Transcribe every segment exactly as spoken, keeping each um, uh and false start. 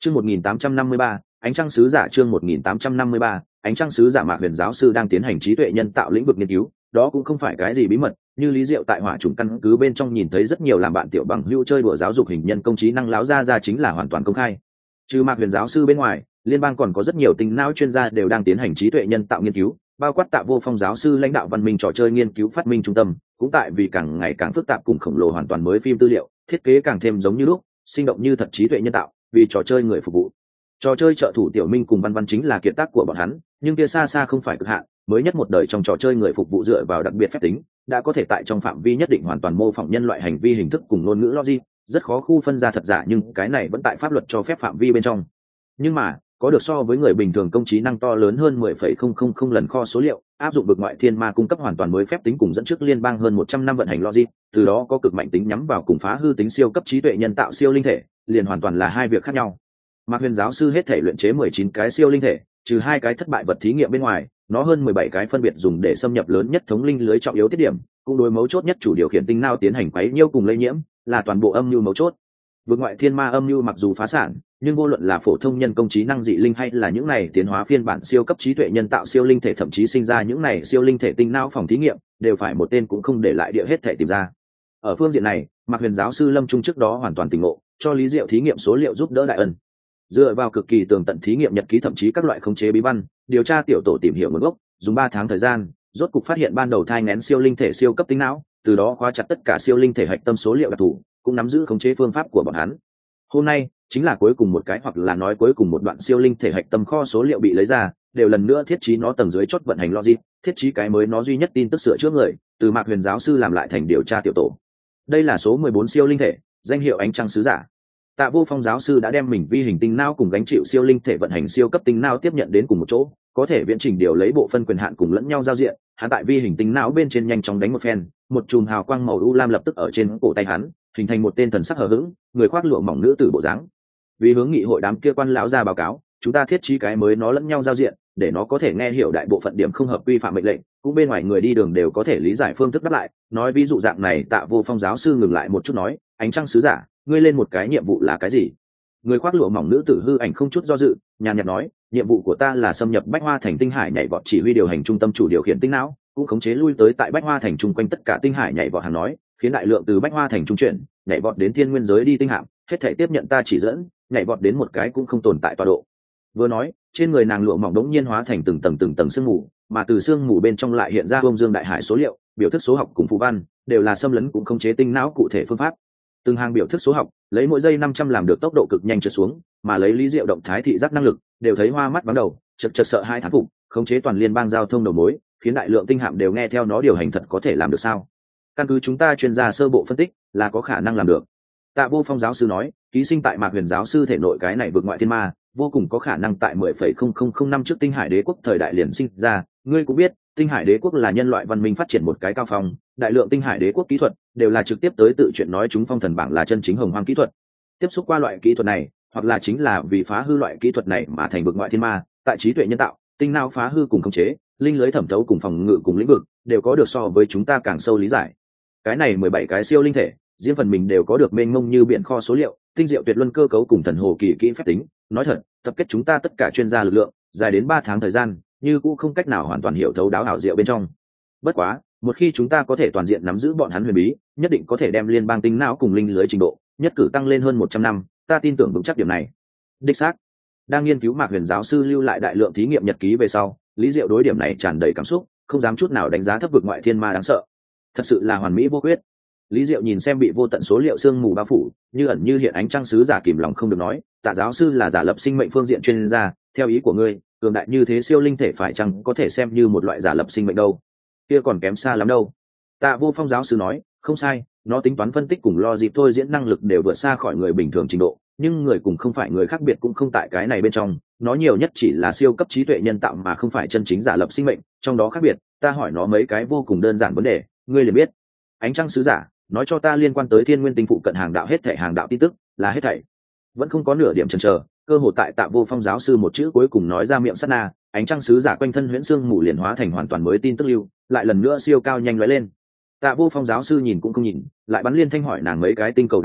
Chương một nghìn tám trăm năm mươi ba, ánh trăng sứ giả chương một nghìn tám trăm năm mươi ba, ánh trăng sứ giả Mạc Huyền giáo sư đang tiến hành trí tuệ nhân tạo lĩnh vực nghiên cứu, đó cũng không phải cái gì bí mật, như Lý Diệu tại Hỏa Trùng căn cứ bên trong nhìn thấy rất nhiều làm bạn tiểu bằng hữu chơi đùa giáo dục hình nhân công trí năng láo ra ra chính là hoàn toàn công khai. Trừ Mạc Huyền giáo sư bên ngoài, liên bang còn có rất nhiều tinh não chuyên gia đều đang tiến hành trí tuệ nhân tạo nghiên cứu, bao quát Tạ Vô Phong giáo sư lãnh đạo văn minh trò chơi nghiên cứu phát minh trung tâm, cũng tại vì càng ngày càng phức tạp cùng khổng lồ hoàn toàn mới phim tư liệu, thiết kế càng thêm giống như lúc, sinh động như thật trí tuệ nhân tạo, vì trò chơi người phục vụ. Trò chơi trợ thủ Tiểu Minh cùng Văn Văn chính là kiệt tác của bọn hắn, nhưng kia xa xa không phải cực hạn, mới nhất một đời trong trò chơi người phục vụ dựa vào đặc biệt phép tính, đã có thể tại trong phạm vi nhất định hoàn toàn mô phỏng nhân loại hành vi hình thức cùng ngôn ngữ logic, rất khó khu phân ra thật giả, nhưng cái này vẫn tại pháp luật cho phép phạm vi bên trong. Nhưng mà, có được so với người bình thường công trí năng to lớn hơn mười phẩy không không không lần kho số liệu, áp dụng vực ngoại thiên ma cung cấp hoàn toàn mới phép tính cùng dẫn trước liên bang hơn một trăm năm vận hành logic, từ đó có cực mạnh tính nhắm vào cùng phá hư tính siêu cấp trí tuệ nhân tạo siêu linh thể, liền hoàn toàn là hai việc khác nhau. Mạc Huyền giáo sư hết thể luyện chế mười chín cái siêu linh thể, trừ hai cái thất bại vật thí nghiệm bên ngoài, nó hơn mười bảy cái phân biệt dùng để xâm nhập lớn nhất thống linh lưới trọng yếu tiết điểm, cũng đối mấu chốt nhất chủ điều khiển tinh não tiến hành quấy nhiễu cùng lây nhiễm, là toàn bộ âm mưu mấu chốt. Vực ngoại thiên ma âm mưu mặc dù phá sản, nhưng vô luận là phổ thông nhân công trí năng dị linh hay là những này tiến hóa phiên bản siêu cấp trí tuệ nhân tạo siêu linh thể, thậm chí sinh ra những này siêu linh thể tinh não phòng thí nghiệm, đều phải một tên cũng không để lại địa hết thể tìm ra. Ở phương diện này, Mạc Huyền giáo sư Lâm Trung trước đó hoàn toàn tỉnh ngộ, cho Lý Diệu thí nghiệm số liệu giúp đỡ đại ân. Dựa vào cực kỳ tường tận thí nghiệm nhật ký thậm chí các loại khống chế bí văn, điều tra tiểu tổ tìm hiểu nguồn gốc, dùng ba tháng thời gian, rốt cục phát hiện ban đầu thai nghén siêu linh thể siêu cấp tinh não, từ đó khóa chặt tất cả siêu linh thể hạch tâm số liệu đặc thù, cũng nắm giữ khống chế phương pháp của bọn hắn. Hôm nay chính là cuối cùng một cái, hoặc là nói cuối cùng một đoạn siêu linh thể hạch tâm kho số liệu bị lấy ra, đều lần nữa thiết trí nó tầng dưới chốt vận hành logic, thiết trí cái mới nó duy nhất tin tức sửa chữa người, từ Mạc Huyền giáo sư làm lại thành điều tra tiểu tổ. Đây là số mười bốn siêu linh thể, danh hiệu ánh trăng sứ giả. Tạ Vô Phong giáo sư đã đem mình vi hình tinh não cùng gánh chịu siêu linh thể vận hành siêu cấp tinh não tiếp nhận đến cùng một chỗ, có thể viễn trình điều lấy bộ phân quyền hạn cùng lẫn nhau giao diện. Hắn tại vi hình tinh não bên trên nhanh chóng đánh một phen, một chùm hào quang màu u lam lập tức ở trên cổ tay hắn, hình thành một tên thần sắc hờ hững, người khoác lụa mỏng nữ tử bộ dáng. Vì hướng nghị hội đám kia quan lão ra báo cáo, chúng ta thiết trí cái mới nó lẫn nhau giao diện, để nó có thể nghe hiểu đại bộ phận điểm không hợp quy phạm mệnh lệnh, cũng bên ngoài người đi đường đều có thể lý giải phương thức đáp lại. Nói ví dụ dạng này, Tạ Vô Phong giáo sư ngừng lại một chút nói, ánh trăng sứ giả, ngươi lên một cái nhiệm vụ là cái gì? Người khoác lụa mỏng nữ tử hư ảnh không chút do dự, nhàn nhạt nói, nhiệm vụ của ta là xâm nhập Bách Hoa Thành tinh hải nhảy vọt, chỉ huy điều hành trung tâm chủ điều khiển tinh não, cũng khống chế lui tới tại Bách Hoa Thành chung quanh tất cả tinh hải nhảy vọt hàng nói, khiến đại lượng từ Bách Hoa Thành trung chuyển, nhảy vọt đến thiên nguyên giới đi tinh hạm, hết thể tiếp nhận ta chỉ dẫn, nhảy vọt đến một cái cũng không tồn tại tọa độ. Vừa nói, trên người nàng lụa mỏng đống nhiên hóa thành từng tầng từng tầng sương mù, mà từ sương mù bên trong lại hiện ra bông dương đại hải số liệu, biểu thức số học cùng phù văn, đều là xâm lấn cũng khống chế tinh não cụ thể phương pháp. Từng hàng biểu thức số học, lấy mỗi giây năm trăm làm được tốc độ cực nhanh trượt xuống, mà lấy Lý Diệu động thái thị giác năng lực, đều thấy hoa mắt vắng đầu, chật chật sợ hai thán phục, khống chế toàn liên bang giao thông đầu mối, khiến đại lượng tinh hạm đều nghe theo nó điều hành, thật có thể làm được sao? Căn cứ chúng ta chuyên gia sơ bộ phân tích, là có khả năng làm được. Tạ Vô Phong giáo sư nói, ký sinh tại Mạc Huyền giáo sư thể nội cái này vượt ngoại thiên ma, vô cùng có khả năng tại mười phẩy không không không năm trước tinh hải đế quốc thời đại liền sinh ra. Ngươi cũng biết, tinh hải đế quốc là nhân loại văn minh phát triển một cái cao phong, đại lượng tinh hải đế quốc kỹ thuật đều là trực tiếp tới tự chuyện nói chúng phong thần bảng là chân chính hồng hoang kỹ thuật. Tiếp xúc qua loại kỹ thuật này, hoặc là chính là vì phá hư loại kỹ thuật này mà thành vượt ngoại thiên ma, tại trí tuệ nhân tạo, tinh não phá hư cùng khống chế, linh lưới thẩm thấu cùng phòng ngự cùng lĩnh vực, đều có được so với chúng ta càng sâu lý giải. Cái này mười bảy cái siêu linh thể, riêng phần mình đều có được mênh mông như biển kho số liệu, tinh diệu tuyệt luân cơ cấu cùng thần hồ kỳ kỹ phép tính. Nói thật, tập kết chúng ta tất cả chuyên gia lực lượng, dài đến ba tháng thời gian, như cũng không cách nào hoàn toàn hiểu thấu đáo ảo diệu bên trong. Bất quá, một khi chúng ta có thể toàn diện nắm giữ bọn hắn huyền bí, nhất định có thể đem liên bang tinh não cùng linh lưới trình độ nhất cử tăng lên hơn một trăm năm, ta tin tưởng vững chắc điểm này. Đích xác, đang nghiên cứu Mạc Huyền giáo sư lưu lại đại lượng thí nghiệm nhật ký về sau, Lý Diệu đối điểm này tràn đầy cảm xúc, không dám chút nào đánh giá thấp vực ngoại thiên ma đáng sợ. Thật sự là hoàn mỹ vô khuyết. Lý Diệu nhìn xem bị vô tận số liệu sương mù bao phủ, như ẩn như hiện ánh trăng sứ giả kìm lòng không được nói, Tạ giáo sư là giả lập sinh mệnh phương diện chuyên gia, theo ý của ngươi, cường đại như thế siêu linh thể phải chăng có thể xem như một loại giả lập sinh mệnh đâu? Kia còn kém xa lắm đâu. Tạ Vô Phong giáo sư nói, không sai, nó tính toán phân tích cùng logic thôi diễn năng lực đều vượt xa khỏi người bình thường trình độ, nhưng người cùng không phải người khác biệt cũng không tại cái này bên trong, nó nhiều nhất chỉ là siêu cấp trí tuệ nhân tạo mà không phải chân chính giả lập sinh mệnh, trong đó khác biệt, ta hỏi nó mấy cái vô cùng đơn giản vấn đề, ngươi liền biết. Ánh trăng sứ giả, nói cho ta liên quan tới thiên nguyên tinh phụ cận hàng đạo hết thảy hàng đạo tin tức, là hết thảy. Vẫn không có nửa điểm chần chờ, cơ hội tại Tạ Vô Phong giáo sư một chữ cuối cùng nói ra miệng sát na, ánh trăng sứ giả quanh thân huyễn xương mù liền hóa thành hoàn toàn mới tin tức lưu, lại lần nữa siêu cao nhanh lóe lên. Tạ Vô Phong giáo sư nhìn cũng không nhìn, lại bắn liên thanh hỏi nàng mấy cái tinh cầu đặc thù,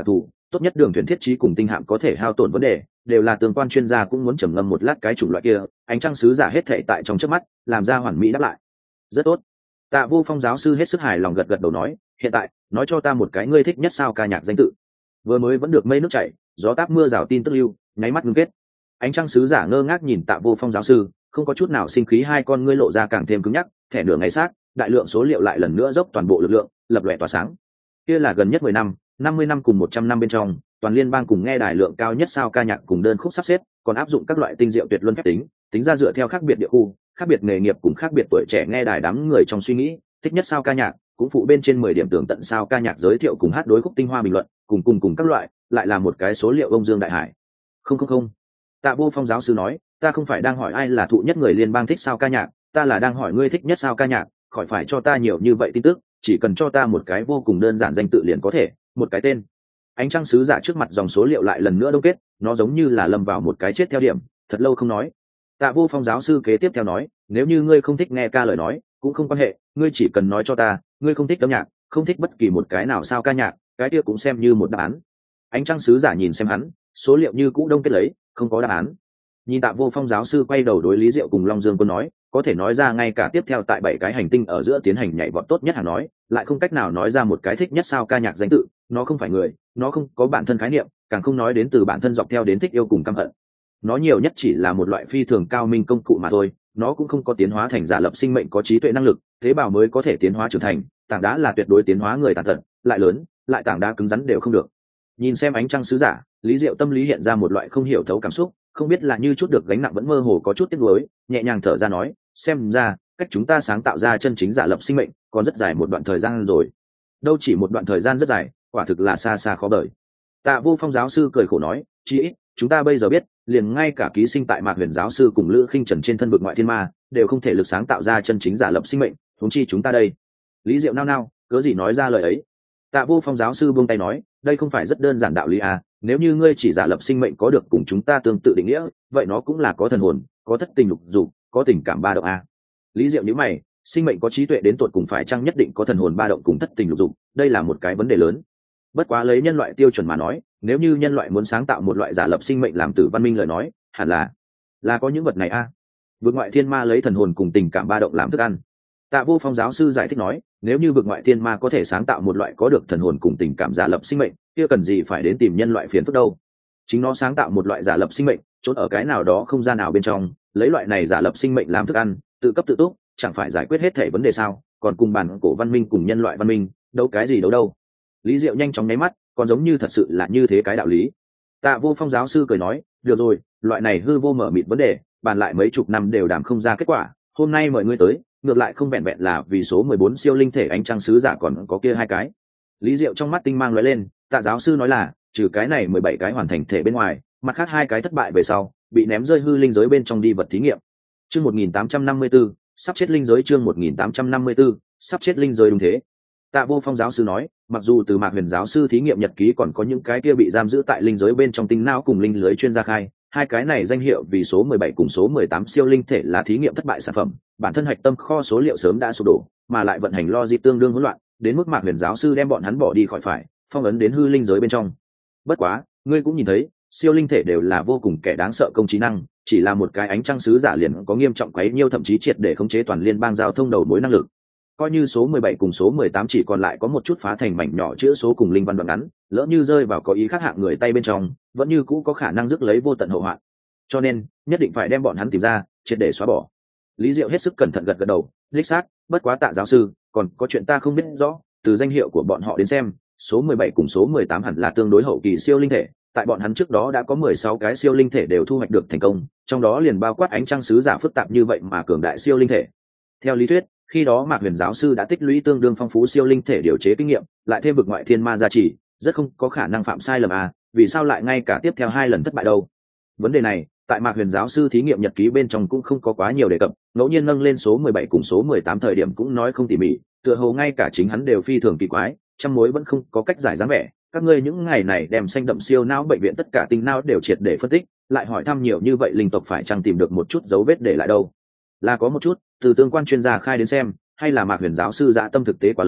tốt nhất đường thuyền thiết trí cùng tinh hạm có thể hao tổn vấn đề đều là tương quan chuyên gia cũng muốn trầm ngâm một lát cái chủng loại kia. Ánh trăng sứ giả hết thệ tại trong trước mắt làm ra hoàn mỹ đáp lại. Rất tốt. Tạ Vô Phong giáo sư hết sức hài lòng gật gật đầu nói, hiện tại nói cho ta một cái ngươi thích nhất sao ca nhạc danh tự. Vừa mới vẫn được mây nước chảy gió táp mưa rào tin tức lưu, nháy mắt ngưng kết. Ánh trăng sứ giả ngơ ngác nhìn Tạ Vô Phong giáo sư, không có chút nào sinh khí, hai con ngươi lộ ra càng thêm cứng nhắc, thẻ nửa ngày xác đại lượng số liệu lại lần nữa dốc toàn bộ lực lượng lập lòe tỏa sáng. Kia là gần nhất mười năm, năm mươi năm cùng một trăm năm bên trong toàn liên bang cùng nghe đài lượng cao nhất sao ca nhạc cùng đơn khúc sắp xếp, còn áp dụng các loại tinh diệu tuyệt luân phép tính tính ra dựa theo khác biệt địa khu, khác biệt nghề nghiệp cùng khác biệt tuổi trẻ nghe đài đám người trong suy nghĩ thích nhất sao ca nhạc, cũng phụ bên trên mười điểm tường tận sao ca nhạc giới thiệu cùng hát đối khúc tinh hoa bình luận cùng cùng cùng các loại, lại là một cái số liệu ông Dương Đại Hải. Không không không. Tạ Vô Phong giáo sư nói, ta không phải đang hỏi ai là thụ nhất người liên bang thích sao ca nhạc, ta là đang hỏi ngươi thích nhất sao ca nhạc, khỏi phải cho ta nhiều như vậy tin tức, chỉ cần cho ta một cái vô cùng đơn giản danh tự liền có thể, một cái tên. Ánh trăng sứ giả trước mặt dòng số liệu lại lần nữa đông kết, nó giống như là lâm vào một cái chết theo điểm, thật lâu không nói. Tạ Vô Phong giáo sư kế tiếp theo nói, nếu như ngươi không thích nghe ca lời nói cũng không quan hệ, ngươi chỉ cần nói cho ta ngươi không thích âm nhạc, không thích bất kỳ một cái nào sao ca nhạc, cái kia cũng xem như một đáp án. Ánh trăng sứ giả nhìn xem hắn, số liệu như cũ đông kết lấy, không có đáp án. Nhìn Tạ Vô Phong giáo sư quay đầu đối Lý Diệu cùng Long Dương Quân nói, có thể nói ra ngay cả tiếp theo tại bảy cái hành tinh ở giữa tiến hành nhảy vọt tốt nhất hàng nói, lại không cách nào nói ra một cái thích nhất sao ca nhạc danh tự, nó không phải người, nó không có bản thân khái niệm, càng không nói đến từ bản thân dọc theo đến thích yêu cùng căm hận. Nó nhiều nhất chỉ là một loại phi thường cao minh công cụ mà thôi, nó cũng không có tiến hóa thành giả lập sinh mệnh có trí tuệ năng lực, tế bào mới có thể tiến hóa trưởng thành, tảng đá là tuyệt đối tiến hóa người tàn tật, lại lớn, lại tảng đá cứng rắn đều không được. Nhìn xem ánh trăng sứ giả, Lý Diệu tâm lý hiện ra một loại không hiểu thấu cảm xúc, không biết là như chút được gánh nặng vẫn mơ hồ có chút tiếc nuối, nhẹ nhàng thở ra nói, xem ra cách chúng ta sáng tạo ra chân chính giả lập sinh mệnh còn rất dài một đoạn thời gian rồi. Đâu chỉ một đoạn thời gian rất dài, quả thực là xa xa khó bời. Tạ Vô Phong giáo sư cười khổ nói, chí ít chúng ta bây giờ biết, liền ngay cả ký sinh tại Mạc Huyền giáo sư cùng Lữ Khinh Trần trên thân vực ngoại thiên ma đều không thể lực sáng tạo ra chân chính giả lập sinh mệnh, huống chi chúng ta đây. Lý Diệu nao nao, cớ gì nói ra lời ấy. Tạ Vô Phong giáo sư buông tay nói, đây không phải rất đơn giản đạo lý à, nếu như ngươi chỉ giả lập sinh mệnh có được cùng chúng ta tương tự định nghĩa, vậy nó cũng là có thần hồn, có thất tình lục dục, có tình cảm ba động à. Lý Diệu nhíu mày, sinh mệnh có trí tuệ đến tột cùng phải chăng nhất định có thần hồn ba động cùng thất tình lục dục, đây là một cái vấn đề lớn. Bất quá lấy nhân loại tiêu chuẩn mà nói, nếu như nhân loại muốn sáng tạo một loại giả lập sinh mệnh làm tử văn minh lời nói, hẳn là là có những vật này a à. Vực ngoại thiên ma lấy thần hồn cùng tình cảm ba động làm thức ăn. Tạ Vô Phong giáo sư giải thích nói, nếu như vực ngoại thiên ma có thể sáng tạo một loại có được thần hồn cùng tình cảm giả lập sinh mệnh, kia cần gì phải đến tìm nhân loại phiền phức đâu. Chính nó sáng tạo một loại giả lập sinh mệnh, trốn ở cái nào đó không gian nào bên trong, lấy loại này giả lập sinh mệnh làm thức ăn, tự cấp tự túc, chẳng phải giải quyết hết thể vấn đề sao? Còn cùng bản cổ văn minh cùng nhân loại văn minh, đâu cái gì đâu đâu. Lý Diệu nhanh chóng nháy mắt, còn giống như thật sự là như thế cái đạo lý. Tạ Vô Phong giáo sư cười nói, được rồi, loại này hư vô mở mịt vấn đề, bàn lại mấy chục năm đều đàm không ra kết quả, hôm nay mời ngươi tới, ngược lại không vẹn vẹn là vì số mười bốn siêu linh thể ánh trăng sứ giả còn có kia hai cái. Lý Diệu trong mắt tinh mang lóe lên, Tạ giáo sư nói là, trừ cái này mười bảy cái hoàn thành thể bên ngoài, mặt khác hai cái thất bại về sau, bị ném rơi hư linh giới bên trong đi vật thí nghiệm. Chương một nghìn tám trăm năm mươi tư, sắp chết linh giới chương một nghìn tám trăm năm mươi tư, sắp chết linh giới đúng thế. Tạ Vô Phong giáo sư nói, mặc dù từ Mạc Huyền giáo sư thí nghiệm nhật ký còn có những cái kia bị giam giữ tại linh giới bên trong tinh não cùng linh lưới chuyên gia khai, hai cái này danh hiệu vì số mười bảy cùng số mười tám siêu linh thể là thí nghiệm thất bại sản phẩm, bản thân hạch tâm kho số liệu sớm đã sụp đổ, mà lại vận hành logic tương đương hỗn loạn, đến mức Mạc Huyền giáo sư đem bọn hắn bỏ đi khỏi phải, phong ấn đến hư linh giới bên trong. Bất quá, ngươi cũng nhìn thấy, siêu linh thể đều là vô cùng kẻ đáng sợ công trí năng, chỉ là một cái ánh trăng sứ giả liền có nghiêm trọng quấy nhiêu thậm chí triệt để khống chế toàn liên bang giao thông đầu mối năng lực. Coi như số mười bảy cùng số mười tám chỉ còn lại có một chút phá thành mảnh nhỏ chữa số cùng linh văn đoạn ngắn, lỡ như rơi vào có ý khác hạng người tay bên trong, vẫn như cũ có khả năng rước lấy vô tận hậu hoạn. Cho nên, nhất định phải đem bọn hắn tìm ra, triệt để xóa bỏ. Lý Diệu hết sức cẩn thận gật gật đầu, đích xác, bất quá Tạ giáo sư, còn có chuyện ta không biết rõ, từ danh hiệu của bọn họ đến xem, số mười bảy cùng số mười tám hẳn là tương đối hậu kỳ siêu linh thể, tại bọn hắn trước đó đã có mười sáu cái siêu linh thể đều thu hoạch được thành công, trong đó liền bao quát ánh trăng sứ giả phức tạp như vậy mà cường đại siêu linh thể. Theo lý thuyết, khi đó Mạc Huyền giáo sư đã tích lũy tương đương phong phú siêu linh thể điều chế kinh nghiệm, lại thêm vực ngoại thiên ma gia trì, rất không có khả năng phạm sai lầm à, vì sao lại ngay cả tiếp theo hai lần thất bại đâu? Vấn đề này, tại Mạc Huyền giáo sư thí nghiệm nhật ký bên trong cũng không có quá nhiều đề cập, ngẫu nhiên nâng lên số mười bảy cùng số mười tám thời điểm cũng nói không tỉ mỉ, tựa hồ ngay cả chính hắn đều phi thường kỳ quái, trăm mối vẫn không có cách giải dáng vẻ. Các ngươi những ngày này đem xanh đậm siêu não bệnh viện tất cả tinh não đều triệt để phân tích, lại hỏi thăm nhiều như vậy linh tộc phải chăng tìm được một chút dấu vết để lại đâu? Là có một chút, từ tương quan chuyên gia khai đến xem, hay là Mạc Huyền giáo sư dạ tâm thực tế quá lớn,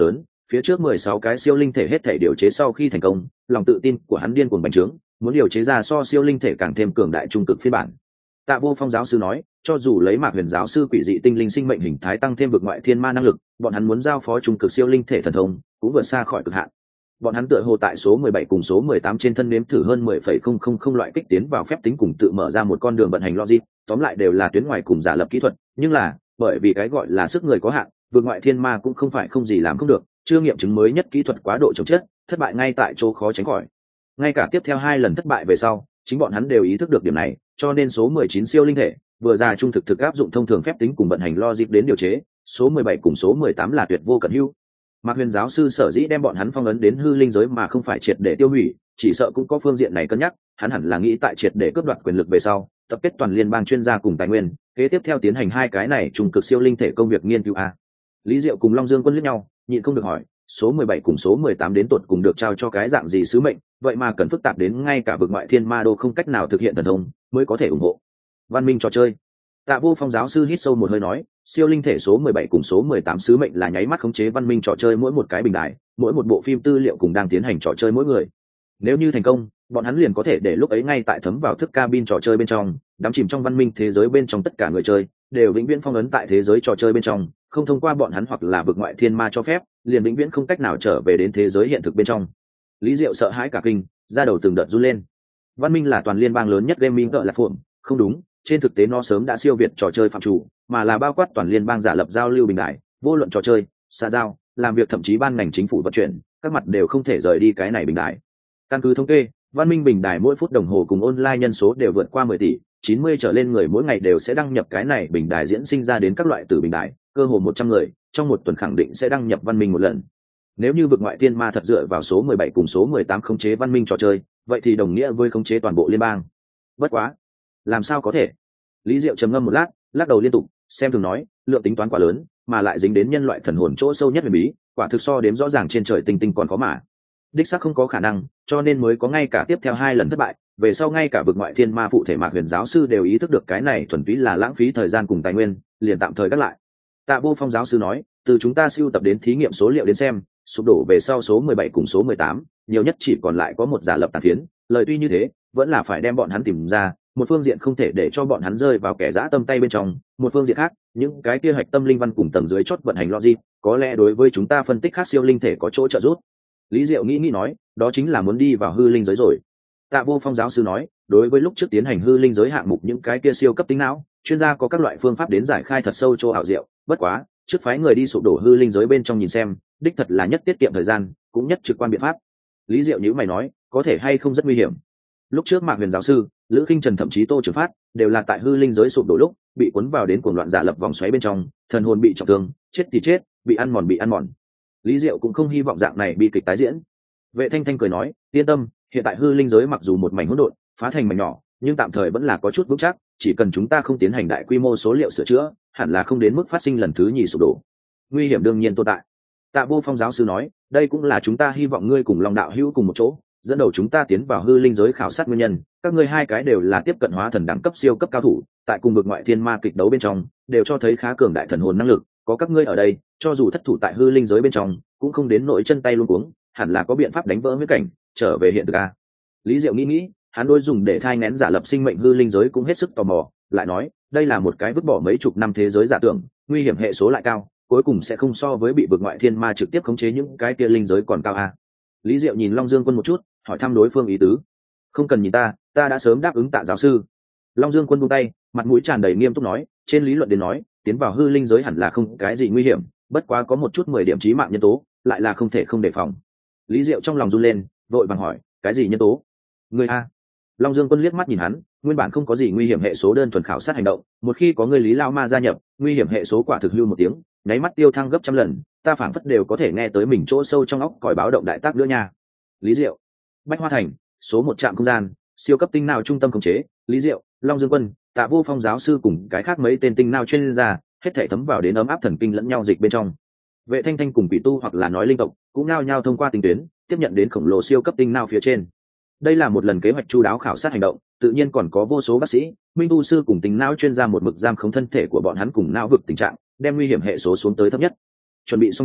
Phía trước mười sáu cái siêu linh thể hết thể điều chế sau khi thành công, lòng tự tin của hắn điên cuồng bành trướng, muốn điều chế ra so siêu linh thể càng thêm cường đại trung cực phiên bản. Tạ Vô Phong giáo sư nói, cho dù lấy Mạc Huyền giáo sư quỷ dị tinh linh sinh mệnh hình thái tăng thêm vực ngoại thiên ma năng lực, bọn hắn muốn giao phó trung cực siêu linh thể thần thông, cũng vượt xa khỏi cực hạn. Bọn hắn tựa hồ tại số mười bảy cùng số mười tám trên thân nếm thử hơn mười phẩy không không không loại kích tiến vào phép tính cùng tự mở ra một con đường vận hành logic, tóm lại đều là tuyến ngoài cùng giả lập kỹ thuật, nhưng là, bởi vì cái gọi là sức người có hạn, vực ngoại thiên ma cũng không phải không gì làm không được, chưa nghiệm chứng mới nhất kỹ thuật quá độ chống chết, thất bại ngay tại chỗ khó tránh khỏi. Ngay cả tiếp theo hai lần thất bại về sau, chính bọn hắn đều ý thức được điểm này, cho nên số mười chín siêu linh thể vừa ra trung thực thực áp dụng thông thường phép tính cùng vận hành logic đến điều chế, số mười bảy cùng số mười tám là tuyệt vô cận hữu. Mạc Huyền giáo sư sở dĩ đem bọn hắn phong ấn đến hư linh giới mà không phải triệt để tiêu hủy, chỉ sợ cũng có phương diện này cân nhắc, hắn hẳn là nghĩ tại triệt để cướp đoạt quyền lực về sau, tập kết toàn liên bang chuyên gia cùng tài nguyên, kế tiếp theo tiến hành hai cái này trùng cực siêu linh thể công việc nghiên cứu a. Lý Diệu cùng Long Dương Quân liếc nhau, nhịn không được hỏi, số mười bảy cùng số mười tám đến tuột cùng được trao cho cái dạng gì sứ mệnh, vậy mà cần phức tạp đến ngay cả vực ngoại thiên ma đô không cách nào thực hiện thần thông mới có thể ủng hộ. Văn minh trò chơi. Tạ Vô Phong giáo sư hít sâu một hơi nói, siêu linh thể số mười bảy cùng số mười tám sứ mệnh là nháy mắt khống chế văn minh trò chơi mỗi một cái bình đài, mỗi một bộ phim tư liệu cùng đang tiến hành trò chơi mỗi người. Nếu như thành công, bọn hắn liền có thể để lúc ấy ngay tại thấm vào thức cabin trò chơi bên trong, đắm chìm trong văn minh thế giới bên trong tất cả người chơi đều vĩnh viễn phong ấn tại thế giới trò chơi bên trong, không thông qua bọn hắn hoặc là vực ngoại thiên ma cho phép, liền vĩnh viễn không cách nào trở về đến thế giới hiện thực bên trong. Lý Diệu sợ hãi cả kinh, da đầu từng đợt run lên. Văn minh là toàn liên bang lớn nhất gaming gọi là phượng, không đúng, trên thực tế nó sớm đã siêu việt trò chơi phạm chủ, mà là bao quát toàn liên bang giả lập giao lưu bình đại, vô luận trò chơi, xã giao, làm việc thậm chí ban ngành chính phủ vận chuyển, các mặt đều không thể rời đi cái này bình đại. Căn cứ thống kê, văn minh bình đài mỗi phút đồng hồ cùng online nhân số đều vượt qua mười tỷ, chín mươi trở lên người mỗi ngày đều sẽ đăng nhập cái này bình đài diễn sinh ra đến các loại tử bình đài, cơ hồ một trăm người, trong một tuần khẳng định sẽ đăng nhập văn minh một lần. Nếu như vực ngoại thiên ma thật dựa vào số mười bảy cùng số mười tám khống chế văn minh trò chơi, vậy thì đồng nghĩa với khống chế toàn bộ liên bang. Bất quá, làm sao có thể? Lý Diệu trầm ngâm một lát, lắc đầu liên tục, xem thường nói, lượng tính toán quá lớn, mà lại dính đến nhân loại thần hồn chỗ sâu nhất huyền bí, quả thực so đếm rõ ràng trên trời tinh tinh còn có mà. Đích xác không có khả năng, cho nên mới có ngay cả tiếp theo hai lần thất bại, về sau ngay cả vực ngoại thiên ma phụ thể Mạc Huyền giáo sư đều ý thức được cái này thuần túy là lãng phí thời gian cùng tài nguyên, liền tạm thời gác lại. Tạ Vô Phong giáo sư nói, từ chúng ta siêu tập đến thí nghiệm số liệu đến xem, sụp đổ về sau số mười bảy cùng số mười tám, nhiều nhất chỉ còn lại có một giả lập tàn phiến, lời tuy như thế, vẫn là phải đem bọn hắn tìm ra, một phương diện không thể để cho bọn hắn rơi vào kẻ dã tâm tay bên trong, một phương diện khác, những cái kia hạch tâm linh văn cùng tầng dưới chót vận hành logic, có lẽ đối với chúng ta phân tích khác siêu linh thể có chỗ trợ giúp. Lý Diệu nghĩ nghĩ nói, đó chính là muốn đi vào hư linh giới rồi. Tạ Vô Phong giáo sư nói, đối với lúc trước tiến hành hư linh giới hạng mục những cái kia siêu cấp tính não, chuyên gia có các loại phương pháp đến giải khai thật sâu chỗ ảo diệu, bất quá, trước phái người đi sụp đổ hư linh giới bên trong nhìn xem, đích thật là nhất tiết kiệm thời gian, cũng nhất trực quan biện pháp. Lý Diệu nhíu mày nói, có thể hay không rất nguy hiểm. Lúc trước Mạc Huyền giáo sư, Lữ Khinh Trần thậm chí Tô Trường Phát đều là tại hư linh giới sụp đổ lúc bị cuốn vào đến cuồng loạn giả lập vòng xoáy bên trong, thần hồn bị trọng thương, chết thì chết, bị ăn mòn bị ăn mòn. Lý Diệu cũng không hy vọng dạng này bi kịch tái diễn. Vệ Thanh Thanh cười nói, yên tâm, hiện tại hư linh giới mặc dù một mảnh hỗn độn, phá thành mảnh nhỏ, nhưng tạm thời vẫn là có chút vững chắc, chỉ cần chúng ta không tiến hành đại quy mô số liệu sửa chữa, hẳn là không đến mức phát sinh lần thứ nhì sụp đổ. Nguy hiểm đương nhiên tồn tại. Tạ Vô Phong giáo sư nói, đây cũng là chúng ta hy vọng ngươi cùng Long đạo hữu cùng một chỗ, dẫn đầu chúng ta tiến vào hư linh giới khảo sát nguyên nhân, các ngươi hai cái đều là tiếp cận hóa thần đẳng cấp siêu cấp cao thủ, tại cùng vực ngoại thiên ma kịch đấu bên trong, đều cho thấy khá cường đại thần hồn năng lực, có các ngươi ở đây, cho dù thất thủ tại hư linh giới bên trong, cũng không đến nỗi chân tay luống cuống, hẳn là có biện pháp đánh vỡ huyết cảnh, trở về hiện thực a. Lý Diệu nghĩ nghĩ, hắn đôi dùng để thai nghén giả lập sinh mệnh hư linh giới cũng hết sức tò mò, lại nói, đây là một cái vứt bỏ mấy chục năm thế giới giả tưởng, nguy hiểm hệ số lại cao, cuối cùng sẽ không so với bị vực ngoại thiên ma trực tiếp khống chế những cái kia linh giới còn cao a. Lý Diệu nhìn Long Dương Quân một chút, hỏi thăm đối phương ý tứ. Không cần nhìn ta, ta đã sớm đáp ứng Tạ giáo sư. Long Dương Quân buông tay, mặt mũi tràn đầy nghiêm túc nói, trên lý luận đến nói, tiến vào hư linh giới hẳn là không cái gì nguy hiểm, bất quá có một chút mười điểm chí mạng nhân tố, lại là không thể không đề phòng. Lý Diệu trong lòng run lên, vội vàng hỏi, cái gì nhân tố? Người a? Long Dương Quân liếc mắt nhìn hắn, nguyên bản không có gì nguy hiểm hệ số đơn thuần khảo sát hành động, một khi có người Lý Lao Ma gia nhập, nguy hiểm hệ số quả thực hưu một tiếng, nháy mắt tiêu thăng gấp trăm lần, ta phảng phất đều có thể nghe tới mình chỗ sâu trong óc còi báo động đại tác nữa nha. Lý Diệu, Bách Hoa Thành, số một trạm không gian, siêu cấp tinh nào trung tâm khống chế, Lý Diệu, Long Dương Quân, Tạ Vô Phong giáo sư cùng cái khác mấy tên tinh nào chuyên gia, hết thảy thấm vào đến ấm áp thần kinh lẫn nhau dịch bên trong. Vệ Thanh Thanh cùng Quỷ Tu hoặc là nói linh tộc, cũng nao nhau thông qua tinh tuyến, tiếp nhận đến khổng lồ siêu cấp tinh nào phía trên. Đây là một lần kế hoạch chu đáo khảo sát hành động, tự nhiên còn có vô số bác sĩ, minh tu sư cùng tinh não chuyên gia một mực giam khống thân thể của bọn hắn cùng não vực tình trạng, đem nguy hiểm hệ số xuống tới thấp nhất. Chuẩn bị xong chưa?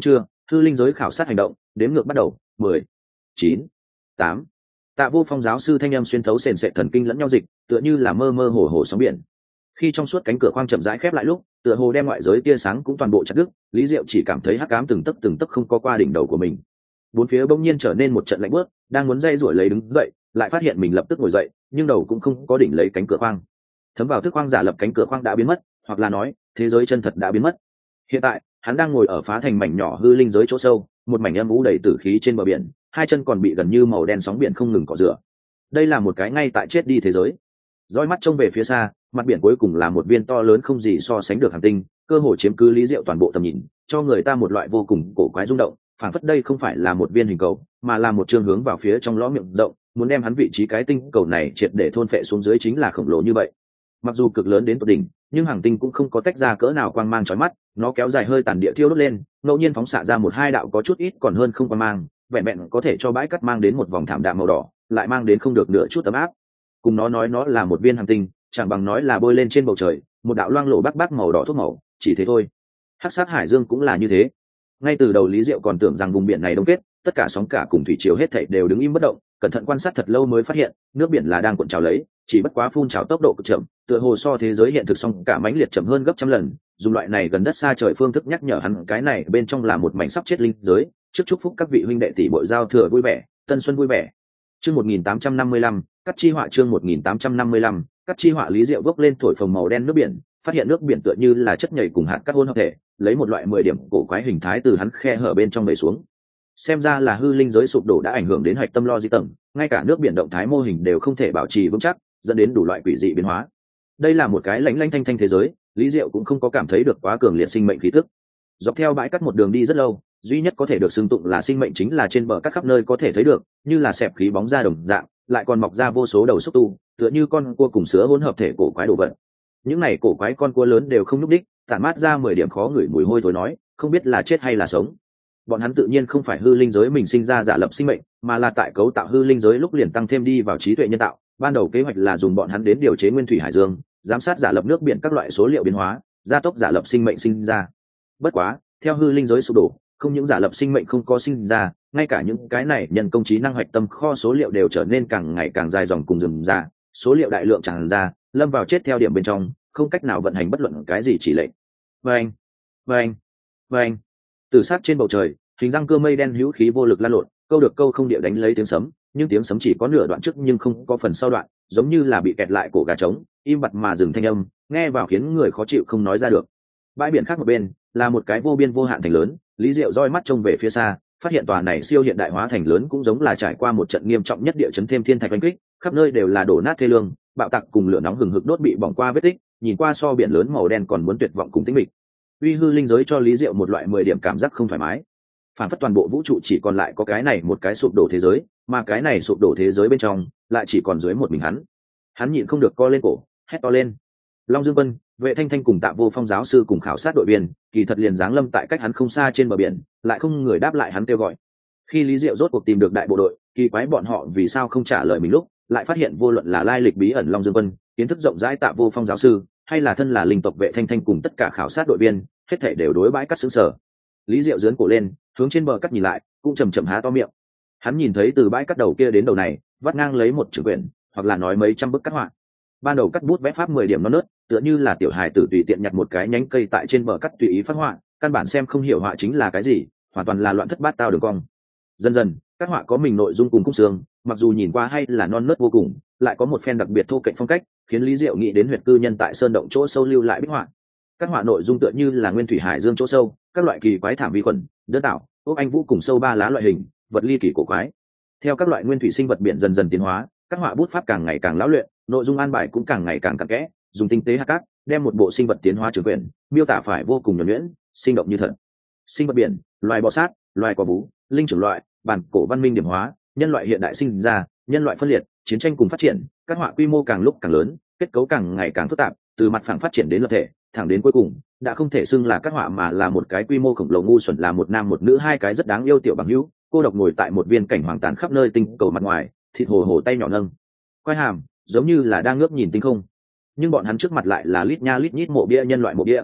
hư linh giới khảo sát hành động đếm ngược bắt đầu. Mười, chín, tám. Tạ Vô Phong giáo sư thanh âm xuyên thấu sền sệt thần kinh lẫn nhau dịch, tựa như là mơ mơ hồ hồ sóng biển. Khi trong suốt cánh cửa khoang chậm rãi khép lại lúc, tựa hồ đem ngoại giới tia sáng cũng toàn bộ chặt đứt, Lý Diệu chỉ cảm thấy hắc ám từng tấc từng tấc không có qua đỉnh đầu của mình. Bốn phía bỗng nhiên trở nên một trận lạnh buốt, đang muốn dây rủi lấy đứng dậy, lại phát hiện mình lập tức ngồi dậy, nhưng đầu cũng không có đỉnh lấy cánh cửa khoang. Thấm vào thức khoang giả lập cánh cửa khoang đã biến mất, hoặc là nói, thế giới chân thật đã biến mất. Hiện tại, hắn đang ngồi ở phá thành mảnh nhỏ hư linh giới chỗ sâu, một mảnh âm u đầy tử khí trên bờ biển, hai chân còn bị gần như màu đen sóng biển không ngừng cọ rửa. Đây là một cái ngay tại chết đi thế giới. Dõi mắt trông về phía xa, mặt biển cuối cùng là một viên to lớn không gì so sánh được hành tinh, cơ hồ chiếm cứ Lý Diệu toàn bộ tầm nhìn, cho người ta một loại vô cùng cổ quái rung động, phảng phất đây không phải là một viên hình cầu, mà là một trường hướng vào phía trong lõ miệng rộng, muốn đem hắn vị trí cái tinh cầu này triệt để thôn phệ xuống dưới chính là khổng lồ như vậy. Mặc dù cực lớn đến tột đỉnh, nhưng hành tinh cũng không có tách ra cỡ nào quang mang chói mắt, nó kéo dài hơi tàn địa thiêu đốt lên, ngẫu nhiên phóng xạ ra một hai đạo có chút ít còn hơn không quang mang, vẹn vẹn có thể cho bãi cát mang đến một vòng thảm đạm màu đỏ, lại mang đến không được nửa chút ấm áp. Cùng nó nói nó là một viên hành tinh, chẳng bằng nói là bôi lên trên bầu trời, một đạo loang lổ bắc bắc màu đỏ thuốc màu, chỉ thế thôi. Hắc sát hải dương cũng là như thế. Ngay từ đầu Lý Diệu còn tưởng rằng vùng biển này đông kết, tất cả sóng cả cùng thủy triều hết thảy đều đứng im bất động, cẩn thận quan sát thật lâu mới phát hiện, nước biển là đang cuộn trào lấy, chỉ bất quá phun trào tốc độ cực chậm, tựa hồ so thế giới hiện thực song cả mãnh liệt chậm hơn gấp trăm lần. Dùng loại này gần đất xa trời phương thức nhắc nhở hắn cái này bên trong là một mảnh sắp chết linh giới. Trước chúc phúc các vị huynh đệ tỷ muội giao thừa vui vẻ, tân xuân vui vẻ. Chương một nghìn tám trăm năm mươi lăm, cắt chi họa chương một nghìn tám trăm năm mươi lăm, cắt chi họa. Lý Diệu bước lên thổi phồng màu đen nước biển, phát hiện nước biển tựa như là chất nhầy cùng hạt cát hỗn hợp thể, lấy một loại mười điểm cổ quái hình thái từ hắn khe hở bên trong vẩy xuống. Xem ra là hư linh giới sụp đổ đã ảnh hưởng đến hạch tâm logic tầng, ngay cả nước biển động thái mô hình đều không thể bảo trì vững chắc, dẫn đến đủ loại quỷ dị biến hóa. Đây là một cái lạnh lanh thanh thanh thế giới, Lý Diệu cũng không có cảm thấy được quá cường liệt sinh mệnh khí tức. Dọc theo bãi cát một đường đi rất lâu, duy nhất có thể được xưng tụng là sinh mệnh chính là trên bờ cát khắp nơi có thể thấy được, như là xẹp khí bóng ra đồng dạng, lại còn mọc ra vô số đầu xúc tu, tựa như con cua cùng sứa hỗn hợp thể cổ quái đồ vật. Những này cổ quái con cua lớn đều không nhúc đích, tản mát ra mười điểm khó ngửi mùi hôi thối nói, không biết là chết hay là sống. Bọn hắn tự nhiên không phải hư linh giới mình sinh ra giả lập sinh mệnh, mà là tại cấu tạo hư linh giới lúc liền tăng thêm đi vào trí tuệ nhân tạo. Ban đầu kế hoạch là dùng bọn hắn đến điều chế nguyên thủy hải dương, giám sát giả lập nước biển các loại số liệu biến hóa, gia tốc giả lập sinh mệnh sinh ra. Bất quá, theo hư linh giới sụp đổ, không những giả lập sinh mệnh không có sinh ra, ngay cả những cái này nhân công trí năng hoạch tâm kho số liệu đều trở nên càng ngày càng dài dòng cùng rườm rà, số liệu đại lượng tràn ra, lâm vào chết theo điểm bên trong, không cách nào vận hành bất luận cái gì chỉ lệnh. Vâng, vâng, vâng. Từ sát trên bầu trời, hình răng cưa mây đen hữu khí vô lực lan lộn, câu được câu không địa đánh lấy tiếng sấm, nhưng tiếng sấm chỉ có nửa đoạn trước nhưng không có phần sau đoạn, giống như là bị kẹt lại cổ gà trống, im bặt mà dừng thanh âm, nghe vào khiến người khó chịu không nói ra được. Bãi biển khác một bên là một cái vô biên vô hạn thành lớn, Lý Diệu roi mắt trông về phía xa, phát hiện tòa này siêu hiện đại hóa thành lớn cũng giống là trải qua một trận nghiêm trọng nhất địa chấn thêm thiên thạch oanh kích, khắp nơi đều là đổ nát thê lương, bạo tạc cùng lửa nóng hừng hực đốt bị bỏng qua vết tích, nhìn qua so biển lớn màu đen còn muốn tuyệt vọng cùng tĩnh mịch. Uy hư linh giới cho Lý Diệu một loại mười điểm cảm giác không thoải mái. Phản phất toàn bộ vũ trụ chỉ còn lại có cái này một cái sụp đổ thế giới, mà cái này sụp đổ thế giới bên trong lại chỉ còn dưới một mình hắn. Hắn nhịn không được co lên cổ, hét to lên. Long Dương Vân, Vệ Thanh Thanh cùng Tạ Vô Phong giáo sư cùng khảo sát đội viên, kỳ thật liền giáng lâm tại cách hắn không xa trên bờ biển, lại không người đáp lại hắn kêu gọi. Khi Lý Diệu rốt cuộc tìm được đại bộ đội, kỳ quái bọn họ vì sao không trả lời mình lúc, lại phát hiện vô luận là lai lịch bí ẩn Long Dương Vân, kiến thức rộng rãi Tạ Vô Phong giáo sư, hay là thân là linh tộc Vệ Thanh Thanh cùng tất cả khảo sát đội viên, hết thảy đều đối bãi cắt sững sờ. Lý Diệu giương cổ lên, hướng trên bờ cắt nhìn lại, cũng chầm chậm há to miệng. Hắn nhìn thấy từ bãi cắt đầu kia đến đầu này, vắt ngang lấy một chữ quyển, hoặc là nói mấy trăm bức cắt họa. Ban đầu cắt bút vẽ pháp mười điểm non nớt, tựa như là tiểu hài tử tùy tiện nhặt một cái nhánh cây tại trên bờ cắt tùy ý phát họa, căn bản xem không hiểu họa chính là cái gì, hoàn toàn là loạn thất bát tao đường cong. Dần dần, các họa có mình nội dung cùng khung xương, mặc dù nhìn qua hay là non nớt vô cùng, lại có một phen đặc biệt thô kệch phong cách, khiến Lý Diệu nghĩ đến huyệt cư nhân tại sơn động chỗ sâu lưu lại bích họa. Các họa nội dung tựa như là nguyên thủy hải dương chỗ sâu, các loại kỳ quái thảm vi khuẩn, đơn tạo, ốc anh vũ cùng sâu ba lá loại hình, vật ly kỳ cổ quái. Theo các loại nguyên thủy sinh vật biển dần dần tiến hóa, các họa bút pháp càng ngày càng lão luyện, nội dung an bài cũng càng ngày càng cặn kẽ, dùng tinh tế hạt cát đem một bộ sinh vật tiến hóa trường quyển miêu tả phải vô cùng nhuần nhuyễn, sinh động như thật. Sinh vật biển, loài bò sát, loài cỏ vú, linh trưởng loại, bản cổ văn minh điểm hóa, nhân loại hiện đại sinh ra, nhân loại phân liệt, chiến tranh cùng phát triển, các họa quy mô càng lúc càng lớn, kết cấu càng ngày càng phức tạp, từ mặt phẳng phát triển đến lập thể, thẳng đến cuối cùng đã không thể xưng là các họa mà là một cái quy mô khổng lồ ngu xuẩn, là một nam một nữ hai cái rất đáng yêu tiểu bằng hữu, cô độc ngồi tại một viên cảnh hoàng tàn khắp nơi tinh cầu mặt ngoài, thịt hồ hồ tay nhỏ nâng quai hàm, giống như là đang ngước nhìn tinh không. Nhưng bọn hắn trước mặt lại là lít nha lít nhít mộ bia nhân loại mộ bia.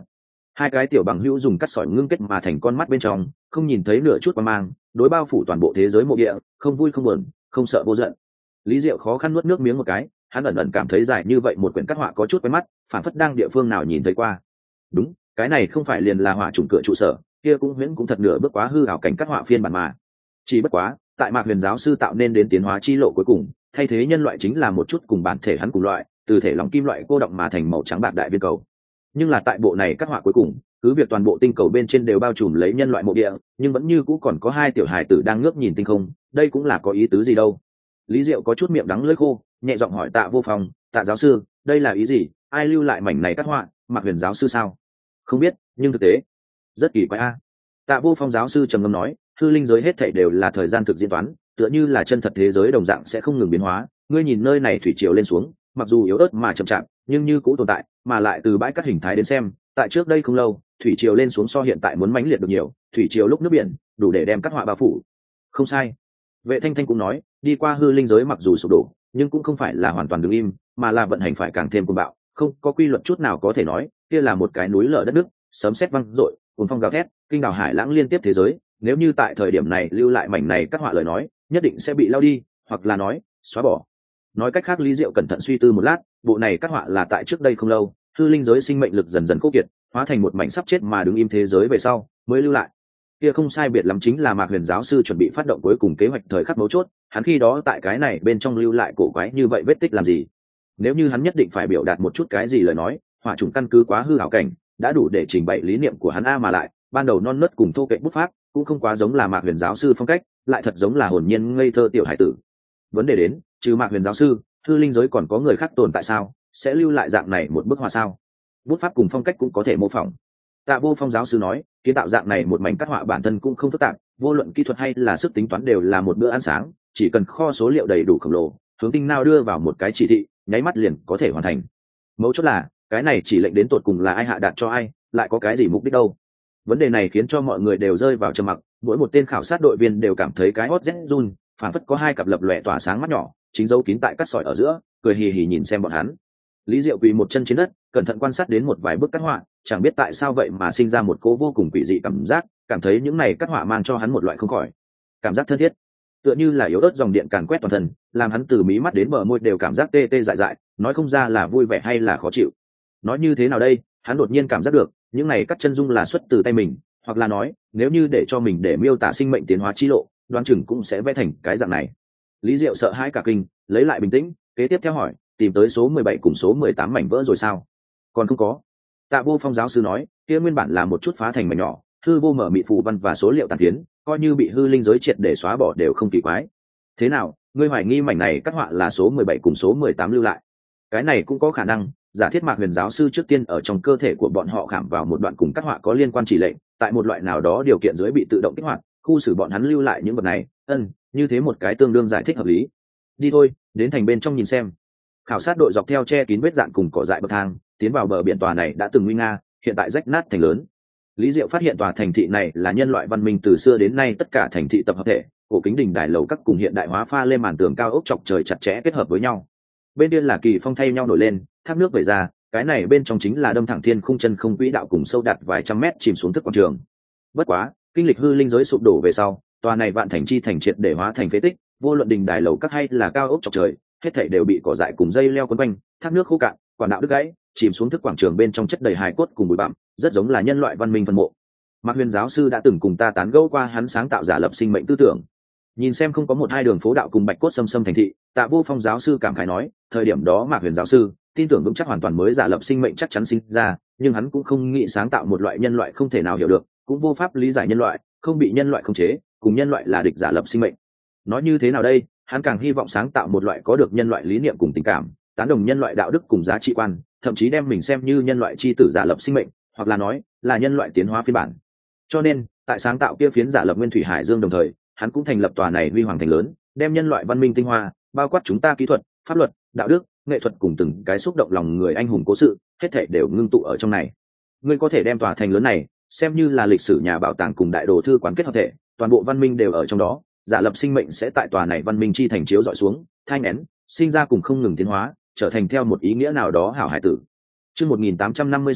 Hai cái tiểu bằng hữu dùng cắt sỏi ngưng kết mà thành con mắt bên trong, không nhìn thấy nửa chút qua mang, đối bao phủ toàn bộ thế giới mộ địa, không vui không buồn, không sợ vô giận. Lý Diệu khó khăn nuốt nước miếng một cái, hắn ẩn ẩn cảm thấy dài như vậy một quyển cắt họa có chút quen mắt, phản phất đang địa phương nào nhìn thấy qua. Đúng, cái này không phải liền là họa chủng cửa trụ sở, kia cũng huyễn cũng thật nửa bước quá hư ảo cảnh cắt họa phiên bản mà. Chỉ bất quá, tại Mạc Huyền giáo sư tạo nên đến tiến hóa chi lộ cuối cùng, thay thế nhân loại chính là một chút cùng bản thể hắn cùng loại, từ thể lòng kim loại cô động mà thành màu trắng bạc đại viên cầu. Nhưng là tại bộ này cắt họa cuối cùng, cứ việc toàn bộ tinh cầu bên trên đều bao trùm lấy nhân loại mộ địa, nhưng vẫn như cũ còn có hai tiểu hài tử đang ngước nhìn tinh không, đây cũng là có ý tứ gì đâu. Lý Diệu có chút miệng đắng lưỡi khô, nhẹ giọng hỏi Tạ Vô Phong, Tạ giáo sư, đây là ý gì? Ai lưu lại mảnh này cắt họa, Mạc Huyền giáo sư sao? Không biết, nhưng thực tế rất kỳ quái a. Tạ Vô Phong giáo sư trầm ngâm nói, hư linh giới hết thảy đều là thời gian thực diễn toán, tựa như là chân thật thế giới đồng dạng sẽ không ngừng biến hóa. Ngươi nhìn nơi này thủy triều lên xuống, mặc dù yếu ớt mà chậm chạp, nhưng như cũ tồn tại, mà lại từ bãi cát hình thái đến xem, tại trước đây không lâu, thủy triều lên xuống so hiện tại muốn mãnh liệt được nhiều, thủy triều lúc nước biển đủ để đem cắt họa bao phủ. Không sai. Vệ Thanh Thanh cũng nói, đi qua hư linh giới mặc dù sụp đổ, nhưng cũng không phải là hoàn toàn đứng im, mà là vận hành phải càng thêm cuồng bạo, không có quy luật chút nào có thể nói, kia là một cái núi lở đất nước, sấm sét vang rội, cuồng phong gào thét, kinh đảo hải lãng liên tiếp thế giới, nếu như tại thời điểm này lưu lại mảnh này cắt họa lời nói, nhất định sẽ bị lao đi, hoặc là nói, xóa bỏ. Nói cách khác, Lý Diệu cẩn thận suy tư một lát, bộ này cắt họa là tại trước đây không lâu, hư linh giới sinh mệnh lực dần dần khô kiệt, hóa thành một mảnh sắp chết mà đứng im thế giới về sau, mới lưu lại. Kia không sai biệt lắm chính là Mạc Huyền giáo sư chuẩn bị phát động cuối cùng kế hoạch thời khắc mấu chốt, hắn khi đó tại cái này bên trong lưu lại cổ quái như vậy vết tích làm gì? Nếu như hắn nhất định phải biểu đạt một chút cái gì lời nói, hỏa chủng căn cứ quá hư ảo cảnh, đã đủ để trình bày lý niệm của hắn a, mà lại, ban đầu non nớt cùng thô kệch bút pháp, cũng không quá giống là Mạc Huyền giáo sư phong cách, lại thật giống là hồn nhiên ngây thơ tiểu hải tử. Vấn đề đến, trừ Mạc Huyền giáo sư, hư linh giới còn có người khác tồn tại sao? Sẽ lưu lại dạng này một bức họa sao? Bút pháp cùng phong cách cũng có thể mô phỏng. Tạ Vô Phong giáo sư nói, kiến tạo dạng này một mảnh cắt họa bản thân cũng không phức tạp, vô luận kỹ thuật hay là sức tính toán đều là một bữa ăn sáng, chỉ cần kho số liệu đầy đủ khổng lồ, hướng tinh nào đưa vào một cái chỉ thị, nháy mắt liền có thể hoàn thành. Mấu chốt là, cái này chỉ lệnh đến tột cùng là ai hạ đạt cho ai, lại có cái gì mục đích đâu? Vấn đề này khiến cho mọi người đều rơi vào trầm mặc, mỗi một tên khảo sát đội viên đều cảm thấy cái hốt rét run, phản phất có hai cặp lập lòe tỏa sáng mắt nhỏ, chính dấu kín tại cắt sỏi ở giữa, cười hì hì nhìn xem bọn hắn. Lý Diệu quỳ một chân trên đất, cẩn thận quan sát đến một vài bức cắt họa, chẳng biết tại sao vậy mà sinh ra một cố vô cùng quỷ dị cảm giác, cảm thấy những này cắt họa mang cho hắn một loại không khỏi cảm giác thân thiết, tựa như là yếu ớt dòng điện càn quét toàn thân, làm hắn từ mí mắt đến bờ môi đều cảm giác tê tê dại dại, nói không ra là vui vẻ hay là khó chịu. Nói như thế nào đây, hắn đột nhiên cảm giác được, những này cắt chân dung là xuất từ tay mình, hoặc là nói, nếu như để cho mình để miêu tả sinh mệnh tiến hóa chi lộ, đoán chừng cũng sẽ vẽ thành cái dạng này. Lý Diệu sợ hãi cả kinh, lấy lại bình tĩnh, kế tiếp theo hỏi, tìm tới số mười bảy cùng số mười tám mảnh vỡ rồi sao? Còn không có. Tạ Vô Phong giáo sư nói, kia nguyên bản là một chút phá thành mảnh nhỏ, hư vô mở mị phù văn và số liệu tàn phiến, coi như bị hư linh giới triệt để xóa bỏ đều không kỳ quái. Thế nào, ngươi hoài nghi mảnh này các họa là số mười bảy cùng số mười tám lưu lại? Cái này cũng có khả năng, giả thiết Mạc Huyền giáo sư trước tiên ở trong cơ thể của bọn họ khảm vào một đoạn cùng các họa có liên quan chỉ lệnh, tại một loại nào đó điều kiện dưới bị tự động kích hoạt, khu xử bọn hắn lưu lại những vật này, ân, như thế một cái tương đương giải thích hợp lý. Đi thôi, đến thành bên trong nhìn xem. Khảo sát đội dọc theo che kín vết dạn cùng cỏ dại bậc thang tiến vào bờ biển tòa này đã từng nguy nga, hiện tại rách nát thành lớn. Lý Diệu phát hiện tòa thành thị này là nhân loại văn minh từ xưa đến nay tất cả thành thị tập hợp thể, cổ kính đình đài lầu các cùng hiện đại hóa pha lên màn tường cao ốc chọc trời chặt chẽ kết hợp với nhau. Bên điên là kỳ phong thay nhau nổi lên, thác nước về ra, cái này bên trong chính là đâm thẳng thiên khung chân không quỹ đạo cùng sâu đạt vài trăm mét chìm xuống thức quảng trường. Bất quá, kinh lịch hư linh giới sụp đổ về sau, tòa này vạn thành chi thành triệt để hóa thành phế tích, vô luận đình đài lầu các hay là cao ốc chọc trời, hết thảy đều bị cỏ dại cùng dây leo quấn quanh, thác nước khô cạn, quản đạo đứt gãy, chìm xuống thức quảng trường bên trong chất đầy hài cốt cùng bụi bặm, rất giống là nhân loại văn minh phân mộ. Mạc Huyền giáo sư đã từng cùng ta tán gẫu qua hắn sáng tạo giả lập sinh mệnh tư tưởng. Nhìn xem không có một hai đường phố đạo cùng bạch cốt xâm xâm thành thị, Tạ Vô Phong giáo sư cảm khái nói, thời điểm đó Mạc Huyền giáo sư tin tưởng vững chắc hoàn toàn mới giả lập sinh mệnh chắc chắn sinh ra, nhưng hắn cũng không nghĩ sáng tạo một loại nhân loại không thể nào hiểu được, cũng vô pháp lý giải nhân loại, không bị nhân loại khống chế, cùng nhân loại là địch giả lập sinh mệnh. Nói như thế nào đây, hắn càng hy vọng sáng tạo một loại có được nhân loại lý niệm cùng tình cảm, tán đồng nhân loại đạo đức cùng giá trị quan, thậm chí đem mình xem như nhân loại chi tử giả lập sinh mệnh, hoặc là nói là nhân loại tiến hóa phiên bản. Cho nên, tại sáng tạo kia phiến giả lập nguyên thủy hải dương đồng thời, hắn cũng thành lập tòa này huy hoàng thành lớn, đem nhân loại văn minh tinh hoa, bao quát chúng ta kỹ thuật, pháp luật, đạo đức, nghệ thuật cùng từng cái xúc động lòng người anh hùng cố sự, hết thảy đều ngưng tụ ở trong này. Ngươi có thể đem tòa thành lớn này xem như là lịch sử nhà bảo tàng cùng đại đồ thư quán kết hợp thể, toàn bộ văn minh đều ở trong đó, giả lập sinh mệnh sẽ tại tòa này văn minh chi thành chiếu dọi xuống, thai nghén, sinh ra cùng không ngừng tiến hóa, trở thành theo một ý nghĩa nào đó hảo hải tử. Chương một nghìn tám trăm năm mươi sáu,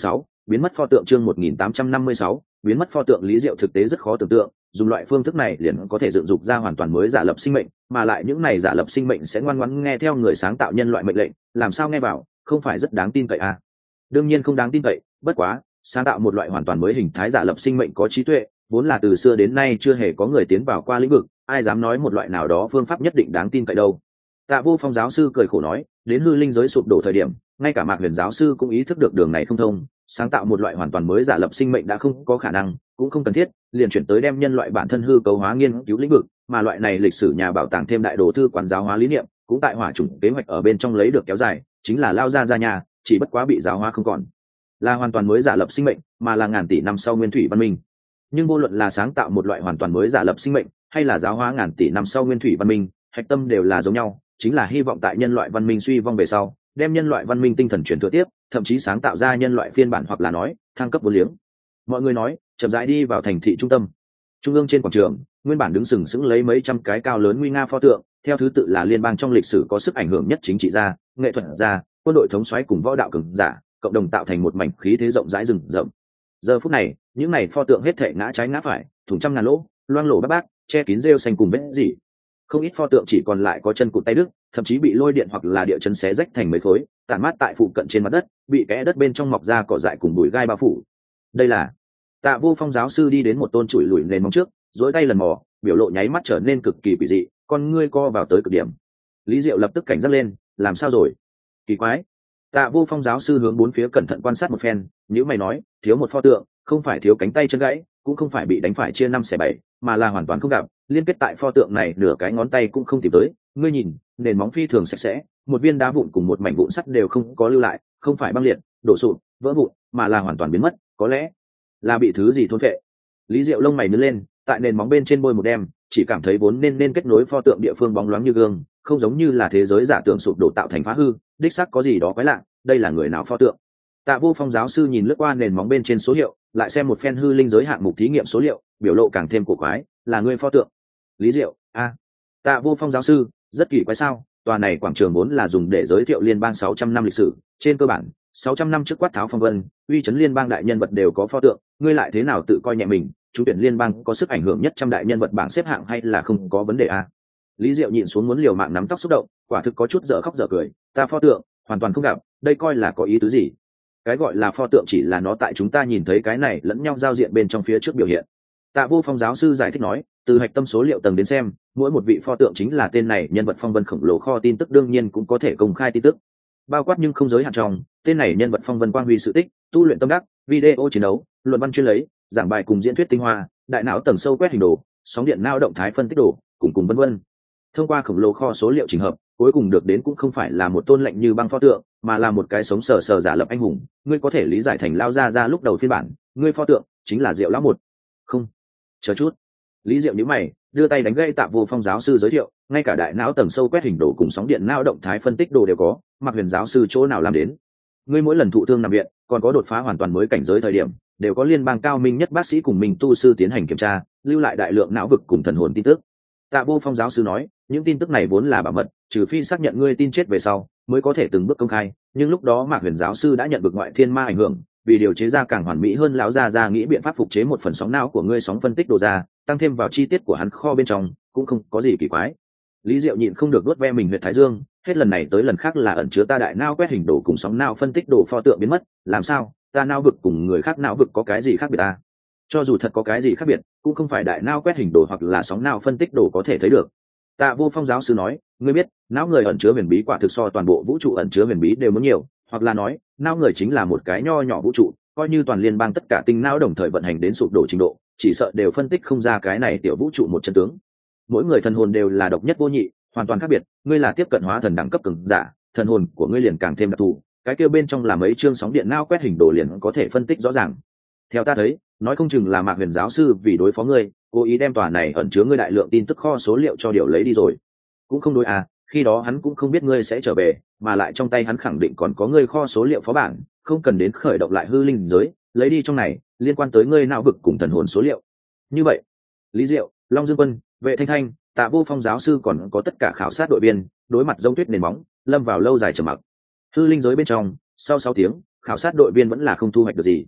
biến mất pho tượng chương một nghìn tám trăm năm mươi sáu, biến mất pho tượng. Lý Diệu thực tế rất khó tưởng tượng, dùng loại phương thức này liền có thể dựng dục ra hoàn toàn mới giả lập sinh mệnh, mà lại những này giả lập sinh mệnh sẽ ngoan ngoãn nghe theo người sáng tạo nhân loại mệnh lệnh, làm sao nghe bảo, không phải rất đáng tin cậy à? Đương nhiên không đáng tin cậy, bất quá, sáng tạo một loại hoàn toàn mới hình thái giả lập sinh mệnh có trí tuệ, vốn là từ xưa đến nay chưa hề có người tiến vào qua lĩnh vực, ai dám nói một loại nào đó phương pháp nhất định đáng tin cậy đâu. Tạ Vô Phong giáo sư cười khổ nói, đến hư linh giới sụp đổ thời điểm, ngay cả Mạc Huyền giáo sư cũng ý thức được đường này không thông, sáng tạo một loại hoàn toàn mới giả lập sinh mệnh đã không có khả năng, cũng không cần thiết, liền chuyển tới đem nhân loại bản thân hư cấu hóa nghiên cứu lĩnh vực, mà loại này lịch sử nhà bảo tàng thêm đại đồ thư quán giáo hóa lý niệm, cũng tại hỏa chủng kế hoạch ở bên trong lấy được kéo dài, chính là lao ra ra nhà, chỉ bất quá bị giáo hóa không còn là hoàn toàn mới giả lập sinh mệnh, mà là ngàn tỷ năm sau nguyên thủy văn minh. Nhưng vô luận là sáng tạo một loại hoàn toàn mới giả lập sinh mệnh, hay là giáo hóa ngàn tỷ năm sau nguyên thủy văn minh, hạch tâm đều là giống nhau, chính là hy vọng tại nhân loại văn minh suy vong về sau, đem nhân loại văn minh tinh thần truyền thừa tiếp, thậm chí sáng tạo ra nhân loại phiên bản hoặc là nói thăng cấp vô liếng. Mọi người nói, chậm rãi đi vào thành thị trung tâm. Trung ương trên quảng trường, nguyên bản đứng sừng sững lấy mấy trăm cái cao lớn nguy nga pho tượng, theo thứ tự là liên bang trong lịch sử có sức ảnh hưởng nhất chính trị gia, nghệ thuật gia, quân đội thống soái cùng võ đạo cường giả, cộng đồng tạo thành một mảnh khí thế rộng rãi rừng rậm. Giờ phút này, những này pho tượng hết thảy ngã trái ngã phải, thủng trăm ngàn lỗ, loang lổ bát bát, che kín rêu xanh cùng vết rỉ. Không ít pho tượng chỉ còn lại có chân cụt tay đứt, thậm chí bị lôi điện hoặc là địa chấn xé rách thành mấy khối, tản mát tại phụ cận trên mặt đất, bị kẽ đất bên trong mọc ra cỏ dại cùng bụi gai bao phủ. Đây là Tạ Vô Phong giáo sư đi đến một tôn chùi lùi nền móng trước, duỗi tay lần mò, biểu lộ nháy mắt trở nên cực kỳ quỷ dị, con ngươi co vào tới cực điểm. Lý Diệu lập tức cảnh giác lên, làm sao rồi? Kỳ quái. Tạ Vô Phong giáo sư hướng bốn phía cẩn thận quan sát một phen, nhíu mày nói, thiếu một pho tượng, không phải thiếu cánh tay chân gãy, cũng không phải bị đánh phải chia năm xẻ bảy, mà là hoàn toàn không gặp, liên kết tại pho tượng này nửa cái ngón tay cũng không tìm tới. Ngươi nhìn, nền móng phi thường sạch sẽ, một viên đá vụn cùng một mảnh vụn sắt đều không có lưu lại, không phải băng liệt, đổ sụp, vỡ vụn, mà là hoàn toàn biến mất, có lẽ là bị thứ gì thôn phệ. Lý Diệu lông mày nhướng lên, tại nền móng bên trên bôi một đêm, chỉ cảm thấy vốn nên nên kết nối pho tượng địa phương bóng loáng như gương, không giống như là thế giới giả tưởng sụp đổ tạo thành phá hư, đích xác có gì đó quái lạ, đây là người nào pho tượng? Tạ Vô Phong giáo sư nhìn lướt qua nền móng bên trên số hiệu, lại xem một phen hư linh giới hạng mục thí nghiệm số liệu, biểu lộ càng thêm cổ quái, là người pho tượng. Lý Diệu, a, à. Tạ Vô Phong giáo sư, rất kỳ quái sao? Tòa này quảng trường vốn là dùng để giới thiệu liên bang sáu trăm năm lịch sử, trên cơ bản, sáu trăm năm trước quát tháo phong vân, uy chấn liên bang đại nhân vật đều có pho tượng, ngươi lại thế nào tự coi nhẹ mình, trúng tuyển liên bang có sức ảnh hưởng nhất trăm đại nhân vật bảng xếp hạng hay là không có vấn đề a? Lý Diệu nhịn xuống muốn liều mạng nắm tóc xúc động, quả thực có chút dở khóc dở cười, ta pho tượng, hoàn toàn không gặp, đây coi là có ý tứ gì? Cái gọi là pho tượng chỉ là nó tại chúng ta nhìn thấy cái này lẫn nhau giao diện bên trong phía trước biểu hiện. Tạ Vô Phong giáo sư giải thích nói, từ hạch tâm số liệu tầng đến xem, mỗi một vị pho tượng chính là tên này nhân vật phong vân khổng lồ kho tin tức, đương nhiên cũng có thể công khai tin tức, bao quát nhưng không giới hạn trong tên này nhân vật phong vân quang huy sự tích, tu luyện tâm đắc, video chiến đấu, luận văn chuyên lấy, giảng bài cùng diễn thuyết tinh hoa, đại não tầng sâu quét hình đồ, sóng điện não động thái phân tích đồ, cùng cùng vân vân. Thông qua khổng lồ kho số liệu trình hợp, cuối cùng được đến cũng không phải là một tôn lệnh như băng pho tượng, mà là một cái sống sờ sờ giả lập anh hùng. Ngươi có thể lý giải thành lao ra ra lúc đầu phiên bản, ngươi pho tượng chính là Diệu lão một. Không, chờ chút. Lý Diệu nhíu mày, đưa tay đánh gãy Tạ Vô Phong giáo sư giới thiệu, ngay cả đại não tầng sâu quét hình đồ cùng sóng điện não động thái phân tích đồ đều có, Mạc Huyền giáo sư chỗ nào làm đến? Ngươi mỗi lần thụ thương nằm viện, còn có đột phá hoàn toàn mới cảnh giới thời điểm, đều có liên bang cao minh nhất bác sĩ cùng mình tu sư tiến hành kiểm tra, lưu lại đại lượng não vực cùng thần hồn tin tức. Tạ Vô Phong giáo sư nói, những tin tức này vốn là bảo mật, trừ phi xác nhận ngươi tin chết về sau, mới có thể từng bước công khai, nhưng lúc đó Mạc Huyền giáo sư đã nhận vực ngoại thiên ma ảnh hưởng, vì điều chế ra càng hoàn mỹ hơn, lão gia gia nghĩ biện pháp phục chế một phần sóng não của ngươi sóng phân tích đồ ra, tăng thêm vào chi tiết của hắn kho bên trong, cũng không có gì kỳ quái. Lý Diệu nhịn không được đuốt ve mình huyệt thái dương, hết lần này tới lần khác là ẩn chứa ta đại não quét hình đồ cùng sóng não phân tích đồ pho tượng biến mất, làm sao? Ta não vực cùng người khác não vực có cái gì khác biệt à? Cho dù thật có cái gì khác biệt, cũng không phải đại não quét hình đồ hoặc là sóng não phân tích đồ có thể thấy được. Tạ Vô Phong giáo sư nói, ngươi biết, não người ẩn chứa huyền bí quả thực so toàn bộ vũ trụ ẩn chứa huyền bí đều muốn nhiều, hoặc là nói, não người chính là một cái nho nhỏ vũ trụ, coi như toàn liên bang tất cả tinh não đồng thời vận hành đến sụp đổ trình độ, chỉ sợ đều phân tích không ra cái này tiểu vũ trụ một chân tướng. Mỗi người thần hồn đều là độc nhất vô nhị, hoàn toàn khác biệt, ngươi là tiếp cận hóa thần đẳng cấp cường giả, thần hồn của ngươi liền càng thêm đặc thù, cái kia bên trong là mấy chương sóng điện não quét hình đồ liền có thể phân tích rõ ràng. Theo ta thấy, nói không chừng là Mạc Huyền giáo sư vì đối phó ngươi, cố ý đem tòa này ẩn chứa ngươi đại lượng tin tức kho số liệu cho điều lấy đi rồi. Cũng không đối à, khi đó hắn cũng không biết ngươi sẽ trở về, mà lại trong tay hắn khẳng định còn có ngươi kho số liệu phó bản, không cần đến khởi động lại hư linh giới, lấy đi trong này liên quan tới ngươi não vực cùng thần hồn số liệu. Như vậy, Lý Diệu, Long Dương Quân, Vệ Thanh Thanh, Tạ Vô Phong giáo sư còn có tất cả khảo sát đội viên, đối mặt giống tuyết nền móng, lâm vào lâu dài trầm mặc. Hư linh giới bên trong, sau sáu tiếng, khảo sát đội viên vẫn là không thu hoạch được gì.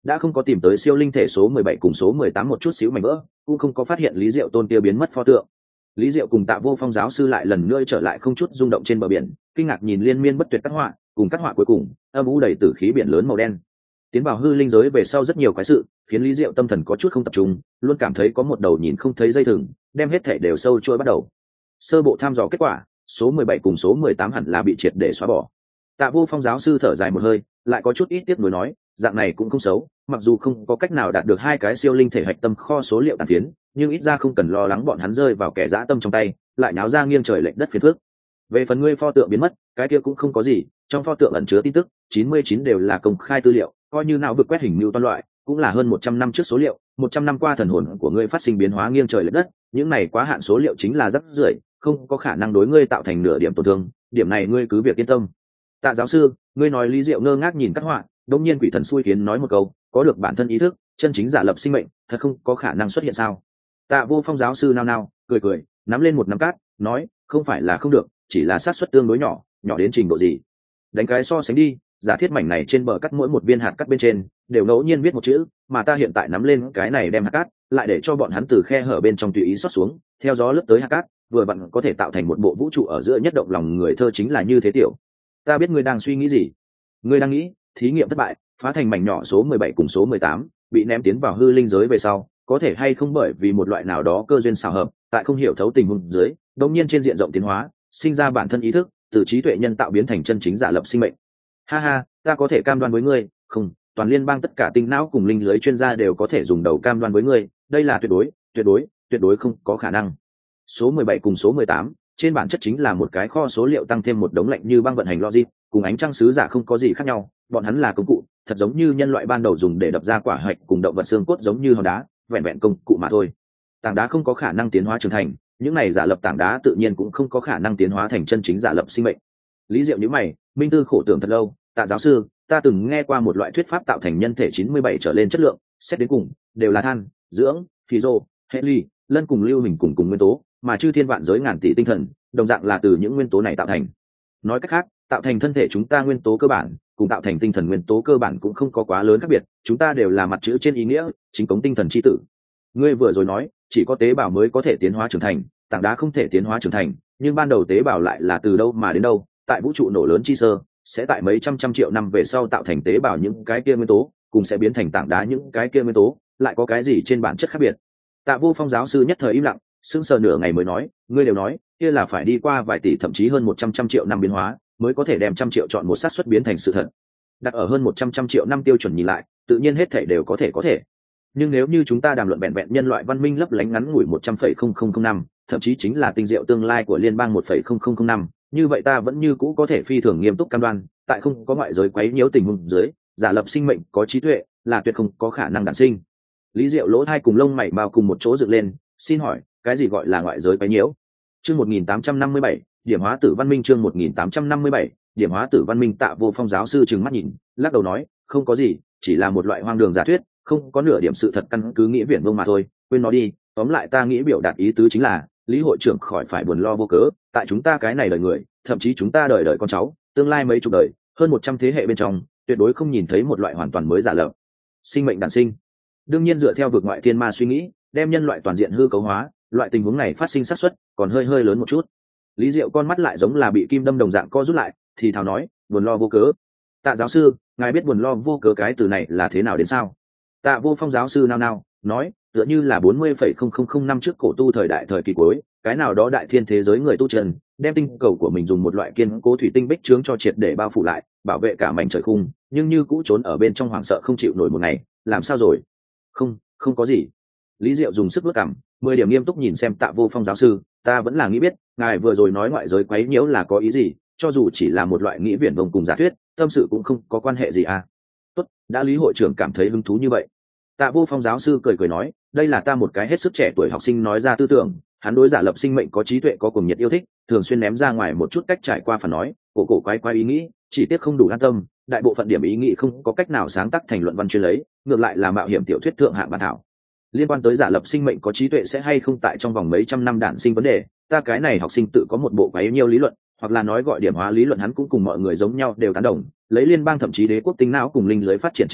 đã không có tìm tới siêu linh thể số mười bảy cùng số mười tám một chút xíu mảnh vỡ, cũng không có phát hiện Lý Diệu tôn kia biến mất pho tượng. Lý Diệu cùng Tạ Vô Phong giáo sư lại lần nữa trở lại không chút rung động trên bờ biển, kinh ngạc nhìn liên miên bất tuyệt các họa, cùng các họa cuối cùng, âm u đầy tử khí biển lớn màu đen. Tiến vào hư linh giới về sau rất nhiều cái sự, khiến Lý Diệu tâm thần có chút không tập trung, luôn cảm thấy có một đầu nhìn không thấy dây thừng, đem hết thể đều sâu trôi bắt đầu. Sơ bộ thăm dò kết quả, số mười bảy cùng số mười tám hẳn là bị triệt để xóa bỏ. Tạ Vô Phong giáo sư thở dài một hơi, lại có chút ít tiếc nuối nói, dạng này cũng không xấu, mặc dù không có cách nào đạt được hai cái siêu linh thể hạch tâm kho số liệu tàn phiến, nhưng ít ra không cần lo lắng bọn hắn rơi vào kẻ dã tâm trong tay, lại náo ra nghiêng trời lệch đất phiền phức. Về phần ngươi pho tượng biến mất, cái kia cũng không có gì, trong pho tượng ẩn chứa tin tức, chín mươi chín đều là công khai tư liệu, coi như nào vực quét hình mưu toan loại, cũng là hơn một trăm năm trước số liệu, một trăm năm qua thần hồn của ngươi phát sinh biến hóa nghiêng trời lệch đất, những này quá hạn số liệu chính là rắc rưởi, không có khả năng đối ngươi tạo thành nửa điểm tổn thương, điểm này ngươi cứ việc yên tâm. Tạ giáo sư, ngươi nói Lý Diệu ngơ ngác nhìn các họa, đột nhiên quỷ thần xui khiến nói một câu, có được bản thân ý thức, chân chính giả lập sinh mệnh, thật không có khả năng xuất hiện sao? Tạ Vô Phong giáo sư nao nao, cười cười, nắm lên một nắm cát, nói, không phải là không được, chỉ là xác suất tương đối nhỏ, nhỏ đến trình độ gì? Đánh cái so sánh đi, giả thiết mảnh này trên bờ cắt mỗi một viên hạt cát bên trên đều ngẫu nhiên viết một chữ, mà ta hiện tại nắm lên cái này đem hạt cát, lại để cho bọn hắn từ khe hở bên trong tùy ý xót xuống, theo gió lướt tới hạt cát, vừa vặn có thể tạo thành một bộ vũ trụ ở giữa nhất động lòng người thơ chính là như thế tiểu. Ta biết ngươi đang suy nghĩ gì. Ngươi đang nghĩ, thí nghiệm thất bại, phá thành mảnh nhỏ số mười bảy cùng số mười tám, bị ném tiến vào hư linh giới về sau, có thể hay không bởi vì một loại nào đó cơ duyên xảo hợp, tại không hiểu thấu tình huống dưới, đột nhiên trên diện rộng tiến hóa, sinh ra bản thân ý thức, từ trí tuệ nhân tạo biến thành chân chính giả lập sinh mệnh. Ha ha, ta có thể cam đoan với ngươi, không, toàn liên bang tất cả tinh não cùng linh lưới chuyên gia đều có thể dùng đầu cam đoan với ngươi, đây là tuyệt đối, tuyệt đối, tuyệt đối không có khả năng. Số mười bảy cùng số mười tám, trên bản chất chính là một cái kho số liệu tăng thêm một đống lạnh như băng vận hành logic, cùng ánh trăng sứ giả không có gì khác nhau, bọn hắn là công cụ, thật giống như nhân loại ban đầu dùng để đập ra quả hạch cùng động vật xương cốt giống như hòn đá, vẹn vẹn công cụ mà thôi. Tảng đá không có khả năng tiến hóa trưởng thành, những này giả lập tảng đá tự nhiên cũng không có khả năng tiến hóa thành chân chính giả lập sinh mệnh. Lý Diệu nhíu mày, minh tư khổ tưởng thật lâu, Tạ giáo sư, ta từng nghe qua một loại thuyết pháp tạo thành nhân thể chín mươi bảy trở lên chất lượng, xét đến cùng đều là than, dưỡng, hydro, heli, lân cùng lưu hình cùng cùng nguyên tố, mà chư thiên vạn giới ngàn tỷ tinh thần, đồng dạng là từ những nguyên tố này tạo thành. Nói cách khác, tạo thành thân thể chúng ta nguyên tố cơ bản, cùng tạo thành tinh thần nguyên tố cơ bản cũng không có quá lớn khác biệt, chúng ta đều là mặt chữ trên ý nghĩa, chính cống tinh thần chi tử. Ngươi vừa rồi nói, chỉ có tế bào mới có thể tiến hóa trưởng thành, tảng đá không thể tiến hóa trưởng thành, nhưng ban đầu tế bào lại là từ đâu mà đến đâu, tại vũ trụ nổ lớn chi sơ, sẽ tại mấy trăm trăm triệu năm về sau tạo thành tế bào những cái kia nguyên tố, cùng sẽ biến thành tảng đá những cái kia nguyên tố, lại có cái gì trên bản chất khác biệt? Tạ Vô Phong giáo sư nhất thời im lặng, sững sờ nửa ngày mới nói, ngươi đều nói, kia là phải đi qua vài tỷ thậm chí hơn một trăm trăm triệu năm biến hóa, mới có thể đem trăm triệu chọn một xác suất biến thành sự thật. Đặt ở hơn một trăm trăm triệu năm tiêu chuẩn nhìn lại, tự nhiên hết thể đều có thể có thể. Nhưng nếu như chúng ta đàm luận vẹn vẹn nhân loại văn minh lấp lánh ngắn ngủi một trăm phẩy không không không năm, thậm chí chính là tinh diệu tương lai của liên bang một phẩy không không không năm, như vậy ta vẫn như cũ có thể phi thường nghiêm túc cam đoan, tại không có ngoại giới quấy nhiễu tình huống dưới, giả lập sinh mệnh có trí tuệ là tuyệt không có khả năng đản sinh. Lý Diệu lỗ hai cùng lông mày bao cùng một chỗ dựng lên, xin hỏi, cái gì gọi là ngoại giới quấy nhiễu? Chương một nghìn tám trăm năm mươi bảy, điểm hóa tử văn minh chương một nghìn tám trăm năm mươi bảy, điểm hóa tử văn minh. Tạ Vô Phong giáo sư trừng mắt nhìn, lắc đầu nói, không có gì, chỉ là một loại hoang đường giả thuyết, không có nửa điểm sự thật căn cứ nghĩa viển vông mà thôi, quên nó đi. Tóm lại ta nghĩ biểu đạt ý tứ chính là, Lý hội trưởng khỏi phải buồn lo vô cớ, tại chúng ta cái này đời người, thậm chí chúng ta đời đời con cháu, tương lai mấy chục đời, hơn một trăm thế hệ bên trong, tuyệt đối không nhìn thấy một loại hoàn toàn mới giả lập sinh mệnh đản sinh. Đương nhiên dựa theo vực ngoại thiên ma suy nghĩ, đem nhân loại toàn diện hư cấu hóa, loại tình huống này phát sinh xác suất còn hơi hơi lớn một chút. Lý Diệu con mắt lại giống là bị kim đâm đồng dạng co rút lại, thì thào nói, buồn lo vô cớ. Tạ giáo sư, ngài biết buồn lo vô cớ cái từ này là thế nào đến sao? Tạ Vô Phong giáo sư nao nao nói, tựa như là bốn mươi phẩy không không không năm trước cổ tu thời đại thời kỳ cuối, cái nào đó đại thiên thế giới người tu trần đem tinh cầu của mình dùng một loại kiên cố thủy tinh bích trướng cho triệt để bao phủ lại, bảo vệ cả mảnh trời khung, nhưng như cũ trốn ở bên trong hoảng sợ không chịu nổi một ngày, làm sao rồi? Không, không có gì. Lý Diệu dùng sức vớt cằm, mười điểm nghiêm túc nhìn xem Tạ Vô Phong giáo sư, ta vẫn là nghĩ biết, ngài vừa rồi nói ngoại giới quấy nhiễu là có ý gì, cho dù chỉ là một loại nghĩ viển vông cùng giả thuyết, tâm sự cũng không có quan hệ gì à? Tốt, đã Lý hội trưởng cảm thấy hứng thú như vậy. Tạ Vô Phong giáo sư cười cười nói, đây là ta một cái hết sức trẻ tuổi học sinh nói ra tư tưởng, hắn đối giả lập sinh mệnh có trí tuệ có cùng nhiệt yêu thích, thường xuyên ném ra ngoài một chút cách trải qua phản nói, cổ cổ quái quái ý nghĩ, chỉ tiếc không đủ an tâm, đại bộ phận điểm ý nghĩ không có cách nào sáng tác thành luận văn chuyên lấy, ngược lại là mạo hiểm tiểu thuyết thượng hạng bản thảo. Liên quan tới giả lập sinh mệnh có trí tuệ sẽ hay không tại trong vòng mấy trăm năm đản sinh vấn đề, ta cái này học sinh tự có một bộ quái nhiều lý luận, hoặc là nói gọi điểm hóa lý luận, hắn cũng cùng mọi người giống nhau đều tán đồng, lấy liên bang thậm chí đế quốc tinh não cùng linh lưới phát triển trình độ,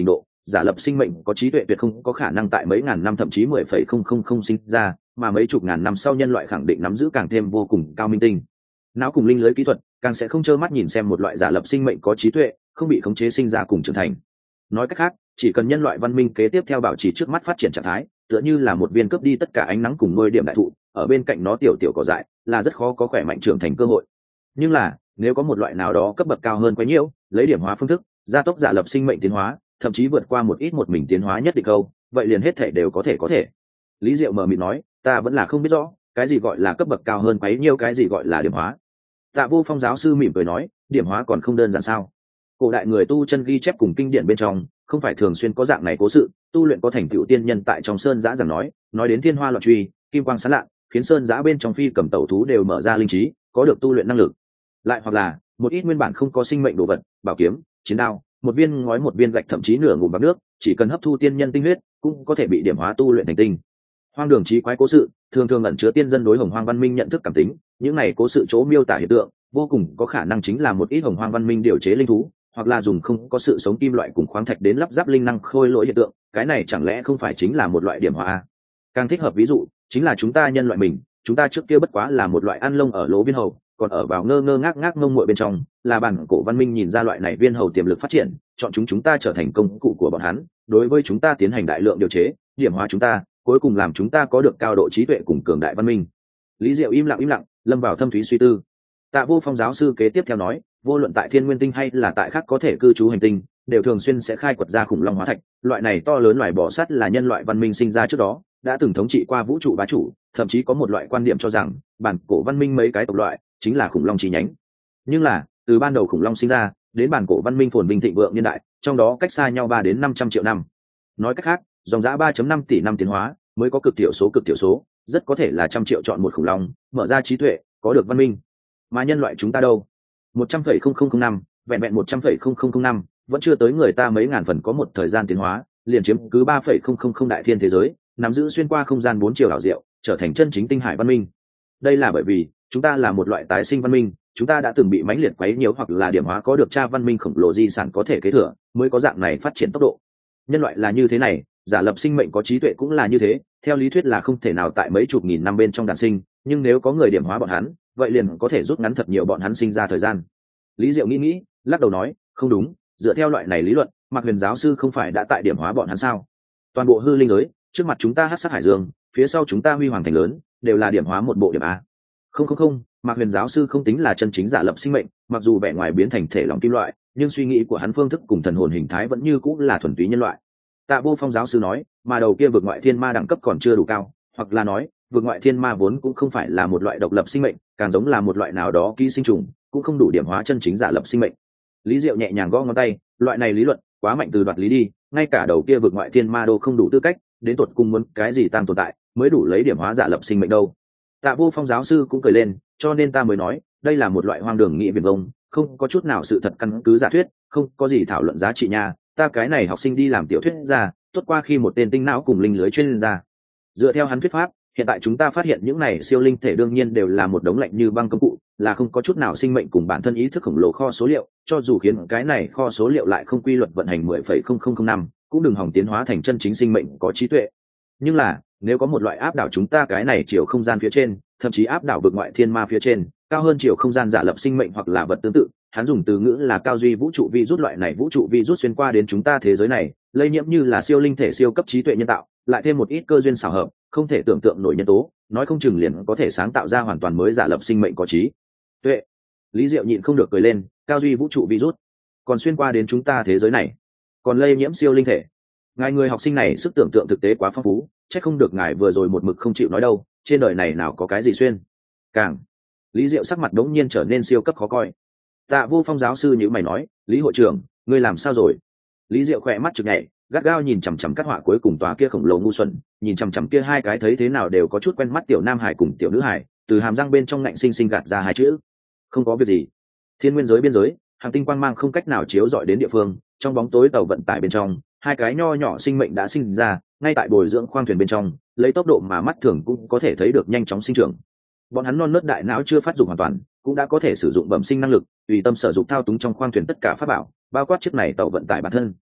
giả lập sinh mệnh có trí tuệ tuyệt không có khả năng tại mấy ngàn năm thậm chí mười phẩy không không không sinh ra, mà mấy chục ngàn năm sau nhân loại khẳng định nắm giữ càng thêm vô cùng cao minh tinh não cùng linh lưới kỹ thuật, càng sẽ không trơ mắt nhìn xem một loại giả lập sinh mệnh có trí tuệ không bị khống chế sinh ra cùng trưởng thành. Nói cách khác, chỉ cần nhân loại văn minh kế tiếp theo bảo trì trước mắt phát triển trạng thái, tựa như là một viên cướp đi tất cả ánh nắng cùng nuôi điểm đại thụ, ở bên cạnh nó tiểu tiểu cỏ dại, là rất khó có khỏe mạnh trưởng thành cơ hội. Nhưng là, nếu có một loại nào đó cấp bậc cao hơn quá nhiều, lấy điểm hóa phương thức, gia tốc giả lập sinh mệnh tiến hóa, thậm chí vượt qua một ít một mình tiến hóa nhất định câu, vậy liền hết thể đều có thể có thể. Lý Diệu mờ mịt nói, ta vẫn là không biết rõ, cái gì gọi là cấp bậc cao hơn quá nhiều, cái gì gọi là điểm hóa. Tạ Vô Phong giáo sư mỉm cười nói, điểm hóa còn không đơn giản sao? Cổ đại người tu chân ghi chép cùng kinh điển bên trong, không phải thường xuyên có dạng này cố sự, tu luyện có thành tựu tiên nhân tại trong sơn giã rằng nói, nói đến thiên hoa loạn truy, kim quang sáng lạ, khiến sơn giã bên trong phi cầm tẩu thú đều mở ra linh trí, có được tu luyện năng lực. Lại hoặc là, một ít nguyên bản không có sinh mệnh đồ vật, bảo kiếm, chiến đao, một viên ngói một viên gạch thậm chí nửa ngụm bạc nước, chỉ cần hấp thu tiên nhân tinh huyết, cũng có thể bị điểm hóa tu luyện thành tinh. Hoang đường trí quái cố sự, thường thường ẩn chứa tiên dân đối hồng hoang văn minh nhận thức cảm tính, những này cố sự chỗ miêu tả hiện tượng, vô cùng có khả năng chính là một ít hồng hoang văn minh điều chế linh thú, hoặc là dùng không có sự sống kim loại cùng khoáng thạch đến lắp ráp linh năng khôi lỗi hiện tượng, cái này chẳng lẽ không phải chính là một loại điểm hóa? Càng thích hợp ví dụ chính là chúng ta nhân loại mình, chúng ta trước kia bất quá là một loại ăn lông ở lỗ viên hầu, còn ở vào ngơ ngơ ngác ngác ngông muội bên trong, là bản cổ văn minh nhìn ra loại này viên hầu tiềm lực phát triển, chọn chúng chúng ta trở thành công cụ của bọn hắn, đối với chúng ta tiến hành đại lượng điều chế, điểm hóa chúng ta, cuối cùng làm chúng ta có được cao độ trí tuệ cùng cường đại văn minh. Lý Diệu im lặng im lặng, lâm vào thâm thúy suy tư. Tạ Vô Phong giáo sư kế tiếp theo nói, vô luận tại thiên nguyên tinh hay là tại khác có thể cư trú hành tinh, đều thường xuyên sẽ khai quật ra khủng long hóa thạch, loại này to lớn loài bò sát là nhân loại văn minh sinh ra trước đó đã từng thống trị qua vũ trụ bá chủ, thậm chí có một loại quan điểm cho rằng bản cổ văn minh mấy cái tộc loại chính là khủng long chi nhánh. Nhưng là từ ban đầu khủng long sinh ra đến bản cổ văn minh phồn vinh thịnh vượng niên đại, trong đó cách xa nhau ba đến năm trăm triệu năm. Nói cách khác, dòng dã ba phẩy năm tỷ năm tiến hóa mới có cực thiểu số cực thiểu số, rất có thể là trăm triệu chọn một khủng long, mở ra trí tuệ, có được văn minh. Mà nhân loại chúng ta đâu? một trăm phẩy không không không năm, vẹn vẹn một trăm phẩy không không không năm, vẫn chưa tới người ta mấy ngàn phần có một thời gian tiến hóa, liền chiếm cứ ba phẩy không không không đại thiên thế giới, nắm giữ xuyên qua không gian bốn chiều ảo diệu, trở thành chân chính tinh hải văn minh. Đây là bởi vì chúng ta là một loại tái sinh văn minh, chúng ta đã từng bị mãnh liệt quấy nhiễu hoặc là điểm hóa có được cha văn minh khổng lồ di sản có thể kế thừa, mới có dạng này phát triển tốc độ. Nhân loại là như thế này, giả lập sinh mệnh có trí tuệ cũng là như thế, theo lý thuyết là không thể nào tại mấy chục nghìn năm bên trong đản sinh, nhưng nếu có người điểm hóa bọn hắn, vậy liền có thể rút ngắn thật nhiều bọn hắn sinh ra thời gian. Lý Diệu nghĩ nghĩ, lắc đầu nói, không đúng, dựa theo loại này lý luận, Mạc Huyền giáo sư không phải đã tại điểm hóa bọn hắn sao? Toàn bộ hư linh giới, trước mặt chúng ta hắc sát hải dương, phía sau chúng ta huy hoàng thành lớn, đều là điểm hóa một bộ điểm a. Không không không, Mạc Huyền giáo sư không tính là chân chính giả lập sinh mệnh, mặc dù vẻ ngoài biến thành thể lòng kim loại, nhưng suy nghĩ của hắn phương thức cùng thần hồn hình thái vẫn như cũng là thuần túy nhân loại. Tạ Vô Phong giáo sư nói, mà đầu kia vực ngoại thiên ma đẳng cấp còn chưa đủ cao, hoặc là nói, vực ngoại thiên ma vốn cũng không phải là một loại độc lập sinh mệnh, càng giống là một loại nào đó ký sinh trùng, cũng không đủ điểm hóa chân chính giả lập sinh mệnh. Lý Diệu nhẹ nhàng gõ ngón tay, loại này lý luận quá mạnh từ đoạt lý đi, ngay cả đầu kia vực ngoại thiên ma đô không đủ tư cách, đến tột cùng muốn cái gì tăng tồn tại mới đủ lấy điểm hóa giả lập sinh mệnh đâu. Tạ Vô Phong giáo sư cũng cười lên, cho nên ta mới nói, đây là một loại hoang đường nghị viển vông, không có chút nào sự thật căn cứ giả thuyết, không có gì thảo luận giá trị nha, ta cái này học sinh đi làm tiểu thuyết ra, tốt qua khi một tên tinh não cùng linh lưới chuyên gia. Dựa theo hắn thuyết pháp, hiện tại chúng ta phát hiện những này siêu linh thể đương nhiên đều là một đống lạnh như băng công cụ, là không có chút nào sinh mệnh cùng bản thân ý thức khổng lồ kho số liệu, cho dù khiến cái này kho số liệu lại không quy luật vận hành mười phẩy không không không năm, cũng đừng hòng tiến hóa thành chân chính sinh mệnh có trí tuệ. Nhưng là, nếu có một loại áp đảo chúng ta cái này chiều không gian phía trên, thậm chí áp đảo vực ngoại thiên ma phía trên, cao hơn chiều không gian giả lập sinh mệnh hoặc là vật tương tự, hắn dùng từ ngữ là cao duy vũ trụ vi rút, loại này vũ trụ vi rút xuyên qua đến chúng ta thế giới này, lây nhiễm như là siêu linh thể siêu cấp trí tuệ nhân tạo, lại thêm một ít cơ duyên xảo hợp, không thể tưởng tượng nổi nhân tố, nói không chừng liền có thể sáng tạo ra hoàn toàn mới giả lập sinh mệnh có trí tuệ. Lý Diệu nhịn không được cười lên, cao duy vũ trụ virus còn xuyên qua đến chúng ta thế giới này, còn lây nhiễm siêu linh thể. Ngài người học sinh này sức tưởng tượng thực tế quá phong phú, chắc không được ngài vừa rồi một mực không chịu nói đâu, trên đời này nào có cái gì xuyên. Càng Lý Diệu sắc mặt đống nhiên trở nên siêu cấp khó coi. Tạ Vô Phong giáo sư như mày nói, Lý hội trưởng, ngươi làm sao rồi? Lý Diệu khỏe mắt chực nhảy, gắt gao nhìn chằm chằm cát họa cuối cùng tòa kia khổng lồ ngu xuẩn, nhìn chằm chằm kia hai cái thấy thế nào đều có chút quen mắt tiểu nam hải cùng tiểu nữ hải, từ hàm răng bên trong ngạnh sinh sinh gạt ra hai chữ: không có việc gì. Thiên nguyên giới biên giới, hàng tinh quang mang không cách nào chiếu rọi đến địa phương, trong bóng tối tàu vận tải bên trong, hai cái nho nhỏ sinh mệnh đã sinh ra, ngay tại bồi dưỡng khoang thuyền bên trong, lấy tốc độ mà mắt thường cũng có thể thấy được nhanh chóng sinh trưởng. Bọn hắn non nớt đại não chưa phát dụng hoàn toàn, cũng đã có thể sử dụng bẩm sinh năng lực, tùy tâm sở dụng thao túng trong khoang thuyền tất cả pháp bảo, bao quát chiếc này tàu vận tải bản thân.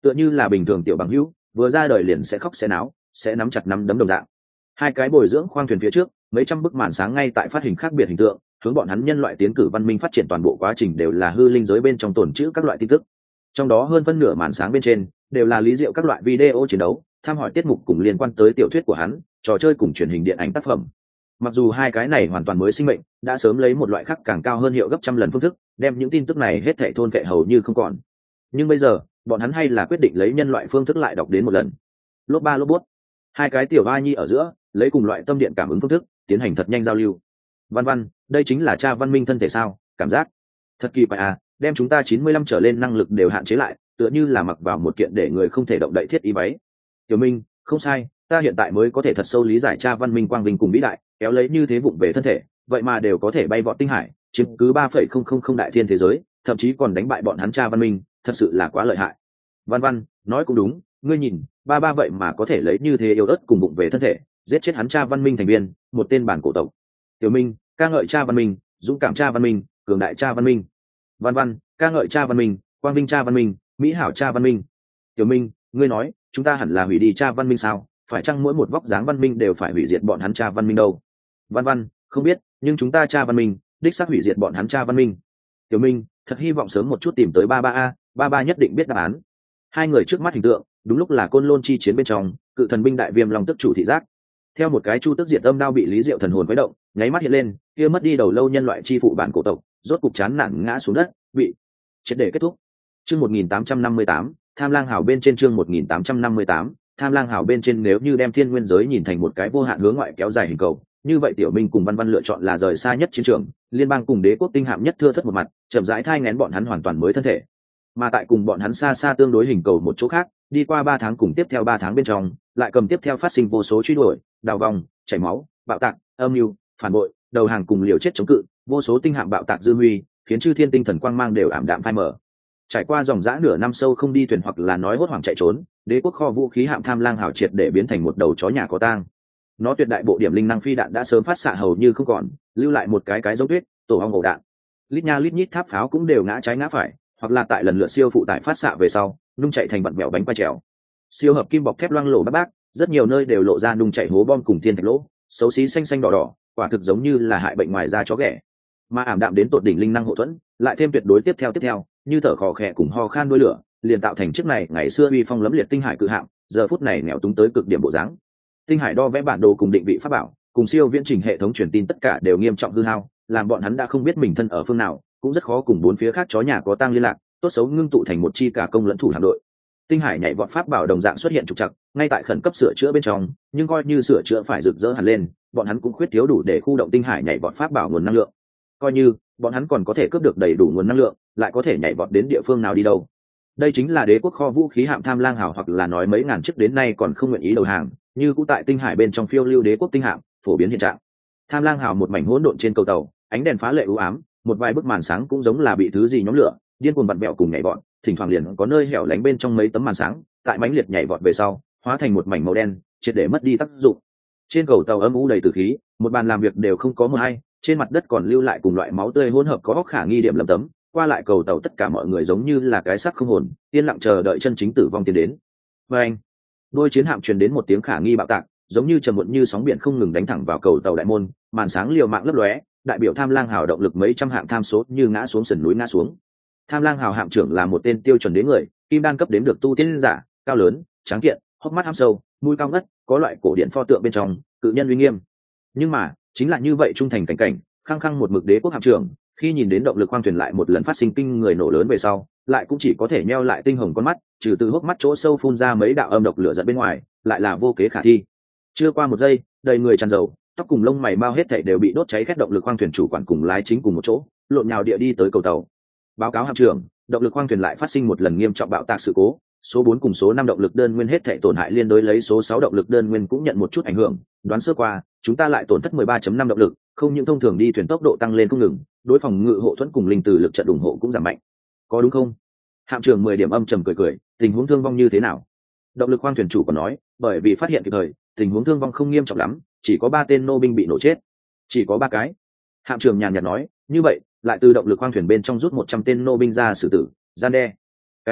tựa như là bình thường tiểu bằng hữu vừa ra đời liền sẽ khóc sẽ náo sẽ nắm chặt nắm đấm đồng dạng. Hai cái bồi dưỡng khoang thuyền phía trước mấy trăm bức màn sáng ngay tại phát hình khác biệt hình tượng, hướng bọn hắn nhân loại tiến cử văn minh phát triển toàn bộ quá trình đều là hư linh giới bên trong tồn trữ các loại tin tức. Trong đó hơn phân nửa màn sáng bên trên đều là lý diệu các loại video chiến đấu, tham hỏi tiết mục cùng liên quan tới tiểu thuyết của hắn, trò chơi cùng truyền hình điện ảnh tác phẩm. Mặc dù hai cái này hoàn toàn mới sinh mệnh đã sớm lấy một loại khác càng cao hơn hiệu gấp trăm lần phương thức đem những tin tức này hết thảy thôn vệ hầu như không còn, nhưng bây giờ bọn hắn hay là quyết định lấy nhân loại phương thức lại đọc đến một lần. Lốp ba lốp bút, hai cái tiểu ba nhi ở giữa lấy cùng loại tâm điện cảm ứng phương thức tiến hành thật nhanh giao lưu. Văn Văn, đây chính là cha văn minh thân thể sao? Cảm giác thật kỳ quái à, đem chúng ta chín mươi lăm trở lên năng lực đều hạn chế lại, tựa như là mặc vào một kiện để người không thể động đậy thiết y váy. Tiểu Minh, không sai, ta hiện tại mới có thể thật sâu lý giải cha văn minh quang vinh cùng vĩ đại, kéo lấy như thế vụng về thân thể, vậy mà đều có thể bay vọt tinh hải, chiếm cứ ba phẩy không không không đại thiên thế giới, thậm chí còn đánh bại bọn hắn cha văn minh, thật sự là quá lợi hại. Văn Văn, nói cũng đúng, ngươi nhìn, ba ba vậy mà có thể lấy như thế yếu ớt cùng vụng về thân thể, giết chết hắn cha văn minh thành viên, một tên bản cổ tộc. Tiểu Minh, ca ngợi cha văn minh, dũng cảm cha văn minh, cường đại cha văn minh. Văn Văn, ca ngợi cha văn minh, quang vinh cha văn minh, mỹ hảo cha văn minh. Tiểu Minh, ngươi nói chúng ta hẳn là hủy đi cha văn minh sao? Phải chăng mỗi một vóc dáng văn minh đều phải hủy diệt bọn hắn cha văn minh đâu? Văn Văn, không biết, nhưng chúng ta cha văn minh đích xác hủy diệt bọn hắn cha văn minh. Tiểu Minh, thật hy vọng sớm một chút tìm tới ba ba a, ba ba nhất định biết đáp án. Hai người trước mắt hình tượng đúng lúc là côn lôn chi chiến bên trong cự thần binh đại viêm long tức chủ thị giác. Theo một cái chu tức diệt âm đao bị lý diệu thần hồn quấy động, nháy mắt hiện lên, kia mất đi đầu lâu nhân loại chi phụ bản cổ tộc rốt cục chán nản ngã xuống đất, bị triệt để kết thúc. Chương một nghìn tám trăm năm mươi tám, Tham Lang Hào bên trên chương một nghìn tám trăm năm mươi tám, Tham Lang Hào bên trên nếu như đem thiên nguyên giới nhìn thành một cái vô hạn hướng ngoại kéo dài hình cầu, như vậy Tiểu Minh cùng Văn Văn lựa chọn là rời xa nhất chiến trường, liên bang cùng đế quốc tinh hạm nhất thưa thất một mặt, chậm rãi thai nghén bọn hắn hoàn toàn mới thân thể. Mà tại cùng bọn hắn xa xa tương đối hình cầu một chỗ khác, đi qua ba tháng cùng tiếp theo ba tháng bên trong, lại cầm tiếp theo phát sinh vô số truy đuổi, đào vòng, chảy máu, bạo tạc, âm mưu, phản bội, đầu hàng cùng liều chết chống cự, vô số tinh hạm bạo tạc dư huy, khiến chư thiên tinh thần quang mang đều ảm đạm phai mờ. Trải qua dòng dã nửa năm sâu không đi thuyền hoặc là nói hốt hoảng chạy trốn, đế quốc kho vũ khí hạm Tham Lang Hào triệt để biến thành một đầu chó nhà có tang. Nó tuyệt đại bộ điểm linh năng phi đạn đã sớm phát xạ hầu như không còn, lưu lại một cái cái giống tuyết, tổ ong ổ đạn. Lít nha lít nhít tháp pháo cũng đều ngã trái ngã phải, hoặc là tại lần lượt siêu phụ tải phát xạ về sau, nung chạy thành vặn vẹo bánh quay trèo. Siêu hợp kim bọc thép loang lổ bác bác, rất nhiều nơi đều lộ ra nung chạy hố bom cùng thiên thạch lỗ, xấu xí xanh xanh đỏ đỏ, quả thực giống như là hại bệnh ngoài da chó ghẻ. Mà ảm đạm đến tột đỉnh linh năng hộ thuẫn, lại thêm tuyệt đối tiếp theo tiếp theo, như thở khò khè cùng ho khan đuôi lửa, liền tạo thành chiếc này ngày xưa uy phong lẫm liệt tinh hải cự hạm, giờ phút này nghèo túng tới cực điểm bộ dáng. Tinh hải đo vẽ bản đồ cùng định vị pháp bảo, cùng siêu viễn trình hệ thống truyền tin tất cả đều nghiêm trọng hư hao, làm bọn hắn đã không biết mình thân ở phương nào, cũng rất khó cùng bốn phía khác chó nhà có tang liên lạc, tốt xấu ngưng tụ thành một chi cả công lẫn thủ hạm đội. Tinh hải nhảy vọt pháp bảo đồng dạng xuất hiện trục trặc, ngay tại khẩn cấp sửa chữa bên trong, nhưng coi như sửa chữa phải rực rỡ hẳn lên, bọn hắn cũng khuyết thiếu đủ để khu động tinh hải nhảy vọt pháp bảo nguồn năng lượng. Coi như bọn hắn còn có thể cướp được đầy đủ nguồn năng lượng, lại có thể nhảy vọt đến địa phương nào đi đâu? Đây chính là đế quốc kho vũ khí hạm Tham Lang Hào, hoặc là nói mấy ngàn chiếc đến nay còn không nguyện ý đầu hàng, như cũng tại tinh hải bên trong phiêu lưu đế quốc tinh hạm, phổ biến hiện trạng. Tham Lang Hào một mảnh hỗn độn trên cầu tàu, ánh đèn phá lệ u ám, một vài bức màn sáng cũng giống là bị thứ gì nhóm lửa, điên cuồng vặn vẹo cùng nhảy vọt, thỉnh thoảng liền có nơi hẻo lánh bên trong mấy tấm màn sáng, tại mãnh liệt nhảy vọt về sau, hóa thành một mảnh màu đen, triệt để mất đi tác dụng. Trên cầu tàu âm u đầy tử khí, một bàn làm việc đều không có một ai, trên mặt đất còn lưu lại cùng loại máu tươi hỗn hợp có óc khả nghi điểm lấm tấm, qua lại cầu tàu tất cả mọi người giống như là cái xác không hồn, yên lặng chờ đợi chân chính tử vong tiến đến. Và anh, đôi chiến hạm truyền đến một tiếng khả nghi bạo tạc, giống như trầm muộn như sóng biển không ngừng đánh thẳng vào cầu tàu đại môn, màn sáng liều mạng lấp lóe, đại biểu Tham Lang Hào động lực mấy trăm hạng tham số như ngã xuống sườn núi ngã xuống. Tham Lang Hào hạm trưởng là một tên tiêu chuẩn đế người, kim đan cấp đến được tu tiên giả, cao lớn, tráng kiện, hốc mắt hăm sâu, mũi cao ngất, có loại cổ điển pho tượng bên trong, cự nhân uy nghiêm. Nhưng mà, chính là như vậy trung thành cảnh cảnh, khăng khăng một mực đế quốc hạm trưởng, khi nhìn đến động lực khoang thuyền lại một lần phát sinh kinh người nổ lớn về sau, lại cũng chỉ có thể nheo lại tinh hồng con mắt, trừ từ hốc mắt chỗ sâu phun ra mấy đạo âm độc lửa giận bên ngoài, lại là vô kế khả thi. Chưa qua một giây, đầy người tràn dầu, tóc cùng lông mày mau hết thảy đều bị đốt cháy khét, động lực khoang thuyền chủ quản cùng lái chính cùng một chỗ, lộn nhào địa đi tới cầu tàu. Báo cáo hạm trưởng, động lực khoang thuyền lại phát sinh một lần nghiêm trọng bạo tạc sự cố, số bốn cùng số năm động lực đơn nguyên hết thảy tổn hại liên đối, lấy số sáu động lực đơn nguyên cũng nhận một chút ảnh hưởng, đoán sơ qua, chúng ta lại tổn thất mười ba chấm năm động lực, không những thông thường đi thuyền tốc độ tăng lên không ngừng, đối phòng ngự hộ thuẫn cùng linh từ lực trận ủng hộ cũng giảm mạnh. Có đúng không? Hạm trưởng mười điểm âm trầm cười cười, tình huống thương vong như thế nào? Động lực khoang thuyền chủ còn nói, bởi vì phát hiện kịp thời, tình huống thương vong không nghiêm trọng lắm, chỉ có ba tên nô binh bị nổ chết. Chỉ có ba cái. Hạm trưởng nhàn nhạt nói, như vậy, lại từ động lực khoang thuyền bên trong rút một trăm tên nô binh ra xử tử, gian đe. Cái này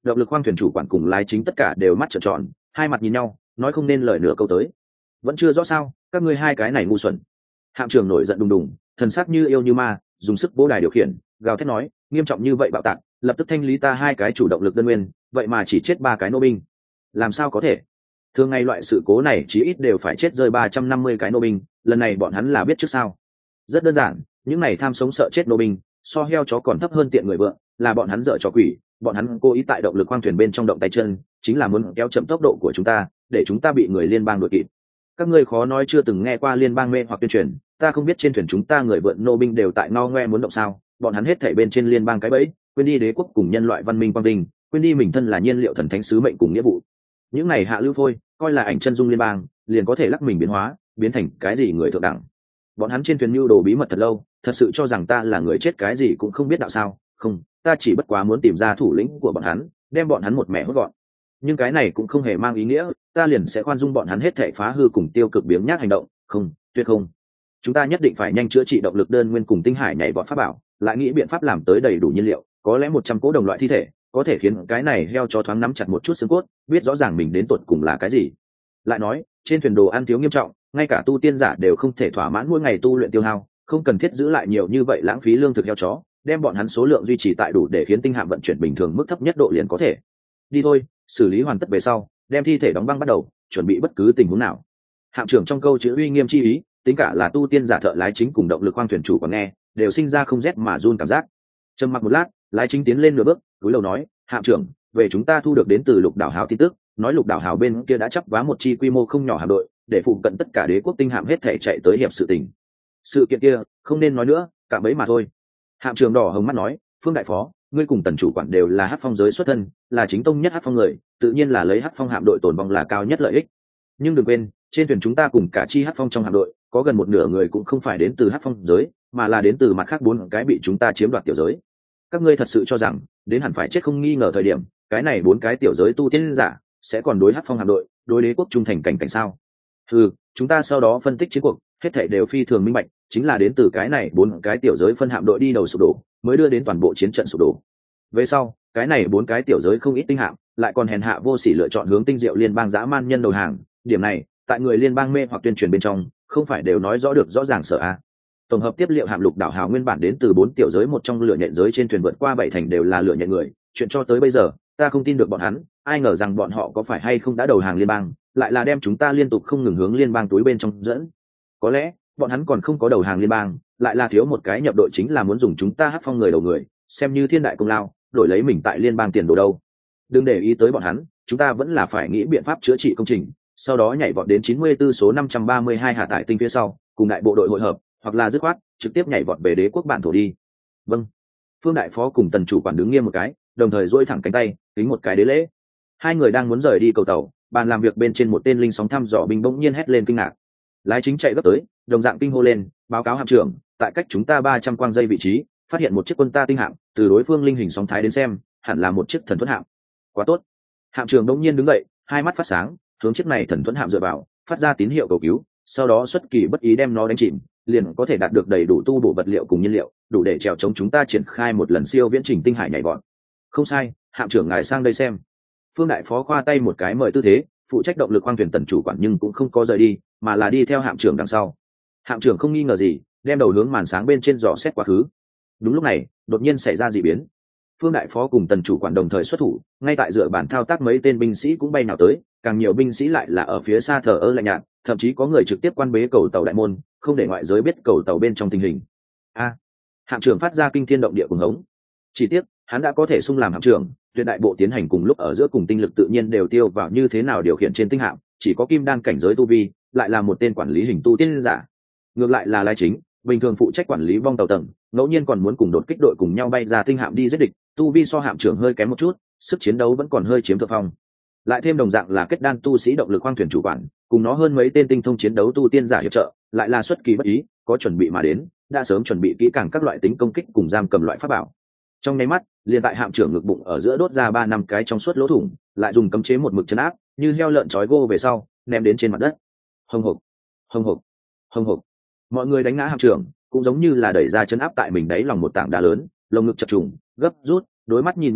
động lực khoang thuyền chủ quản cùng lái chính tất cả đều mắt trợn tròn, hai mặt nhìn nhau, nói không nên lời nửa câu tới. Vẫn chưa rõ sao, các ngươi hai cái này ngu xuẩn. Hạm trưởng nổi giận đùng đùng, thần sắc như yêu như ma, dùng sức vỗ đài điều khiển, gào thét nói, nghiêm trọng như vậy bạo tạc, lập tức thanh lý ta hai cái chủ động lực đơn nguyên, vậy mà chỉ chết ba cái nô binh. Làm sao có thể? Thường ngày loại sự cố này chí ít đều phải chết rơi ba trăm năm mươi cái nô binh, lần này bọn hắn là biết trước sao? Rất đơn giản, những này tham sống sợ chết nô binh, so heo chó còn thấp hơn tiện người vượng, là bọn hắn dở trò quỷ, bọn hắn cố ý tại động lực khoang thuyền bên trong động tay chân, chính là muốn kéo chậm tốc độ của chúng ta, để chúng ta bị người liên bang đuổi kịp. Các ngươi khó nói chưa từng nghe qua liên bang mê hoặc tuyên truyền, ta không biết trên thuyền chúng ta người vượn nô binh đều tại no ngoe muốn động sao? Bọn hắn hết thảy bên trên liên bang cái bẫy, quên đi đế quốc cùng nhân loại văn minh quang vinh, quên đi mình thân là nhiên liệu thần thánh sứ mệnh cùng nghĩa vụ. Những này hạ lưu phôi, coi là ảnh chân dung liên bang, liền có thể lắc mình biến hóa, biến thành cái gì người thượng đẳng. Bọn hắn trên thuyền mưu đồ bí mật thật lâu, thật sự cho rằng ta là người chết cái gì cũng không biết đạo sao? Không, ta chỉ bất quá muốn tìm ra thủ lĩnh của bọn hắn, đem bọn hắn một mẻ hốt gọn. Nhưng cái này cũng không hề mang ý nghĩa ta liền sẽ khoan dung bọn hắn hết thảy phá hư cùng tiêu cực biếng nhác hành động, không, tuyệt không. Chúng ta nhất định phải nhanh chữa trị động lực đơn nguyên cùng tinh hải nhảy vọt pháp bảo, lại nghĩ biện pháp làm tới đầy đủ nhiên liệu, có lẽ một trăm cỗ đồng loại thi thể có thể khiến cái này heo chó thoáng nắm chặt một chút xương cốt, biết rõ ràng mình đến tuột cùng là cái gì. Lại nói, trên thuyền đồ ăn thiếu nghiêm trọng, ngay cả tu tiên giả đều không thể thỏa mãn mỗi ngày tu luyện tiêu hao, không cần thiết giữ lại nhiều như vậy lãng phí lương thực heo chó, đem bọn hắn số lượng duy trì tại đủ để khiến tinh hạm vận chuyển bình thường mức thấp nhất độ liền có thể. Đi thôi, xử lý hoàn tất về sau, đem thi thể đóng băng bắt đầu, chuẩn bị bất cứ tình huống nào. Hạm trưởng trong câu chữ uy nghiêm chi ý, tính cả là tu tiên giả thợ lái chính cùng động lực khoang thuyền chủ còn nghe, đều sinh ra không rét mà run cảm giác. Trầm mặc một lát, lái chính tiến lên nửa bước, cúi đầu nói, hạm trưởng, về chúng ta thu được đến từ lục đảo hào tin tức, nói lục đảo hào bên kia đã chấp vá một chi quy mô không nhỏ hạm đội, để phụ cận tất cả đế quốc tinh hạm hết thể chạy tới hiệp sự tình. Sự kiện kia không nên nói nữa, cạm bẫy mà thôi. Hạm trưởng đỏ hồng mắt nói, Phương đại phó, ngươi cùng tần chủ quản đều là hắc phong giới xuất thân, là chính tông nhất hắc phong người, tự nhiên là lấy hắc phong hạm đội tồn vong là cao nhất lợi ích. Nhưng đừng quên, trên thuyền chúng ta cùng cả chi hắc phong trong hạm đội, có gần một nửa người cũng không phải đến từ hắc phong giới, mà là đến từ mặt khác bốn cái bị chúng ta chiếm đoạt tiểu giới. Các ngươi thật sự cho rằng đến hẳn phải chết không nghi ngờ thời điểm, cái này bốn cái tiểu giới tu tiên giả sẽ còn đối hắc phong hạm đội, đối đế quốc trung thành cảnh cảnh sao? Ừ, chúng ta sau đó phân tích chiến cuộc, hết thảy đều phi thường minh bạch, chính là đến từ cái này bốn cái tiểu giới phân hạm đội đi đầu sụp đổ, mới đưa đến toàn bộ chiến trận sụp đổ. Về sau, cái này bốn cái tiểu giới không ít tinh hạm, lại còn hèn hạ vô sỉ lựa chọn hướng tinh diệu liên bang dã man nhân đầu hàng, điểm này, tại người liên bang mê hoặc tuyên truyền bên trong, không phải đều nói rõ được rõ ràng sợ a. Tổng hợp tiếp liệu hạm lục đảo hào nguyên bản đến từ bốn tiểu giới một trong lựa nhện giới trên thuyền vượt qua bảy thành đều là lựa nhện người, chuyện cho tới bây giờ, ta không tin được bọn hắn, ai ngờ rằng bọn họ có phải hay không đã đầu hàng liên bang, lại là đem chúng ta liên tục không ngừng hướng liên bang túi bên trong dẫn. Có lẽ, bọn hắn còn không có đầu hàng liên bang, lại là thiếu một cái nhập đội chính là muốn dùng chúng ta hắc phong người đầu người, xem như thiên đại công lao, đổi lấy mình tại liên bang tiền đồ đâu. Đừng để ý tới bọn hắn, chúng ta vẫn là phải nghĩ biện pháp chữa trị công trình, sau đó nhảy vọt đến chín mươi tư số năm trăm ba mươi hai hạ tải tinh phía sau, cùng đại bộ đội hội hợp, hoặc là dứt khoát trực tiếp nhảy vọt về đế quốc bản thổ đi. Vâng. Phương đại phó cùng tần chủ quản đứng nghiêm một cái, đồng thời duỗi thẳng cánh tay, kính một cái đế lễ. Hai người đang muốn rời đi cầu tàu, bàn làm việc bên trên một tên linh sóng thăm dò binh bỗng nhiên hét lên kinh ngạc. Lái chính chạy gấp tới, đồng dạng kinh hô lên, báo cáo hạm trưởng, tại cách chúng ta ba trăm quang dây vị trí, phát hiện một chiếc quân ta tinh hạm, từ đối phương linh hình sóng thái đến xem, hẳn là một chiếc thần thuẫn hạm. Quá tốt. Hạm trưởng bỗng nhiên đứng dậy, hai mắt phát sáng, hướng chiếc này thần thuẫn hạm dựa vào, phát ra tín hiệu cầu cứu, sau đó xuất kỳ bất ý đem nó đánh chìm, liền có thể đạt được đầy đủ tu bổ vật liệu cùng nhiên liệu, đủ để trèo chống chúng ta triển khai một lần siêu viễn trình tinh hải nhảy vọt. Không sai, hạm trưởng ngài sang đây xem. Phương đại phó khoa tay một cái mời tư thế, phụ trách động lực khoang thuyền tần chủ quản nhưng cũng không có rời đi, mà là đi theo hạm trưởng đằng sau. Hạm trưởng không nghi ngờ gì, đem đầu hướng màn sáng bên trên dò xét quá khứ. Đúng lúc này, đột nhiên xảy ra dị biến. Phương đại phó cùng tần chủ quản đồng thời xuất thủ, ngay tại dựa bản thao tác mấy tên binh sĩ cũng bay nào tới, càng nhiều binh sĩ lại là ở phía xa thờ ơ lạnh nhạt, thậm chí có người trực tiếp quan bế cầu tàu đại môn, không để ngoại giới biết cầu tàu bên trong tình hình. A! Hạm trưởng phát ra kinh thiên động địa cuồng hống. Chỉ tiếc, hắn đã có thể xung làm hạm trưởng, tuyệt đại bộ tiến hành cùng lúc ở giữa cùng tinh lực tự nhiên đều tiêu vào như thế nào điều khiển trên tinh hạm, chỉ có kim đan cảnh giới tu vi, lại là một tên quản lý hình tu tiên giả. Ngược lại là lái chính, bình thường phụ trách quản lý vong tàu tầng, ngẫu nhiên còn muốn cùng đột kích đội cùng nhau bay ra tinh hạm đi giết địch, tu vi so hạm trưởng hơi kém một chút, sức chiến đấu vẫn còn hơi chiếm thượng phong. Lại thêm đồng dạng là kết đan tu sĩ động lực khoang thuyền chủ quản, cùng nó hơn mấy tên tinh thông chiến đấu tu tiên giả hiệp trợ, lại là xuất kỳ bất ý, có chuẩn bị mà đến, đã sớm chuẩn bị kỹ càng các loại tính công kích cùng giam cầm loại pháp bảo. Trong nháy mắt, liền tại hạm trưởng ngực bụng ở giữa đốt ra ba năm cái trong suốt lỗ thủng, lại dùng cấm chế một mực chấn áp, như heo lợn trói gô về sau, ném đến trên mặt đất. Hồng hộc, hồng hộc, hồng hộc. Mọi người đánh ngã hạm trưởng, cũng giống như là đẩy ra chấn áp tại mình đáy lòng một tảng đá lớn, lồng ngực chập trùng, gấp rút, đối mắt nhìn nhau lúc,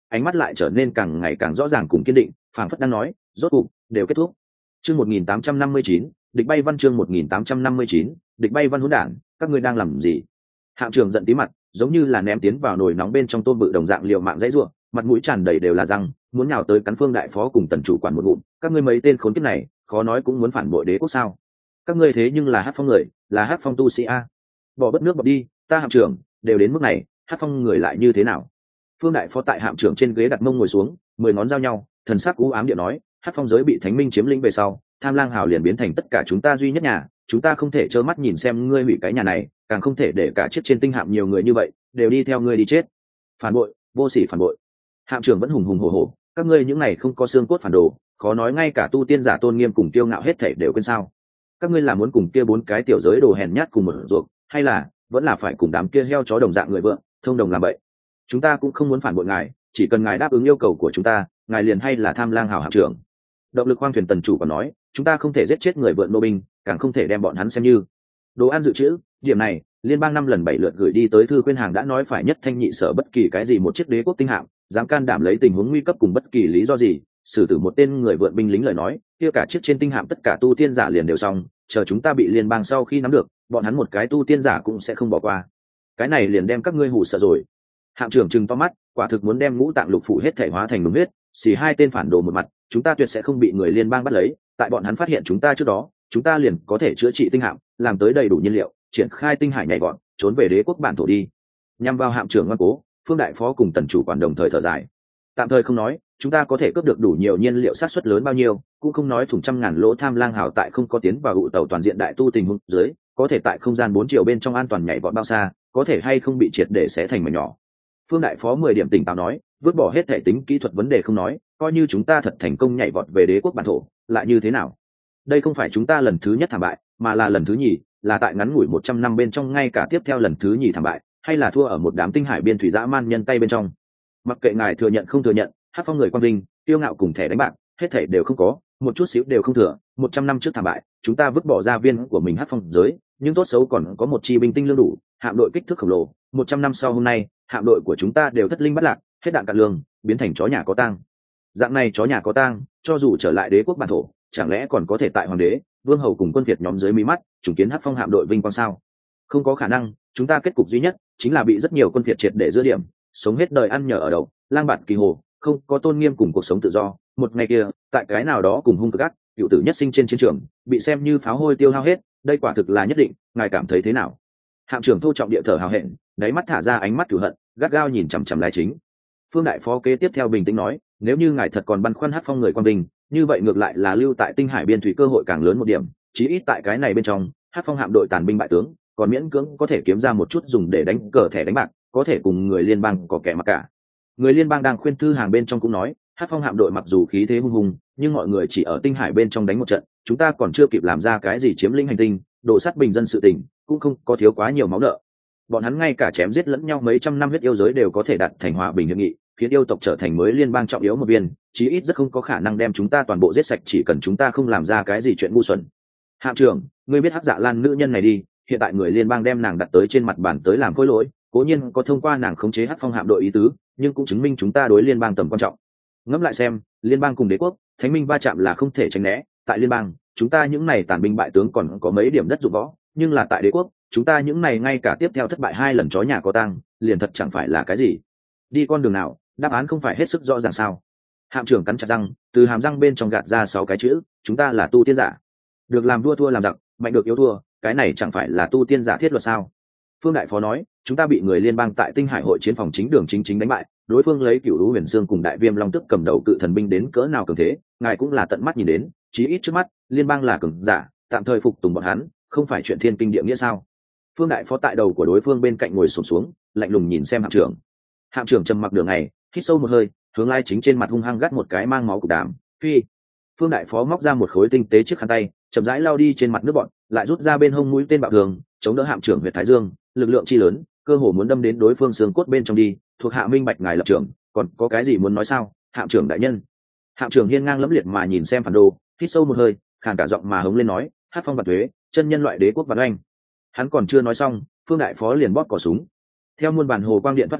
ánh mắt lại trở nên càng ngày càng rõ ràng cùng kiên định, phảng phất đang nói rốt cục đều kết thúc. Chương một nghìn tám trăm năm mươi chín, địch bay văn. Chương một nghìn tám trăm năm mươi chín, địch bay văn. Hỗn đản, các ngươi đang làm gì? Hạng Trường giận tí mặt, giống như là ném tiến vào nồi nóng bên trong tôm bự đồng dạng liều mạng dãy rủa, mặt mũi tràn đầy đều là răng, muốn nhào tới cắn Phương đại phó cùng Tần chủ quản một ngụm. Các ngươi mấy tên khốn kiếp này, khó nói cũng muốn phản bội đế quốc sao? Các ngươi thế nhưng là Hắc Phong người, là Hắc Phong tu sĩ a. Bỏ bất nước bọt đi, ta Hạng Trường, đều đến mức này, Hắc Phong người lại như thế nào? Phương đại phó tại Hạng Trường trên ghế đặt mông ngồi xuống, mười ngón giao nhau, thần sắc u ám địa nói, Hắc Phong giới bị Thánh Minh chiếm lĩnh về sau, Tham Lang Hào liền biến thành tất cả chúng ta duy nhất nhà, chúng ta không thể trơ mắt nhìn xem ngươi hủy cái nhà này, càng không thể để cả chiếc trên tinh hạm nhiều người như vậy đều đi theo ngươi đi chết. Phản bội, vô sỉ phản bội. Hạm trưởng vẫn hùng hùng hổ hổ, các ngươi những này không có xương cốt phản đồ, khó nói ngay cả tu tiên giả tôn nghiêm cùng tiêu ngạo hết thảy đều quên sao? Các ngươi là muốn cùng kia bốn cái tiểu giới đồ hèn nhát cùng một ruột, hay là vẫn là phải cùng đám kia heo chó đồng dạng người vượng, thông đồng làm vậy? Chúng ta cũng không muốn phản bội ngài, chỉ cần ngài đáp ứng yêu cầu của chúng ta, ngài liền hay là Tham Lang Hào hạm trưởng. Động lực khoang thuyền Tần chủ còn nói, chúng ta không thể giết chết người vượn nô binh, càng không thể đem bọn hắn xem như đồ ăn dự trữ. Điểm này liên bang năm lần bảy lượt gửi đi tới thư khuyên hàng đã nói phải nhất thanh nhị sở bất kỳ cái gì một chiếc đế quốc tinh hạm dám can đảm lấy tình huống nguy cấp cùng bất kỳ lý do gì xử tử một tên người vượn binh lính lời nói, kia cả chiếc trên tinh hạm tất cả tu tiên giả liền đều xong, chờ chúng ta bị liên bang sau khi nắm được, bọn hắn một cái tu tiên giả cũng sẽ không bỏ qua. Cái này liền đem các ngươi hù sợ rồi. Hạm trưởng trừng to mắt, quả thực muốn đem ngũ tạng lục phủ hết thể hóa thành đúng huyết, xì hai tên phản đồ một mặt, chúng ta tuyệt sẽ không bị người liên bang bắt lấy, tại bọn hắn phát hiện chúng ta trước đó, chúng ta liền có thể chữa trị tinh hạm, làm tới đầy đủ nhiên liệu, triển khai tinh hải nhảy vọt, trốn về đế quốc bản thổ đi. Nhằm vào hạm trưởng ngoan cố, Phương đại phó cùng Tần chủ quản đồng thời thở dài. Tạm thời không nói, chúng ta có thể cướp được đủ nhiều nhiên liệu xác suất lớn bao nhiêu, cũng không nói thủng trăm ngàn lỗ Tham Lang Hào tại không có tiến vào ụ tàu toàn diện đại tu tình huống dưới, có thể tại không gian bốn triệu bên trong an toàn nhảy vọt bao xa, có thể hay không bị triệt để xé thành mảnh nhỏ. Phương đại phó mười điểm tỉnh táo nói, vứt bỏ hết thể tính kỹ thuật vấn đề không nói, coi như chúng ta thật thành công nhảy vọt về đế quốc bản thổ, lại như thế nào? Đây không phải chúng ta lần thứ nhất thảm bại, mà là lần thứ nhì, là tại ngắn ngủi một trăm năm bên trong ngay cả tiếp theo lần thứ nhì thảm bại, hay là thua ở một đám tinh hải biên thủy dã man nhân tay bên trong. Mặc kệ ngài thừa nhận không thừa nhận, Hắc Phong người Quang Vinh, tiêu ngạo cùng thẻ đánh bạc, hết thảy đều không có, một chút xíu đều không thừa. Một trăm năm trước thảm bại, chúng ta vứt bỏ gia viên của mình Hắc Phong giới, nhưng tốt xấu còn có một chi binh tinh lương đủ, hạm đội kích thước khổng lồ. Một trăm năm sau hôm nay, hạm đội của chúng ta đều thất linh bất lạc, hết đạn cạn lương, biến thành chó nhà có tang. Dạng này chó nhà có tang, cho dù trở lại đế quốc bản thổ, chẳng lẽ còn có thể tại hoàng đế, vương hầu cùng quân việt nhóm dưới mí mắt trùng kiến Hắc Phong hạm đội vinh quang sao? Không có khả năng. Chúng ta kết cục duy nhất chính là bị rất nhiều quân việt triệt để dưa điểm, sống hết đời ăn nhờ ở đậu, lang bạt kỳ hồ, không có tôn nghiêm cùng cuộc sống tự do. Một ngày kia, tại cái nào đó cùng hung cực ác, cựu tử nhất sinh trên chiến trường, bị xem như pháo hôi tiêu hao hết. Đây quả thực là nhất định. Ngài cảm thấy thế nào? Hạm trưởng thô trọng địa thở hào hẹn, đáy mắt thả ra ánh mắt cửu hận, gắt gao nhìn chằm chằm Lai Chính. Phương đại phó kế tiếp theo bình tĩnh nói, nếu như ngài thật còn băn khoăn Hắc Phong người Quang Vinh, như vậy ngược lại là lưu tại tinh hải biên thủy cơ hội càng lớn một điểm, chí ít tại cái này bên trong, Hắc Phong hạm đội tàn binh bại tướng, còn miễn cưỡng có thể kiếm ra một chút dùng để đánh cờ thẻ đánh bạc, có thể cùng người liên bang có kẻ mặc cả. Người liên bang đang khuyên thư hàng bên trong cũng nói, Hắc Phong hạm đội mặc dù khí thế hung hùng, nhưng mọi người chỉ ở tinh hải bên trong đánh một trận, chúng ta còn chưa kịp làm ra cái gì chiếm lĩnh hành tinh, đổ sát bình dân sự tình, cũng không có thiếu quá nhiều máu nợ. Bọn hắn ngay cả chém giết lẫn nhau mấy trăm năm huyết yêu giới đều có thể đạt thành hòa bình hiệp nghị, khiến yêu tộc trở thành mới liên bang trọng yếu một viên, chí ít rất không có khả năng đem chúng ta toàn bộ giết sạch, chỉ cần chúng ta không làm ra cái gì chuyện ngu xuẩn. Hạm trưởng, ngươi biết Hắc Dạ Lan nữ nhân này đi, hiện tại người liên bang đem nàng đặt tới trên mặt bàn tới làm khối lỗi, cố nhiên có thông qua nàng khống chế Hắc Phong hạm đội ý tứ, nhưng cũng chứng minh chúng ta đối liên bang tầm quan trọng. Ngẫm lại xem, liên bang cùng đế quốc, thánh minh va chạm là không thể tránh né, tại liên bang, chúng ta những này tàn binh bại tướng còn có mấy điểm đất dụng võ, nhưng là tại đế quốc, chúng ta những này ngay cả tiếp theo thất bại hai lần chó nhà có tang, liền thật chẳng phải là cái gì. Đi con đường nào, đáp án không phải hết sức rõ ràng sao? Hạm trưởng cắn chặt răng, từ hàm răng bên trong gạt ra sáu cái chữ, chúng ta là tu tiên giả, được làm vua thua làm giặc, mạnh được yếu thua, cái này chẳng phải là tu tiên giả thiết luật sao? Phương đại phó nói, chúng ta bị người liên bang tại tinh hải hội chiến phòng chính đường chính chính đánh bại, đối phương lấy cửu lũ huyền xương cùng đại viêm long tức cầm đầu cự thần binh đến cỡ nào cường thế, ngài cũng là tận mắt nhìn đến, chí ít trước mắt, liên bang là cường giả, tạm thời phục tùng bọn hắn, không phải chuyện thiên kinh địa nghĩa sao? Phương đại phó tại đầu của đối phương bên cạnh ngồi xổm xuống, lạnh lùng nhìn xem hạm trưởng. Hạm trưởng trầm mặc đường này, hít sâu một hơi, hướng Lai Chính trên mặt hung hăng gắt một cái mang máu cục đàm. Phi. Phương đại phó móc ra một khối tinh tế chiếc khăn tay, chậm rãi lao đi trên mặt nước bọn, lại rút ra bên hông mũi tên bạo thường, chống đỡ hạm trưởng huyệt thái dương, lực lượng chi lớn, cơ hồ muốn đâm đến đối phương xương cốt bên trong đi. Thuộc hạ minh bạch ngài lập trưởng, còn có cái gì muốn nói sao? Hạm trưởng đại nhân. Hạm trưởng hiên ngang lẫm liệt mà nhìn xem phản đồ, hít sâu một hơi, khàn cả giọng mà hống lên nói, Hát Phong và thuế, chân nhân loại đế quốc vạn oanh. Hắn còn chưa nói xong, Phương đại phó liền bóp cò súng. Theo muôn bản hồ quang điện thoát ra,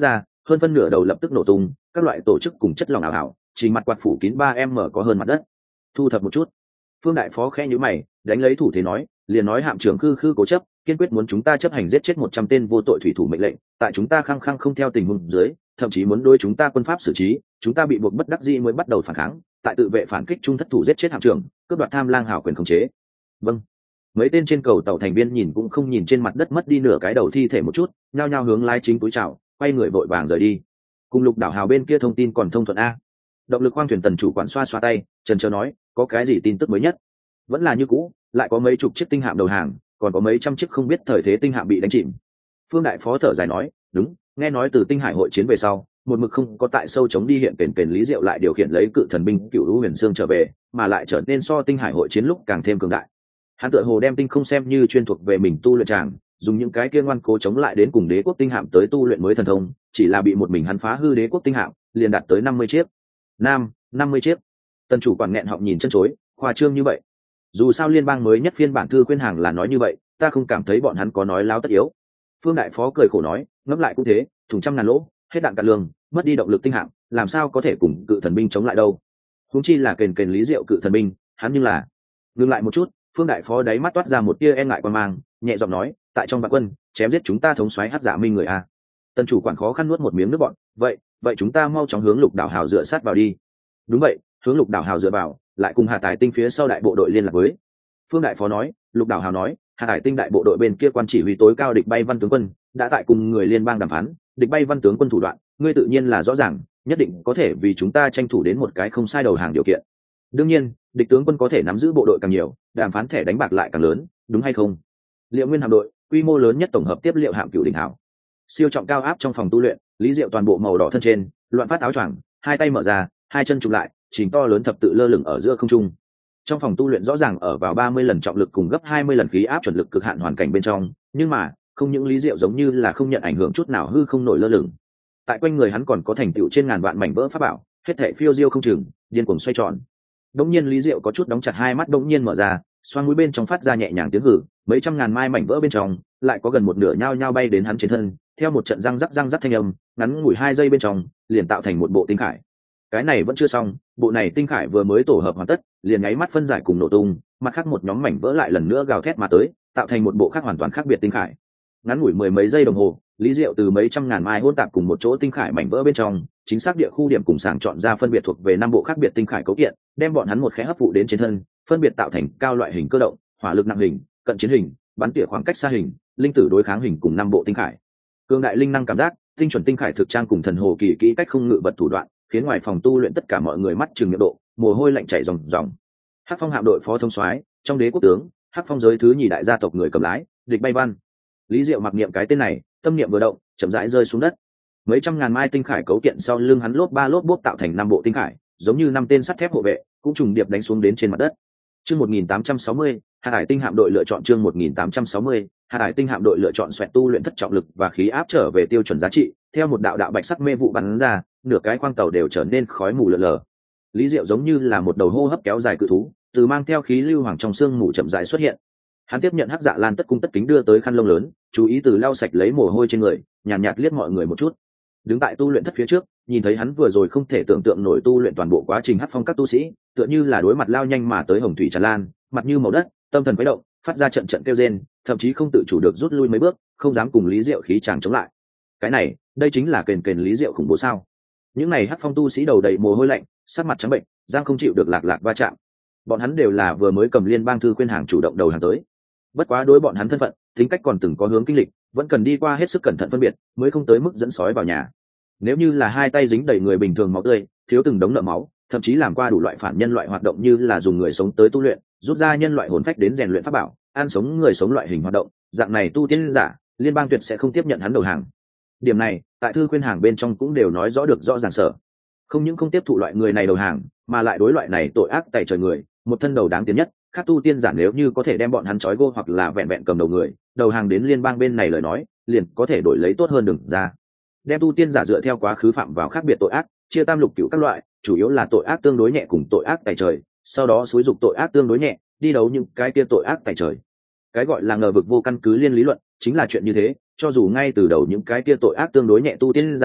hơn phân nửa đầu lập tức nổ tung, các loại tổ chức cùng chất lỏng ảo ảo chỉ mặt quạt phủ kín ba m có hơn mặt đất. Thu thập một chút. Phương đại phó khẽ nhíu mày, đánh lấy thủ thế nói, liền nói hạm trưởng khư khư cố chấp, kiên quyết muốn chúng ta chấp hành giết chết một trăm tên vô tội thủy thủ mệnh lệnh, tại chúng ta khăng khăng không theo tình huống dưới, thậm chí muốn đối chúng ta quân pháp xử trí, chúng ta bị buộc bất đắc dĩ mới bắt đầu phản kháng, tại tự vệ phản kích trung thất thủ giết chết hạm trưởng, cướp đoạt tham lang hảo quyền khống chế. Vâng. Mấy tên trên cầu tàu thành viên nhìn cũng không nhìn trên mặt đất mất đi nửa cái đầu thi thể một chút, nhao nhao hướng lái chính túi chào, quay người vội vàng rời đi. Cùng Lục Đảo Hào bên kia thông tin còn thông thuận a. Động lực khoang thuyền tần chủ quản xoa xoa tay, trần trờ nói, có cái gì tin tức mới nhất? Vẫn là như cũ, lại có mấy chục chiếc tinh hạm đầu hàng, còn có mấy trăm chiếc không biết thời thế tinh hạm bị đánh chìm. Phương đại phó thở dài nói, đúng, nghe nói từ tinh hải hội chiến về sau, một mực không có tại sâu chống đi hiện kền kền Lý Diệu lại điều khiển lấy cự thần binh Cựu Lũ Huyền Xương trở về, mà lại trở nên so tinh hải hội chiến lúc càng thêm cường đại. Hắn tựa hồ đem tinh không xem như chuyên thuộc về mình tu luyện tràng, dùng những cái kia ngoan cố chống lại đến cùng đế quốc tinh hạm tới tu luyện mới thần thông, chỉ là bị một mình hắn phá hư đế quốc tinh hạm, liền đạt tới năm mươi chiếc. Nam, năm mươi chiếc. Tần chủ quản nghẹn họng nhìn chân chối, khoa trương như vậy. Dù sao liên bang mới nhất phiên bản thư khuyên hàng là nói như vậy, ta không cảm thấy bọn hắn có nói láo tất yếu. Phương đại phó cười khổ nói, ngẫm lại cũng thế, thùng trăm ngàn lỗ, hết đạn cạn lương, mất đi động lực tinh hạm, làm sao có thể cùng cự thần binh chống lại đâu? Huống chi là kền kền Lý Diệu cự thần binh, hắn nhưng là. Ngừng lại một chút, Phương đại phó đáy mắt toát ra một tia e ngại quan mang, nhẹ giọng nói, tại trong vạn quân, chém giết chúng ta thống soái hắc dạ minh người a. Tần chủ quản khó khăn nuốt một miếng nước bọn, vậy, vậy chúng ta mau chóng hướng Lục Đảo Hào dựa sát vào đi. Đúng vậy, hướng Lục Đảo Hào dựa vào, lại cùng Hà Tài Tinh phía sau đại bộ đội liên lạc với. Phương đại phó nói, Lục Đảo Hào nói, Hà Tài Tinh đại bộ đội bên kia quan chỉ huy tối cao địch bay văn tướng quân đã tại cùng người liên bang đàm phán, địch bay văn tướng quân thủ đoạn, ngươi tự nhiên là rõ ràng, nhất định có thể vì chúng ta tranh thủ đến một cái không sai đầu hàng điều kiện. Đương nhiên, địch tướng quân có thể nắm giữ bộ đội càng nhiều, đàm phán thẻ đánh bạc lại càng lớn, đúng hay không? Liệu nguyên hạm đội, quy mô lớn nhất tổng hợp tiếp liệu hạm Cửu Đỉnh Hảo. Siêu trọng cao áp trong phòng tu luyện, Lý Diệu toàn bộ màu đỏ thân trên, loạn phát áo choàng, hai tay mở ra, hai chân chụp lại, trình to lớn thập tự lơ lửng ở giữa không trung. Trong phòng tu luyện rõ ràng ở vào ba mươi lần trọng lực cùng gấp hai mươi lần khí áp chuẩn lực cực hạn hoàn cảnh bên trong, nhưng mà, không những Lý Diệu giống như là không nhận ảnh hưởng chút nào hư không nổi lơ lửng. Tại quanh người hắn còn có thành tựu trên ngàn vạn mảnh vỡ pháp bảo, hết thảy phiêu diêu không chừng, điên cuồng xoay tròn. Đống nhiên Lý Diệu có chút đóng chặt hai mắt, đống nhiên mở ra, xoang mũi bên trong phát ra nhẹ nhàng tiếng hử, mấy trăm ngàn mai mảnh vỡ bên trong, lại có gần một nửa nhao nhao bay đến hắn trên thân, theo một trận răng rắc răng rắc thanh âm, ngắn ngủi hai giây bên trong, liền tạo thành một bộ tinh khải. Cái này vẫn chưa xong, bộ này tinh khải vừa mới tổ hợp hoàn tất, liền nháy mắt phân giải cùng nổ tung, mặt khác một nhóm mảnh vỡ lại lần nữa gào thét mà tới, tạo thành một bộ khác hoàn toàn khác biệt tinh khải. Ngắn ngủi mười mấy giây đồng hồ, Lý Diệu từ mấy trăm ngàn mai hỗn tạp cùng một chỗ tinh khải mảnh vỡ bên trong, chính xác địa khu điểm cùng sàng chọn ra phân biệt thuộc về năm bộ khác biệt tinh khải cấu kiện, đem bọn hắn một khẽ hấp phụ đến trên thân, phân biệt tạo thành cao loại hình cơ động, hỏa lực nặng hình, cận chiến hình, bắn tỉa khoảng cách xa hình, linh tử đối kháng hình cùng năm bộ tinh khải. Cương đại linh năng cảm giác, tinh chuẩn tinh khải thực trang cùng thần hồ kỳ kỹ cách không ngự vật thủ đoạn, khiến ngoài phòng tu luyện tất cả mọi người mắt trừng miệng độ, mồ hôi lạnh chảy ròng ròng. Hắc Phong hạm đội phó thống soái, trong đế quốc tướng, Hắc Phong giới thứ nhì đại gia tộc người cầm lái, địch bay văn. Lý Diệu mặc niệm cái tên này, tâm niệm vừa động, chậm rãi rơi xuống đất. Mấy trăm ngàn mai tinh khải cấu kiện sau lưng hắn lốp ba lốp bốp tạo thành năm bộ tinh khải, giống như năm tên sắt thép hộ vệ, cũng trùng điệp đánh xuống đến trên mặt đất. Chương một nghìn tám trăm sáu mươi, Hà Hải tinh hạm đội lựa chọn chương một nghìn tám trăm sáu mươi, Hà Hải tinh hạm đội lựa chọn xoẹt tu luyện thất trọng lực và khí áp trở về tiêu chuẩn giá trị, theo một đạo đạo bạch sắc mê vụ bắn ra, nửa cái khoang tàu đều trở nên khói mù lờ lờ. Lý Diệu giống như là một đầu hô hấp kéo dài cự thú, từ mang theo khí lưu hoàng trong xương mù chậm rãi xuất hiện. Hắn tiếp nhận Hắc Dạ Lan tất cung tất kính đưa tới khăn lông lớn, chú ý từ lau sạch lấy mồ hôi trên người, nhàn nhạt, nhạt liếc mọi người một chút. Đứng tại tu luyện thất phía trước, nhìn thấy hắn vừa rồi không thể tưởng tượng nổi tu luyện toàn bộ quá trình Hắc Phong các tu sĩ, tựa như là đối mặt lao nhanh mà tới hồng thủy tràn lan, mặt như màu đất, tâm thần quấy động, phát ra trận trận kêu rên, thậm chí không tự chủ được rút lui mấy bước, không dám cùng Lý Diệu khí chàng chống lại. Cái này, đây chính là kền kền Lý Diệu khủng bố sao? Những này Hắc Phong tu sĩ đầu đầy mồ hôi lạnh, sắc mặt trắng bệnh, giang không chịu được lạc lạc va chạm. Bọn hắn đều là vừa mới cầm liên bang thư khuyên hàng chủ động đầu hàng tới. Bất quá đối bọn hắn thân phận, tính cách còn từng có hướng kinh lịch, vẫn cần đi qua hết sức cẩn thận phân biệt, mới không tới mức dẫn sói vào nhà. Nếu như là hai tay dính đầy người bình thường máu tươi, thiếu từng đống nợ máu, thậm chí làm qua đủ loại phản nhân loại hoạt động như là dùng người sống tới tu luyện, rút ra nhân loại hồn phách đến rèn luyện pháp bảo, ăn sống người sống loại hình hoạt động, dạng này tu tiên giả, liên bang tuyệt sẽ không tiếp nhận hắn đầu hàng. Điểm này, tại thư khuyên hàng bên trong cũng đều nói rõ được rõ ràng sở. Không những không tiếp thụ loại người này đầu hàng, mà lại đối loại này tội ác tày trời người, một thân đầu đáng tiền nhất, khác tu tiên giả nếu như có thể đem bọn hắn trói gô hoặc là vẹn vẹn cầm đầu người, đầu hàng đến liên bang bên này lời nói, liền có thể đổi lấy tốt hơn đừng ra. Đem tu tiên giả dựa theo quá khứ phạm vào khác biệt tội ác, chia tam lục cửu các loại, chủ yếu là tội ác tương đối nhẹ cùng tội ác tày trời, sau đó xúi dục tội ác tương đối nhẹ, đi đấu những cái kia tội ác tày trời. Cái gọi là ngờ vực vô căn cứ liên lý luận, chính là chuyện như thế, cho dù ngay từ đầu những cái kia tội ác tương đối nhẹ tu tiên giả,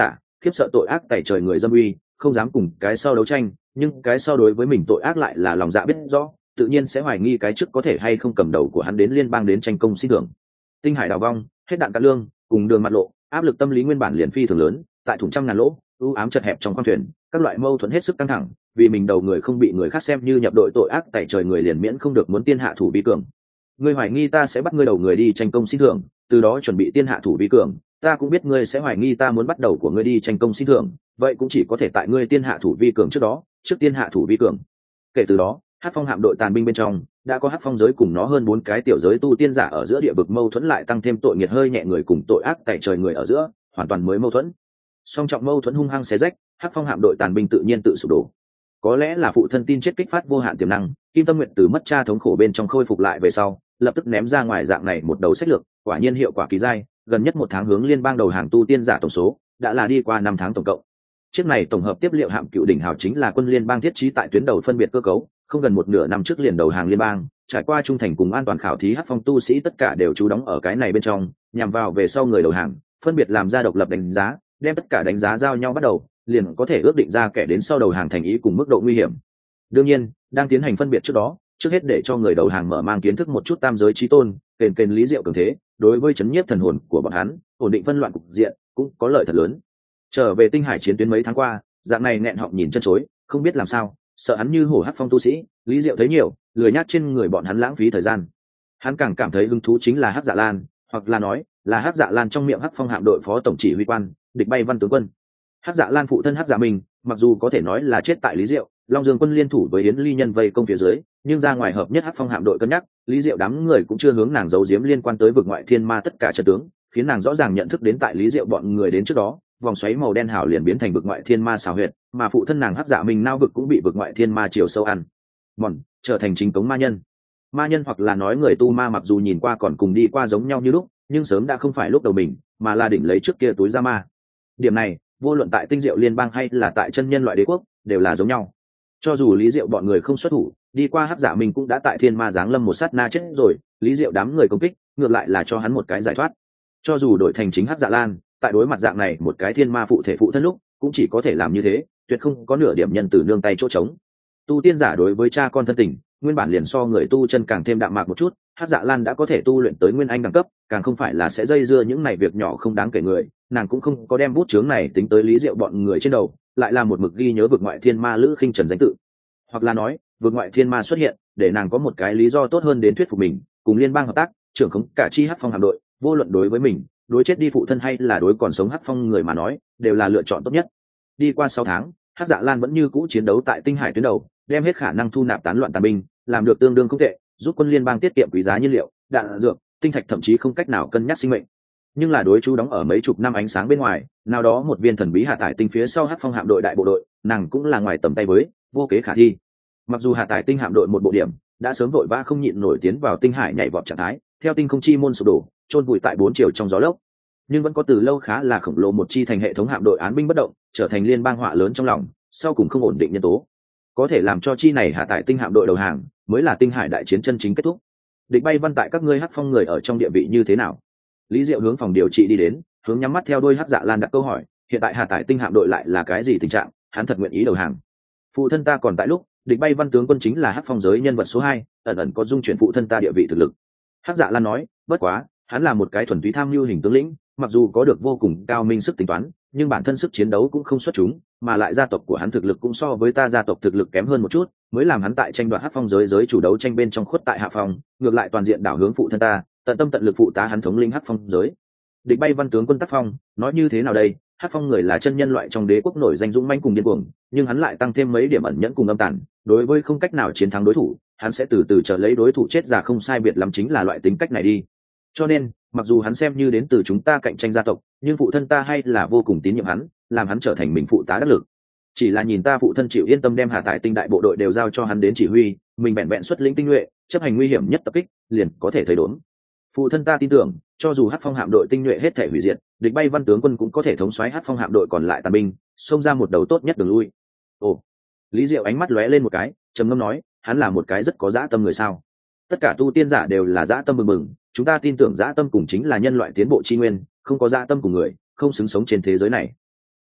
khiếp sợ tội ác tày trời người dâm uy, không dám cùng cái sau đấu tranh, nhưng cái sau đối với mình tội ác lại là lòng dạ biết rõ, tự nhiên sẽ hoài nghi cái trước có thể hay không cầm đầu của hắn đến liên bang đến tranh công xin thưởng. Tinh hải đào vong, hết đạn cạn lương, cùng đường mặt lộ, áp lực tâm lý nguyên bản liền phi thường lớn, tại thủng trăm ngàn lỗ, ưu ám chật hẹp trong khoang thuyền, các loại mâu thuẫn hết sức căng thẳng, vì mình đầu người không bị người khác xem như nhập đội tội ác tày trời người liền miễn không được muốn tiên hạ thủ vi cường. Ngươi hoài nghi ta sẽ bắt ngươi đầu người đi tranh công xin thưởng, từ đó chuẩn bị tiên hạ thủ vi cường, ta cũng biết ngươi sẽ hoài nghi ta muốn bắt đầu của ngươi đi tranh công xin thưởng, vậy cũng chỉ có thể tại ngươi tiên hạ thủ vi cường trước đó, trước tiên hạ thủ vi cường. Kể từ đó, Hắc Phong hạm đội tàn binh bên trong đã có Hắc Phong giới cùng nó hơn bốn cái tiểu giới tu tiên giả ở giữa địa vực mâu thuẫn lại tăng thêm tội nghiệt hơi nhẹ người cùng tội ác tày trời người ở giữa, hoàn toàn mới mâu thuẫn. Song trọng mâu thuẫn hung hăng xé rách, Hắc Phong hạm đội tàn binh tự nhiên tự sụp đổ. Có lẽ là phụ thân tin chết kích phát vô hạn tiềm năng, Kim Tâm Nguyệt từ mất cha thống khổ bên trong khôi phục lại về sau, lập tức ném ra ngoài dạng này một đầu sách lược, quả nhiên hiệu quả kỳ dai, gần nhất một tháng hướng liên bang đầu hàng tu tiên giả tổng số đã là đi qua năm tháng tổng cộng. Chiếc này tổng hợp tiếp liệu hạm Cựu đỉnh hào chính là quân liên bang thiết trí tại tuyến đầu phân biệt cơ cấu, không gần một nửa năm trước liền đầu hàng liên bang, trải qua trung thành cùng an toàn khảo thí Hắc Phong tu sĩ tất cả đều trú đóng ở cái này bên trong, nhằm vào về sau người đầu hàng, phân biệt làm ra độc lập đánh giá, đem tất cả đánh giá giao nhau bắt đầu, liền có thể ước định ra kẻ đến sau đầu hàng thành ý cùng mức độ nguy hiểm. Đương nhiên, đang tiến hành phân biệt trước đó, trước hết để cho người đầu hàng mở mang kiến thức một chút tam giới chí tôn, kền kền lý diệu cường thế, đối với chấn nhiếp thần hồn của bọn hắn, ổn định phân loạn cục diện, cũng có lợi thật lớn. Trở về tinh hải chiến tuyến mấy tháng qua, dạng này nghẹn họng nhìn chân chối, không biết làm sao, sợ hắn như hổ Hắc Phong tu sĩ, lý diệu thấy nhiều, lười nhát trên người bọn hắn lãng phí thời gian. Hắn càng cảm thấy hứng thú chính là Hắc Dạ Lan, hoặc là nói, là Hắc Dạ Lan trong miệng Hắc Phong hạm đội phó tổng chỉ huy quan, địch bay văn tướng quân. Hắc Dạ Lan phụ thân Hắc Dạ Minh, mặc dù có thể nói là chết tại lý diệu, Long Dương quân liên thủ với Yến Ly nhân vây công phía dưới, nhưng ra ngoài hợp nhất Hắc Phong hạm đội cân nhắc, lý diệu đám người cũng chưa hướng nàng giấu giếm liên quan tới vực ngoại thiên ma tất cả trận tướng, khiến nàng rõ ràng nhận thức đến tại lý diệu bọn người đến trước đó, vòng xoáy màu đen hào liền biến thành vực ngoại thiên ma xào huyệt, mà phụ thân nàng Hắc Dạ Minh nao vực cũng bị vực ngoại thiên ma chiều sâu ăn mòn, trở thành chính cống ma nhân. Ma nhân hoặc là nói người tu ma mặc dù nhìn qua còn cùng đi qua giống nhau như lúc, nhưng sớm đã không phải lúc đầu mình, mà là đỉnh lấy trước kia túi ra ma. Điểm này, vô luận tại tinh diệu liên bang hay là tại chân nhân loại đế quốc, đều là giống nhau. Cho dù lý diệu bọn người không xuất thủ, đi qua Hắc Dạ Minh cũng đã tại thiên ma giáng lâm một sát na chết rồi, lý diệu đám người công kích, ngược lại là cho hắn một cái giải thoát. Cho dù đổi thành chính Hắc Dạ Lan, tại đối mặt dạng này một cái thiên ma phụ thể phụ thân lúc, cũng chỉ có thể làm như thế, tuyệt không có nửa điểm nhân từ nương tay chỗ trống. Tu tiên giả đối với cha con thân tình, nguyên bản liền so người tu chân càng thêm đạm mạc một chút, Hắc Dạ Lan đã có thể tu luyện tới nguyên anh đẳng cấp, càng không phải là sẽ dây dưa những này việc nhỏ không đáng kể người, nàng cũng không có đem bút chướng này tính tới lý diệu bọn người trên đầu, lại là một mực ghi nhớ vực ngoại thiên ma Lữ Khinh Trần danh tự. Hoặc là nói, vực ngoại thiên ma xuất hiện, để nàng có một cái lý do tốt hơn đến thuyết phục mình, cùng liên bang hợp tác, trưởng khống cả chi Hắc Phong hạm đội, vô luận đối với mình, đối chết đi phụ thân hay là đối còn sống Hắc Phong người mà nói, đều là lựa chọn tốt nhất. Đi qua sáu tháng, Hắc Dạ Lan vẫn như cũ chiến đấu tại tinh hải tuyến đầu, đem hết khả năng thu nạp tán loạn tàn binh, làm được tương đương không tệ, giúp quân liên bang tiết kiệm quý giá nhiên liệu, đạn dược, tinh thạch thậm chí không cách nào cân nhắc sinh mệnh. Nhưng là đối chú đóng ở mấy chục năm ánh sáng bên ngoài, nào đó một viên thần bí hạ tải tinh phía sau Hắc Phong hạm đội đại bộ đội, nàng cũng là ngoài tầm tay với, vô kế khả thi. Mặc dù hạ tải tinh hạm đội một bộ điểm đã sớm vội vã không nhịn nổi tiến vào tinh hải nhảy vọt trạng thái, theo tinh không chi môn sụp đổ, chôn vùi tại bốn chiều trong gió lốc, nhưng vẫn có từ lâu khá là khổng lồ một chi thành hệ thống hạm đội án binh bất động, trở thành liên bang họa lớn trong lòng, sau cùng không ổn định nhân tố. Có thể làm cho chi này hạ tải tinh hạm đội đầu hàng, mới là tinh hải đại chiến chân chính kết thúc. Địch bay văn tại các ngươi Hắc Phong người ở trong địa vị như thế nào? Lý Diệu hướng phòng điều trị đi đến, hướng nhắm mắt theo đôi Hắc Dạ Lan đặt câu hỏi, hiện tại hạ tải tinh hạm đội lại là cái gì tình trạng, hắn thật nguyện ý đầu hàng. Phụ thân ta còn tại lúc, địch bay văn tướng quân chính là Hắc Phong giới nhân vật số hai, ẩn ẩn có dung chuyển phụ thân ta địa vị thực lực. Hắc Dạ Lan nói, bất quá, hắn là một cái thuần túy tham mưu hình tướng lĩnh, mặc dù có được vô cùng cao minh sức tính toán, nhưng bản thân sức chiến đấu cũng không xuất chúng, mà lại gia tộc của hắn thực lực cũng so với ta gia tộc thực lực kém hơn một chút, mới làm hắn tại tranh đoạt Hắc Phong giới giới chủ đấu tranh bên trong khuất tại hạ phòng, ngược lại toàn diện đảo hướng phụ thân ta, tận tâm tận lực phụ tá hắn thống lĩnh Hắc Phong giới. Địch bay văn tướng quân tác phong, nói như thế nào đây? Hắc Phong người là chân nhân loại trong đế quốc nổi danh dũng mãnh cùng điên cuồng, nhưng hắn lại tăng thêm mấy điểm ẩn nhẫn cùng âm tàn, đối với không cách nào chiến thắng đối thủ, hắn sẽ từ từ chờ lấy đối thủ chết già không sai biệt lắm chính là loại tính cách này đi. Cho nên, mặc dù hắn xem như đến từ chúng ta cạnh tranh gia tộc, nhưng phụ thân ta hay là vô cùng tín nhiệm hắn, làm hắn trở thành mình phụ tá đắc lực. Chỉ là nhìn ta phụ thân chịu yên tâm đem hạ tải tinh đại bộ đội đều giao cho hắn đến chỉ huy, mình bèn bèn xuất lĩnh tinh nhuệ, chấp hành nguy hiểm nhất tập kích, liền có thể thấy đốn. Phụ thân ta tin tưởng, cho dù Hắc Phong hạm đội tinh nhuệ hết thể hủy diệt, địch bay văn tướng quân cũng có thể thống soái Hắc Phong hạm đội còn lại tàn binh, xông ra một đầu tốt nhất đường lui. Ồ, Lý Diệu ánh mắt lóe lên một cái, trầm ngâm nói, hắn là một cái rất có dã tâm người sao? Tất cả tu tiên giả đều là dã tâm bừng bừng, chúng ta tin tưởng dã tâm cùng chính là nhân loại tiến bộ chi nguyên, không có dã tâm cùng người, không xứng sống trên thế giới này.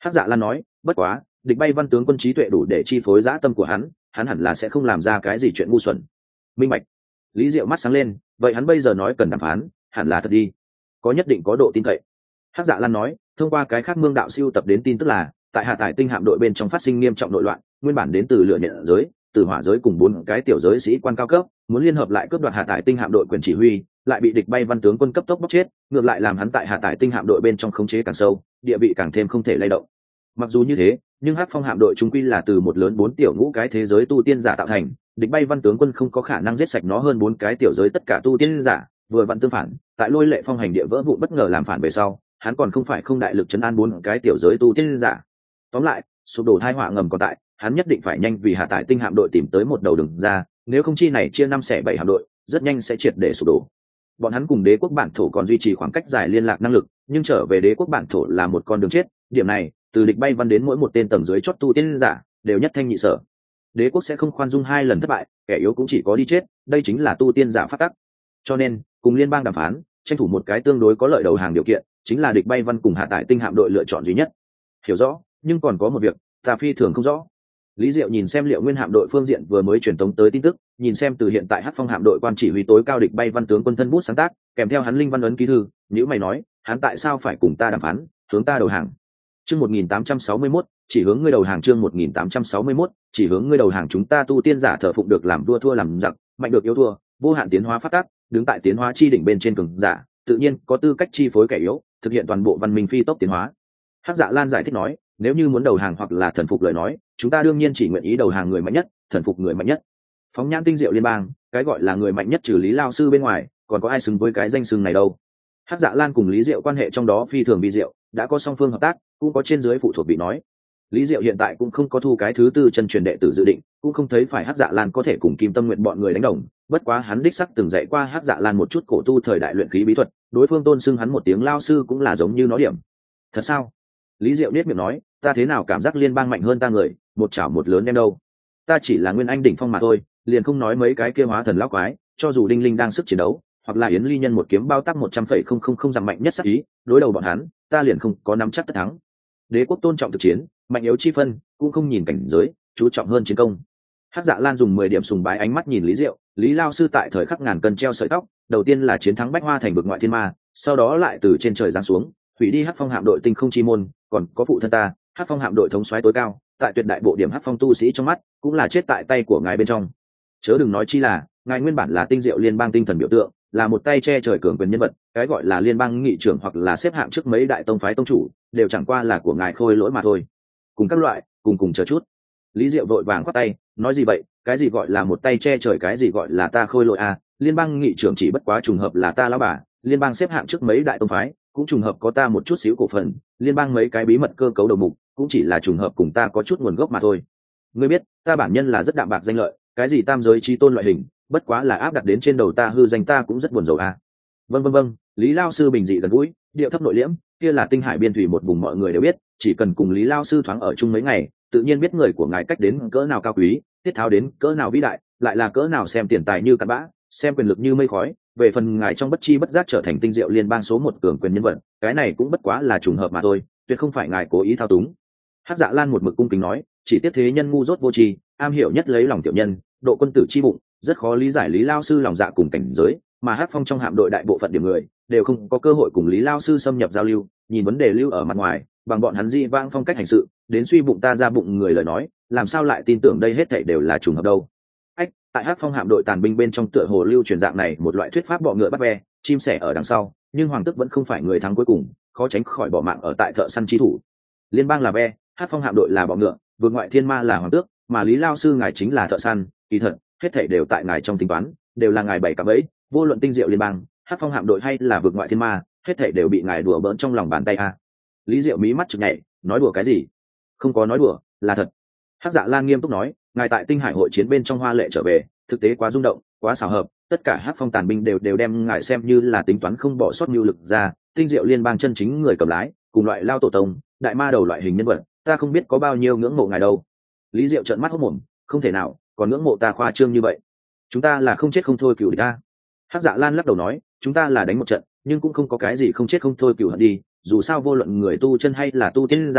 Hắc Dạ Lan nói, bất quá địch bay văn tướng quân trí tuệ đủ để chi phối dã tâm của hắn, hắn hẳn là sẽ không làm ra cái gì chuyện ngu xuẩn. Minh bạch. Lý Diệu mắt sáng lên, vậy hắn bây giờ nói cần đàm phán hẳn là thật đi, có nhất định có độ tin cậy. Hắc Dạ Lan nói, thông qua cái khác mương đạo siêu tập đến tin tức là tại Hạ Tải Tinh hạm đội bên trong phát sinh nghiêm trọng nội loạn, nguyên bản đến từ lửa nhận giới, từ hỏa giới cùng bốn cái tiểu giới sĩ quan cao cấp muốn liên hợp lại cướp đoạt Hạ Tải Tinh hạm đội quyền chỉ huy, lại bị địch bay văn tướng quân cấp tốc bóc chết, ngược lại làm hắn tại Hạ Tải Tinh hạm đội bên trong khống chế càng sâu, địa vị càng thêm không thể lay động. Mặc dù như thế, nhưng Hắc Phong hạm đội trung quy là từ một lớn bốn tiểu ngũ cái thế giới tu tiên giả tạo thành, địch bay văn tướng quân không có khả năng giết sạch nó hơn bốn cái tiểu giới tất cả tu tiên giả, vừa vặn tương phản, tại Lôi Lệ Phong hành địa vỡ vụ bất ngờ làm phản về sau, hắn còn không phải không đại lực chấn an bốn cái tiểu giới tu tiên giả. Tóm lại, sụp đổ thai họa ngầm còn tại, hắn nhất định phải nhanh vì Hạ Tải Tinh hạm đội tìm tới một đầu đường ra, nếu không chi này chia năm xẻ bảy hạm đội, rất nhanh sẽ triệt để sụp đổ. Bọn hắn cùng đế quốc bản thổ còn duy trì khoảng cách dài liên lạc năng lực, nhưng trở về đế quốc bản thổ là một con đường chết, điểm này, từ địch bay văn đến mỗi một tên tầng dưới chót tu tiên giả, đều nhất thanh nhị sở. Đế quốc sẽ không khoan dung hai lần thất bại, kẻ yếu cũng chỉ có đi chết, đây chính là tu tiên giả pháp tắc. Cho nên, cùng liên bang đàm phán, tranh thủ một cái tương đối có lợi đầu hàng điều kiện, chính là địch bay văn cùng Hạ Tải Tinh hạm đội lựa chọn duy nhất. Hiểu rõ, nhưng còn có một việc, ta phi thường không rõ. Lý Diệu nhìn xem Liệu Nguyên hạm đội phương diện vừa mới truyền tống tới tin tức, nhìn xem từ hiện tại Hắc Phong hạm đội quan chỉ huy tối cao địch bay văn tướng quân thân bút sáng tác, kèm theo hắn linh văn ấn ký thư, nếu mày nói, hắn tại sao phải cùng ta đàm phán, hướng ta đầu hàng. Chương một nghìn tám trăm sáu mươi mốt, chỉ hướng ngươi đầu hàng. Chương một nghìn tám trăm sáu mươi mốt, chỉ hướng ngươi đầu hàng. Chúng ta tu tiên giả thờ phụng được làm vua thua làm giặc, mạnh được yếu thua, vô hạn tiến hóa phát tác, đứng tại tiến hóa chi đỉnh bên trên cường giả, tự nhiên có tư cách chi phối kẻ yếu, thực hiện toàn bộ văn minh phi tốc tiến hóa. Hắc Dạ Lan giải thích nói, nếu như muốn đầu hàng hoặc là thần phục lời nói, chúng ta đương nhiên chỉ nguyện ý đầu hàng người mạnh nhất, thần phục người mạnh nhất. Phóng nhãn tinh diệu liên bang, cái gọi là người mạnh nhất trừ Lý Lao sư bên ngoài, còn có ai xứng với cái danh xưng này đâu? Hắc Dạ Lan cùng Lý Diệu quan hệ trong đó phi thường vi diệu, đã có song phương hợp tác, cũng có trên dưới phụ thuộc bị nói. Lý Diệu hiện tại cũng không có thu cái thứ tư chân truyền đệ tử dự định, cũng không thấy phải Hắc Dạ Lan có thể cùng Kim Tâm Nguyện bọn người đánh đồng, bất quá hắn đích sắc từng dạy qua Hắc Dạ Lan một chút cổ tu thời đại luyện khí bí thuật, đối phương tôn xưng hắn một tiếng lao sư cũng là giống như nó điểm. Thật sao? Lý Diệu niết miệng nói, ta thế nào cảm giác liên bang mạnh hơn ta người, một chảo một lớn em đâu. Ta chỉ là nguyên anh đỉnh phong mà thôi, liền không nói mấy cái kia hóa thần lão quái, cho dù Đinh Linh đang sức chiến đấu, hoặc là Yến Ly Nhân một kiếm bao tác một trăm phẩy không không không dặm mạnh nhất sắc ý, đối đầu bọn hắn, ta liền không có nắm chắc tất thắng. Đế quốc tôn trọng thực chiến, mạnh yếu chi phân, cũng không nhìn cảnh giới, chú trọng hơn chiến công. Hắc Dạ Lan dùng mười điểm sùng bái ánh mắt nhìn Lý Diệu, Lý Lao sư tại thời khắc ngàn cân treo sợi tóc, đầu tiên là chiến thắng Bách Hoa thành vực ngoại thiên ma, sau đó lại từ trên trời giáng xuống, hủy đi Hắc Phong hạm đội tinh không chi môn, còn có phụ thân ta, Hắc Phong hạm đội thống soái tối cao, tại tuyệt đại bộ điểm Hắc Phong tu sĩ trong mắt, cũng là chết tại tay của ngài bên trong. Chớ đừng nói chi là, ngài nguyên bản là tinh diệu liên bang tinh thần biểu tượng, là một tay che trời cường quyền nhân vật, cái gọi là liên bang nghị trưởng hoặc là xếp hạng trước mấy đại tông phái tông chủ, đều chẳng qua là của ngài khôi lỗi mà thôi. Cùng các loại, cùng cùng chờ chút. Lý Diệu vội vàng khoát tay, nói gì vậy, cái gì gọi là một tay che trời, cái gì gọi là ta khôi lỗi à, liên bang nghị trưởng chỉ bất quá trùng hợp là ta lão bà, liên bang xếp hạng trước mấy đại tông phái, cũng trùng hợp có ta một chút xíu cổ phần, liên bang mấy cái bí mật cơ cấu đầu mục, cũng chỉ là trùng hợp cùng ta có chút nguồn gốc mà thôi. Ngươi biết, ta bản nhân là rất đạm bạc danh lợi, cái gì tam giới chi tôn loại hình, bất quá là áp đặt đến trên đầu ta hư danh, ta cũng rất buồn rầu à. Vâng vâng vâng, Lý Lao sư bình dị gần gũi, điệu thấp nội liễm, kia là tinh hải biên thủy một vùng mọi người đều biết, chỉ cần cùng Lý Lao sư thoáng ở chung mấy ngày, tự nhiên biết người của ngài cách đến cỡ nào cao quý, tiết tháo đến cỡ nào vĩ đại, lại là cỡ nào xem tiền tài như cặn bã, xem quyền lực như mây khói. Về phần ngài trong bất chi bất giác trở thành tinh diệu liên bang số một cường quyền nhân vật, cái này cũng bất quá là trùng hợp mà thôi, tuyệt không phải ngài cố ý thao túng. Hắc Dạ Lan một mực cung kính nói, chỉ tiếc thế nhân ngu dốt vô tri, am hiểu nhất lấy lòng tiểu nhân, độ quân tử chi bụng, rất khó lý giải Lý Lao sư lòng dạ cùng cảnh giới, mà Hắc Phong trong hạm đội đại bộ phận điểm người đều không có cơ hội cùng Lý Lao sư xâm nhập giao lưu, nhìn vấn đề lưu ở mặt ngoài, bằng bọn hắn dị vãng phong cách hành sự, đến suy bụng ta ra bụng người lời nói, làm sao lại tin tưởng đây hết thảy đều là trùng hợp đâu. Ách, tại Hắc Phong hạm đội tàn binh bên trong tựa hồ lưu truyền dạng này một loại thuyết pháp bọ ngựa bắt ve, chim sẻ ở đằng sau, nhưng hoàng tức vẫn không phải người thắng cuối cùng, khó tránh khỏi bỏ mạng ở tại thợ săn chi thủ. Liên bang là ve, Hắc Phong hạm đội là bọ ngựa, vượt ngoại thiên ma là hoàng tước, mà Lý Lao sư ngài chính là thợ săn, kỳ thật, hết thảy đều tại ngài trong tính toán, đều là ngài bảy cả bẫy, vô luận tinh diệu liên bang, Hắc Phong hạm đội hay là vượt ngoại thiên ma, hết thảy đều bị ngài đùa bỡn trong lòng bàn tay a. Lý Diệu mí mắt chực nhảy, nói đùa cái gì? Không có nói đùa, là thật. Hắc Dạ Lan nghiêm túc nói, ngài tại tinh hải hội chiến bên trong hoa lệ trở về, thực tế quá rung động, quá xảo hợp, tất cả Hắc Phong tàn binh đều đều đem ngài xem như là tính toán không bỏ sót mưu lực ra, tinh diệu liên bang chân chính người cầm lái, cùng loại lao tổ tông, đại ma đầu loại hình nhân vật, ta không biết có bao nhiêu ngưỡng mộ ngài đâu. Lý Diệu trợn mắt hốt mồm, không thể nào, còn ngưỡng mộ ta khoa trương như vậy. Chúng ta là không chết không thôi cửu địch ta. Hắc Dạ Lan lắc đầu nói, chúng ta là đánh một trận, nhưng cũng không có cái gì không chết không thôi cửu hận đi, dù sao vô luận người tu chân hay là tu tiên giả,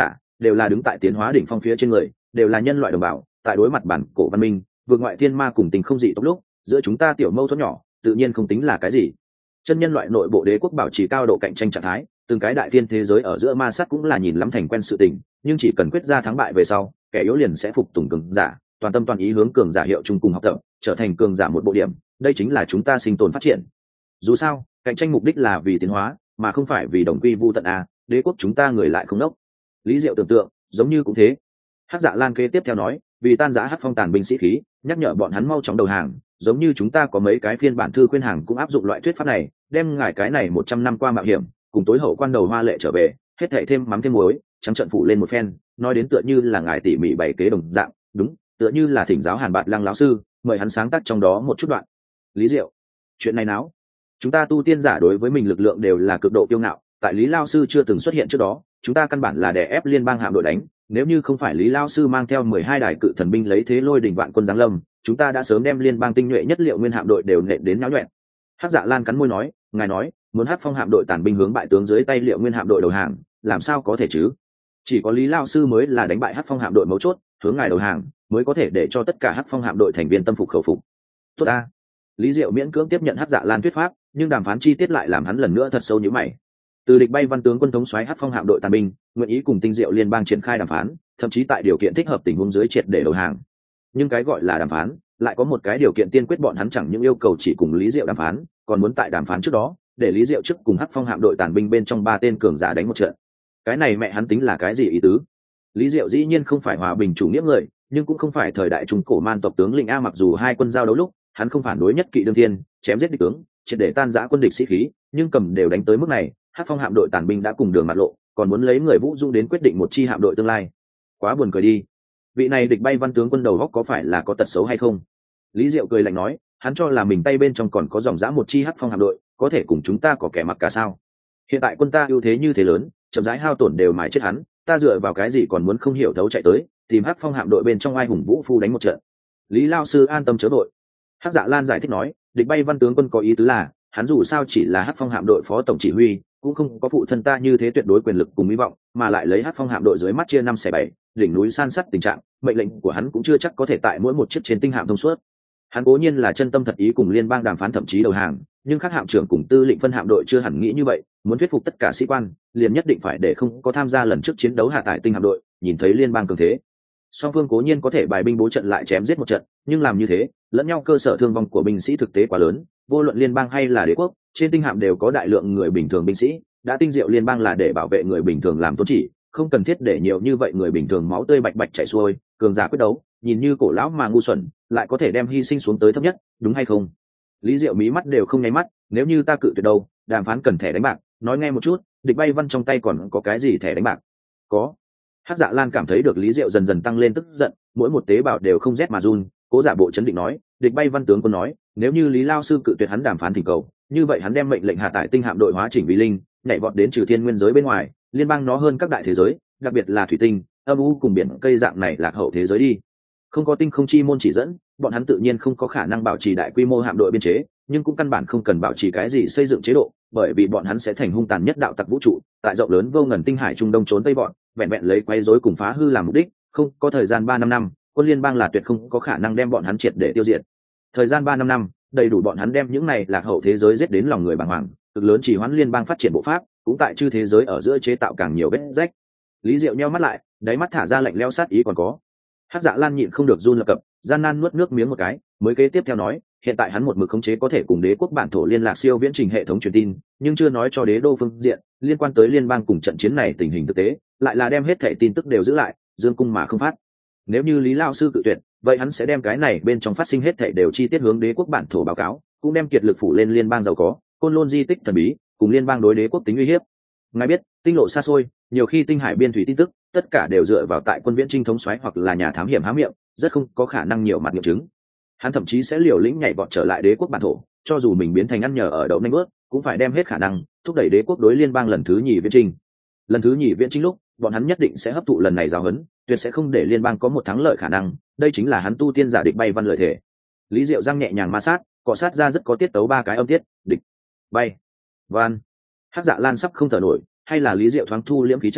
đều là đứng tại tiến hóa đỉnh phong phía trên người, đều là nhân loại đồng bào, tại đối mặt bản cổ văn minh vượt ngoại thiên ma cùng tình không dị tốc lúc giữa chúng ta tiểu mâu thuẫn nhỏ tự nhiên không tính là cái gì. Chân nhân loại nội bộ đế quốc bảo trì cao độ cạnh tranh trạng thái, từng cái đại thiên thế giới ở giữa ma sát cũng là nhìn lắm thành quen sự tình, nhưng chỉ cần quyết ra thắng bại về sau, kẻ yếu liền sẽ phục tùng cường giả, toàn tâm toàn ý hướng cường giả hiệu chung cùng học tập, trở thành cường giả một bộ điểm, đây chính là chúng ta sinh tồn phát triển. Dù sao, cạnh tranh mục đích là vì tiến hóa, mà không phải vì đồng quy vu tận a, đế quốc chúng ta người lại không đốc. Lý Diệu tưởng tượng, giống như cũng thế. Hắc Dạ Lan kế tiếp theo nói, vì tan rã Hắc Phong tàn binh sĩ khí, nhắc nhở bọn hắn mau chóng đầu hàng, giống như chúng ta có mấy cái phiên bản thư khuyên hàng cũng áp dụng loại thuyết pháp này, đem ngài cái này một trăm năm qua mạo hiểm, cùng tối hậu quan đầu hoa lệ trở về, hết thảy thêm mắm thêm muối, trắng trận phụ lên một phen, nói đến tựa như là ngài tỉ mỉ bày kế đồng dạng, đúng, tựa như là thỉnh giáo Hàn Bạt Lăng lão sư, mời hắn sáng tác trong đó một chút đoạn. Lý Diệu, chuyện này náo, chúng ta tu tiên giả đối với mình lực lượng đều là cực độ kiêu ngạo, tại Lý lão sư chưa từng xuất hiện trước đó, chúng ta căn bản là đè ép liên bang hạm đội đánh, nếu như không phải Lý lão sư mang theo mười hai đài cự thần binh lấy thế lôi đỉnh vạn quân giáng lâm, chúng ta đã sớm đem liên bang tinh nhuệ nhất liệu nguyên hạm đội đều nện đến nháo nhuẹn. Hắc Dạ Lan cắn môi nói, ngài nói muốn Hắc Phong hạm đội tàn binh hướng bại tướng dưới tay liệu nguyên hạm đội đầu hàng, làm sao có thể chứ? Chỉ có Lý lão sư mới là đánh bại Hắc Phong hạm đội mấu chốt, hướng ngài đầu hàng mới có thể để cho tất cả Hắc Phong hạm đội thành viên tâm phục khẩu phục. Tốt a. Lý Diệu miễn cưỡng tiếp nhận Hắc Dạ Lan thuyết pháp, nhưng đàm phán chi tiết lại làm hắn lần nữa thật sâu nhíu mày. Từ địch bay văn tướng quân thống soái Hắc Phong hạm đội tàn binh, nguyện ý cùng tinh diệu liên bang triển khai đàm phán, thậm chí tại điều kiện thích hợp tình huống dưới triệt để đầu hàng. Nhưng cái gọi là đàm phán, lại có một cái điều kiện tiên quyết, bọn hắn chẳng những yêu cầu chỉ cùng Lý Diệu đàm phán, còn muốn tại đàm phán trước đó, để Lý Diệu trước cùng Hắc Phong hạm đội tàn binh bên trong ba tên cường giả đánh một trận. Cái này mẹ hắn tính là cái gì ý tứ? Lý Diệu dĩ nhiên không phải hòa bình chủ nghĩa người, nhưng cũng không phải thời đại trung cổ man tộc tướng lĩnh a, mặc dù hai quân giao đấu lúc, hắn không phản đối nhất kỵ đương thiên, chém giết địch tướng, triệt để tan rã quân địch sĩ khí, nhưng cầm đều đánh tới mức này, Hắc Phong hạm đội tàn binh đã cùng đường mặt lộ, còn muốn lấy người vũ dung đến quyết định một chi hạm đội tương lai. Quá buồn cười đi. Vị này địch bay văn tướng quân đầu góc có phải là có tật xấu hay không? Lý Diệu cười lạnh nói, hắn cho là mình tay bên trong còn có dòng dã một chi Hắc Phong hạm đội, có thể cùng chúng ta có kẻ mặc cả sao? Hiện tại quân ta ưu thế như thế lớn, chậm rãi hao tổn đều mài chết hắn, ta dựa vào cái gì còn muốn không hiểu thấu chạy tới, tìm Hắc Phong hạm đội bên trong ai hùng vũ phu đánh một trận. Lý lão sư an tâm chớ đội. Hắc Dạ Lan giải thích nói, địch bay văn tướng quân có ý tứ là, hắn dù sao chỉ là Hắc Phong hạm đội phó tổng chỉ huy, cũng không có phụ thân ta như thế tuyệt đối quyền lực cùng hy vọng, mà lại lấy Hắc Phong hạm đội dưới mắt chia năm xẻ bảy, đỉnh núi san sắt tình trạng, mệnh lệnh của hắn cũng chưa chắc có thể tại mỗi một chiếc trên tinh hạm thông suốt. Hắn cố nhiên là chân tâm thật ý cùng liên bang đàm phán thậm chí đầu hàng, nhưng các hạm trưởng cùng tư lệnh phân hạm đội chưa hẳn nghĩ như vậy, muốn thuyết phục tất cả sĩ quan, liền nhất định phải để không có tham gia lần trước chiến đấu hạ tại tinh hạm đội, nhìn thấy liên bang cường thế. Song phương cố nhiên có thể bài binh bố trận lại chém giết một trận, nhưng làm như thế, lẫn nhau cơ sở thương vong của binh sĩ thực tế quá lớn, vô luận liên bang hay là đế quốc, trên tinh hạm đều có đại lượng người bình thường binh sĩ, đã tinh diệu liên bang là để bảo vệ người bình thường làm tôn chỉ, không cần thiết để nhiều như vậy người bình thường máu tươi bạch bạch chảy xuôi, cường giả quyết đấu, nhìn như cổ lão mà ngu xuẩn, lại có thể đem hy sinh xuống tới thấp nhất, đúng hay không? Lý Diệu mí mắt đều không nháy mắt, nếu như ta cự tuyệt đâu, đàm phán cần thẻ đánh bạc, nói nghe một chút, địch bay văn trong tay còn có cái gì thẻ đánh bạc? Có. Hắc Dạ Lan cảm thấy được Lý Diệu dần dần tăng lên tức giận, mỗi một tế bào đều không rét mà run, cố giả bộ chấn định nói, địch bay văn tướng quân nói, nếu như Lý lao sư cự tuyệt hắn đàm phán thỉnh cầu, như vậy hắn đem mệnh lệnh hạ tải tinh hạm đội hóa chỉnh vì linh, nhảy vọt đến trừ thiên nguyên giới bên ngoài, liên bang nó hơn các đại thế giới, đặc biệt là thủy tinh, âm u cùng biển cây dạng này lạc hậu thế giới đi. Không có tinh không chi môn chỉ dẫn, bọn hắn tự nhiên không có khả năng bảo trì đại quy mô hạm đội biên chế, nhưng cũng căn bản không cần bảo trì cái gì xây dựng chế độ, bởi vì bọn hắn sẽ thành hung tàn nhất đạo tặc vũ trụ, tại rộng lớn vô ngần tinh hải trung đông trốn tây bọn, vẹn vẹn lấy quấy rối cùng phá hư làm mục đích, không có thời gian ba năm năm, quân liên bang là tuyệt không có khả năng đem bọn hắn triệt để tiêu diệt. Thời gian ba năm năm, đầy đủ bọn hắn đem những này lạc hậu thế giới giết đến lòng người bàng hoàng, cực lớn chỉ hoãn liên bang phát triển bộ pháp, cũng tại chư thế giới ở giữa chế tạo càng nhiều vết rách. Lý Diệu nheo mắt lại, đáy mắt thả ra lạnh lẽo sát ý còn có. Hắc Dạ Lan nhịn không được run lập cập, gian nan nuốt nước miếng một cái, mới kế tiếp theo nói, hiện tại hắn một mực khống chế có thể cùng đế quốc bản thổ liên lạc siêu viễn trình hệ thống truyền tin, nhưng chưa nói cho đế đô phương diện liên quan tới liên bang cùng trận chiến này tình hình thực tế, lại là đem hết thảy tin tức đều giữ lại, dương cung mà không phát. Nếu như Lý lão sư cự tuyệt, vậy hắn sẽ đem cái này bên trong phát sinh hết thảy đều chi tiết hướng đế quốc bản thổ báo cáo, cũng đem kiệt lực phủ lên liên bang giàu có, côn lôn di tích thần bí, cùng liên bang đối đế quốc tính uy hiếp. Ngài biết, tinh lộ xa xôi, nhiều khi tinh hải biên thủy tin tức, tất cả đều dựa vào tại quân viễn trinh thống soái hoặc là nhà thám hiểm há miệng, rất không có khả năng nhiều mặt nghiệm chứng. Hắn thậm chí sẽ liều lĩnh nhảy vọt trở lại đế quốc bản thổ, cho dù mình biến thành ăn nhờ ở đậu nanh bước, cũng phải đem hết khả năng thúc đẩy đế quốc đối liên bang lần thứ nhì viễn trinh. Lần thứ nhì viễn trinh lúc, bọn hắn nhất định sẽ hấp thụ lần này giáo huấn, tuyệt sẽ không để liên bang có một thắng lợi khả năng. Đây chính là hắn tu tiên giả địch bay văn lợi thể. Lý Diệu răng nhẹ nhàng ma sát, cọ sát ra rất có tiết tấu ba cái âm tiết, địch, bay, văn. Hắc Dạ Lan sắp không thở nổi, hay là Lý Diệu thoáng thu liễm khí tràng,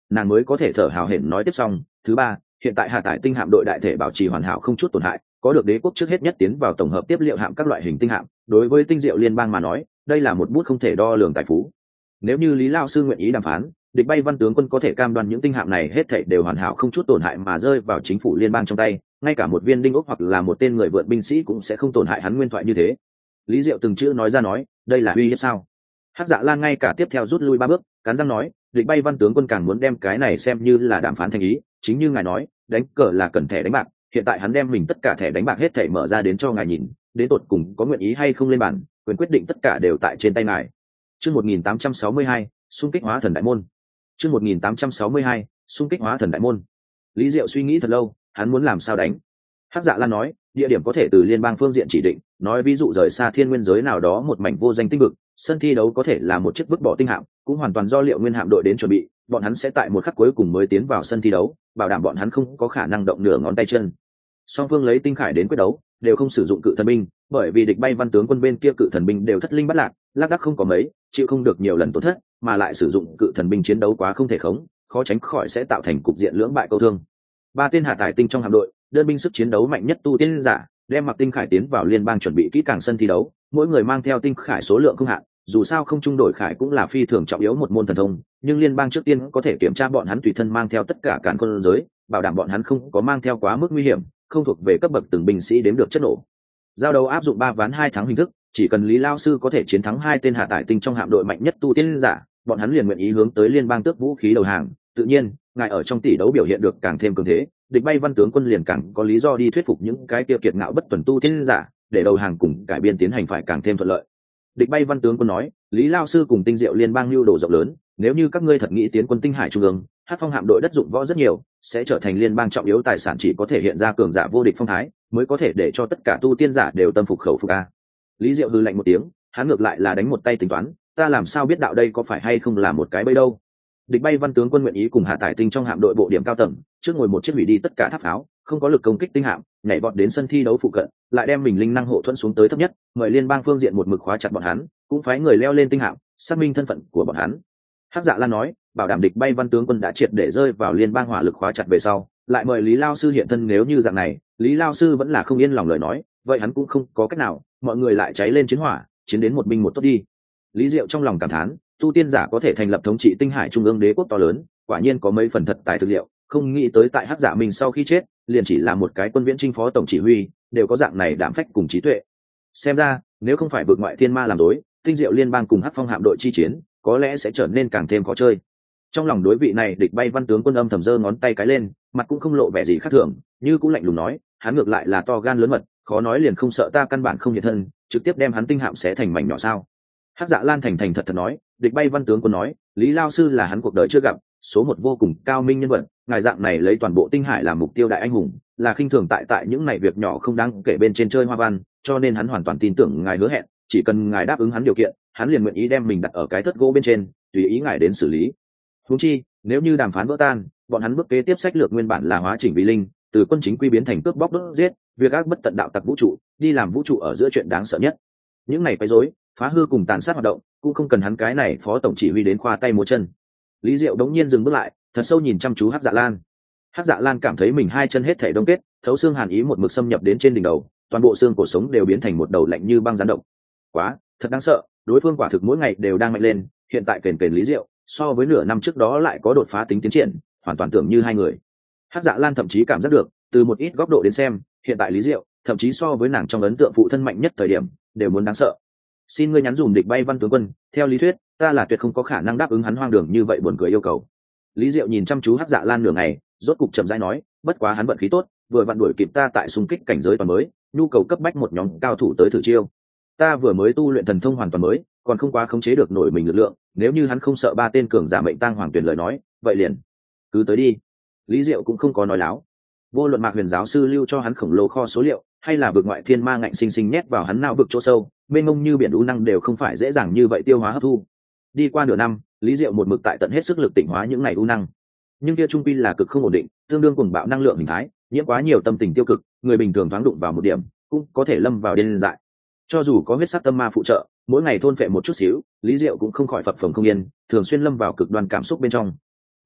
nàng mới có thể thở hào hển nói tiếp xong. Thứ ba, hiện tại hạ tải tinh hạm đội đại thể bảo trì hoàn hảo không chút tổn hại, có được đế quốc trước hết nhất tiến vào tổng hợp tiếp liệu hạm các loại hình tinh hạm, đối với tinh diệu liên bang mà nói đây là một bút không thể đo lường tài phú. Nếu như Lý Lao sư nguyện ý đàm phán, địch bay văn tướng quân có thể cam đoan những tinh hạm này hết thảy đều hoàn hảo không chút tổn hại mà rơi vào chính phủ liên bang trong tay, ngay cả một viên đinh ốc hoặc là một tên người vượn binh sĩ cũng sẽ không tổn hại hắn nguyên thoại như thế. Lý Diệu từng chữ nói ra nói, đây là uy hiếp sao? Hắc Dạ Lan ngay cả tiếp theo rút lui ba bước, cắn răng nói, địch bay văn tướng quân càng muốn đem cái này xem như là đàm phán thành ý, chính như ngài nói, đánh cờ là cần thẻ đánh bạc, hiện tại hắn đem mình tất cả thẻ đánh bạc hết thảy mở ra đến cho ngài nhìn, đến tột cùng có nguyện ý hay không lên bàn, quyền quyết định tất cả đều tại trên tay ngài. Chương một nghìn tám trăm sáu mươi hai, xung kích hóa thần đại môn. Chương một nghìn tám trăm sáu mươi hai, xung kích hóa thần đại môn. Lý Diệu suy nghĩ thật lâu, hắn muốn làm sao đánh. Hắc Dạ Lan nói, địa điểm có thể từ liên bang phương diện chỉ định, nói ví dụ rời xa thiên nguyên giới nào đó một mảnh vô danh tinh vực, sân thi đấu có thể là một chiếc vứt bỏ tinh hạm, cũng hoàn toàn do Liệu Nguyên hạm đội đến chuẩn bị, bọn hắn sẽ tại một khắc cuối cùng mới tiến vào sân thi đấu, bảo đảm bọn hắn không có khả năng động nửa ngón tay chân. Song phương lấy tinh khải đến quyết đấu, đều không sử dụng cự thần binh, bởi vì địch bay văn tướng quân bên kia cự thần binh đều thất linh bất lạc, lác đác không có mấy, chịu không được nhiều lần tổn thất, mà lại sử dụng cự thần binh chiến đấu quá không thể khống, khó tránh khỏi sẽ tạo thành cục diện lưỡng bại câu thương. Ba tên hạ tải tinh trong hạm đội, đơn binh sức chiến đấu mạnh nhất tu tiên giả, đem mặc tinh khải tiến vào liên bang chuẩn bị kỹ càng sân thi đấu, mỗi người mang theo tinh khải số lượng không hạn, dù sao không trung đổi khải cũng là phi thường trọng yếu một môn thần thông, nhưng liên bang trước tiên có thể kiểm tra bọn hắn tùy thân mang theo tất cả cản quân giới, bảo đảm bọn hắn không có mang theo quá mức nguy hiểm, không thuộc về cấp bậc từng binh sĩ đếm được chất nổ. Giao đấu áp dụng ba ván hai thắng hình thức, chỉ cần Lý Lao sư có thể chiến thắng hai tên hạ tải tinh trong hạm đội mạnh nhất tu tiên giả, bọn hắn liền nguyện ý hướng tới liên bang tước vũ khí đầu hàng. Tự nhiên, ngài ở trong tỷ đấu biểu hiện được càng thêm cường thế, địch bay văn tướng quân liền càng có lý do đi thuyết phục những cái kia kiệt ngạo bất tuần tu tiên giả, để đầu hàng cùng cải biên tiến hành phải càng thêm thuận lợi. Địch bay văn tướng quân nói, Lý Lao sư cùng tinh diệu liên bang lưu đồ rộng lớn, nếu như các ngươi thật nghĩ tiến quân tinh hải trung ương, hát phong hạm đội đất dụng võ rất nhiều, sẽ trở thành liên bang trọng yếu tài sản, chỉ có thể hiện ra cường giả vô địch phong thái, mới có thể để cho tất cả tu tiên giả đều tâm phục khẩu phục a. Lý Diệu hừ lạnh một tiếng, hắn ngược lại là đánh một tay tính toán, ta làm sao biết đạo đây có phải hay không là một cái bẫy đâu. Địch bay văn tướng quân nguyện ý cùng hạ tải tinh trong hạm đội bộ điểm cao tầng, trước ngồi một chiếc hủy đi tất cả tháp pháo, không có lực công kích tinh hạm, nhảy vọt đến sân thi đấu phụ cận, lại đem mình linh năng hộ thuẫn xuống tới thấp nhất, mời liên bang phương diện một mực khóa chặt bọn hắn, cũng phái người leo lên tinh hạm, xác minh thân phận của bọn hắn. Hắc Dạ Lan nói, bảo đảm địch bay văn tướng quân đã triệt để rơi vào liên bang hỏa lực khóa chặt về sau, lại mời Lý Lao sư hiện thân, nếu như dạng này, Lý Lao sư vẫn là không yên lòng lời nói, vậy hắn cũng không có cách nào, mọi người lại cháy lên chiến hỏa, chiến đến một binh một tốt đi. Lý Diệu trong lòng cảm thán, tu tiên giả có thể thành lập thống trị tinh hải trung ương đế quốc to lớn, quả nhiên có mấy phần thật tài thực liệu, không nghĩ tới tại Hắc Dạ mình sau khi chết, liền chỉ là một cái quân viễn chinh phó tổng chỉ huy, đều có dạng này đảm phách cùng trí tuệ. Xem ra, nếu không phải vượt ngoại thiên ma làm đối, tinh diệu liên bang cùng Hắc Phong hạm đội chi chiến, có lẽ sẽ trở nên càng thêm khó chơi. Trong lòng đối vị này địch bay văn tướng quân âm thầm giơ ngón tay cái lên, mặt cũng không lộ vẻ gì khác thường, như cũng lạnh lùng nói, hắn ngược lại là to gan lớn mật, khó nói liền không sợ ta căn bản không hiện thân, trực tiếp đem hắn tinh hạm xé thành mảnh nhỏ sao? Hắc Dạ Lan thành thành thật thật nói, địch bay văn tướng quân nói, Lý Lao sư là hắn cuộc đời chưa gặp, số một vô cùng cao minh nhân vật, ngài dạng này lấy toàn bộ tinh hải làm mục tiêu đại anh hùng, là khinh thường tại tại những này việc nhỏ không đáng kể bên trên chơi hoa văn, cho nên hắn hoàn toàn tin tưởng ngài hứa hẹn, chỉ cần ngài đáp ứng hắn điều kiện, hắn liền nguyện ý đem mình đặt ở cái thất gỗ bên trên, tùy ý ngài đến xử lý. Huống chi, nếu như đàm phán vỡ tan, bọn hắn bước kế tiếp sách lược nguyên bản là hóa chỉnh vi linh, từ quân chính quy biến thành cướp bóc đốt giết, việc ác bất tận đạo tặc vũ trụ, đi làm vũ trụ ở giữa chuyện đáng sợ nhất. Những này quấy rối, phá hư cùng tàn sát hoạt động, cũng không cần hắn cái này phó tổng chỉ huy đến khoa tay múa chân. Lý Diệu đống nhiên dừng bước lại, thật sâu nhìn chăm chú Hắc Dạ Lan. Hắc Dạ Lan cảm thấy mình hai chân hết thảy đông kết, thấu xương hàn ý một mực xâm nhập đến trên đỉnh đầu, toàn bộ xương cổ sống đều biến thành một đầu lạnh như băng rắn độc. Quá, thật đáng sợ, đối phương quả thực mỗi ngày đều đang mạnh lên, hiện tại kền kền Lý Diệu, so với nửa năm trước đó lại có đột phá tính tiến triển, hoàn toàn tưởng như hai người. Hắc Dạ Lan thậm chí cảm giác được, từ một ít góc độ đến xem, hiện tại Lý Diệu, thậm chí so với nàng trong ấn tượng phụ thân mạnh nhất thời điểm, đều muốn đáng sợ. Xin ngươi nhắn dùm địch bay văn tướng quân, theo lý thuyết, ta là tuyệt không có khả năng đáp ứng hắn hoang đường như vậy buồn cười yêu cầu. Lý Diệu nhìn chăm chú Hắc Dạ Lan nửa ngày, rốt cục chậm rãi nói, bất quá hắn vận khí tốt, vừa vặn đuổi kịp ta tại xung kích cảnh giới toàn mới, nhu cầu cấp bách một nhóm cao thủ tới thử chiêu. Ta vừa mới tu luyện thần thông hoàn toàn mới, còn không quá khống chế được nổi mình lực lượng, nếu như hắn không sợ ba tên cường giả mệnh tang hoàng tuyển lời nói, vậy liền cứ tới đi. Lý Diệu cũng không có nói láo. Vô luận Mạc Huyền giáo sư lưu cho hắn khổng lồ kho số liệu, hay là vực ngoại thiên ma ngạnh sinh sinh nhét vào hắn não vực chỗ sâu, mênh mông như biển u năng đều không phải dễ dàng như vậy tiêu hóa hấp thu. Đi qua nửa năm, Lý Diệu một mực tại tận hết sức lực tỉnh hóa những này u năng, nhưng kia trung quy là cực không ổn định, tương đương cuồng bạo năng lượng hình thái, nhiễm quá nhiều tâm tình tiêu cực, người bình thường thoáng đụng vào một điểm, cũng có thể lâm vào điên dại. Cho dù có huyết sắc tâm ma phụ trợ, mỗi ngày thôn phệ một chút xíu, Lý Diệu cũng không khỏi phập phồng không yên, thường xuyên lâm vào cực đoan cảm xúc bên trong.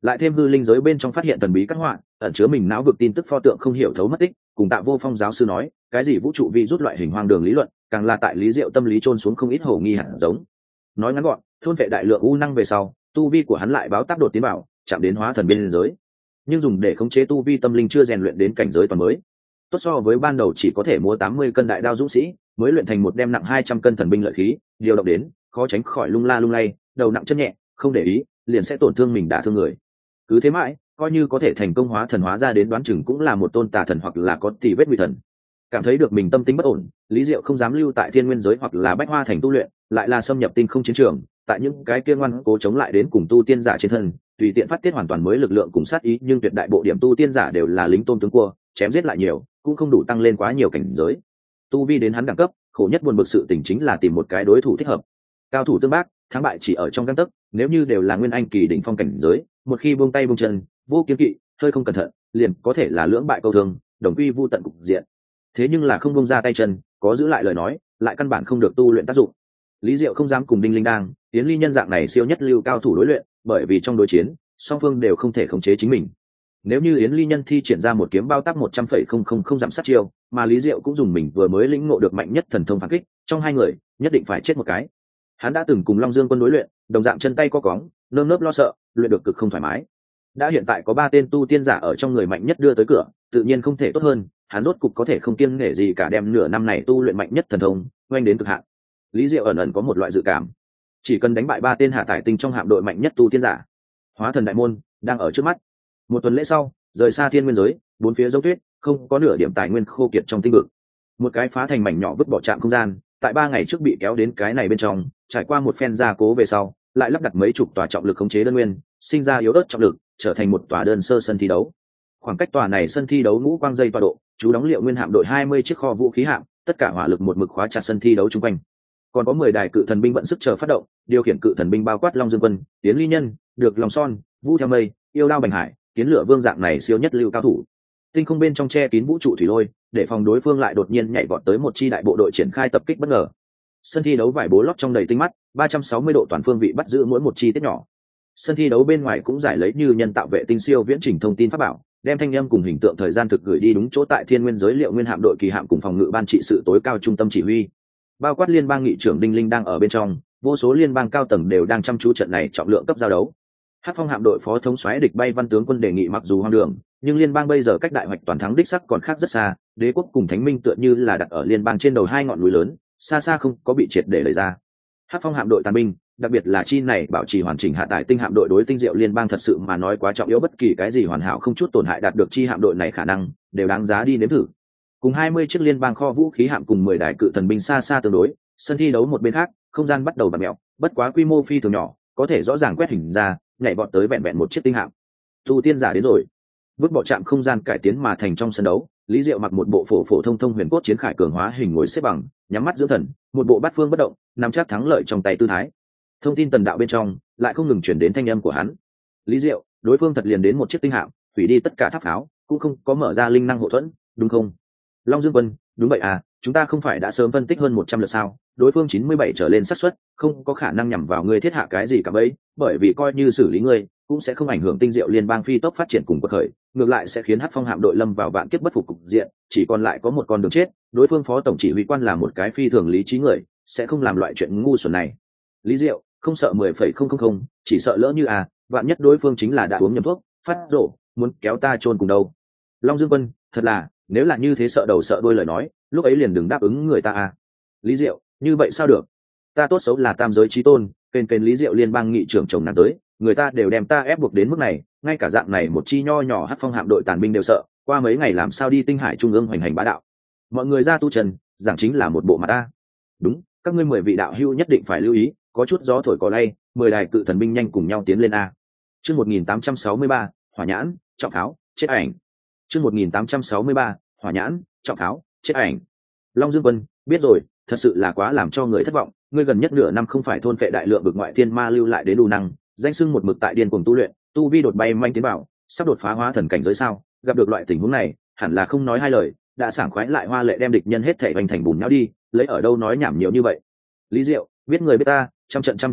lại thêm hư linh giới bên trong phát hiện thần bí các họa ẩn chứa mình não vực tin tức pho tượng không hiểu thấu mất tích, cùng Tạ Vô Phong giáo sư nói cái gì vũ trụ vi rút loại hình hoang đường lý luận, càng là tại Lý Diệu tâm lý trôn xuống không ít hồ nghi hẳn giống. Nói ngắn gọn, thôn vệ đại lượng u năng về sau, tu vi của hắn lại báo tác đột tiến bảo, chạm đến hóa thần biên giới. Nhưng dùng để khống chế tu vi tâm linh chưa rèn luyện đến cảnh giới toàn mới. Tốt so với ban đầu chỉ có thể mua tám mươi cân đại đao dũng sĩ, mới luyện thành một đem nặng hai trăm cân thần binh lợi khí, điều động đến, khó tránh khỏi lung la lung lay, đầu nặng chân nhẹ, không để ý, liền sẽ tổn thương mình đả thương người. Cứ thế mãi, coi như có thể thành công hóa thần hóa ra đến đoán chừng cũng là một tôn tà thần hoặc là có tỷ vết nguy thần. Cảm thấy được mình tâm tính bất ổn, Lý Diệu không dám lưu tại Thiên Nguyên giới hoặc là Bách Hoa thành tu luyện, lại là xâm nhập tinh không chiến trường, tại những cái kia ngoan cố chống lại đến cùng tu tiên giả trên thân, tùy tiện phát tiết hoàn toàn mới lực lượng cùng sát ý, nhưng tuyệt đại bộ điểm tu tiên giả đều là lính tôn tướng cua, chém giết lại nhiều, cũng không đủ tăng lên quá nhiều cảnh giới. Tu vi đến hắn đẳng cấp, khổ nhất buồn bực sự tình chính là tìm một cái đối thủ thích hợp. Cao thủ tương bác, thắng bại chỉ ở trong gang tấc, nếu như đều là nguyên anh kỳ đỉnh phong cảnh giới, một khi buông tay buông chân, vô kiên kỵ, hơi không cẩn thận, liền có thể là lưỡng bại câu thương, đồng quy vu tận cục diện. Thế nhưng là không buông ra tay chân, có giữ lại lời nói, lại căn bản không được tu luyện tác dụng. Lý Diệu không dám cùng Đinh Linh Đang, Tiến Ly nhân dạng này siêu nhất lưu cao thủ đối luyện, bởi vì trong đối chiến, song phương đều không thể khống chế chính mình. Nếu như Yến Ly nhân thi triển ra một kiếm bao tác một trăm phẩy không không không giảm sát chiêu, mà Lý Diệu cũng dùng mình vừa mới lĩnh ngộ được mạnh nhất thần thông phản kích, trong hai người, nhất định phải chết một cái. Hắn đã từng cùng Long Dương Quân đối luyện, đồng dạng chân tay co cóng, nơm nớp lo sợ, luyện được cực không thoải mái. Đã hiện tại có ba tên tu tiên giả ở trong người mạnh nhất đưa tới cửa, tự nhiên không thể tốt hơn, hắn rốt cục có thể không kiêng nể gì cả đem nửa năm này tu luyện mạnh nhất thần thông, oanh đến cực hạn. Lý Diệu ẩn ẩn có một loại dự cảm, chỉ cần đánh bại ba tên hạ tải tinh trong hạm đội mạnh nhất tu tiên giả, hóa thần đại môn đang ở trước mắt. Một tuần lễ sau, rời xa Thiên Nguyên giới, bốn phía dấu tuyết, không có nửa điểm tài nguyên khô kiệt trong tinh vực. Một cái phá thành mảnh nhỏ vứt bỏ trạm không gian, tại ba ngày trước bị kéo đến cái này bên trong, trải qua một phen gia cố về sau, lại lắp đặt mấy chục tòa trọng lực khống chế đơn nguyên, sinh ra yếu ớt trọng lực, trở thành một tòa đơn sơ sân thi đấu. Khoảng cách tòa này sân thi đấu ngũ quang dây tọa độ, chú đóng liệu nguyên hạm đội hai mươi chiếc kho vũ khí hạm, tất cả hỏa lực một mực khóa chặt sân thi đấu chung quanh. Còn có mười đài cự thần binh bận sức chờ phát động, điều khiển cự thần binh bao quát Long Dương Quân, Tiến Ly Nhân, Được Lòng Son, Vu Theo Mây, Yêu Đao Bành Hải, Tiến Lửa Vương dạng này siêu nhất lưu cao thủ. Tinh không bên trong che kín vũ trụ thủy lôi, để phòng đối phương lại đột nhiên nhảy vọt tới một chi đại bộ đội triển khai tập kích bất ngờ. Sân thi đấu vải bố lót trong đầy tinh mắt, ba trăm sáu mươi độ toàn phương vị bắt giữ mỗi một chi tiết nhỏ. Sân thi đấu bên ngoài cũng giải lấy như nhân tạo vệ tinh siêu viễn trình thông tin pháp bảo, đem thanh âm cùng hình tượng thời gian thực gửi đi đúng chỗ tại Thiên Nguyên giới liệu nguyên hạm đội kỳ hạm cùng phòng ngự ban trị sự tối cao trung tâm chỉ huy. Bao quát liên bang nghị trưởng Đinh Linh đang ở bên trong, vô số liên bang cao tầng đều đang chăm chú trận này trọng lượng cấp giao đấu. Hắc Phong hạm đội phó thống soái địch bay văn tướng quân đề nghị mặc dù hoang đường, nhưng liên bang bây giờ cách đại hoạch toàn thắng đích sắc còn khác rất xa, đế quốc cùng thánh minh tựa như là đặt ở liên bang trên đầu hai ngọn núi lớn, xa xa không có bị triệt để lấy ra. Hắc Phong hạm đội tàn binh, đặc biệt là chi này bảo trì hoàn chỉnh hạ tải tinh hạm đội đối tinh diệu liên bang thật sự mà nói quá trọng yếu, bất kỳ cái gì hoàn hảo không chút tổn hại đạt được chi hạm đội này khả năng đều đáng giá đi nếm thử. Cùng hai mươi chiếc liên bang kho vũ khí hạm cùng mười đài cự thần binh xa xa tương đối, sân thi đấu một bên khác, không gian bắt đầu bặm mèo, bất quá quy mô phi thường nhỏ, có thể rõ ràng quét hình ra, nhảy vọt tới vẹn vẹn một chiếc tinh hạm. Tu tiên giả đến rồi. Vứt bỏ trạm không gian cải tiến mà thành trong sân đấu, Lý Diệu mặc một bộ phổ phổ thông thông huyền cốt chiến khải cường hóa hình ngồi xếp bằng, nhắm mắt dưỡng thần, một bộ bát phương bất động, nắm chắc thắng lợi trong tay tư thái. Thông tin tần đạo bên trong lại không ngừng chuyển đến thanh âm của hắn. Lý Diệu, đối phương thật liền đến một chiếc tinh hạm, hủy đi tất cả tháp pháo, cũng không có mở ra linh năng hộ thuẫn, đúng không? Long Dương Quân, đúng vậy à, chúng ta không phải đã sớm phân tích hơn một trăm lượt sao? Đối phương chín mươi bảy trở lên xác suất, không có khả năng nhằm vào ngươi thiết hạ cái gì cả bấy, bởi vì coi như xử lý ngươi, cũng sẽ không ảnh hưởng tinh diệu liên bang phi tốc phát triển cùng quật khởi, ngược lại sẽ khiến Hắc Phong hạm đội lâm vào vạn kiếp bất phục cục diện, chỉ còn lại có một con đường chết. Đối phương phó tổng chỉ huy quan là một cái phi thường lý trí người, sẽ không làm loại chuyện ngu xuẩn này. Lý Diệu, không sợ mười phẩy không không không, chỉ sợ lỡ như à, vạn nhất đối phương chính là đã uống nhầm thuốc, phát rổ, muốn kéo ta chôn cùng đâu. Long Dương Quân, thật là, nếu là như thế sợ đầu sợ đuôi lời nói, lúc ấy liền đừng đáp ứng người ta à. Lý Diệu, như vậy sao được? Ta tốt xấu là tam giới chí tôn, kênh kênh Lý Diệu liên bang nghị trưởng chồng nàng tới, người ta đều đem ta ép buộc đến mức này, ngay cả dạng này một chi nho nhỏ Hắc Phong hạm đội tàn binh đều sợ, qua mấy ngày làm sao đi tinh hải trung ương hoành hành bá đạo. Mọi người ra tu trần, giảng chính là một bộ mặt ta. Đúng, các ngươi mười vị đạo hữu nhất định phải lưu ý, có chút gió thổi có lay, mười đài cự thần binh nhanh cùng nhau tiến lên a. Chương một nghìn tám trăm sáu mươi ba, hỏa nhãn, trọng pháo, chết ảnh. Chương một nghìn tám trăm sáu mươi ba, hỏa nhãn, trọng pháo, chết ảnh. Long Dương Quân, biết rồi, thật sự là quá làm cho người thất vọng, ngươi gần nhất nửa năm không phải thôn phệ đại lượng vực ngoại thiên ma lưu lại đến đủ năng, danh xưng một mực tại điên cuồng tu luyện, tu vi đột bay manh tiến bảo, sắp đột phá hóa thần cảnh giới sao? Gặp được loại tình huống này, hẳn là không nói hai lời, đã sảng khoái lại hoa lệ đem địch nhân hết thảy vành thành bùn nhau đi, lấy ở đâu nói nhảm nhiều như vậy. Lý Diệu, biết người biết ta, trăm trận trăm thắng à,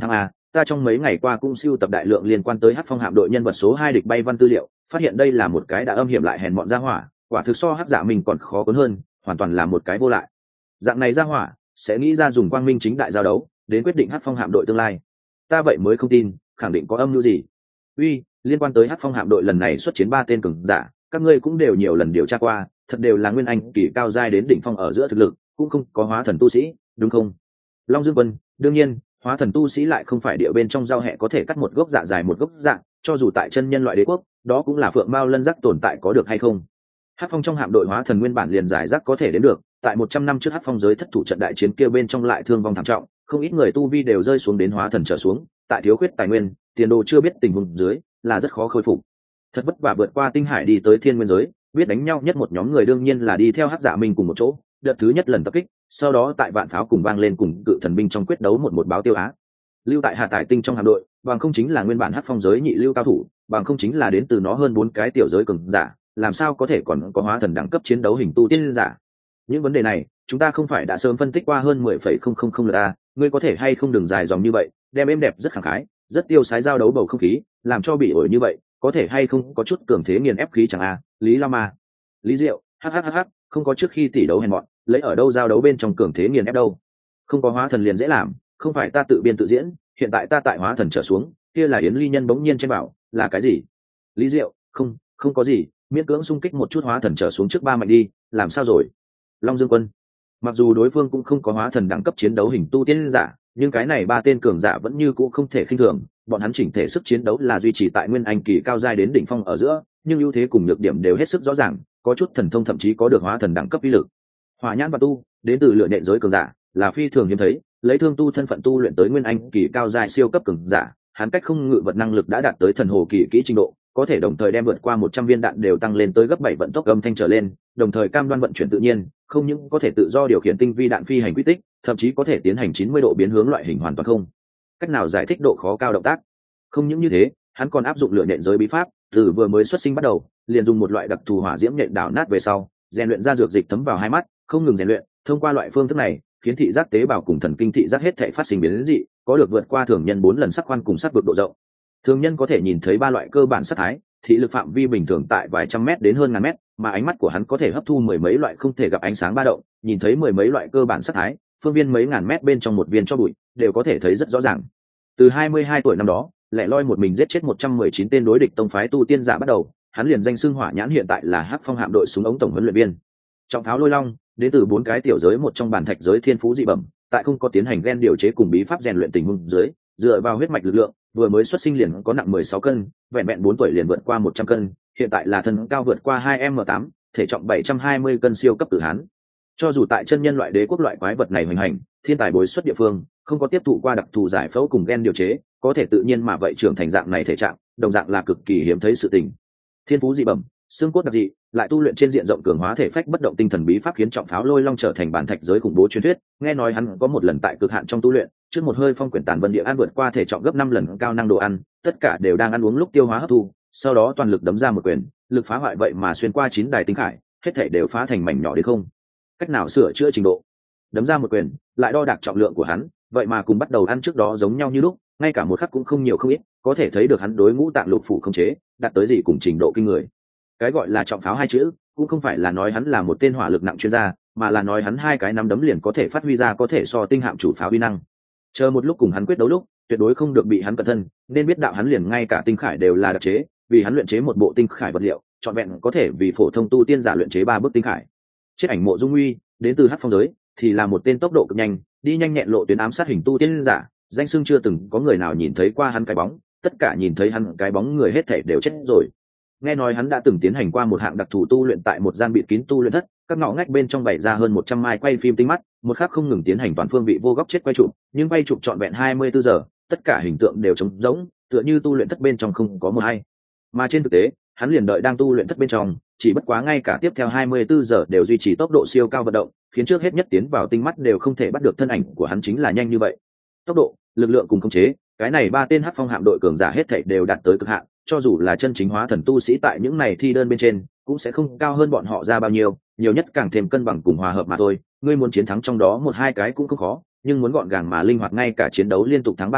ta trong mấy ngày qua cũng sưu tập đại lượng liên quan tới Hắc Phong hạm đội nhân vật số hai địch bay văn tư liệu, phát hiện đây là một cái đã âm hiểm lại hèn mọn ra hỏa, quả thực so Hắc Dạ mình còn khó cuốn hơn, hoàn toàn là một cái vô lại. Dạng này ra hỏa sẽ nghĩ ra dùng quang minh chính đại giao đấu đến quyết định Hắc Phong hạm đội tương lai. Ta vậy mới không tin, khẳng định có âm mưu gì. Uy, liên quan tới Hắc Phong hạm đội lần này xuất chiến ba tên cường giả, các ngươi cũng đều nhiều lần điều tra qua, thật đều là nguyên anh kỳ cao giai đến đỉnh phong ở giữa thực lực, cũng không có hóa thần tu sĩ, đúng không? Long Dương Quân, đương nhiên, hóa thần tu sĩ lại không phải địa bên trong giao hẹ có thể cắt một gốc dạ dài một gốc dạ, cho dù tại chân nhân loại đế quốc, đó cũng là phượng mao lân giác tồn tại có được hay không. Hắc Phong trong hạm đội hóa thần nguyên bản liền giải rác có thể đến được, tại một trăm năm trước Hắc Phong giới thất thủ trận đại chiến kia bên trong lại thương vong thảm trọng, không ít người tu vi đều rơi xuống đến hóa thần trở xuống, tại thiếu khuyết tài nguyên, tiền đồ chưa biết tình huống dưới, là rất khó khôi phục. Thật vất vả vượt qua tinh hải đi tới thiên nguyên giới, biết đánh nhau nhất một nhóm người đương nhiên là đi theo Hắc Dạ Minh cùng một chỗ, đợt thứ nhất lần tập kích, sau đó tại vạn pháo cùng vang lên cùng cự thần binh trong quyết đấu một một báo tiêu á. Lưu tại Hà Tải Tinh trong hạm đội, bằng không chính là nguyên bản Hắc Phong giới nhị lưu cao thủ, bằng không chính là đến từ nó hơn bốn cái tiểu giới cường giả, làm sao có thể còn có hóa thần đẳng cấp chiến đấu hình tu tiên giả. Những vấn đề này chúng ta không phải đã sớm phân tích qua hơn mười phẩy không không không lượt a, ngươi có thể hay không đừng dài dòng như vậy, đem êm đẹp rất khẳng khái, rất tiêu sái giao đấu bầu không khí, làm cho bị ổi như vậy, có thể hay không có chút cường thế nghiền ép khí chẳng a. Lý La Ma, Lý Diệu, hắc hắc hắc hắc, không có trước khi tỷ đấu hèn mọn, lấy ở đâu giao đấu bên trong cường thế nghiền ép đâu. Không có hóa thần liền dễ làm, không phải ta tự biên tự diễn, hiện tại ta tại hóa thần trở xuống, kia là Yến Ly Nhân bỗng nhiên trên bảo, là cái gì? Lý Diệu, không, không có gì, miễn cưỡng xung kích một chút hóa thần trở xuống trước ba mạnh đi, làm sao rồi? Long Dương Quân, mặc dù đối phương cũng không có hóa thần đẳng cấp chiến đấu hình tu tiên giả, nhưng cái này ba tên cường giả vẫn như cũ không thể khinh thường, bọn hắn chỉnh thể sức chiến đấu là duy trì tại nguyên anh kỳ cao giai đến đỉnh phong ở giữa, nhưng ưu thế cùng nhược điểm đều hết sức rõ ràng, có chút thần thông thậm chí có được hóa thần đẳng cấp uy lực. Hỏa Nhãn và tu, đến từ lựa nhện giới cường giả, là phi thường hiếm thấy, lấy thương tu thân phận tu luyện tới nguyên anh kỳ cao giai siêu cấp cường giả, hắn cách không ngự vật năng lực đã đạt tới thần hồ kỳ kỹ trình độ, có thể đồng thời đem vượt qua một trăm viên đạn đều tăng lên tới gấp bảy vận tốc âm thanh trở lên, đồng thời cam đoan vận chuyển tự nhiên, không những có thể tự do điều khiển tinh vi đạn phi hành quy tích, thậm chí có thể tiến hành chín mươi độ biến hướng loại hình hoàn toàn không cách nào giải thích độ khó cao động tác. Không những như thế, hắn còn áp dụng lửa nhện giới bí pháp, từ vừa mới xuất sinh bắt đầu, liền dùng một loại đặc thù hỏa diễm nhện đảo nát về sau, rèn luyện ra dược dịch thấm vào hai mắt, không ngừng rèn luyện, thông qua loại phương thức này, khiến thị giác tế bào cùng thần kinh thị giác hết thảy phát sinh biến dị, có được vượt qua thường nhân bốn lần sắc quan cùng sắc vực độ rộng. Thường nhân có thể nhìn thấy ba loại cơ bản sắc thái, thị lực phạm vi bình thường tại vài trăm mét đến hơn ngàn mét, mà ánh mắt của hắn có thể hấp thu mười mấy loại không thể gặp ánh sáng ba động, nhìn thấy mười mấy loại cơ bản sắc thái, phương viên mấy ngàn mét bên trong một viên cho bụi, đều có thể thấy rất rõ ràng. Từ hai mươi hai tuổi năm đó, lẻ loi một mình giết chết một trăm mười chín tên đối địch tông phái tu tiên giả bắt đầu, hắn liền danh xưng Hỏa Nhãn, hiện tại là Hắc Phong hạm đội súng ống tổng huấn luyện viên. Trọng Tháo Lôi Long, đến từ bốn cái tiểu giới một trong bản thạch giới thiên phú dị bẩm, tại không có tiến hành gen điều chế cùng bí pháp rèn luyện tình huống dưới, dựa vào huyết mạch lực lượng, vừa mới xuất sinh liền có nặng mười sáu cân, vẹn vẹn bốn tuổi liền vượt qua một trăm cân, hiện tại là thân cao vượt qua hai m tám, thể trọng bảy trăm hai mươi cân siêu cấp tử hán. Cho dù tại chân nhân loại đế quốc loại quái vật này hoành hành, thiên tài bồi xuất địa phương, không có tiếp thụ qua đặc thù giải phẫu cùng gen điều chế, có thể tự nhiên mà vậy trưởng thành dạng này thể trạng, đồng dạng là cực kỳ hiếm thấy sự tình. Thiên phú dị bẩm, xương cốt đặc dị, lại tu luyện trên diện rộng cường hóa thể phách bất động tinh thần bí pháp, khiến Trọng Pháo Lôi Long trở thành bản thạch giới khủng bố truyền thuyết. Nghe nói hắn có một lần tại cực hạn trong tu luyện, trước một hơi phong quyển tàn vân địa ăn vượt qua thể trọng gấp năm lần cao năng đồ ăn, tất cả đều đang ăn uống lúc tiêu hóa hấp thu, sau đó toàn lực đấm ra một quyền, lực phá hoại vậy mà xuyên qua chín đài tinh khải, hết thảy đều phá thành mảnh nhỏ đến không cách nào sửa chữa trình độ. Đấm ra một quyền, lại đo đạc trọng lượng của hắn, vậy mà cùng bắt đầu ăn trước đó giống nhau như lúc, ngay cả một khắc cũng không nhiều không ít, có thể thấy được hắn đối ngũ tạng lục phủ không chế đạt tới gì cùng trình độ kinh người. Cái gọi là trọng pháo hai chữ, cũng không phải là nói hắn là một tên hỏa lực nặng chuyên gia, mà là nói hắn hai cái nắm đấm liền có thể phát huy ra có thể so tinh hạm chủ pháo uy năng. Chờ một lúc cùng hắn quyết đấu lúc, tuyệt đối không được bị hắn cẩn thân, nên biết đạo hắn liền ngay cả tinh khải đều là đặc chế, vì hắn luyện chế một bộ tinh khải vật liệu, trọn vẹn có thể vì phổ thông tu tiên giả luyện chế ba bước tinh khải. Chết Ảnh Mộ Dung Uy, đến từ Hắc Phong giới, thì là một tên tốc độ cực nhanh, đi nhanh nhẹn lộ tuyến ám sát hình tu tiên giả, danh xưng chưa từng có người nào nhìn thấy qua hắn cái bóng, tất cả nhìn thấy hắn cái bóng người hết thảy đều chết rồi. Nghe nói hắn đã từng tiến hành qua một hạng đặc thù tu luyện tại một gian bịt kín tu luyện thất, các ngõ ngách bên trong bày ra hơn một trăm mai quay phim tinh mắt, một khắc không ngừng tiến hành toàn phương vị vô góc chết quay chụp, nhưng quay chụp trọn vẹn hai mươi bốn giờ, tất cả hình tượng đều trống rỗng, tựa như tu luyện thất bên trong không có một ai. Mà trên thực tế, hắn liền đợi đang tu luyện thất bên trong, chỉ bất quá ngay cả tiếp theo hai mươi bốn giờ đều duy trì tốc độ siêu cao vận động, khiến trước hết nhất tiến vào tinh mắt đều không thể bắt được thân ảnh của hắn chính là nhanh như vậy. Tốc độ, lực lượng cùng khống chế, cái này ba tên Hắc Phong hạm đội cường giả hết thảy đều đạt tới cực hạn, cho dù là chân chính hóa thần tu sĩ tại những này thi đơn bên trên, cũng sẽ không cao hơn bọn họ ra bao nhiêu, nhiều nhất càng thêm cân bằng cùng hòa hợp mà thôi. Ngươi muốn chiến thắng trong đó một hai cái cũng không khó, nhưng muốn gọn gàng mà linh hoạt ngay cả chiến đấu liên tục thắng ba cái,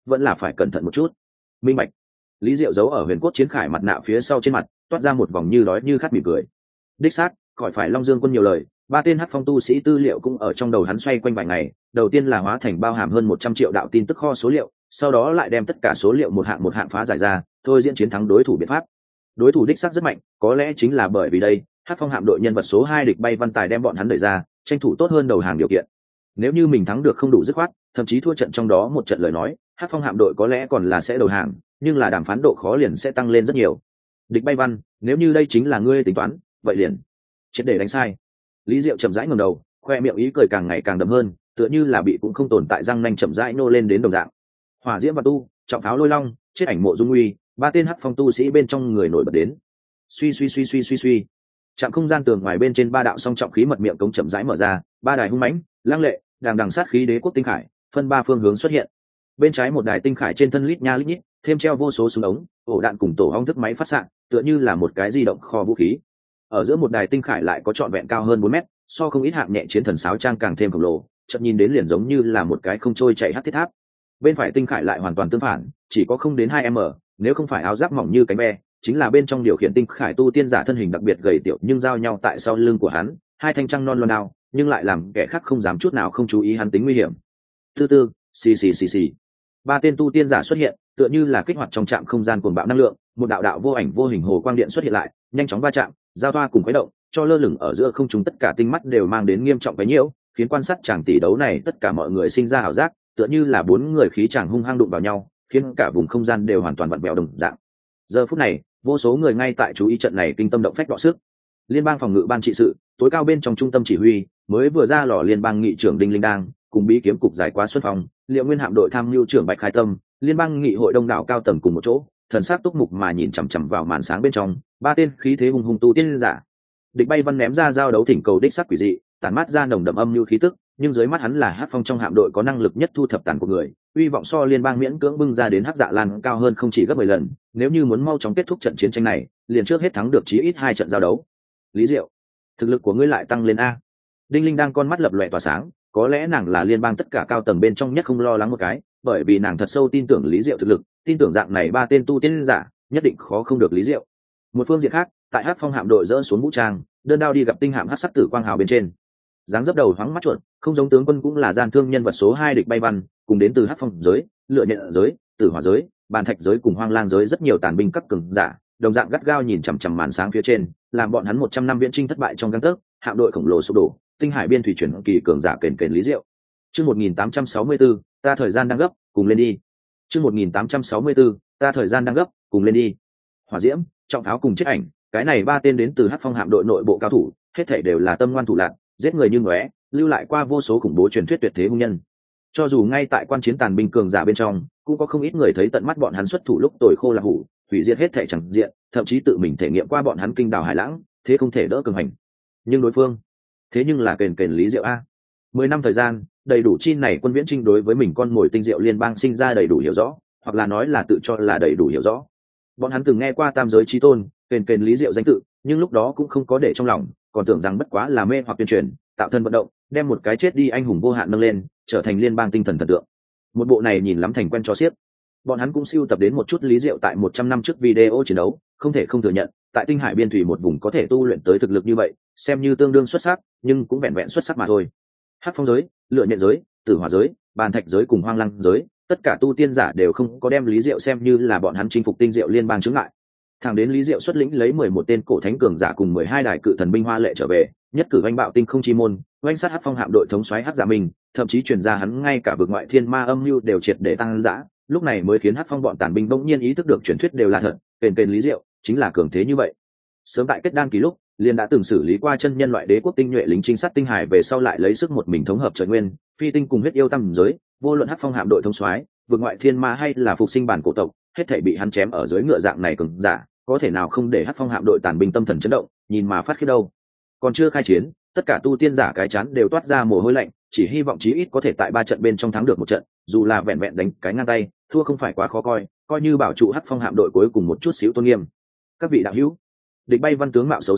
vẫn là phải cẩn thận một chút. Minh bạch. Lý Diệu giấu ở huyền cốt chiến khải mặt nạ phía sau trên mặt toát ra một vòng như đói như khát mỉm cười. Đích xác, khỏi phải Long Dương quân nhiều lời, ba tên hắc phong tu sĩ tư liệu cũng ở trong đầu hắn xoay quanh vài ngày. Đầu tiên là hóa thành bao hàm hơn một trăm triệu đạo tin tức kho số liệu, sau đó lại đem tất cả số liệu một hạng một hạng phá giải ra, thôi diễn chiến thắng đối thủ biện pháp. Đối thủ đích xác rất mạnh, có lẽ chính là bởi vì đây, hắc phong hạm đội nhân vật số hai địch bay văn tài đem bọn hắn đẩy ra, tranh thủ tốt hơn đầu hàng điều kiện. Nếu như mình thắng được không đủ dứt khoát, thậm chí thua trận trong đó một trận lời nói, hắc phong hạm đội có lẽ còn là sẽ đầu hàng, nhưng là đàm phán độ khó liền sẽ tăng lên rất nhiều. Địch bay văn, nếu như đây chính là ngươi tính toán, vậy liền triệt để đánh sai. Lý Diệu chậm rãi ngẩng đầu, khoe miệng ý cười càng ngày càng đậm hơn, tựa như là bị cũng không tồn tại răng nanh chậm rãi nô lên đến đồng dạng. Hỏa diễm và tu, trọng pháo lôi long, chết ảnh mộ dung uy, ba tên hắc phong tu sĩ bên trong người nổi bật đến. Suy suy suy suy suy suy. Trạm không gian tường ngoài bên trên ba đạo song trọng khí mật miệng cống chậm rãi mở ra, ba đài hung mãnh, lang lệ, đằng đằng sát khí đế quốc tinh khải, phân ba phương hướng xuất hiện. Bên trái một đài tinh khải trên thân lít nha lít nhít, thêm treo vô số súng ống, ổ đạn cùng tổ ong thức máy phát xạ, tựa như là một cái di động kho vũ khí. Ở giữa một đài tinh khải lại có trọn vẹn cao hơn bốn mét, so không ít hạng nhẹ chiến thần sáo trang càng thêm khổng lồ, chợt nhìn đến liền giống như là một cái không trôi chạy hắc thiết tháp. Bên phải tinh khải lại hoàn toàn tương phản, chỉ có không đến hai mét, nếu không phải áo giáp mỏng như cánh ve, chính là bên trong điều khiển tinh khải tu tiên giả thân hình đặc biệt gầy tiểu nhưng giao nhau tại sau lưng của hắn, hai thanh trăng non loan đao, nhưng lại làm kẻ khác không dám chút nào không chú ý hắn tính nguy hiểm. Tư tư, xì xì xì xì. Ba tên tu tiên giả xuất hiện, tựa như là kích hoạt trong trạm không gian cuồng bạo năng lượng, một đạo đạo vô ảnh vô hình hồ quang điện xuất hiện lại, nhanh chóng va chạm, giao thoa cùng khuấy động, cho lơ lửng ở giữa không trung tất cả tinh mắt đều mang đến nghiêm trọng cái nhiễu, khiến quan sát chàng tỷ đấu này tất cả mọi người sinh ra ảo giác, tựa như là bốn người khí chàng hung hăng đụng vào nhau, khiến cả vùng không gian đều hoàn toàn vặn vẹo đồng dạng. Giờ phút này, vô số người ngay tại chú ý trận này kinh tâm động phách đọ sức. Liên bang phòng ngự ban trị sự, tối cao bên trong trung tâm chỉ huy, mới vừa ra lò liên bang nghị trưởng Đinh Linh Đang, cùng bí kiếm cục giải quá xuân phòng, Liệu Nguyên hạm đội tham mưu trưởng Bạch Khai Tâm, liên bang nghị hội đông đảo cao tầng cùng một chỗ, thần sắc túc mục mà nhìn chằm chằm vào màn sáng bên trong, ba tên khí thế hùng hùng tu tiên giả. Địch bay văn ném ra giao đấu thỉnh cầu đích sắc quỷ dị, tản mát ra nồng đậm âm như khí tức, nhưng dưới mắt hắn là hắc phong trong hạm đội có năng lực nhất thu thập tàn của người, uy vọng so liên bang miễn cưỡng bưng ra đến hắc dạ lan cao hơn không chỉ gấp mười lần, nếu như muốn mau chóng kết thúc trận chiến tranh này, liền trước hết thắng được chí ít hai trận giao đấu. Lý Diệu, thực lực của ngươi lại tăng lên a. Đinh Linh đang con mắt lập lòe tỏa sáng, có lẽ nàng là liên bang tất cả cao tầng bên trong nhất không lo lắng một cái, bởi vì nàng thật sâu tin tưởng Lý Diệu thực lực, tin tưởng dạng này ba tên tu tiên giả nhất định khó không được Lý Diệu. Một phương diện khác, tại hắc phong hạm đội dỡ xuống vũ trang, đơn đao đi gặp tinh hạm hắc sắc tử quang hào bên trên, dáng dấp đầu hoáng mắt chuột, không giống tướng quân cũng là gian thương nhân vật số hai địch bay văn, cùng đến từ hắc phong giới, lựa nhận giới, tử hỏa giới, bàn thạch giới cùng hoang lang giới rất nhiều tàn binh cấp cường giả, đồng dạng gắt gao nhìn chằm chằm màn sáng phía trên, làm bọn hắn một trăm năm viễn chinh thất bại trong gang tấc, hạm đội khổng lồ sụp đổ, tinh hải biên thủy chuyển kỳ cường giả kền kền Lý Diệu. Chương một nghìn tám trăm sáu mươi tư, ta thời gian đang gấp, cùng lên đi. Chương một nghìn tám trăm sáu mươi tư, ta thời gian đang gấp, cùng lên đi. Hỏa diễm, trọng tháo cùng chết ảnh, cái này ba tên đến từ hắc phong hạm đội nội bộ cao thủ, hết thảy đều là tâm ngoan thủ lạn, giết người như ngóe, lưu lại qua vô số khủng bố truyền thuyết tuyệt thế hung nhân. Cho dù ngay tại quan chiến tàn binh cường giả bên trong, cũng có không ít người thấy tận mắt bọn hắn xuất thủ lúc tồi khô là hủ, hủy diệt hết thảy chẳng diện, thậm chí tự mình thể nghiệm qua bọn hắn kinh đào hải lãng, thế không thể đỡ cường hành. Nhưng đối phương, thế nhưng là kền kền Lý Diệu a. Mười năm thời gian, đầy đủ chi này quân viễn trinh đối với mình con mồi tinh diệu liên bang sinh ra đầy đủ hiểu rõ, hoặc là nói là tự cho là đầy đủ hiểu rõ. Bọn hắn từng nghe qua tam giới chí tôn, kền kền Lý Diệu danh tự, nhưng lúc đó cũng không có để trong lòng, còn tưởng rằng bất quá là mê hoặc tuyên truyền, tạo thân vận động, đem một cái chết đi anh hùng vô hạn nâng lên, trở thành liên bang tinh thần thần tượng. Một bộ này nhìn lắm thành quen cho xiếc. Bọn hắn cũng siêu tập đến một chút Lý Diệu tại một trăm năm trước video chiến đấu, không thể không thừa nhận, tại tinh hải biên thủy một vùng có thể tu luyện tới thực lực như vậy, xem như tương đương xuất sắc, nhưng cũng vẹn vẹn xuất sắc mà thôi. Hắc phong giới, lựa nhận giới, tử hỏa giới, bàn thạch giới cùng hoang lăng giới, tất cả tu tiên giả đều không có đem Lý Diệu xem như là bọn hắn chinh phục tinh diệu liên bang chứng ngại. Thẳng đến Lý Diệu xuất lĩnh lấy mười một tên cổ thánh cường giả cùng mười hai đài cự thần binh hoa lệ trở về, nhất cử oanh bạo tinh không chi môn, oanh sát hắc phong hạm đội thống soái hắc giả mình, thậm chí truyền ra hắn ngay cả vực ngoại thiên ma âm mưu đều triệt để tăng dã, lúc này mới khiến hắc phong bọn tàn binh bỗng nhiên ý thức được truyền thuyết đều là thật, kền kền Lý Diệu chính là cường thế như vậy. Sớm tại kết đan kỳ lúc, liền đã từng xử lý qua chân nhân loại đế quốc tinh nhuệ lính trinh sát tinh hải về sau lại lấy sức một mình thống hợp trời nguyên, phi tinh cùng huyết yêu tam giới, vô luận hắc phong hạm đội thống soái, vực ngoại thiên ma hay là phục sinh bản cổ tộc, hết thảy bị hắn chém ở dưới ngựa dạng này cường giả, có thể nào không để hắc phong hạm đội tàn binh tâm thần chấn động, nhìn mà phát khiếp đâu. Còn chưa khai chiến, tất cả tu tiên giả cái chán đều toát ra mồ hôi lạnh, chỉ hy vọng chí ít có thể tại ba trận bên trong thắng được một trận, dù là vẹn vẹn đánh cái ngang tay, thua không phải quá khó coi, coi như bảo trụ hắc phong hạm đội cuối cùng một chút xíu tôn nghiêm. Các vị đạo hữu, địch bay văn tướng mạo xấu xí,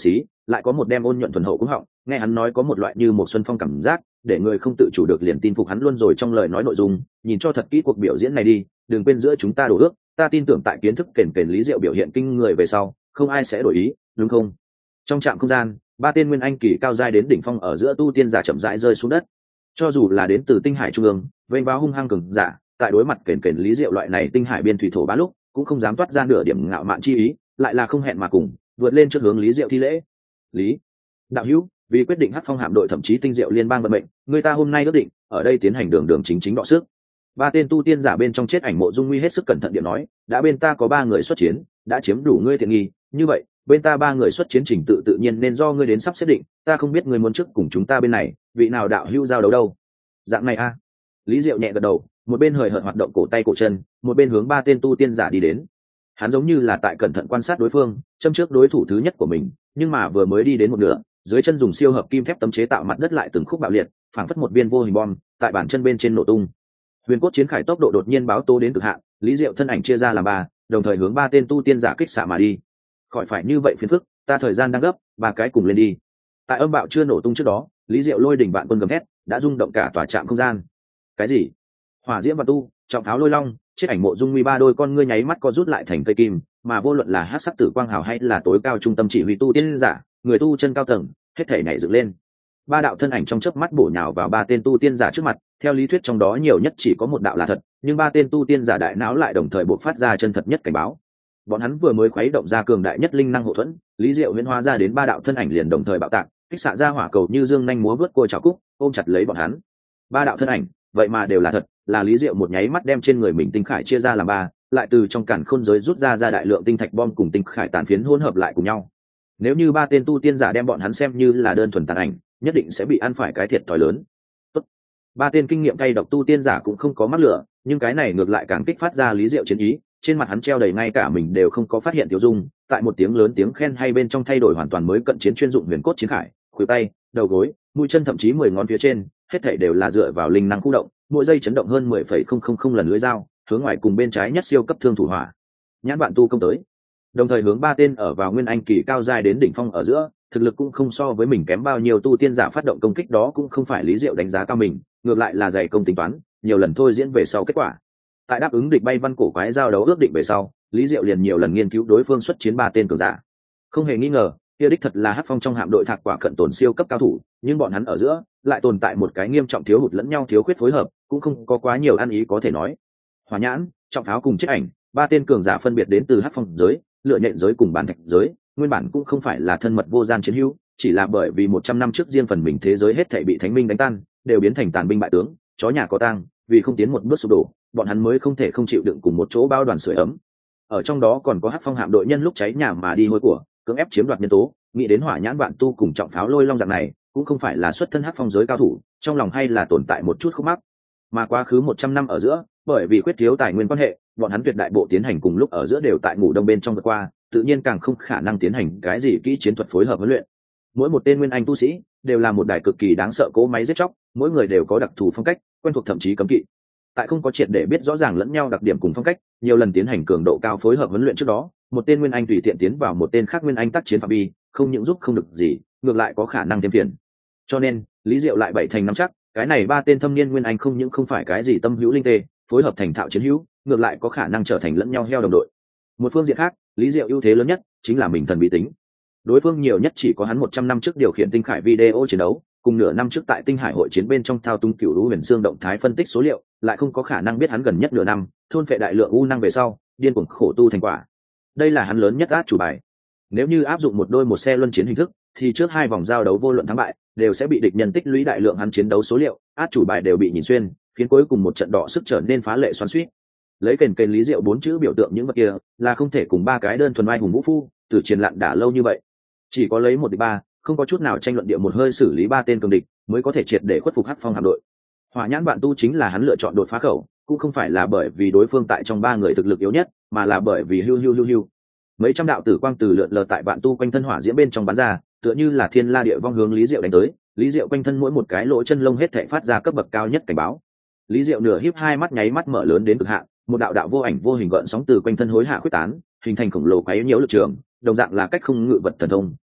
lại có một đem ôn nhuận thuần hậu cũng họng, nghe hắn nói có một loại như một xuân phong cảm giác, để người không tự chủ được liền tin phục hắn luôn rồi trong lời nói nội dung. Nhìn cho thật kỹ cuộc biểu diễn này đi, đừng quên giữa chúng ta đổ ước, ta tin tưởng tại kiến thức kền kền Lý Diệu biểu hiện kinh người về sau, không ai sẽ đổi ý, đúng không? Trong trạm không gian, ba tên nguyên anh kỳ cao giai đến đỉnh phong ở giữa tu tiên giả chậm rãi rơi xuống đất. Cho dù là đến từ tinh hải trung ương, vênh báo hung hăng cường giả, tại đối mặt kền kền Lý Diệu loại này tinh hải biên thủy thổ bá lúc, cũng không dám toát ra nửa điểm ngạo mạn chi ý, lại là không hẹn mà cùng vượt lên trước hướng Lý Diệu thi lễ. Lý đạo hữu, vì quyết định Hắc Phong hạm đội thậm chí tinh diệu liên bang vận mệnh, người ta hôm nay ước định ở đây tiến hành đường đường chính chính đọ sức. Ba tên tu tiên giả bên trong chết ảnh Mộ Dung Nguy hết sức cẩn thận điện nói, đã bên ta có ba người xuất chiến, đã chiếm đủ ngươi tiện nghi, như vậy bên ta ba người xuất chiến trình tự tự nhiên nên do ngươi đến sắp xếp định, ta không biết ngươi muốn trước cùng chúng ta bên này, vị nào đạo hữu giao đấu đâu. Dạng này a. Lý Diệu nhẹ gật đầu, một bên hời hợt hoạt động cổ tay cổ chân, một bên hướng ba tên tu tiên giả đi đến. Hắn giống như là tại cẩn thận quan sát đối phương, châm trước đối thủ thứ nhất của mình, nhưng mà vừa mới đi đến một nửa, dưới chân dùng siêu hợp kim thép tấm chế tạo mặt đất lại từng khúc bạo liệt, phảng phất một viên vô hình bom tại bàn chân bên trên nổ tung. Huyền cốt chiến khải tốc độ đột nhiên báo tố đến cực hạn, Lý Diệu thân ảnh chia ra làm ba, đồng thời hướng ba tên tu tiên giả kích xạ mà đi. Khỏi phải như vậy phiền phức, ta thời gian đang gấp, ba cái cùng lên đi. Tại âm bạo chưa nổ tung trước đó, Lý Diệu lôi đỉnh vạn quân gầm thét, đã rung động cả tòa trạm không gian. Cái gì? Hỏa diễm và tu, trọng pháo lôi long, chết ảnh Mộ Dung Nguy ba đôi con ngươi nháy mắt co rút lại thành cây kim, mà vô luận là hắc sắc tử quang hào hay là tối cao trung tâm chỉ huy tu tiên giả, người tu chân cao tầng, hết thể nhảy dựng lên. Ba đạo thân ảnh trong chớp mắt bổ nhào vào ba tên tu tiên giả trước mặt, theo lý thuyết trong đó nhiều nhất chỉ có một đạo là thật, nhưng ba tên tu tiên giả đại não lại đồng thời bộc phát ra chân thật nhất cảnh báo. Bọn hắn vừa mới khuấy động ra cường đại nhất linh năng hộ thuẫn, Lý Diệu huyễn hóa ra đến ba đạo thân ảnh liền đồng thời bạo tạc, kích xạ ra hỏa cầu như dương nhanh múa vớt cua chảo cúc, ôm chặt lấy bọn hắn. Ba đạo thân ảnh, vậy mà đều là thật, là Lý Diệu một nháy mắt đem trên người mình tinh khải chia ra làm ba, lại từ trong cản khôn giới rút ra ra đại lượng tinh thạch bom cùng tinh khải tàn phiến hỗn hợp lại cùng nhau. Nếu như ba tên tu tiên giả đem bọn hắn xem như là đơn thuần tàn ảnh, nhất định sẽ bị ăn phải cái thiệt thòi lớn. Tốt. Ba tên kinh nghiệm cay độc tu tiên giả cũng không có mắc lửa, nhưng cái này ngược lại càng kích phát ra Lý Diệu chiến ý, trên mặt hắn treo đầy ngay cả mình đều không có phát hiện tiêu dung, tại một tiếng lớn tiếng khen hay bên trong thay đổi hoàn toàn mới cận chiến chuyên dụng huyền cốt chiến khải, khuỷu tay, đầu gối, mũi chân thậm chí mười ngón phía trên, hết thảy đều là dựa vào linh năng khu động, mỗi giây chấn động hơn mười phẩy không không không lần lưỡi dao, hướng ngoài cùng bên trái nhất siêu cấp thương thủ hỏa. Nhãn bạn tu công tới. Đồng thời hướng ba tên ở vào nguyên anh kỳ cao giai đến đỉnh phong ở giữa, thực lực cũng không so với mình kém bao nhiêu tu tiên giả phát động công kích, đó cũng không phải Lý Diệu đánh giá cao mình, ngược lại là dày công tính toán, nhiều lần thôi diễn về sau kết quả. Tại đáp ứng địch bay văn cổ quái giao đấu ước định về sau, Lý Diệu liền nhiều lần nghiên cứu đối phương xuất chiến ba tên cường giả. Không hề nghi ngờ, kia đích thật là Hắc Phong trong hạm đội thạc quả cận tồn siêu cấp cao thủ, nhưng bọn hắn ở giữa lại tồn tại một cái nghiêm trọng thiếu hụt lẫn nhau, thiếu khuyết phối hợp, cũng không có quá nhiều ăn ý có thể nói. Hỏa nhãn, trọng pháo cùng chết ảnh, ba tên cường giả phân biệt đến từ Hắc Phong giới, lựa nhện giới cùng bản thạch giới, nguyên bản cũng không phải là thân mật vô gian chiến hữu, chỉ là bởi vì một trăm năm trước riêng phần mình thế giới hết thảy bị Thánh Minh đánh tan, đều biến thành tàn binh bại tướng, chó nhà có tang, vì không tiến một bước sụp đổ, bọn hắn mới không thể không chịu đựng cùng một chỗ bao đoàn sưởi ấm. Ở trong đó còn có Hắc Phong hạm đội nhân lúc cháy nhà mà đi hôi của, cưỡng ép chiếm đoạt nhân tố, nghĩ đến hỏa nhãn vạn tu cùng trọng pháo lôi long dạng này, cũng không phải là xuất thân Hắc Phong giới cao thủ, trong lòng hay là tồn tại một chút khúc mắc. Mà quá khứ một trăm năm ở giữa, bởi vì quyết thiếu tài nguyên quan hệ, bọn hắn tuyệt đại bộ tiến hành cùng lúc ở giữa đều tại ngủ đông bên trong vượt qua, tự nhiên càng không khả năng tiến hành cái gì kỹ chiến thuật phối hợp huấn luyện. Mỗi một tên nguyên anh tu sĩ đều là một đài cực kỳ đáng sợ cỗ máy giết chóc, mỗi người đều có đặc thù phong cách, quen thuộc thậm chí cấm kỵ. Tại không có triệt để biết rõ ràng lẫn nhau đặc điểm cùng phong cách, nhiều lần tiến hành cường độ cao phối hợp huấn luyện trước đó, một tên nguyên anh tùy tiện tiến vào một tên khác nguyên anh tác chiến phạm vi, không những giúp không được gì, ngược lại có khả năng thêm phiền. Cho nên, Lý Diệu lại bảy thành nắm chắc, cái này ba tên thâm niên nguyên anh không những không phải cái gì tâm hữu linh tê, phối hợp thành thạo chiến hữu, ngược lại có khả năng trở thành lẫn nhau heo đồng đội. Một phương diện khác, Lý Diệu ưu thế lớn nhất chính là mình thần bí tính. Đối phương nhiều nhất chỉ có hắn một trăm năm trước điều khiển tinh khải video chiến đấu, cùng nửa năm trước tại tinh hải hội chiến bên trong thao túng cửu lũ huyền xương động thái phân tích số liệu, lại không có khả năng biết hắn gần nhất nửa năm thôn phệ đại lượng u năng về sau điên cuồng khổ tu thành quả. Đây là hắn lớn nhất át chủ bài. Nếu như áp dụng một đôi một xe luân chiến hình thức, thì trước hai vòng giao đấu vô luận thắng bại đều sẽ bị địch nhân tích lũy đại lượng hắn chiến đấu số liệu, át chủ bài đều bị nhìn xuyên, khiến cuối cùng một trận đỏ sức trở nên phá lệ xoắn xuýt. Lấy kền kền Lý Diệu bốn chữ biểu tượng những vật kia, là không thể cùng ba cái đơn thuần oai hùng vũ phu từ chiến lặn đã lâu như vậy. Chỉ có lấy một địch ba, không có chút nào tranh luận địa một hơi xử lý ba tên cường địch, mới có thể triệt để khuất phục Hắc Phong hạm đội. Hỏa nhãn bạn tu chính là hắn lựa chọn đột phá khẩu, cũng không phải là bởi vì đối phương tại trong ba người thực lực yếu nhất, mà là bởi vì hưu hưu hưu hưu. Mấy trăm đạo tử quang từ lượn lờ tại bạn tu quanh thân hỏa diễm bên trong bắn ra, tựa như là thiên la địa vong hướng Lý Diệu đánh tới. Lý Diệu quanh thân mỗi một cái lỗ chân lông hết thảy phát ra cấp bậc cao nhất cảnh báo. Lý Diệu nửa híp hai mắt nháy mắt mở lớn đến cực hạn, một đạo đạo vô ảnh vô hình gợn sóng từ quanh thân hối hạ quyết tán, hình thành khổng lồ quấy nhiễu lực trường, đồng dạng là cách không ngự vật thần thông,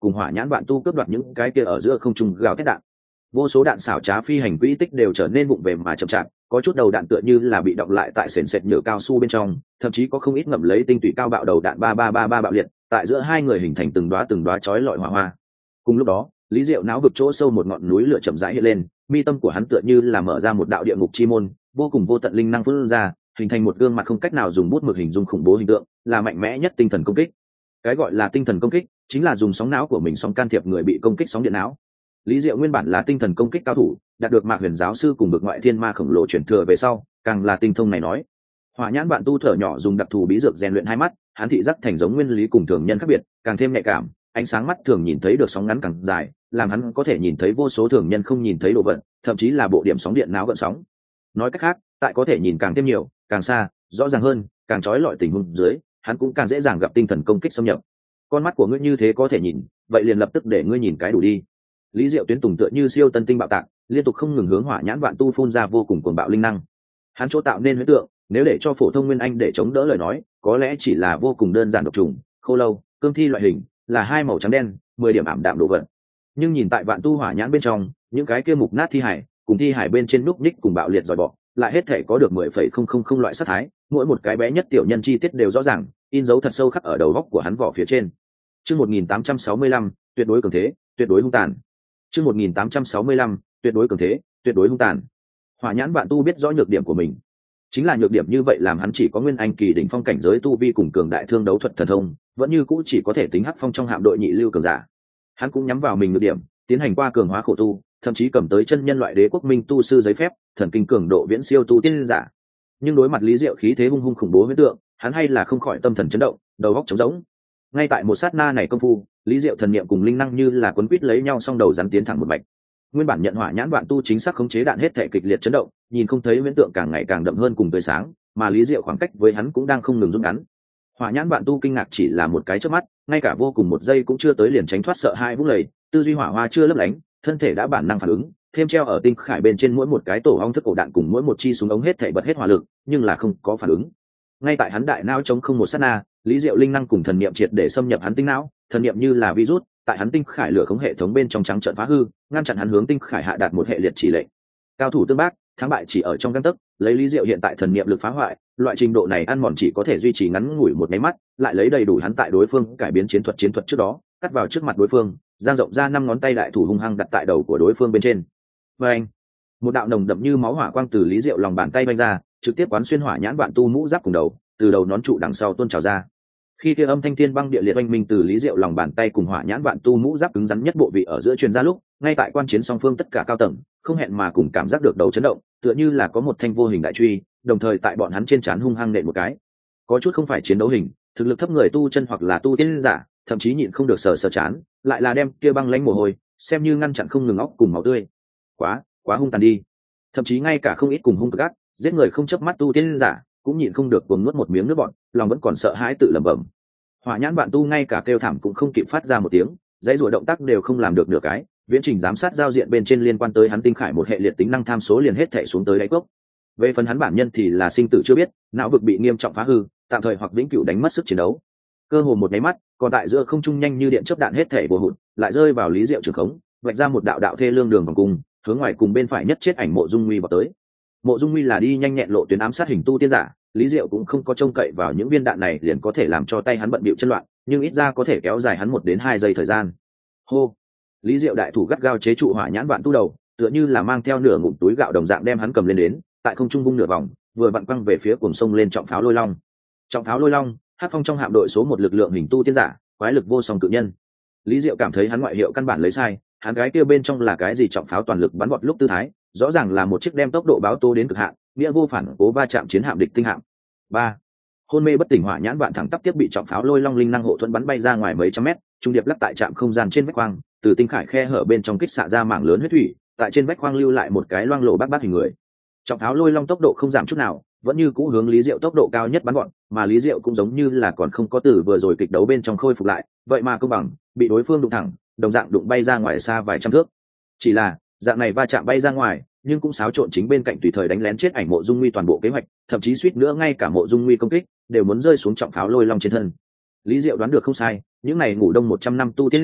cùng hỏa nhãn vạn tu cướp đoạt những cái kia ở giữa không trung gào thét đạn. Vô số đạn xảo trá phi hành quỹ tích đều trở nên vụng về mà chậm chạp, có chút đầu đạn tựa như là bị động lại tại sền sệt nhựa cao su bên trong, thậm chí có không ít ngậm lấy tinh tủy cao bạo đầu đạn ba ba ba ba bạo liệt, tại giữa hai người hình thành từng đóa từng đóa chói lọi hỏa hoa. Cùng lúc đó, Lý Diệu não vực chỗ sâu một ngọn núi lửa chậm rãi hiện lên, mi tâm của hắn tựa như là mở ra một đạo địa ngục chi môn, vô cùng vô tận linh năng phun ra, hình thành một gương mặt không cách nào dùng bút mực hình dung khủng bố hình tượng, là mạnh mẽ nhất tinh thần công kích. Cái gọi là tinh thần công kích, chính là dùng sóng não của mình sóng can thiệp người bị công kích sóng điện não. Lý Diệu nguyên bản là tinh thần công kích cao thủ, đạt được Mạc Huyền giáo sư cùng bực ngoại thiên ma khổng lồ chuyển thừa về sau, càng là tinh thông này nói. Hỏa nhãn bạn tu thở nhỏ dùng đặc thù bí dược rèn luyện hai mắt, hắn thị giác thành giống nguyên lý cùng thường nhân khác biệt, càng thêm nhạy cảm, ánh sáng mắt thường nhìn thấy được sóng ngắn càng dài, làm hắn có thể nhìn thấy vô số thường nhân không nhìn thấy đồ vật, thậm chí là bộ điểm sóng điện não gợn sóng. Nói cách khác, tại có thể nhìn càng thêm nhiều, càng xa, rõ ràng hơn, càng chói lọi tình huống dưới, hắn cũng càng dễ dàng gặp tinh thần công kích xâm nhập. Con mắt của ngươi như thế có thể nhìn, vậy liền lập tức để ngươi nhìn cái đủ đi. Lý Diệu tuyến tùng tựa như siêu tân tinh bạo tạc, liên tục không ngừng hướng hỏa nhãn vạn tu phun ra vô cùng cuồng bạo linh năng. Hắn chỗ tạo nên huyễn tượng, nếu để cho phổ thông nguyên anh để chống đỡ lời nói, có lẽ chỉ là vô cùng đơn giản độc trùng, khô lâu, cương thi loại hình, là hai màu trắng đen, mười điểm ảm đạm độ vận. Nhưng nhìn tại vạn tu hỏa nhãn bên trong, những cái kia mục nát thi hải, cùng thi hải bên trên núc ních cùng bạo liệt dòi bọ, lại hết thể có được mười phẩy không không không loại sát thái, mỗi một cái bé nhất tiểu nhân chi tiết đều rõ ràng, in dấu thật sâu khắc ở đầu góc của hắn vỏ phía trên. Chương một nghìn tám trăm sáu mươi lăm, tuyệt đối cường thế, tuyệt đối hung tàn. Chương một nghìn tám trăm sáu mươi lăm, tuyệt đối cường thế, tuyệt đối hung tàn. Hỏa nhãn vạn tu biết rõ nhược điểm của mình, chính là nhược điểm như vậy làm hắn chỉ có nguyên anh kỳ đỉnh phong cảnh giới tu vi cùng cường đại thương đấu thuật thần thông, vẫn như cũ chỉ có thể tính hắc phong trong hạm đội nhị lưu cường giả. Hắn cũng nhắm vào mình nhược điểm, tiến hành qua cường hóa khổ tu, thậm chí cầm tới chân nhân loại đế quốc minh tu sư giấy phép, thần kinh cường độ viễn siêu tu tiên giả. Nhưng đối mặt Lý Diệu khí thế hung hung khủng bố huyễn tượng, hắn hay là không khỏi tâm thần chấn động, đầu óc trống rỗng. Ngay tại một sát na này công phu, Lý Diệu thần niệm cùng linh năng như là cuốn quýt lấy nhau song đầu rắn tiến thẳng một mạch. Nguyên bản nhận hỏa nhãn vạn tu chính xác khống chế đạn hết thể kịch liệt chấn động, nhìn không thấy huyễn tượng càng ngày càng đậm hơn cùng tươi sáng, mà Lý Diệu khoảng cách với hắn cũng đang không ngừng rút ngắn. Hỏa nhãn vạn tu kinh ngạc chỉ là một cái chớp mắt, ngay cả vô cùng một giây cũng chưa tới liền tránh thoát sợ hai vũng lầy, tư duy hỏa hoa chưa lấp lánh, thân thể đã bản năng phản ứng, thêm treo ở tinh khải bên trên mỗi một cái tổ ong thức ổ đạn cùng mỗi một chi súng ống hết thảy bật hết hỏa lực, nhưng là không có phản ứng. Ngay tại hắn đại não chống không một sát na, Lý Diệu linh năng cùng thần niệm triệt để xâm nhập hắn tinh não, thần niệm như là virus, tại hắn tinh khải lửa khống hệ thống bên trong trắng trợn phá hư, ngăn chặn hắn hướng tinh khải hạ đạt một hệ liệt chỉ lệnh. Cao thủ tương bác, thắng bại chỉ ở trong gang tấc, lấy Lý Diệu hiện tại thần niệm lực phá hoại, loại trình độ này ăn mòn chỉ có thể duy trì ngắn ngủi một cái mắt, lại lấy đầy đủ hắn tại đối phương cải biến chiến thuật chiến thuật trước đó, cắt vào trước mặt đối phương, giang rộng ra năm ngón tay đại thủ hung hăng đặt tại đầu của đối phương bên trên. Và anh, một đạo nồng đậm như máu hỏa quang từ Lý Diệu lòng bàn tay vung ra, trực tiếp quán xuyên hỏa nhãn vạn tu mũ giáp cùng đầu, từ đầu nón trụ đằng sau tuôn trào ra. Khi kia âm thanh thiên băng địa liệt oanh minh từ Lý Diệu lòng bàn tay cùng hỏa nhãn vạn tu mũ giáp cứng rắn nhất bộ vị ở giữa truyền ra lúc, ngay tại quan chiến song phương tất cả cao tầng, không hẹn mà cùng cảm giác được đầu chấn động, tựa như là có một thanh vô hình đại truy, đồng thời tại bọn hắn trên trán hung hăng nện một cái. Có chút không phải chiến đấu hình, thực lực thấp người tu chân hoặc là tu tiên giả, thậm chí nhịn không được sờ sờ chán, lại là đem kia băng lãnh mồ hôi, xem như ngăn chặn không ngừng óc cùng máu tươi. Quá, quá hung tàn đi. Thậm chí ngay cả không ít cùng hung cực ác, giết người không chớp mắt tu tiên giả, cũng nhịn không được cuồng nuốt một miếng nước bọt, lòng vẫn còn sợ hãi tự lẩm bẩm. Hỏa nhãn bạn tu ngay cả kêu thảm cũng không kịp phát ra một tiếng, dãy rủa động tác đều không làm được nửa cái, viễn trình giám sát giao diện bên trên liên quan tới hắn tinh khải một hệ liệt tính năng tham số liền hết thảy xuống tới đáy cốc. Về phần hắn bản nhân thì là sinh tử chưa biết, não vực bị nghiêm trọng phá hư, tạm thời hoặc vĩnh cửu đánh mất sức chiến đấu. Cơ hồ một cái mắt, còn tại giữa không trung nhanh như điện chớp đạn hết thảy bổ hụt, lại rơi vào Lý Diệu trường khống, vạch ra một đạo đạo thê lương đường vòng cung, hướng ngoài cùng bên phải nhất chết ảnh Mộ Dung Nguy vào tới. Mộ Dung Nguy là đi nhanh nhẹn lộ tuyến ám sát hình tu tiên giả, Lý Diệu cũng không có trông cậy vào những viên đạn này liền có thể làm cho tay hắn bận bịu chân loạn, nhưng ít ra có thể kéo dài hắn một đến hai giây thời gian. Hô! Lý Diệu đại thủ gắt gao chế trụ hỏa nhãn vạn tu đầu, tựa như là mang theo nửa ngụm túi gạo đồng dạng đem hắn cầm lên đến, tại không trung vung nửa vòng, vừa vặn quăng về phía cuồng sông lên trọng pháo lôi long. Trọng pháo lôi long, hát phong trong hạm đội số một lực lượng hình tu tiên giả, quái lực vô song cự nhân. Lý Diệu cảm thấy hắn ngoại hiệu căn bản lấy sai, hắn gái kia bên trong là cái gì trọng pháo toàn lực bắn vọt lúc tư thái, rõ ràng là một chiếc đem tốc độ báo tố đến cực hạn, nghĩa vô phản cố va chạm chiến hạm địch tinh hạm. Ba, hôn mê bất tỉnh hỏa nhãn vạn thẳng tắp tiếp bị trọng pháo lôi long linh năng hộ thuẫn bắn bay ra ngoài mấy trăm mét, trung điệp lắc tại trạm không gian trên vách khoang, từ tinh khải khe hở bên trong kích xạ ra mảng lớn huyết thủy, tại trên vách khoang lưu lại một cái loang lổ bác bác hình người. Trọng pháo lôi long tốc độ không giảm chút nào, vẫn như cũ hướng Lý Diệu tốc độ cao nhất bắn gọn, mà Lý Diệu cũng giống như là còn không có từ vừa rồi kịch đấu bên trong khôi phục lại, vậy mà công bằng, bị đối phương đụng thẳng, đồng dạng đụng bay ra ngoài xa vài trăm thước. Chỉ là, dạng này va chạm bay ra ngoài, nhưng cũng xáo trộn chính bên cạnh tùy thời đánh lén chết ảnh Mộ Dung Nguy toàn bộ kế hoạch, thậm chí suýt nữa ngay cả Mộ Dung Nguy công kích đều muốn rơi xuống trọng pháo lôi long trên thân. Lý Diệu đoán được không sai, những này ngủ đông một trăm năm tu tiên giả,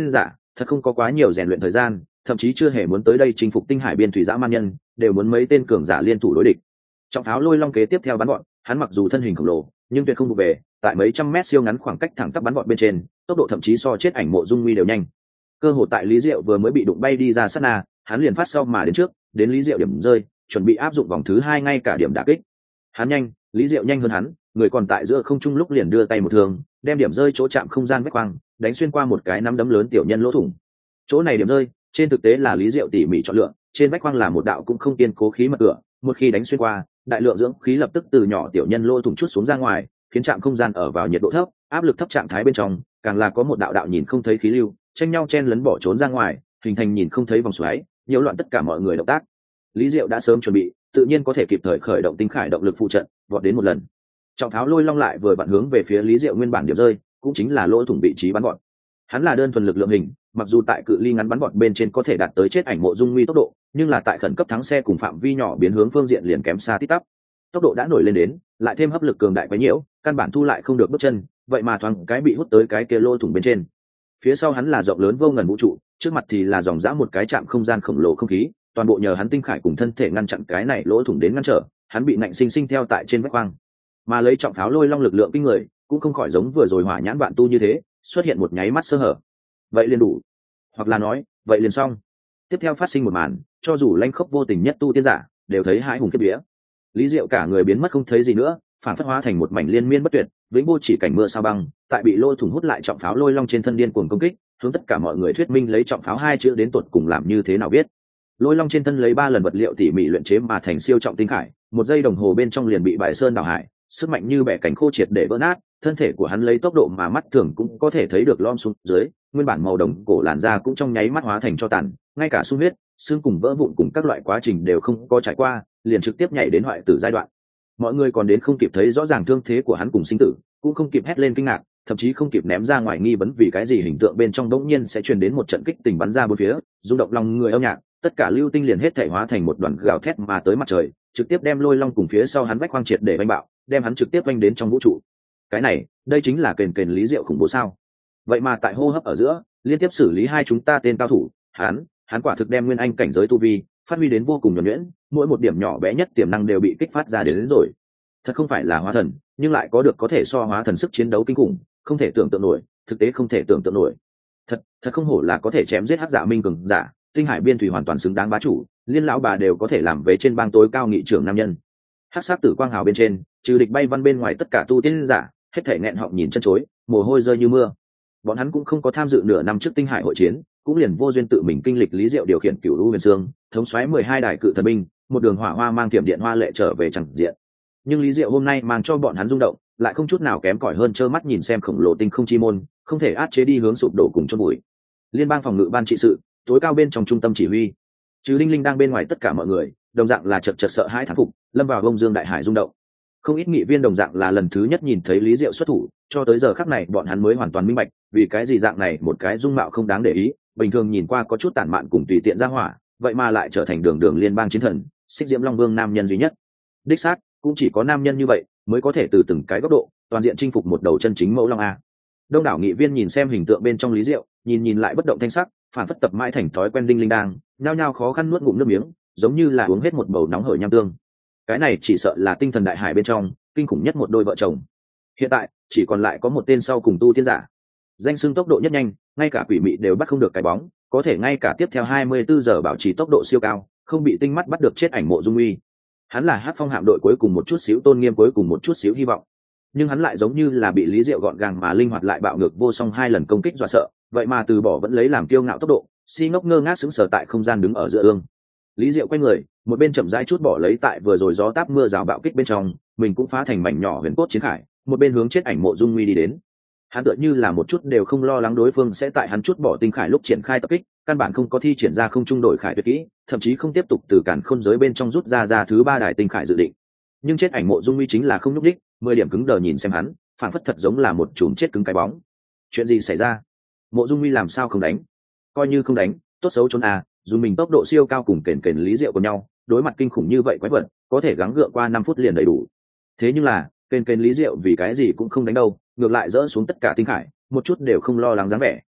thật không có quá nhiều rèn luyện thời gian, thậm chí chưa hề muốn tới đây chinh phục tinh hải biên thủy dã man nhân, đều muốn mấy tên cường giả liên thủ đối địch. Trọng pháo lôi long kế tiếp theo bắn gọn, hắn mặc dù thân hình khổng lồ nhưng tuyệt không vụ về, tại mấy trăm mét siêu ngắn khoảng cách thẳng tắp bắn gọn bên trên, tốc độ thậm chí so chết ảnh Mộ Dung Nguy đều nhanh. Cơ hội tại Lý Diệu vừa mới bị đụng bay đi ra sát na, hắn liền phát sau mà đến trước, đến Lý Diệu điểm rơi, chuẩn bị áp dụng vòng thứ hai ngay cả điểm đả kích. Hắn nhanh, Lý Diệu nhanh hơn hắn, người còn tại giữa không trung lúc liền đưa tay một thương, đem điểm rơi chỗ chạm không gian vách quang, đánh xuyên qua một cái nắm đấm lớn tiểu nhân lỗ thủng. Chỗ này điểm rơi, trên thực tế là Lý Diệu tỉ mỉ chọn lựa, trên vách quang là một đạo cũng không kiên cố khí mật cửa, một khi đánh xuyên qua, đại lượng dưỡng khí lập tức từ nhỏ tiểu nhân lỗ thủng chút xuống ra ngoài, khiến chạm không gian ở vào nhiệt độ thấp, áp lực thấp trạng thái bên trong, càng là có một đạo đạo nhìn không thấy khí lưu, tranh nhau chen lấn bỏ trốn ra ngoài, hình thành nhìn không thấy vòng xoáy, nhiễu loạn tất cả mọi người động tác. Lý Diệu đã sớm chuẩn bị, tự nhiên có thể kịp thời khởi động tinh khải động lực phụ trận, vọt đến một lần. Trọng tháo lôi long lại vừa vặn hướng về phía Lý Diệu nguyên bản điểm rơi, cũng chính là lỗ thủng vị trí bắn gọn. Hắn là đơn thuần lực lượng hình, mặc dù tại cự ly ngắn bắn gọn bên trên có thể đạt tới chết ảnh Mộ Dung Nguy tốc độ, nhưng là tại khẩn cấp thắng xe cùng phạm vi nhỏ biến hướng phương diện liền kém xa tít tắp. Tốc độ đã nổi lên đến, lại thêm hấp lực cường đại quá nhiễu, căn bản thu lại không được bước chân, vậy mà thoáng cái bị hút tới cái kia lỗ thủng bên trên. Phía sau hắn là rộng lớn vô ngần vũ trụ, trước mặt thì là dòng dã một cái trạm không gian khổng lồ không khí, toàn bộ nhờ hắn tinh khải cùng thân thể ngăn chặn cái này lỗ thủng đến ngăn trở, hắn bị nạnh sinh sinh theo tại trên vách quang. Mà lấy trọng pháo lôi long lực lượng kinh người, cũng không khỏi giống vừa rồi hỏa nhãn vạn tu như thế, xuất hiện một nháy mắt sơ hở. Vậy liền đủ, hoặc là nói, vậy liền xong. Tiếp theo phát sinh một màn, cho dù lanh khốc vô tình nhất tu tiên giả, đều thấy hãi hùng kiếp vía. Lý Diệu cả người biến mất không thấy gì nữa, phản phất hóa thành một mảnh liên miên bất tuyệt, vĩnh vô chỉ cảnh mưa sao băng, tại bị lôi thủng hút lại trọng pháo lôi long trên thân điên cuồng công kích, hướng tất cả mọi người thuyết minh lấy trọng pháo hai chữ đến tột cùng làm như thế nào biết. Lôi long trên thân lấy ba lần vật liệu tỉ mỉ luyện chế mà thành siêu trọng tinh khải, một giây đồng hồ bên trong liền bị bại sơn đảo hải, sức mạnh như bẻ cánh khô triệt để vỡ nát, thân thể của hắn lấy tốc độ mà mắt thường cũng có thể thấy được lom xuống dưới, nguyên bản màu đồng cổ làn da cũng trong nháy mắt hóa thành cho tàn, ngay cả sung huyết, xương cùng vỡ vụn cùng các loại quá trình đều không có trải qua, liền trực tiếp nhảy đến hoại tử giai đoạn. Mọi người còn đến không kịp thấy rõ ràng thương thế của hắn cùng sinh tử, cũng không kịp hét lên kinh ngạc, thậm chí không kịp ném ra ngoài nghi vấn vì cái gì hình tượng bên trong đống nhiên sẽ truyền đến một trận kích tình bắn ra bốn phía, rung động lòng người âm nhạc, tất cả lưu tinh liền hết thể hóa thành một đoàn gào thét mà tới mặt trời, trực tiếp đem lôi long cùng phía sau hắn vách khoang triệt để vanh bạo, đem hắn trực tiếp vanh đến trong vũ trụ. Cái này, đây chính là kền kền Lý Diệu khủng bố sao? Vậy mà tại hô hấp ở giữa, liên tiếp xử lý hai chúng ta tên cao thủ, hắn, hắn quả thực đem nguyên anh cảnh giới tu vi phát huy đến vô cùng nhuần nhuyễn, mỗi một điểm nhỏ bé nhất tiềm năng đều bị kích phát ra đến, đến rồi. Thật không phải là hóa thần, nhưng lại có được có thể so hóa thần sức chiến đấu kinh khủng, không thể tưởng tượng nổi, thực tế không thể tưởng tượng nổi. Thật, thật không hổ là có thể chém giết hắc giả minh cường giả, tinh hải biên thủy hoàn toàn xứng đáng bá chủ, liên lão bà đều có thể làm về trên bang tối cao nghị trưởng nam nhân. Hắc sát tử quang hào bên trên, trừ địch bay văn bên ngoài tất cả tu tiên giả, hết thể nghẹn họng nhìn chân chối, mồ hôi rơi như mưa. Bọn hắn cũng không có tham dự nửa năm trước tinh hải hội chiến, cũng liền vô duyên tự mình kinh lịch Lý Diệu điều khiển cửu lũ huyền xương, thống soái mười hai đài cự thần binh, một đường hỏa hoa mang thiểm điện hoa lệ trở về chẳng diện. Nhưng Lý Diệu hôm nay mang cho bọn hắn rung động, lại không chút nào kém cỏi hơn trơ mắt nhìn xem khổng lồ tinh không chi môn, không thể át chế đi hướng sụp đổ cùng chôn bụi. Liên bang phòng ngự ban trị sự, tối cao bên trong trung tâm chỉ huy, chứ Linh Linh đang bên ngoài tất cả mọi người, đồng dạng là chật chật sợ hãi thán phục, lâm vào bông dương đại hải rung động. Không ít nghị viên đồng dạng là lần thứ nhất nhìn thấy Lý Diệu xuất thủ, cho tới giờ khắc này bọn hắn mới hoàn toàn minh bạch, vì cái gì dạng này một cái dung mạo không đáng để ý, bình thường nhìn qua có chút tản mạn cùng tùy tiện ra hỏa, vậy mà lại trở thành đường đường liên bang chiến thần, Xích Diễm Long Vương nam nhân duy nhất. Đích xác, cũng chỉ có nam nhân như vậy mới có thể từ từng cái góc độ toàn diện chinh phục một đầu chân chính mẫu long a. Đông đảo nghị viên nhìn xem hình tượng bên trong Lý Diệu, nhìn nhìn lại bất động thanh sắc, phản phất tập mãi thành thói quen đinh linh đang, nhao nhao khó khăn nuốt ngụm nước miếng, giống như là uống hết một bầu nóng hởi nham tương. Cái này chỉ sợ là tinh thần đại hải bên trong kinh khủng nhất một đôi vợ chồng. Hiện tại chỉ còn lại có một tên sau cùng tu tiên giả, danh xưng tốc độ nhất nhanh, ngay cả quỷ mị đều bắt không được cái bóng, có thể ngay cả tiếp theo hai mươi bốn giờ bảo trì tốc độ siêu cao, không bị tinh mắt bắt được chết ảnh Mộ Dung Uy. Hắn là Hắc Phong hạm đội cuối cùng một chút xíu tôn nghiêm, cuối cùng một chút xíu hy vọng, nhưng hắn lại giống như là bị Lý Diệu gọn gàng mà linh hoạt lại bạo ngược vô song hai lần công kích dọa sợ, vậy mà từ bỏ vẫn lấy làm kiêu ngạo tốc độ, si ngốc ngơ ngác sững sờ tại không gian đứng ở giữa ương. Lý Diệu quay người, một bên chậm rãi chút bỏ lấy tại vừa rồi gió táp mưa rào bạo kích bên trong, mình cũng phá thành mảnh nhỏ huyền cốt chiến khải, một bên hướng chết ảnh Mộ Dung Uy đi đến. Hắn tựa như là một chút đều không lo lắng đối phương sẽ tại hắn chút bỏ tinh khải lúc triển khai tập kích, căn bản không có thi triển ra không trung đổi khải tuyệt kỹ, thậm chí không tiếp tục từ cản khôn giới bên trong rút ra ra thứ ba đài tinh khải dự định. Nhưng chết ảnh Mộ Dung Uy chính là không nhúc đích, mười điểm cứng đờ nhìn xem hắn, phản phất thật giống là một chùm chết cứng cái bóng. Chuyện gì xảy ra? Mộ Dung Uy làm sao không đánh? Coi như không đánh, tốt xấu trốn à, dù mình tốc độ siêu cao cùng kền kền Lý Diệu của nhau, đối mặt kinh khủng như vậy quái vật, có thể gắng gượng qua năm phút liền đầy đủ. Thế nhưng là, kền kền Lý Diệu vì cái gì cũng không đánh đâu, ngược lại dỡ xuống tất cả tinh khải, một chút đều không lo lắng dáng vẻ.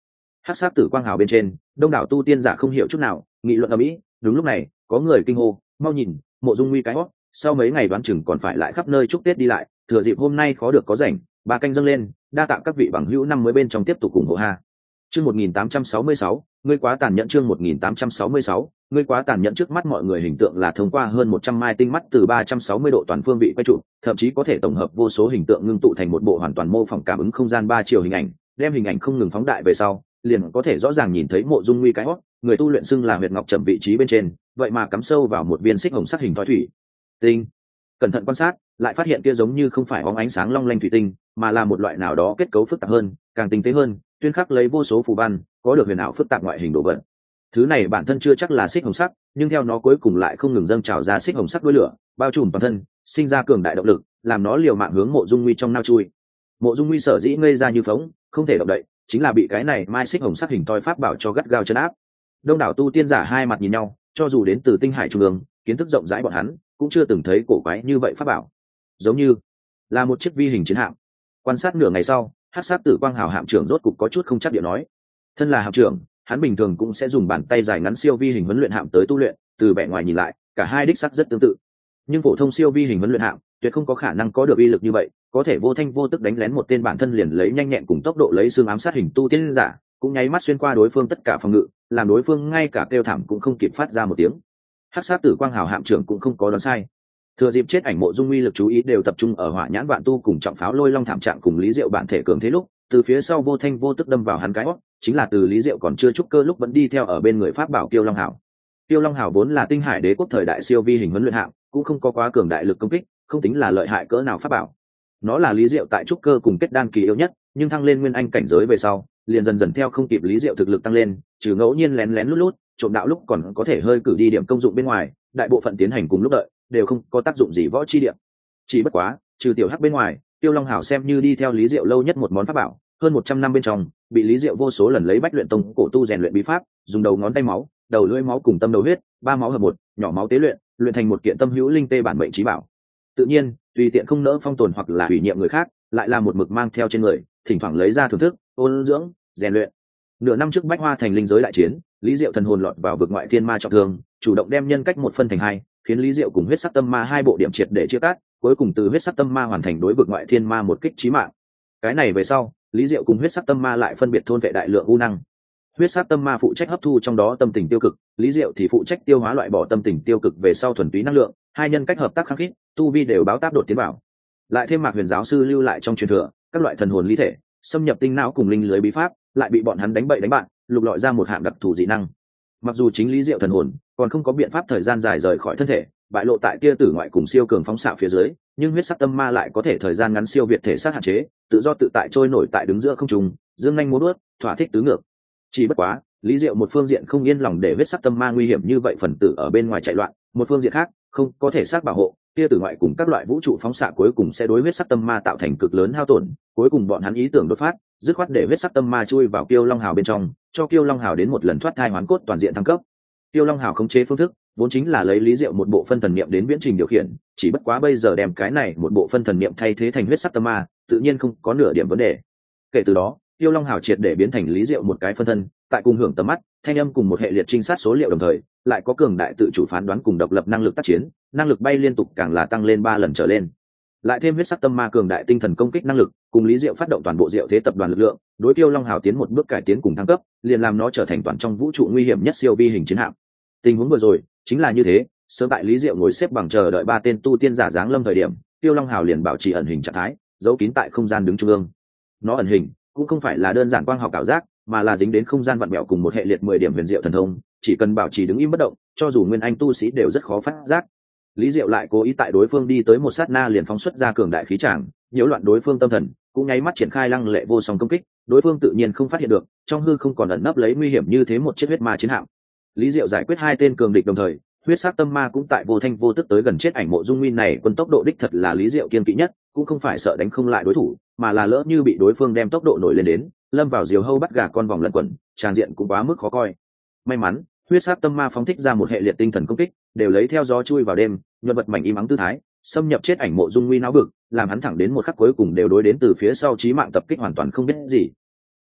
Hắc sát tử quang hào bên trên, đông đảo tu tiên giả không hiểu chút nào, nghị luận ở mỹ. Đúng lúc này, có người kinh hô, mau nhìn, Mộ Dung Nguy cái hót, sau mấy ngày đoán chừng còn phải lại khắp nơi chúc Tết đi lại, thừa dịp hôm nay khó được có rảnh, ba canh dâng lên, đa tạ các vị bằng hữu năm mới bên trong tiếp tục ủng hộ ha. Chương một nghìn tám trăm sáu mươi sáu, ngươi quá tàn nhẫn. Chương một nghìn tám trăm sáu mươi sáu, ngươi quá tàn nhẫn. Trước mắt mọi người hình tượng là thông qua hơn một trăm mai tinh mắt từ ba trăm sáu mươi độ toàn phương vị quay trụ, thậm chí có thể tổng hợp vô số hình tượng ngưng tụ thành một bộ hoàn toàn mô phỏng cảm ứng không gian ba chiều hình ảnh, đem hình ảnh không ngừng phóng đại về sau, liền có thể rõ ràng nhìn thấy Mộ Dung Nguy cái hót, người tu luyện xưng là huyệt ngọc trầm vị trí bên trên, vậy mà cắm sâu vào một viên xích hồng sắc hình thoi thủy tinh. Cẩn thận quan sát, lại phát hiện kia giống như không phải bóng ánh sáng long lanh thủy tinh, mà là một loại nào đó kết cấu phức tạp hơn, càng tinh tế hơn, tuyên khắc lấy vô số phù văn, có được huyền ảo phức tạp ngoại hình đồ vật. Thứ này bản thân chưa chắc là xích hồng sắc, nhưng theo nó cuối cùng lại không ngừng dâng trào ra xích hồng sắc đuôi lửa, bao trùm toàn thân, sinh ra cường đại động lực, làm nó liều mạng hướng Mộ Dung Nguy trong nao chui. Mộ Dung Nguy sở dĩ ngây ra như phóng, không thể động đậy, chính là bị cái này mai xích hồng sắc hình toi pháp bảo cho gắt gao trấn áp. Đông đảo tu tiên giả hai mặt nhìn nhau, cho dù đến từ tinh hải trung ương, kiến thức rộng rãi bọn hắn cũng chưa từng thấy cổ quái như vậy pháp bảo, giống như là một chiếc vi hình chiến hạm. Quan sát nửa ngày sau, Hắc sát tử quang hào hạm trưởng rốt cục có chút không chắc điệu nói, thân là hạm trưởng, hắn bình thường cũng sẽ dùng bàn tay dài ngắn siêu vi hình huấn luyện hạm tới tu luyện, từ vẻ ngoài nhìn lại, cả hai đích sắc rất tương tự. Nhưng phổ thông siêu vi hình huấn luyện hạm tuyệt không có khả năng có được uy lực như vậy, có thể vô thanh vô tức đánh lén một tên bản thân liền lấy nhanh nhẹn cùng tốc độ lấy xương ám sát hình tu tiên giả, cũng nháy mắt xuyên qua đối phương tất cả phòng ngự, làm đối phương ngay cả kêu thảm cũng không kịp phát ra một tiếng. Hắc sát tử quang hào hạm trưởng cũng không có đoán sai. Thừa dịp chết ảnh Mộ Dung Nguy lực chú ý đều tập trung ở hỏa nhãn vạn tu cùng trọng pháo lôi long thảm trạng cùng Lý Diệu bản thể cường thế lúc, từ phía sau vô thanh vô tức đâm vào hắn cái hót, chính là từ Lý Diệu còn chưa trúc cơ lúc vẫn đi theo ở bên người pháp bảo Kiêu Long Hào. Kiêu Long Hào vốn là tinh hải đế quốc thời đại siêu vi hình huấn luyện hạm, cũng không có quá cường đại lực công kích, không tính là lợi hại cỡ nào pháp bảo. Nó là Lý Diệu tại trúc cơ cùng kết đan kỳ yếu nhất, nhưng thăng lên nguyên anh cảnh giới về sau, liền dần dần theo không kịp Lý Diệu thực lực tăng lên, trừ ngẫu nhiên lén lén lút lút, trộm đạo lúc còn có thể hơi cử đi điểm công dụng bên ngoài, đại bộ phận tiến hành cùng lúc đợi, đều không có tác dụng gì võ chi điểm. Chỉ bất quá, trừ tiểu hắc bên ngoài, Tiêu Long Hào xem như đi theo Lý Diệu lâu nhất một món pháp bảo, hơn một trăm năm bên trong, bị Lý Diệu vô số lần lấy Bách Luyện Tông cổ tu rèn luyện bí pháp, dùng đầu ngón tay máu, đầu lưỡi máu cùng tâm đầu huyết, ba máu hợp một, nhỏ máu tế luyện, luyện thành một kiện tâm hữu linh tê bản mệnh chí bảo. Tự nhiên, tùy tiện không nỡ phong tồn hoặc là hủy nhiệm người khác, lại là một mực mang theo trên người, thỉnh thoảng lấy ra thưởng thức, ôn dưỡng, rèn luyện. Nửa năm trước Bách Hoa thành linh giới đại chiến, Lý Diệu thần hồn lọt vào vực ngoại thiên ma trọng thương, chủ động đem nhân cách một phân thành hai, khiến Lý Diệu cùng huyết sắc tâm ma hai bộ điểm triệt để chia cắt, cuối cùng từ huyết sắc tâm ma hoàn thành đối vực ngoại thiên ma một kích chí mạng. Cái này về sau, Lý Diệu cùng huyết sắc tâm ma lại phân biệt thôn vệ đại lượng u năng. Huyết sắc tâm ma phụ trách hấp thu trong đó tâm tình tiêu cực, Lý Diệu thì phụ trách tiêu hóa loại bỏ tâm tình tiêu cực về sau thuần túy năng lượng, hai nhân cách hợp tác khăng khít, tu vi đều báo táp đột tiến bảo. Lại thêm Mạc Huyền giáo sư lưu lại trong truyền thừa, các loại thần hồn ly thể, xâm nhập tinh não cùng linh lưới bí pháp, lại bị bọn hắn đánh bậy đánh bạn, lục lọi ra một hạng đặc thù dị năng. Mặc dù chính Lý Diệu thần hồn còn không có biện pháp thời gian dài rời khỏi thân thể, bại lộ tại tia tử ngoại cùng siêu cường phóng xạ phía dưới, nhưng huyết sắc tâm ma lại có thể thời gian ngắn siêu việt thể xác hạn chế, tự do tự tại trôi nổi tại đứng giữa không trung, dương nhanh múa vuốt, thỏa thích tứ ngược. Chỉ bất quá, Lý Diệu một phương diện không yên lòng để huyết sắc tâm ma nguy hiểm như vậy phần tử ở bên ngoài chạy loạn, một phương diện khác, không có thể xác bảo hộ, tia tử ngoại cùng các loại vũ trụ phóng xạ cuối cùng sẽ đối huyết sắc tâm ma tạo thành cực lớn hao tổn, cuối cùng bọn hắn ý tưởng đột phát, dứt khoát để huyết sắc tâm ma chui vào Kiêu Long Hào bên trong, cho Kiêu Long Hào đến một lần thoát thai hoán cốt toàn diện thăng cấp. Kiêu Long Hào khống chế phương thức vốn chính là lấy Lý Diệu một bộ phân thần niệm đến viễn trình điều khiển, chỉ bất quá bây giờ đem cái này một bộ phân thần niệm thay thế thành huyết sắc tâm ma, tự nhiên không có nửa điểm vấn đề. Kể từ đó, Kiêu Long Hào triệt để biến thành Lý Diệu một cái phân thân, tại cùng hưởng tầm mắt, thanh âm cùng một hệ liệt trinh sát số liệu đồng thời, lại có cường đại tự chủ phán đoán cùng độc lập năng lực tác chiến, năng lực bay liên tục càng là tăng lên ba lần trở lên. Lại thêm huyết sắc tâm ma cường đại tinh thần công kích năng lực, cùng Lý Diệu phát động toàn bộ Diệu thế tập đoàn lực lượng, đối Kiêu Long Hào tiến một bước cải tiến cùng thăng cấp, liền làm nó trở thành toàn trong vũ trụ nguy hiểm nhất siêu vi hình chiến hạm. Tình huống vừa rồi chính là như thế, sớm tại Lý Diệu ngồi xếp bằng chờ đợi ba tên tu tiên giả giáng lâm thời điểm, Kiêu Long Hào liền bảo trì ẩn hình trạng thái, giấu kín tại không gian đứng trung ương. Nó ẩn hình cũng không phải là đơn giản quang học ảo giác, mà là dính đến không gian vặn vẹo cùng một hệ liệt mười điểm huyền diệu thần thông, chỉ cần bảo trì đứng im bất động, cho dù nguyên anh tu sĩ đều rất khó phát giác. Lý Diệu lại cố ý tại đối phương đi tới một sát na liền phóng xuất ra cường đại khí tràng, nhiễu loạn đối phương tâm thần, cũng nháy mắt triển khai lăng lệ vô song công kích, đối phương tự nhiên không phát hiện được, trong hư không còn ẩn nấp lấy nguy hiểm như thế một chiếc huyết ma chiến hạm. Lý Diệu giải quyết hai tên cường địch đồng thời, huyết sắc tâm ma cũng tại vô thanh vô tức tới gần chết ảnh Mộ Dung Nguy này, quân tốc độ đích thật là Lý Diệu kiên kỵ nhất, cũng không phải sợ đánh không lại đối thủ, mà là lỡ như bị đối phương đem tốc độ nổi lên đến, lâm vào diều hâu bắt gà con vòng lẩn quẩn, tràn diện cũng quá mức khó coi. May mắn, huyết sắc tâm ma phóng thích ra một hệ liệt tinh thần công kích, đều lấy theo gió chui vào đêm, nhuận vật mảnh im ắng tư thái, xâm nhập chết ảnh Mộ Dung Nguy não bực, làm hắn thẳng đến một khắc cuối cùng đều đối đến từ phía sau chí mạng tập kích hoàn toàn không biết gì.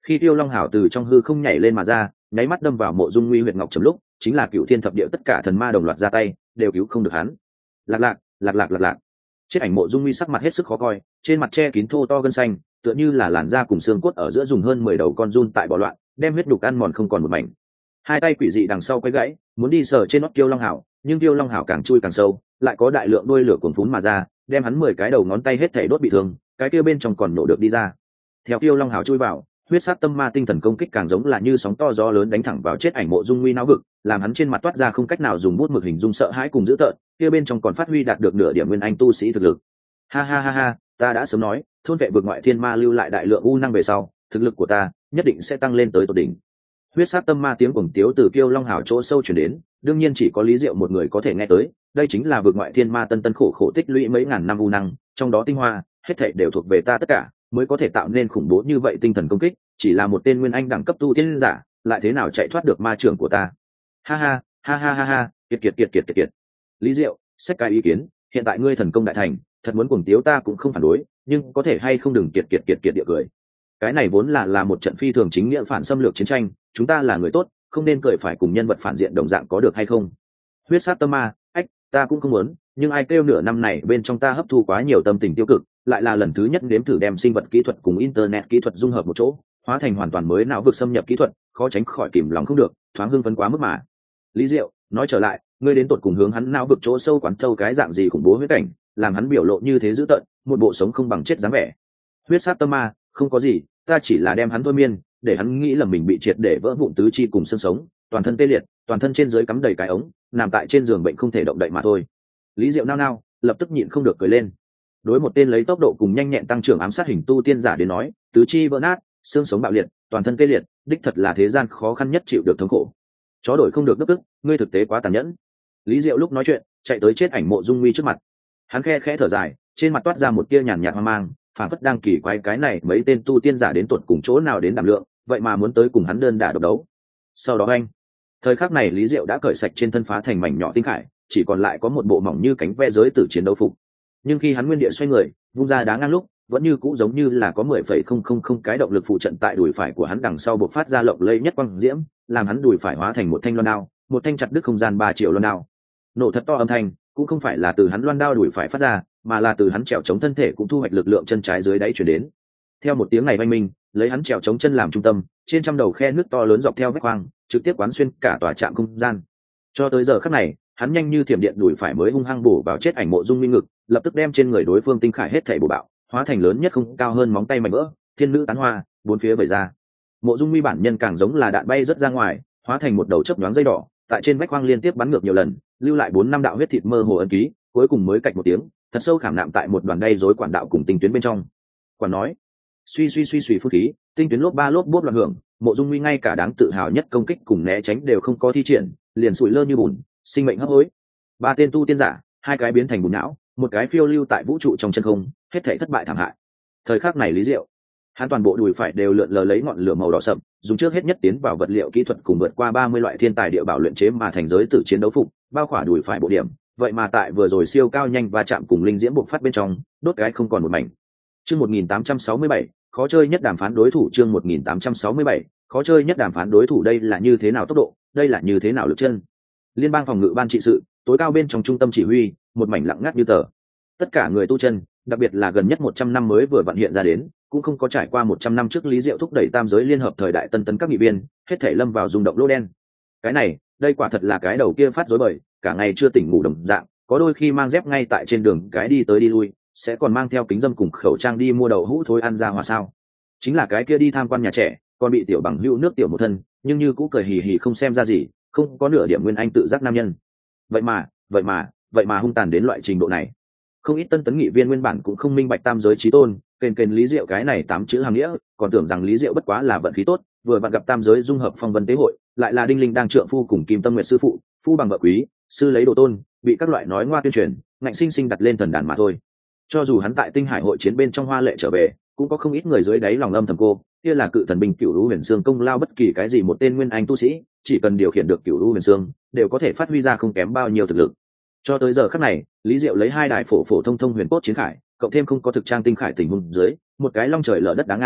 Khi Tiêu Long Hảo từ trong hư không nhảy lên mà ra, nháy mắt đâm vào Mộ Dung Nguy huyệt ngọc trầm lúc, chính là cựu thiên thập địa tất cả thần ma đồng loạt ra tay, đều cứu không được hắn. Lạc lạc, lạc lạc lạc lạc. Chết ảnh Mộ Dung Nguy sắc mặt hết sức khó coi, trên mặt che kín thô to gân xanh, tựa như là làn da cùng xương cốt ở giữa dùng hơn mười đầu con giun tại bò loạn, đem huyết đục ăn mòn không còn một mảnh. Hai tay quỷ dị đằng sau quay gãy, muốn đi sờ trên nót Tiêu Long Hảo, nhưng Tiêu Long Hảo càng chui càng sâu, lại có đại lượng đuôi lửa cuồn phún mà ra, đem hắn mười cái đầu ngón tay hết thảy đốt bị thương, cái kia bên trong còn nổ được đi ra. Theo Tiêu Long Hảo chui vào, huyết sát tâm ma tinh thần công kích càng giống là như sóng to gió lớn đánh thẳng vào chết ảnh Mộ Dung Nguy não vực, làm hắn trên mặt toát ra không cách nào dùng bút mực hình dung sợ hãi cùng dữ tợn, kia bên trong còn phát huy đạt được nửa điểm nguyên anh tu sĩ thực lực. Ha ha ha ha, ta đã sớm nói, thôn vệ vực ngoại thiên ma lưu lại đại lượng u năng về sau, thực lực của ta nhất định sẽ tăng lên tới tột đỉnh. Huyết sát tâm ma tiếng cuồng tiếu từ Kiêu Long Hảo chỗ sâu truyền đến, đương nhiên chỉ có Lý Diệu một người có thể nghe tới, đây chính là vực ngoại thiên ma tân tân khổ khổ tích lũy mấy ngàn năm u năng, trong đó tinh hoa, hết thảy đều thuộc về ta tất cả, mới có thể tạo nên khủng bố như vậy tinh thần công kích, chỉ là một tên nguyên anh đẳng cấp tu tiên giả, lại thế nào chạy thoát được ma trưởng của ta. Ha ha, ha ha ha ha, kiệt kiệt kiệt kiệt kiệt kiệt. Lý Diệu, xét cái ý kiến, hiện tại ngươi thần công đại thành, thật muốn cuồng tiếu ta cũng không phản đối, nhưng có thể hay không đừng kiệt kiệt kiệt kiệt địa cười. Cái này vốn là là một trận phi thường chính nghĩa phản xâm lược chiến tranh, chúng ta là người tốt, không nên cười phải cùng nhân vật phản diện đồng dạng có được hay không. Huyết sát tâm ma, ách, ta cũng không muốn, nhưng ai kêu nửa năm này bên trong ta hấp thu quá nhiều tâm tình tiêu cực, lại là lần thứ nhất nếm thử đem sinh vật kỹ thuật cùng internet kỹ thuật dung hợp một chỗ, hóa thành hoàn toàn mới não vực xâm nhập kỹ thuật, khó tránh khỏi kìm lòng không được, thoáng hưng phấn quá mức mà. Lý Diệu, nói trở lại, ngươi đến tột cùng hướng hắn não vực chỗ sâu quán thâu cái dạng gì khủng bố huyết cảnh, làm hắn biểu lộ như thế dữ tợn, một bộ sống không bằng chết dáng vẻ. Huyết sát tâm ma, không có gì, ta chỉ là đem hắn thôi miên, để hắn nghĩ là mình bị triệt để vỡ vụn tứ chi cùng xương sống, toàn thân tê liệt, toàn thân trên dưới cắm đầy cái ống, nằm tại trên giường bệnh không thể động đậy mà thôi. Lý Diệu nao nao, lập tức nhịn không được cười lên. Đối một tên lấy tốc độ cùng nhanh nhẹn tăng trưởng ám sát hình tu tiên giả đến nói, tứ chi vỡ nát, xương sống bạo liệt, toàn thân tê liệt, đích thật là thế gian khó khăn nhất chịu được thống khổ. Chó đổi không được đức tức, ngươi thực tế quá tàn nhẫn. Lý Diệu lúc nói chuyện, chạy tới chết ảnh Mộ Dung Nguy trước mặt. Hắn khe khẽ thở dài, trên mặt toát ra một tia nhàn nhạt hoang mang, phản phất đang kỳ quái cái này mấy tên tu tiên giả đến tuột cùng chỗ nào đến đảm lượng, vậy mà muốn tới cùng hắn đơn đả độc đấu. Sau đó anh, thời khắc này Lý Diệu đã cởi sạch trên thân phá thành mảnh nhỏ tinh khải, chỉ còn lại có một bộ mỏng như cánh ve giới tử chiến đấu phục. Nhưng khi hắn nguyên địa xoay người, vung ra đá ngang lúc, vẫn như cũ giống như là có mười phẩy không không không cái động lực phụ trận tại đùi phải của hắn đằng sau bộc phát ra lộng lẫy nhất quang diễm, làm hắn đùi phải hóa thành một thanh loan đao, một thanh chặt đứt không gian ba triệu loan đao. Nổ thật to âm thanh, cũng không phải là từ hắn loan đao đùi phải phát ra, mà là từ hắn trèo chống thân thể cũng thu hoạch lực lượng chân trái dưới đáy chuyển đến. Theo một tiếng này vang minh, lấy hắn trèo chống chân làm trung tâm, trên trăm đầu khe nước to lớn dọc theo vách khoang, trực tiếp quán xuyên cả tòa trạm không gian. Cho tới giờ khắc này, hắn nhanh như thiểm điện đuổi phải mới hung hăng bổ vào chết ảnh Mộ Dung Nguy ngực, lập tức đem trên người đối phương tinh khải hết thảy bổ bạo, hóa thành lớn nhất không cao hơn móng tay mảnh vỡ, thiên nữ tán hoa, bốn phía vẩy ra. Mộ Dung Nguy bản nhân càng giống là đạn bay rất ra ngoài, hóa thành một đầu chớp nhoáng dây đỏ, tại trên vách khoang liên tiếp bắn ngược nhiều lần, lưu lại bốn năm đạo huyết thịt mơ hồ ấn ký, cuối cùng mới cạch một tiếng, thật sâu khảm nạm tại một đoàn đay rối quản đạo cùng tinh tuyến bên trong. Quản nói, suy suy suy suy phút khí, tinh tuyến lốp ba lốp bốp loạn hưởng, Mộ Dung Nguy ngay cả đáng tự hào nhất công kích cùng né tránh đều không có thi triển, liền sủi lơ như bùn, sinh mệnh hấp hối. Ba tên tu tiên giả, hai cái biến thành bùn não, một cái phiêu lưu tại vũ trụ trong chân không, hết thảy thất bại thảm hại. Thời khắc này Lý Diệu, hắn toàn bộ đùi phải đều lượn lờ lấy ngọn lửa màu đỏ sậm, dùng trước hết nhất tiến vào vật liệu kỹ thuật cùng vượt qua ba mươi loại thiên tài địa bảo luyện chế mà thành giới tử chiến đấu phục, bao khỏa đùi phải bộ điểm, vậy mà tại vừa rồi siêu cao nhanh và chạm cùng linh diễm bộc phát bên trong, đốt cái không còn một mảnh. Chương một nghìn tám trăm sáu mươi bảy, khó chơi nhất đàm phán đối thủ. Chương một nghìn tám trăm sáu mươi bảy, khó chơi nhất đàm phán đối thủ. Đây là như thế nào tốc độ, đây là như thế nào lực chân. Liên bang phòng ngự ban trị sự, tối cao bên trong trung tâm chỉ huy, một mảnh lặng ngắt như tờ. Tất cả người tu chân, đặc biệt là gần nhất một trăm năm mới vừa vặn hiện ra đến, cũng không có trải qua một trăm năm trước Lý Diệu thúc đẩy tam giới liên hợp thời đại tân tấn các nghị viên, hết thảy lâm vào rung động lô đen. Cái này, đây quả thật là cái đầu kia phát rối bời, cả ngày chưa tỉnh ngủ đồng dạng, có đôi khi mang dép ngay tại trên đường cái đi tới đi lui, sẽ còn mang theo kính dâm cùng khẩu trang đi mua đậu hũ thối ăn ra hòa sao. Chính là cái kia đi tham quan nhà trẻ, còn bị tiểu bằng hữu nước tiểu một thân, nhưng như cũ cười hì hì không xem ra gì, không có nửa điểm nguyên anh tự giác nam nhân. Vậy mà, vậy mà, vậy mà hung tàn đến loại trình độ này. Không ít tân tấn nghị viên nguyên bản cũng không minh bạch tam giới chí tôn, kền kền Lý Diệu cái này tám chữ hàng nghĩa, còn tưởng rằng Lý Diệu bất quá là vận khí tốt, vừa vặn gặp tam giới dung hợp phong vân tế hội, lại là đinh linh đang trượng phu cùng Kim Tâm Nguyệt sư phụ, phu bằng vợ quý, sư lấy đồ tôn, bị các loại nói ngoa tuyên truyền, ngạnh sinh sinh đặt lên thần đàn mà thôi. Cho dù hắn tại Tinh Hải hội chiến bên trong hoa lệ trở về, cũng có không ít người dưới đáy lòng âm thầm cô, kia là cự thần binh Cửu Lũ Huyền Xương công lao bất kỳ cái gì một tên nguyên anh tu sĩ, chỉ cần điều khiển được Cửu Lũ Huyền Xương, đều có thể phát huy ra không kém bao nhiêu thực lực. Cho tới giờ khắc này, Lý Diệu lấy hai đại phổ phổ thông thông huyền cốt chiến khải, cộng thêm không có thực trang tinh khải tình huống dưới, một cái long trời lở đất đáng ngang,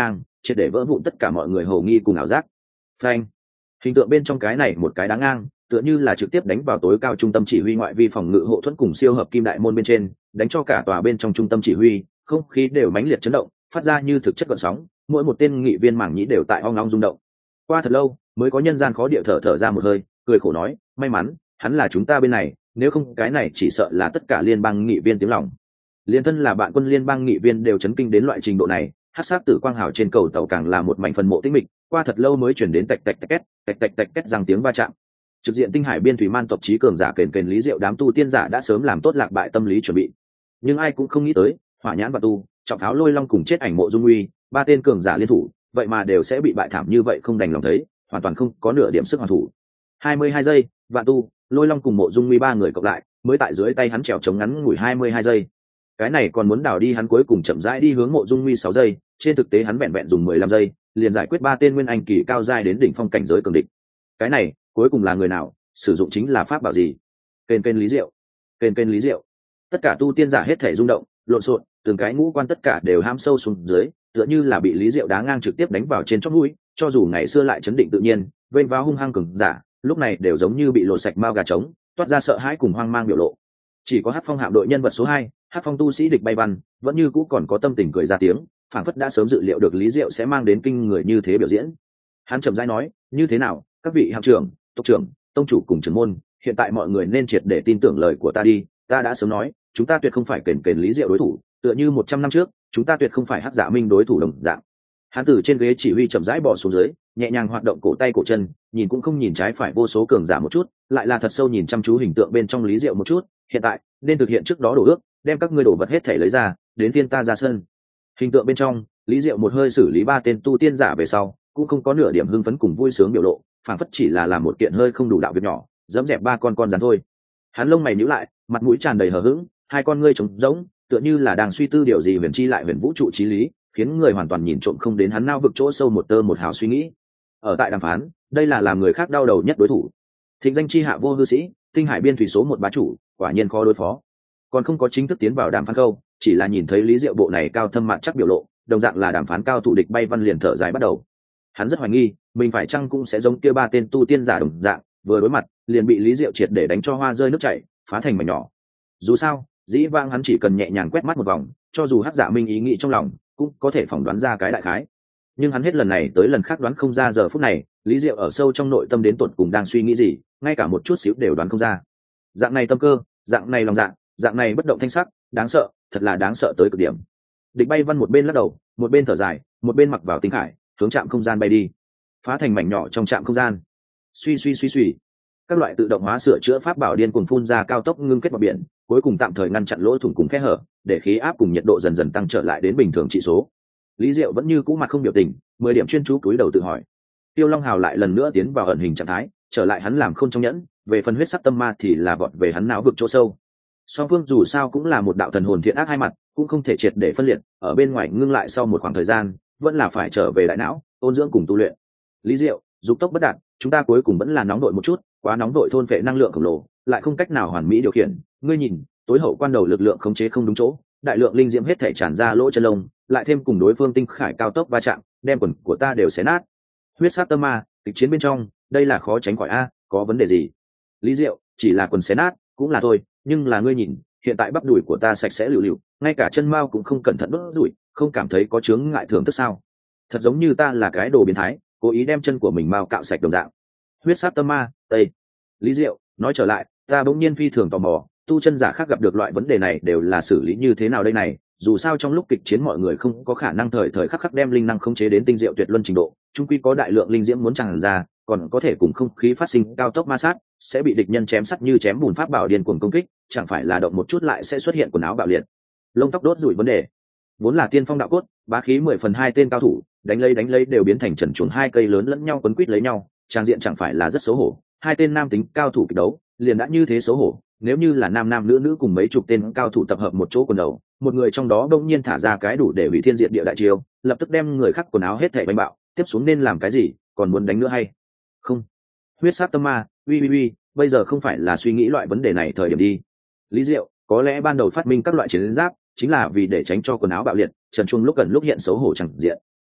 triệt để vỡ vụn tất cả mọi người hầu nghi cùng ảo giác. Phanh! Hình tượng bên trong cái này một cái đáng ngang, tựa như là trực tiếp đánh vào tối cao trung tâm chỉ huy ngoại vi phòng ngự hộ thuẫn cùng siêu hợp kim đại môn bên trên, đánh cho cả tòa bên trong trung tâm chỉ huy, không khí đều mãnh liệt chấn động, phát ra như thực chất gợn sóng, mỗi một tên nghị viên mảng nhĩ đều tại ong ong rung động. Qua thật lâu, mới có nhân gian khó địa thở thở ra một hơi, cười khổ nói, may mắn, hắn là chúng ta bên này, nếu không cái này chỉ sợ là tất cả liên bang nghị viên tiếng lòng. Liên thân là bạn quân liên bang nghị viên đều chấn kinh đến loại trình độ này, hắc sắc tử quang hào trên cầu tàu càng là một mảnh phần mộ tĩnh mịch, qua thật lâu mới chuyển đến tạch tạch tạch két, tạch tạch tạch két rằng tiếng va chạm. Trực diện tinh hải biên thủy man tộc trí cường giả kền kền lý diệu đám tu tiên giả đã sớm làm tốt lạc bại tâm lý chuẩn bị, nhưng ai cũng không nghĩ tới, hỏa nhãn và tu, trọng pháo lôi long cùng chết ảnh mộ dung uy, ba tên cường giả liên thủ, vậy mà đều sẽ bị bại thảm như vậy không đành lòng thấy, hoàn toàn không có nửa điểm sức hoàn thủ. hai mươi hai giây, vạn tu, lôi long cùng mộ dung uy ba người cộng lại, mới tại dưới tay hắn trèo chống ngắn ngủi hai mươi hai giây. Cái này còn muốn đảo đi hắn cuối cùng chậm rãi đi hướng mộ dung uy sáu giây, trên thực tế hắn vẹn vẹn dùng mười lăm giây, liền giải quyết ba tên nguyên anh kỳ cao giai đến đỉnh phong cảnh giới cường địch. Cái này, cuối cùng là người nào, sử dụng chính là pháp bảo gì? Kênh kênh lý diệu, kênh kênh lý diệu. Tất cả tu tiên giả hết thể rung động, lộn xộn, từng cái ngũ quan tất cả đều ham sâu xuống dưới, tựa như là bị lý diệu đá ngang trực tiếp đánh vào trên chóp mũi, cho dù ngày xưa lại chấn định tự nhiên, vênh váo hung hăng cường giả, lúc này đều giống như bị lột sạch mao gà trống, toát ra sợ hãi cùng hoang mang biểu lộ. Chỉ có Hắc Phong hạm đội nhân vật số hai, Hắc Phong tu sĩ địch bay văn, vẫn như cũ còn có tâm tình cười ra tiếng, phảng phất đã sớm dự liệu được lý diệu sẽ mang đến kinh người như thế biểu diễn. Hắn chậm rãi nói, như thế nào, các vị hạm trưởng, tộc trưởng, tông chủ cùng trưởng môn, hiện tại mọi người nên triệt để tin tưởng lời của ta đi, ta đã sớm nói, chúng ta tuyệt không phải kền kền lý diệu đối thủ, tựa như một trăm năm trước, chúng ta tuyệt không phải Hắc Dạ Minh đối thủ đồng dạng. Hắn từ trên ghế chỉ huy chậm rãi bò xuống dưới, nhẹ nhàng hoạt động cổ tay cổ chân, nhìn cũng không nhìn trái phải vô số cường giả một chút, lại là thật sâu nhìn chăm chú hình tượng bên trong lý diệu một chút, hiện tại nên thực hiện trước đó đổ ước, đem các ngươi đổ vật hết thể lấy ra, đến phiên ta ra sân. Hình tượng bên trong, lý diệu một hơi xử lý ba tên tu tiên giả về sau, cũng không có nửa điểm hưng phấn cùng vui sướng biểu lộ, phản phất chỉ là làm một kiện hơi không đủ đạo việc nhỏ, dẫm dẹp ba con con rắn thôi. Hắn lông mày nhíu lại, mặt mũi tràn đầy hờ hững, hai con ngươi trống rỗng, tựa như là đang suy tư điều gì huyền chi lại huyền vũ trụ chí lý, khiến người hoàn toàn nhìn trộm không đến hắn nao vực chỗ sâu một tơ một hào suy nghĩ. Ở tại đàm phán, đây là làm người khác đau đầu nhất đối thủ. Thịnh danh chi hạ vô hư sĩ, tinh hải biên thủy số một bá chủ, quả nhiên khó đối phó. Còn không có chính thức tiến vào đàm phán câu, chỉ là nhìn thấy lý diệu bộ này cao thâm mạn chắc biểu lộ, đồng dạng là đàm phán cao thủ địch bay văn liền thở dài bắt đầu. Hắn rất hoài nghi, mình phải chăng cũng sẽ giống kia ba tên tu tiên giả đồng dạng, vừa đối mặt, liền bị lý diệu triệt để đánh cho hoa rơi nước chảy, phá thành mảnh nhỏ. Dù sao, dĩ vãng hắn chỉ cần nhẹ nhàng quét mắt một vòng, cho dù Hắc Dạ Minh ý nghĩ trong lòng, cũng có thể phỏng đoán ra cái đại khái. Nhưng hắn hết lần này tới lần khác đoán không ra giờ phút này, lý diệu ở sâu trong nội tâm đến tột cùng đang suy nghĩ gì, ngay cả một chút xíu đều đoán không ra. Dạng này tâm cơ, dạng này lòng dạ, dạng này bất động thanh sắc, đáng sợ, thật là đáng sợ tới cực điểm. Địch bay văn một bên lắc đầu, một bên thở dài, một bên mặc vào tinh khải, hướng trạm không gian bay đi, phá thành mảnh nhỏ trong trạm không gian. Suy suy suy suy, các loại tự động hóa sửa chữa pháp bảo điên cuồng phun ra cao tốc ngưng kết vào biển, cuối cùng tạm thời ngăn chặn lỗ thủng cùng khe hở, để khí áp cùng nhiệt độ dần dần tăng trở lại đến bình thường trị số. Lý Diệu vẫn như cũ mặt không biểu tình, mười điểm chuyên chú cúi đầu tự hỏi. Tiêu Long Hào lại lần nữa tiến vào ẩn hình trạng thái, trở lại hắn làm không trong nhẫn, về phần huyết sắc tâm ma thì là vọt về hắn não vực chỗ sâu. Song phương dù sao cũng là một đạo thần hồn thiện ác hai mặt, cũng không thể triệt để phân liệt, ở bên ngoài ngưng lại sau một khoảng thời gian, vẫn là phải trở về đại não, ôn dưỡng cùng tu luyện. Lý Diệu, dục tốc bất đạt, chúng ta cuối cùng vẫn là nóng đội một chút, quá nóng đội thôn phệ năng lượng khổng lồ, lại không cách nào hoàn mỹ điều khiển. Ngươi nhìn, tối hậu quan đầu lực lượng khống chế không đúng chỗ, đại lượng linh diễm hết thể tràn ra lỗ chân lông, lại thêm cùng đối phương tinh khải cao tốc va chạm, đem quần của ta đều xé nát. Huyết sát tâm ma, kịch chiến bên trong, đây là khó tránh khỏi a, có vấn đề gì? Lý Diệu, chỉ là quần xé nát, cũng là thôi, nhưng là ngươi nhìn, hiện tại bắp đùi của ta sạch sẽ lựu lựu, ngay cả chân mao cũng không cẩn thận đốt đùi, không cảm thấy có chướng ngại thưởng thức sao? Thật giống như ta là cái đồ biến thái, cố ý đem chân của mình mao cạo sạch đồng dạng. Huyết sát tâm ma, tây. Lý Diệu, nói trở lại, ta bỗng nhiên phi thường tò mò, tu chân giả khác gặp được loại vấn đề này đều là xử lý như thế nào đây này? Dù sao trong lúc kịch chiến mọi người không có khả năng thời thời khắc khắc đem linh năng khống chế đến tinh diệu tuyệt luân trình độ, chung quy có đại lượng linh diễm muốn tràn ra, còn có thể cùng không khí phát sinh cao tốc ma sát, sẽ bị địch nhân chém sắt như chém bùn pháp bảo điên cuồng công kích, chẳng phải là động một chút lại sẽ xuất hiện quần áo bạo liệt, lông tóc đốt rủi vấn đề. Vốn là tiên phong đạo cốt, bá khí mười phần hai tên cao thủ, đánh lấy đánh lấy đều biến thành trần chuồng hai cây lớn lẫn nhau quấn quýt lấy nhau, trang diện chẳng phải là rất xấu hổ. Hai tên nam tính cao thủ kịch đấu, liền đã như thế xấu hổ, nếu như là nam nam nữ nữ cùng mấy chục tên cao thủ tập hợp một chỗ quần đầu, một người trong đó đông nhiên thả ra cái đủ để hủy thiên diệt địa đại chiêu, lập tức đem người khác quần áo hết thảy bánh bạo, tiếp xuống nên làm cái gì, còn muốn đánh nữa hay không? Huyết sát tâm ma, uy uy uy, bây giờ không phải là suy nghĩ loại vấn đề này thời điểm đi. Lý Diệu, có lẽ ban đầu phát minh các loại chiến giáp chính là vì để tránh cho quần áo bạo liệt, trần chuông lúc gần lúc hiện xấu hổ chẳng diện.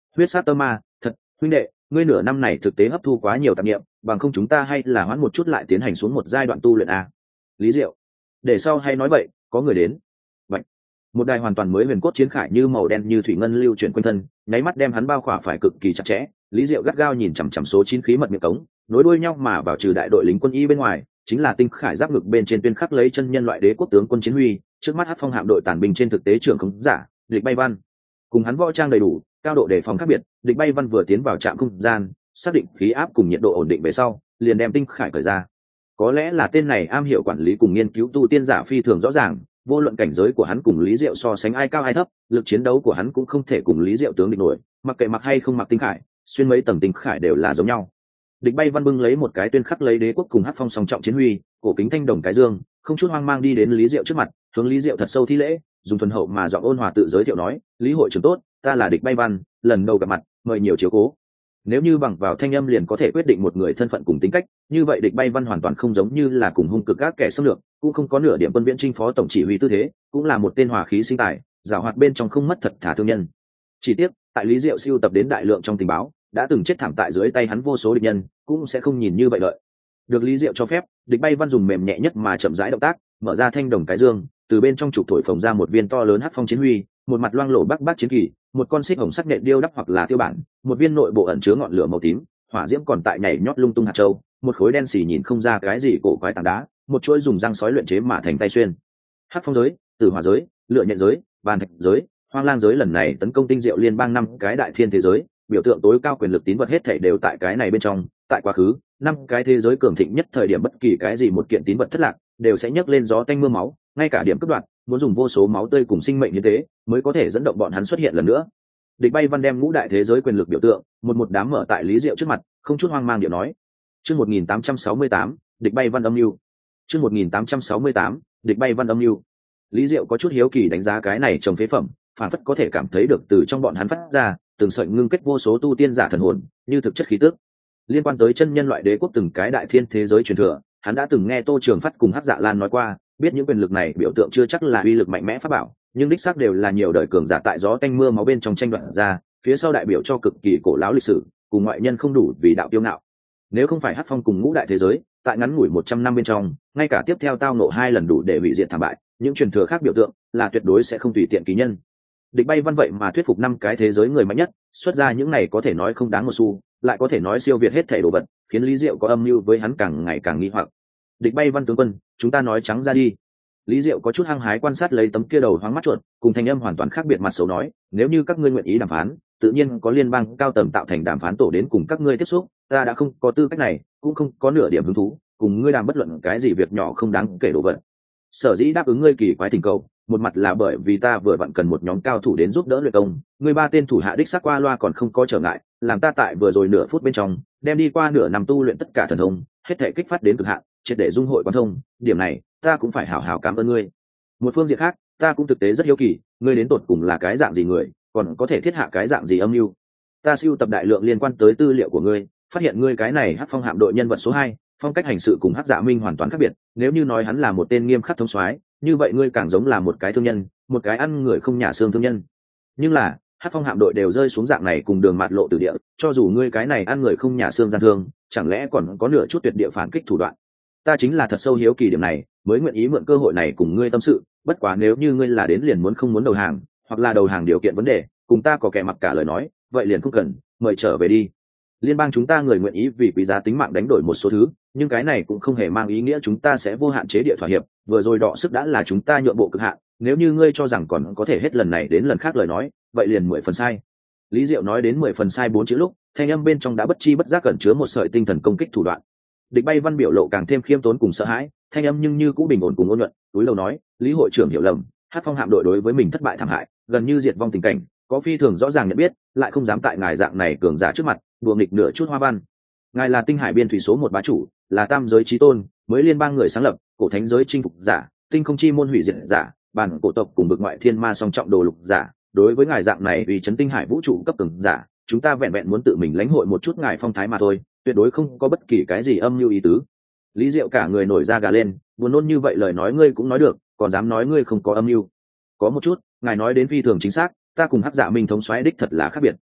Huyết sát tơ ma, thật, huynh đệ, ngươi nửa năm này thực tế hấp thu quá nhiều tạp nghiệm, bằng không chúng ta hay là hoãn một chút lại tiến hành xuống một giai đoạn tu luyện a. Lý Diệu, để sau hay nói vậy, có người đến. Vậy, một đài hoàn toàn mới huyền cốt chiến khải như màu đen như thủy ngân lưu chuyển quanh thân, nháy mắt đem hắn bao khỏa phải cực kỳ chặt chẽ. Lý Diệu gắt gao nhìn chằm chằm số chín khí mật miệng cống, nối đuôi nhau mà vào trừ đại đội lính quân y bên ngoài, chính là tinh khải giáp ngực bên trên tuyên khắc lấy chân nhân loại đế quốc tướng quân chiến huy, trước mắt Hắc Phong hạm đội tàn binh trên thực tế trưởng không giả, địch bay văn. Cùng hắn võ trang đầy đủ, cao độ đề phòng khác biệt, địch bay văn vừa tiến vào trạm không gian, xác định khí áp cùng nhiệt độ ổn định về sau, liền đem tinh khải cởi ra. Có lẽ là tên này am hiểu quản lý cùng nghiên cứu tu tiên giả phi thường rõ ràng, vô luận cảnh giới của hắn cùng Lý Diệu so sánh ai cao ai thấp, lực chiến đấu của hắn cũng không thể cùng Lý Diệu tướng địch nổi, mặc kệ mặc hay không mặc tinh khải, xuyên mấy tầng tinh khải đều là giống nhau. Địch bay văn bưng lấy một cái tuyên khắc lấy đế quốc cùng Hắc Phong song trọng chiến huy, cổ kính thanh đồng cái dương, không chút hoang mang đi đến Lý Diệu trước mặt, hướng Lý Diệu thật sâu thi lễ, dùng thuần hậu mà giọng ôn hòa tự giới thiệu nói, Lý hội trưởng tốt, ta là địch bay văn, lần đầu gặp mặt, mời nhiều chiếu cố. Nếu như bằng vào thanh âm liền có thể quyết định một người thân phận cùng tính cách, như vậy địch bay văn hoàn toàn không giống như là cùng hung cực các kẻ xâm lược, cũng không có nửa điểm quân viễn chinh phó tổng chỉ huy tư thế, cũng là một tên hòa khí sinh tài, giàu hoạt bên trong không mất thật thà thương nhân. Chỉ tiếc, tại Lý Diệu siêu tập đến đại lượng trong tình báo, đã từng chết thảm tại dưới tay hắn vô số địch nhân, cũng sẽ không nhìn như vậy lợi. Được Lý Diệu cho phép, địch bay văn dùng mềm nhẹ nhất mà chậm rãi động tác, mở ra thanh đồng cái dương, từ bên trong trục thổi phồng ra một viên to lớn Hắc Phong chiến huy, một mặt loang lổ bắc bắc chiến kỳ, một con xích hồng sắc nện điêu đắp hoặc là tiêu bản, một viên nội bộ ẩn chứa ngọn lửa màu tím, hỏa diễm còn tại nhảy nhót lung tung hạt châu, một khối đen xì nhìn không ra cái gì cổ quái tảng đá, một chuỗi dùng răng sói luyện chế mà thành tay xuyên. Hắc Phong giới, Tử Hỏa giới, Lựa Nhận giới, Bàn Thạch giới, Hoang Lang giới lần này tấn công tinh diệu liên bang năm cái đại thiên thế giới, biểu tượng tối cao quyền lực tín vật hết thảy đều tại cái này bên trong. Tại quá khứ, năm cái thế giới cường thịnh nhất thời điểm bất kỳ cái gì một kiện tín vật thất lạc, đều sẽ nhấc lên gió tanh mưa máu, ngay cả điểm cướp đoạt, muốn dùng vô số máu tươi cùng sinh mệnh như thế, mới có thể dẫn động bọn hắn xuất hiện lần nữa. Địch bay văn đem ngũ đại thế giới quyền lực biểu tượng, một một đám mở tại Lý Diệu trước mặt, không chút hoang mang điệu nói. Chương một nghìn tám trăm sáu mươi tám, địch bay văn âm lưu. Chương một nghìn tám trăm sáu mươi tám, địch bay văn âm lưu. Lý Diệu có chút hiếu kỳ đánh giá cái này trồng phế phẩm, phản phất có thể cảm thấy được từ trong bọn hắn phát ra, từng sợi ngưng kết vô số tu tiên giả thần hồn, như thực chất khí tức. Liên quan tới chân nhân loại đế quốc từng cái đại thiên thế giới truyền thừa, hắn đã từng nghe Tô Trường Phát cùng Hắc Dạ Lan nói qua, biết những quyền lực này biểu tượng chưa chắc là uy lực mạnh mẽ pháp bảo, nhưng đích xác đều là nhiều đời cường giả tại gió tanh mưa máu bên trong tranh đoạt ra, phía sau đại biểu cho cực kỳ cổ lão lịch sử, cùng ngoại nhân không đủ vì đạo kiêu ngạo. Nếu không phải Hắc Phong cùng ngũ đại thế giới, tại ngắn ngủi một trăm năm bên trong, ngay cả tiếp theo tao nộ hai lần đủ để hủy diệt thảm bại, những truyền thừa khác biểu tượng là tuyệt đối sẽ không tùy tiện ký nhân. Địch bay văn vậy mà thuyết phục năm cái thế giới người mạnh nhất, xuất ra những này có thể nói không đáng một xu, lại có thể nói siêu việt hết thảy đồ vật, khiến Lý Diệu có âm mưu với hắn càng ngày càng nghi hoặc. Địch bay văn tướng quân, chúng ta nói trắng ra đi. Lý Diệu có chút hăng hái quan sát lấy tấm kia đầu hoang mắt chuột, cùng thanh âm hoàn toàn khác biệt mặt xấu nói, nếu như các ngươi nguyện ý đàm phán, tự nhiên có liên bang cao tầng tạo thành đàm phán tổ đến cùng các ngươi tiếp xúc, ta đã không có tư cách này, cũng không có nửa điểm hứng thú, cùng ngươi đàm bất luận cái gì việc nhỏ không đáng kể đồ vật. Sở dĩ đáp ứng ngươi kỳ quái thỉnh cầu, một mặt là bởi vì ta vừa vặn cần một nhóm cao thủ đến giúp đỡ luyện công, ngươi ba tên thủ hạ đích xác qua loa còn không có trở ngại, làm ta tại vừa rồi nửa phút bên trong, đem đi qua nửa năm tu luyện tất cả thần thông, hết thể kích phát đến cực hạn, triệt để dung hội quan thông, điểm này, ta cũng phải hảo hảo cảm ơn ngươi. Một phương diện khác, ta cũng thực tế rất hiếu kỳ, ngươi đến tột cùng là cái dạng gì người, còn có thể thiết hạ cái dạng gì âm mưu. Ta sưu tập đại lượng liên quan tới tư liệu của ngươi, phát hiện ngươi cái này Hắc Phong hạm đội nhân vật số hai, phong cách hành sự cùng Hắc Dạ Minh hoàn toàn khác biệt, nếu như nói hắn là một tên nghiêm khắc thống soái, như vậy ngươi càng giống là một cái thương nhân, một cái ăn người không nhả xương thương nhân. Nhưng là, Hắc Phong hạm đội đều rơi xuống dạng này cùng đường mạt lộ từ địa, cho dù ngươi cái này ăn người không nhả xương gian thương, chẳng lẽ còn có nửa chút tuyệt địa phản kích thủ đoạn. Ta chính là thật sâu hiếu kỳ điểm này, mới nguyện ý mượn cơ hội này cùng ngươi tâm sự, bất quá nếu như ngươi là đến liền muốn không muốn đầu hàng, hoặc là đầu hàng điều kiện vấn đề, cùng ta có kẻ mặc cả lời nói, vậy liền không cần, mời trở về đi. Liên bang chúng ta người nguyện ý vì quý giá tính mạng đánh đổi một số thứ, nhưng cái này cũng không hề mang ý nghĩa chúng ta sẽ vô hạn chế địa thỏa hiệp, vừa rồi đọ sức đã là chúng ta nhượng bộ cực hạn, nếu như ngươi cho rằng còn có thể hết lần này đến lần khác lời nói, vậy liền mười phần sai. Lý Diệu nói đến mười phần sai bốn chữ lúc, thanh âm bên trong đã bất chi bất giác cẩn chứa một sợi tinh thần công kích thủ đoạn. Địch bay văn biểu lộ càng thêm khiêm tốn cùng sợ hãi, thanh âm nhưng như cũng bình ổn cùng ôn nhuận, túi lầu nói, Lý hội trưởng hiểu lầm, Hắc Phong hạm đội đối với mình thất bại thảm hại, gần như diệt vong tình cảnh, có phi thường rõ ràng nhận biết, lại không dám tại ngài dạng này cường giả trước mặt đùa nghịch nửa chút hoa văn. Ngài là tinh hải biên thủy số một bá chủ, là tam giới chí tôn, mới liên bang người sáng lập, cổ thánh giới chinh phục giả, tinh không chi môn hủy diệt giả, bản cổ tộc cùng bực ngoại thiên ma song trọng đồ lục giả. Đối với ngài dạng này vì chấn tinh hải vũ trụ cấp cường giả, chúng ta vẹn vẹn muốn tự mình lãnh hội một chút ngài phong thái mà thôi, tuyệt đối không có bất kỳ cái gì âm mưu ý tứ. Lý Diệu cả người nổi da gà lên, buồn nôn như vậy lời nói ngươi cũng nói được, còn dám nói ngươi không có âm mưu? Có một chút, ngài nói đến phi thường chính xác, ta cùng Hắc Dạ Minh thống soái đích thật là khác biệt.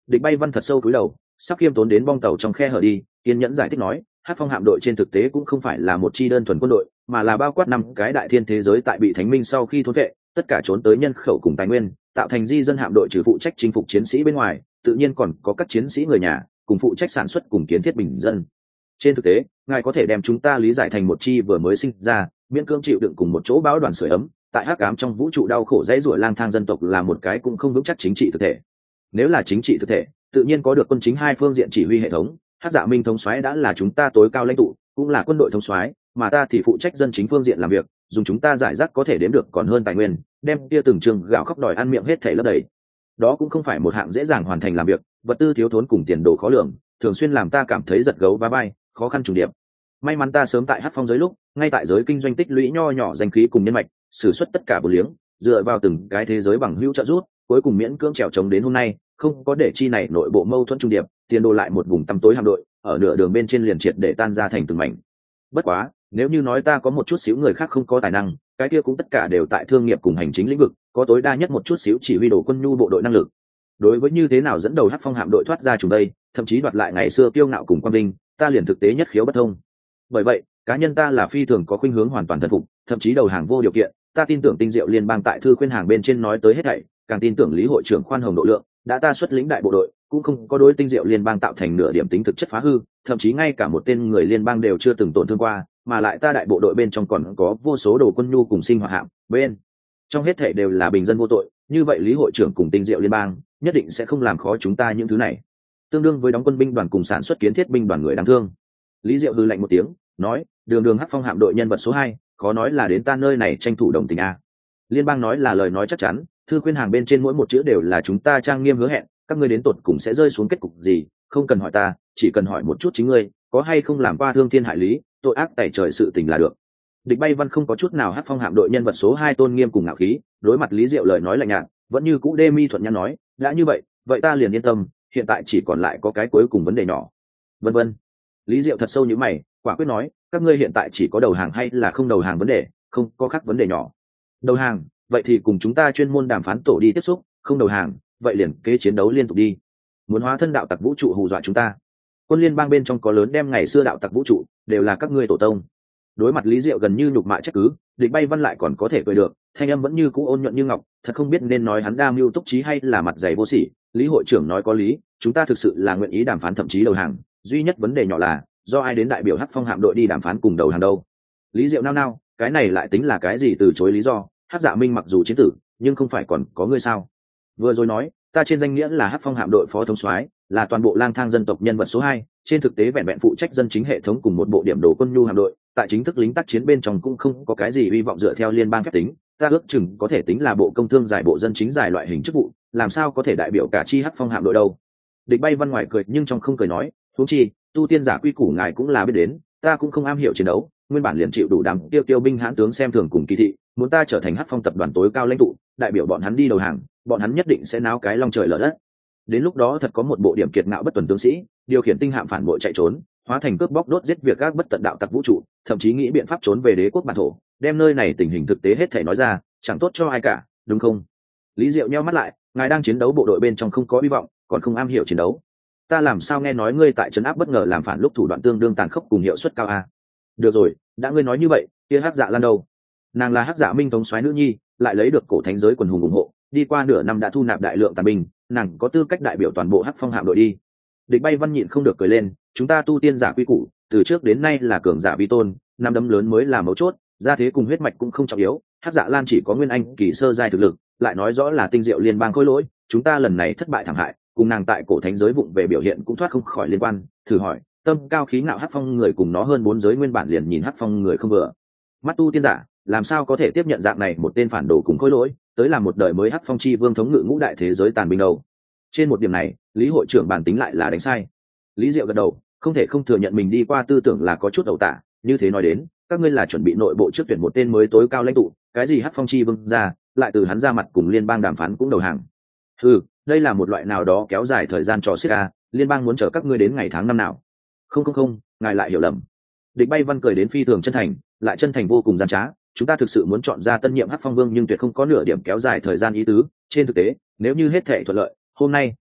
Địch Bay Văn thật sâu cúi đầu, sắp khiêm tốn đến bong tàu trong khe hở đi, kiên nhẫn giải thích nói, Hắc Phong hạm đội trên thực tế cũng không phải là một chi đơn thuần quân đội, mà là bao quát năm cái đại thiên thế giới tại bị Thánh Minh sau khi thôn vệ, tất cả trốn tới nhân khẩu cùng tài nguyên, tạo thành di dân hạm đội trừ phụ trách chinh phục chiến sĩ bên ngoài, tự nhiên còn có các chiến sĩ người nhà, cùng phụ trách sản xuất cùng kiến thiết bình dân. Trên thực tế, ngài có thể đem chúng ta lý giải thành một chi vừa mới sinh ra, miễn cưỡng chịu đựng cùng một chỗ bão đoàn sưởi ấm, tại hắc ám trong vũ trụ đau khổ dãy rủa lang thang dân tộc là một cái cũng không vững chắc chính trị thực thể. Nếu là chính trị thực thể, tự nhiên có được quân chính hai phương diện chỉ huy hệ thống, Hắc Dạ Minh thống soái đã là chúng ta tối cao lãnh tụ, cũng là quân đội thống soái, mà ta thì phụ trách dân chính phương diện làm việc, dùng chúng ta giải rác có thể đếm được còn hơn tài nguyên, đem kia từng trường gạo khóc đòi ăn miệng hết thảy lấp đầy. Đó cũng không phải một hạng dễ dàng hoàn thành làm việc, vật tư thiếu thốn cùng tiền đồ khó lường, thường xuyên làm ta cảm thấy giật gấu và vai, khó khăn trùng điệp. May mắn ta sớm tại Hắc Phong giới lúc, ngay tại giới kinh doanh tích lũy nho nhỏ danh khí cùng nhân mạch, sử xuất tất cả bổ liếng, dựa vào từng cái thế giới bằng hữu trợ giúp, cuối cùng miễn cưỡng trèo chống đến hôm nay, không có để chi này nội bộ mâu thuẫn trung điệp, tiền đồ lại một vùng tăm tối hạm đội, ở nửa đường bên trên liền triệt để tan ra thành từng mảnh. Bất quá, nếu như nói ta có một chút xíu người khác không có tài năng, cái kia cũng tất cả đều tại thương nghiệp cùng hành chính lĩnh vực, có tối đa nhất một chút xíu chỉ huy đồ quân nhu bộ đội năng lực. Đối với như thế nào dẫn đầu Hắc Phong hạm đội thoát ra chúng đây, thậm chí đoạt lại ngày xưa kiêu ngạo cùng quang vinh, ta liền thực tế nhất khiếu bất thông. Bởi vậy, cá nhân ta là phi thường có khuynh hướng hoàn toàn thần phục, thậm chí đầu hàng vô điều kiện. Ta tin tưởng Tinh Diệu Liên bang tại thư khuyên hàng bên trên nói tới hết thảy, càng tin tưởng Lý hội trưởng khoan hồng độ lượng, đã ta xuất lĩnh đại bộ đội, cũng không có đối Tinh Diệu Liên bang tạo thành nửa điểm tính thực chất phá hư, thậm chí ngay cả một tên người liên bang đều chưa từng tổn thương qua, mà lại ta đại bộ đội bên trong còn có vô số đồ quân nhu cùng sinh hoạt hạm, bên trong hết thảy đều là bình dân vô tội, như vậy Lý hội trưởng cùng Tinh Diệu Liên bang nhất định sẽ không làm khó chúng ta những thứ này. Tương đương với đóng quân binh đoàn cùng sản xuất kiến thiết binh đoàn người đáng thương. Lý Diệu hừ lạnh một tiếng, nói, đường đường Hắc Phong hạm đội nhân vật số hai, khó nói là đến ta nơi này tranh thủ đồng tình a. Liên bang nói là lời nói chắc chắn, thư khuyên hàng bên trên mỗi một chữ đều là chúng ta trang nghiêm hứa hẹn, các ngươi đến tột cùng sẽ rơi xuống kết cục gì, không cần hỏi ta, chỉ cần hỏi một chút chính ngươi, có hay không làm qua thương thiên hại lý, tội ác tày trời sự tình là được. Địch Bay Văn không có chút nào Hắc Phong hạm đội nhân vật số hai tôn nghiêm cùng ngạo khí, đối mặt Lý Diệu lời nói lạnh nhạt, vẫn như cũ đê mi thuận nhã nói, đã như vậy, vậy ta liền yên tâm, hiện tại chỉ còn lại có cái cuối cùng vấn đề nhỏ. Vân vân. Lý Diệu thật sâu như mày, quả quyết nói, các ngươi hiện tại chỉ có đầu hàng hay là không đầu hàng vấn đề, không có khác vấn đề nhỏ. Đầu hàng, vậy thì cùng chúng ta chuyên môn đàm phán tổ đi tiếp xúc, không đầu hàng, vậy liền kế chiến đấu liên tục đi. Muốn hóa thân đạo tặc vũ trụ hù dọa chúng ta. Quân liên bang bên trong có lớn đem ngày xưa đạo tặc vũ trụ, đều là các ngươi tổ tông. Đối mặt Lý Diệu gần như nhục mạ trách cứ, Địch Bay Văn lại còn có thể cười được, thanh âm vẫn như cũ ôn nhuận như ngọc, thật không biết nên nói hắn đa mưu túc trí hay là mặt dày vô sỉ. Lý hội trưởng nói có lý, chúng ta thực sự là nguyện ý đàm phán thậm chí đầu hàng, duy nhất vấn đề nhỏ là do ai đến đại biểu Hắc Phong hạm đội đi đàm phán cùng đầu hàng đâu. Lý Diệu nao nao, cái này lại tính là cái gì từ chối lý do? Hắc Dạ Minh mặc dù chiến tử, nhưng không phải còn có ngươi sao? Vừa rồi nói, ta trên danh nghĩa là Hắc Phong hạm đội phó thống soái, là toàn bộ lang thang dân tộc nhân vật số hai, trên thực tế vẹn vẹn phụ trách dân chính hệ thống cùng một bộ điểm đồ quân nhu hạm đội, tại chính thức lính tác chiến bên trong cũng không có cái gì hy vọng dựa theo liên bang phép tính, ta ước chừng có thể tính là bộ công thương giải bộ dân chính giải loại hình chức vụ, làm sao có thể đại biểu cả chi Hắc Phong hạm đội đâu. Địch Bay Văn ngoài cười nhưng trong không cười nói, huống chi, tu tiên giả quy củ ngài cũng là biết đến, ta cũng không am hiểu chiến đấu, nguyên bản liền chịu đủ đám tiêu tiêu binh hãn tướng xem thường cùng kỳ thị, muốn ta trở thành Hắc Phong tập đoàn tối cao lãnh tụ, đại biểu bọn hắn đi đầu hàng, bọn hắn nhất định sẽ náo cái long trời lở đất. Đến lúc đó thật có một bộ điểm kiệt ngạo bất tuần tướng sĩ, điều khiển tinh hạm phản bội chạy trốn, hóa thành cướp bóc đốt giết việc các bất tận đạo tặc vũ trụ, thậm chí nghĩ biện pháp trốn về đế quốc bản thổ, đem nơi này tình hình thực tế hết thảy nói ra, chẳng tốt cho ai cả, đúng không? Lý Diệu nheo mắt lại, ngài đang chiến đấu bộ đội bên trong không có hy vọng, còn không am hiểu chiến đấu. Ta làm sao nghe nói ngươi tại trấn áp bất ngờ làm phản lúc thủ đoạn tương đương tàn khốc cùng hiệu suất cao a? Được rồi, đã ngươi nói như vậy, kia Hắc Dạ Lan đâu? Nàng là Hắc Dạ Minh thống soái nữ nhi, lại lấy được cổ thánh giới quần hùng ủng hộ, đi qua nửa năm đã thu nạp đại lượng tàn binh, nàng có tư cách đại biểu toàn bộ Hắc Phong hạm đội đi. Địch Bay Văn nhịn không được cười lên, chúng ta tu tiên giả quy củ, từ trước đến nay là cường giả vi tôn, năm đấm lớn mới là mấu chốt, gia thế cùng huyết mạch cũng không trọng yếu. Hắc Dạ Lan chỉ có nguyên anh kỳ sơ giai thực lực, lại nói rõ là Tinh Diệu Liên bang khôi lỗi, chúng ta lần này thất bại thảm hại, cùng nàng tại cổ thánh giới vụng về biểu hiện cũng thoát không khỏi liên quan. Thử hỏi, tâm cao khí ngạo Hắc Phong người cùng nó hơn bốn giới nguyên bản liền nhìn Hắc Phong người không vừa mắt, tu tiên giả làm sao có thể tiếp nhận dạng này một tên phản đồ cùng khôi lỗi, tới làm một đời mới Hắc Phong chi vương thống ngự ngũ đại thế giới tàn binh đâu. Trên một điểm này, Lý hội trưởng bản tính lại là đánh sai. Lý Diệu gật đầu, không thể không thừa nhận mình đi qua tư tưởng là có chút ẩu tả. Như thế nói đến, các ngươi là chuẩn bị nội bộ trước tuyển một tên mới tối cao lãnh tụ, cái gì Hắc Phong chi vương ra, lại từ hắn ra mặt cùng liên bang đàm phán cũng đầu hàng. Ừ, đây là một loại nào đó kéo dài thời gian trò xiết a, liên bang muốn chờ các ngươi đến ngày tháng năm nào? Không không không, ngài lại hiểu lầm. Địch Bay Văn cười đến phi thường chân thành, lại chân thành vô cùng gian trá. Chúng ta thực sự muốn chọn ra tân nhiệm Hắc Phong vương, nhưng tuyệt không có nửa điểm kéo dài thời gian ý tứ. Trên thực tế, nếu như hết thảy thuận lợi, hôm nay, không,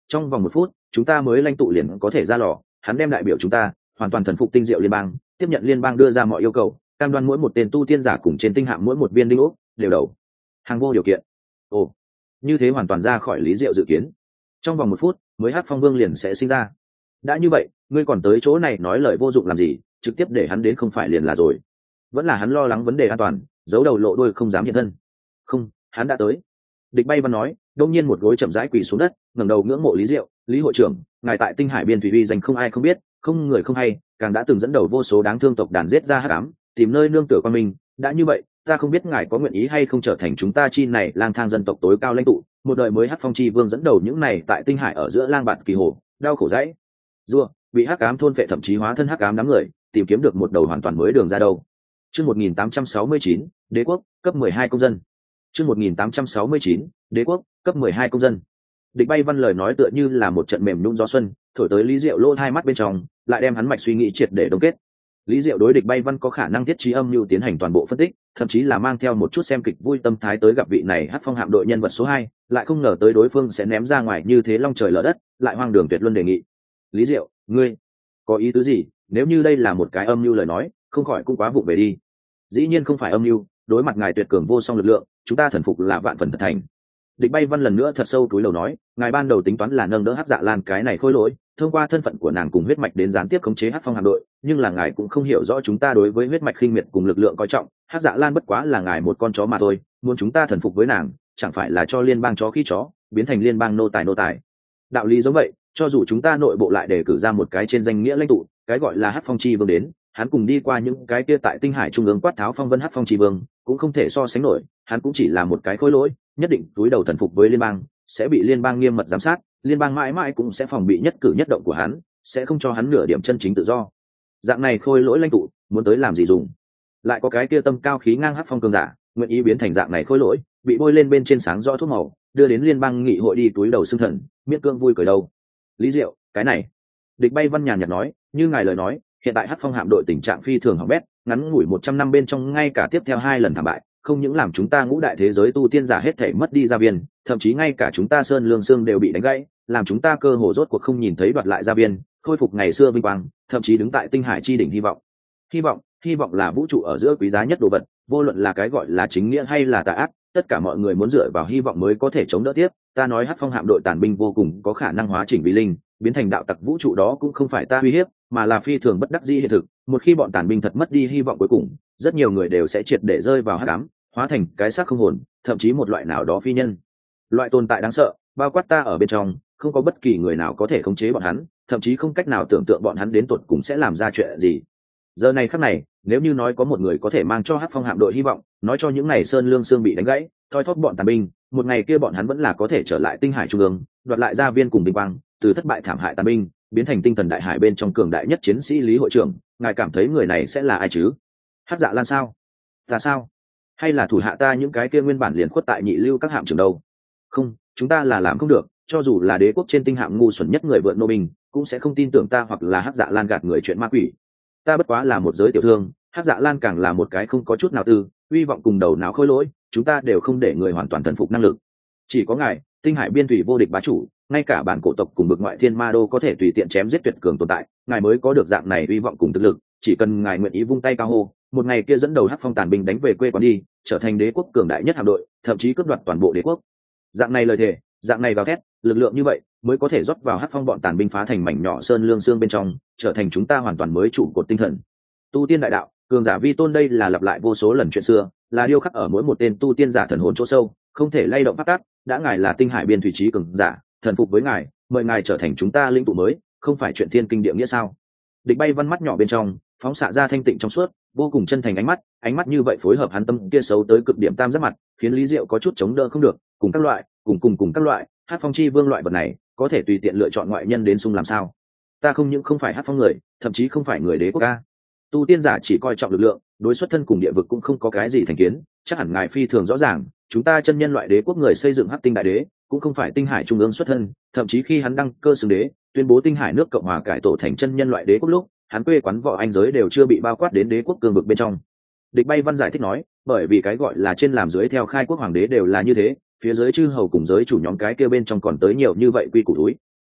trong vòng một phút chúng ta mới lãnh tụ liền có thể ra lò, hắn đem đại biểu chúng ta hoàn toàn thần phục tinh diệu liên bang, tiếp nhận liên bang đưa ra mọi yêu cầu, cam đoan mỗi một tên tu tiên giả cùng trên tinh hạm mỗi một viên đinh ốc đều đầu hàng vô điều kiện. Ồ, như thế hoàn toàn ra khỏi Lý Diệu dự kiến, trong vòng một phút mới Hắc Phong Vương liền sẽ sinh ra. Đã như vậy ngươi còn tới chỗ này nói lời vô dụng làm gì, trực tiếp để hắn đến không phải liền là rồi? Vẫn là hắn lo lắng vấn đề an toàn, giấu đầu lộ đuôi không dám hiện thân? Không, hắn đã tới. Địch Bay Văn nói, đông nhiên một gối chậm rãi quỳ xuống đất, ngẩng đầu ngưỡng mộ Lý Diệu. Lý hội trưởng, ngài tại tinh hải biên thủy uy danh không ai không biết, không người không hay, càng đã từng dẫn đầu vô số đáng thương tộc đàn giết ra hắc ám, tìm nơi nương tựa qua mình. Đã như vậy, ta không biết ngài có nguyện ý hay không trở thành chúng ta chi này lang thang dân tộc tối cao lãnh tụ, một đời mới Hắc Phong chi vương dẫn đầu những này tại tinh hải ở giữa lang bạt kỳ hồ, đau khổ dãy rua, bị hắc ám thôn phệ thậm chí hóa thân hắc ám đám người, tìm kiếm được một đầu hoàn toàn mới đường ra đâu. Chương một nghìn tám trăm sáu mươi chín, Đế quốc, cấp mười hai công dân. Chương một nghìn tám trăm sáu mươi chín, Đế quốc, cấp mười hai công dân. Địch Bay Văn lời nói tựa như là một trận mềm nhũn gió xuân, thổi tới Lý Diệu lỗ hai mắt bên trong, lại đem hắn mạch suy nghĩ triệt để đông kết. Lý Diệu đối Địch Bay Văn có khả năng thiết trí âm mưu tiến hành toàn bộ phân tích, thậm chí là mang theo một chút xem kịch vui tâm thái tới gặp vị này Hắc Phong hạm đội nhân vật số hai, lại không ngờ tới đối phương sẽ ném ra ngoài như thế long trời lở đất, lại hoang đường tuyệt luân đề nghị. Lý Diệu, ngươi có ý tứ gì? Nếu như đây là một cái âm mưu lời nói, không khỏi cũng quá vụng về đi. Dĩ nhiên không phải âm mưu, đối mặt ngài tuyệt cường vô song lực lượng, chúng ta thần phục là vạn phần thật thành. Địch Bay Văn lần nữa thật sâu túi lầu nói, ngài ban đầu tính toán là nâng đỡ Hắc Dạ Lan cái này khôi lỗi, thông qua thân phận của nàng cùng huyết mạch đến gián tiếp khống chế Hắc Phong hạm đội, nhưng là ngài cũng không hiểu rõ chúng ta đối với huyết mạch khinh miệt cùng lực lượng coi trọng, Hắc Dạ Lan bất quá là ngài một con chó mà thôi, muốn chúng ta thần phục với nàng, chẳng phải là cho liên bang chó khi chó, biến thành liên bang nô tài nô tài. Đạo lý giống vậy, cho dù chúng ta nội bộ lại đề cử ra một cái trên danh nghĩa lãnh tụ, cái gọi là Hắc Phong chi vương đến, hắn cùng đi qua những cái kia tại tinh hải trung ương quát tháo phong vân Hắc Phong chi vương, cũng không thể so sánh nổi, hắn cũng chỉ là một cái khối lỗi, nhất định túi đầu thần phục với liên bang, sẽ bị liên bang nghiêm mật giám sát, liên bang mãi mãi cũng sẽ phòng bị nhất cử nhất động của hắn, sẽ không cho hắn nửa điểm chân chính tự do. Dạng này khôi lỗi lãnh tụ, muốn tới làm gì dùng? Lại có cái kia tâm cao khí ngang Hắc Phong cường giả, nguyện ý biến thành dạng này khôi lỗi, bị bôi lên bên trên sáng rõ thuốc màu, đưa đến liên bang nghị hội đi túi đầu xương thần, miễn cương vui cười đâu. Lý Diệu, cái này. Địch Bay Văn nhàn nhạt nói, như ngài lời nói, hiện tại Hắc Phong hạm đội tình trạng phi thường hỏng bét, ngắn ngủi một trăm năm bên trong ngay cả tiếp theo hai lần thảm bại, không những làm chúng ta ngũ đại thế giới tu tiên giả hết thể mất đi gia viên, thậm chí ngay cả chúng ta sơn lương xương đều bị đánh gãy, làm chúng ta cơ hồ rốt cuộc không nhìn thấy đoạt lại gia viên, khôi phục ngày xưa vinh quang, thậm chí đứng tại tinh hải chi đỉnh hy vọng. Hy vọng, hy vọng là vũ trụ ở giữa quý giá nhất đồ vật, vô luận là cái gọi là chính nghĩa hay là tà ác, tất cả mọi người muốn dựa vào hy vọng mới có thể chống đỡ tiếp. Ta nói Hắc Phong hạm đội tàn binh vô cùng có khả năng hóa chỉnh vì linh, biến thành đạo tặc vũ trụ, đó cũng không phải ta uy hiếp, mà là phi thường bất đắc dĩ hiện thực. Một khi bọn tàn binh thật mất đi hy vọng cuối cùng, rất nhiều người đều sẽ triệt để rơi vào hắc ám, hóa thành cái xác không hồn, thậm chí một loại nào đó phi nhân. Loại tồn tại đáng sợ, bao quát ta ở bên trong, không có bất kỳ người nào có thể khống chế bọn hắn, thậm chí không cách nào tưởng tượng bọn hắn đến tột cùng sẽ làm ra chuyện gì. Giờ này khắc này, nếu như nói có một người có thể mang cho Hắc Phong hạm đội hy vọng, nói cho những ngày sơn lương xương bị đánh gãy, thoi thóp bọn tàn binh, một ngày kia bọn hắn vẫn là có thể trở lại tinh hải trung ương, đoạt lại gia viên cùng bình quang, từ thất bại thảm hại tàn binh, biến thành tinh thần đại hải bên trong cường đại nhất chiến sĩ. Lý hội trưởng, ngài cảm thấy người này sẽ là ai chứ? Hắc Dạ Lan sao? Ta sao? Hay là thủ hạ ta những cái kia nguyên bản liền khuất tại nhị lưu các hạm trưởng đâu? Không, chúng ta là làm không được, cho dù là đế quốc trên tinh hạm ngu xuẩn nhất người vượn nô binh, cũng sẽ không tin tưởng ta hoặc là Hắc Dạ Lan gạt người chuyện ma quỷ. Ta bất quá là một giới tiểu thương, Hắc Dạ Lan càng là một cái không có chút nào tư, uy vọng cùng đầu não khôi lỗi, chúng ta đều không để người hoàn toàn thần phục năng lực. Chỉ có ngài, tinh hải biên thủy vô địch bá chủ, ngay cả bản cổ tộc cùng bực ngoại thiên ma đô có thể tùy tiện chém giết tuyệt cường tồn tại, ngài mới có được dạng này uy vọng cùng thực lực. Chỉ cần ngài nguyện ý vung tay cao hô, một ngày kia dẫn đầu Hắc Phong tàn binh đánh về quê quán đi, trở thành đế quốc cường đại nhất hạm đội, thậm chí cướp đoạt toàn bộ đế quốc. Dạng này lời thề, dạng này gào thét, lực lượng như vậy mới có thể rót vào Hắc Phong bọn tàn binh phá thành mảnh nhỏ sơn lương xương bên trong, trở thành chúng ta hoàn toàn mới trụ cột tinh thần. Tu tiên đại đạo, cường giả vi tôn, đây là lặp lại vô số lần chuyện xưa, là điêu khắc ở mỗi một tên tu tiên giả thần hồn chỗ sâu, không thể lay động pháp tắc. Đã ngài là tinh hải biên thủy trí cường giả, thần phục với ngài, mời ngài trở thành chúng ta linh tụ mới, không phải chuyện thiên kinh địa nghĩa sao? Địch Bay Văn mắt nhỏ bên trong phóng xạ ra thanh tịnh trong suốt, vô cùng chân thành ánh mắt, ánh mắt như vậy phối hợp hắn tâm kia xấu tới cực điểm tam giác mặt, khiến Lý Diệu có chút chống đỡ không được. Cùng các loại, cùng cùng cùng các loại, Hắc Phong chi vương loại vật này, có thể tùy tiện lựa chọn ngoại nhân đến xung làm sao? Ta không những không phải Hắc Phong người, thậm chí không phải người đế quốc ca. Tu tiên giả chỉ coi trọng lực lượng, đối xuất thân cùng địa vực cũng không có cái gì thành kiến, chắc hẳn ngài phi thường rõ ràng, chúng ta chân nhân loại đế quốc người xây dựng Hắc Tinh đại đế, cũng không phải tinh hải trung ương xuất thân, thậm chí khi hắn đăng cơ xưng đế, tuyên bố tinh hải nước cộng hòa cải tổ thành chân nhân loại đế quốc lúc, hắn quê quán võ anh giới đều chưa bị bao quát đến đế quốc cương vực bên trong. Địch Bay Văn giải thích nói, bởi vì cái gọi là trên làm dưới theo khai quốc hoàng đế đều là như thế, phía dưới chư hầu cùng giới chủ nhóm cái kia bên trong còn tới nhiều như vậy quy củ túi.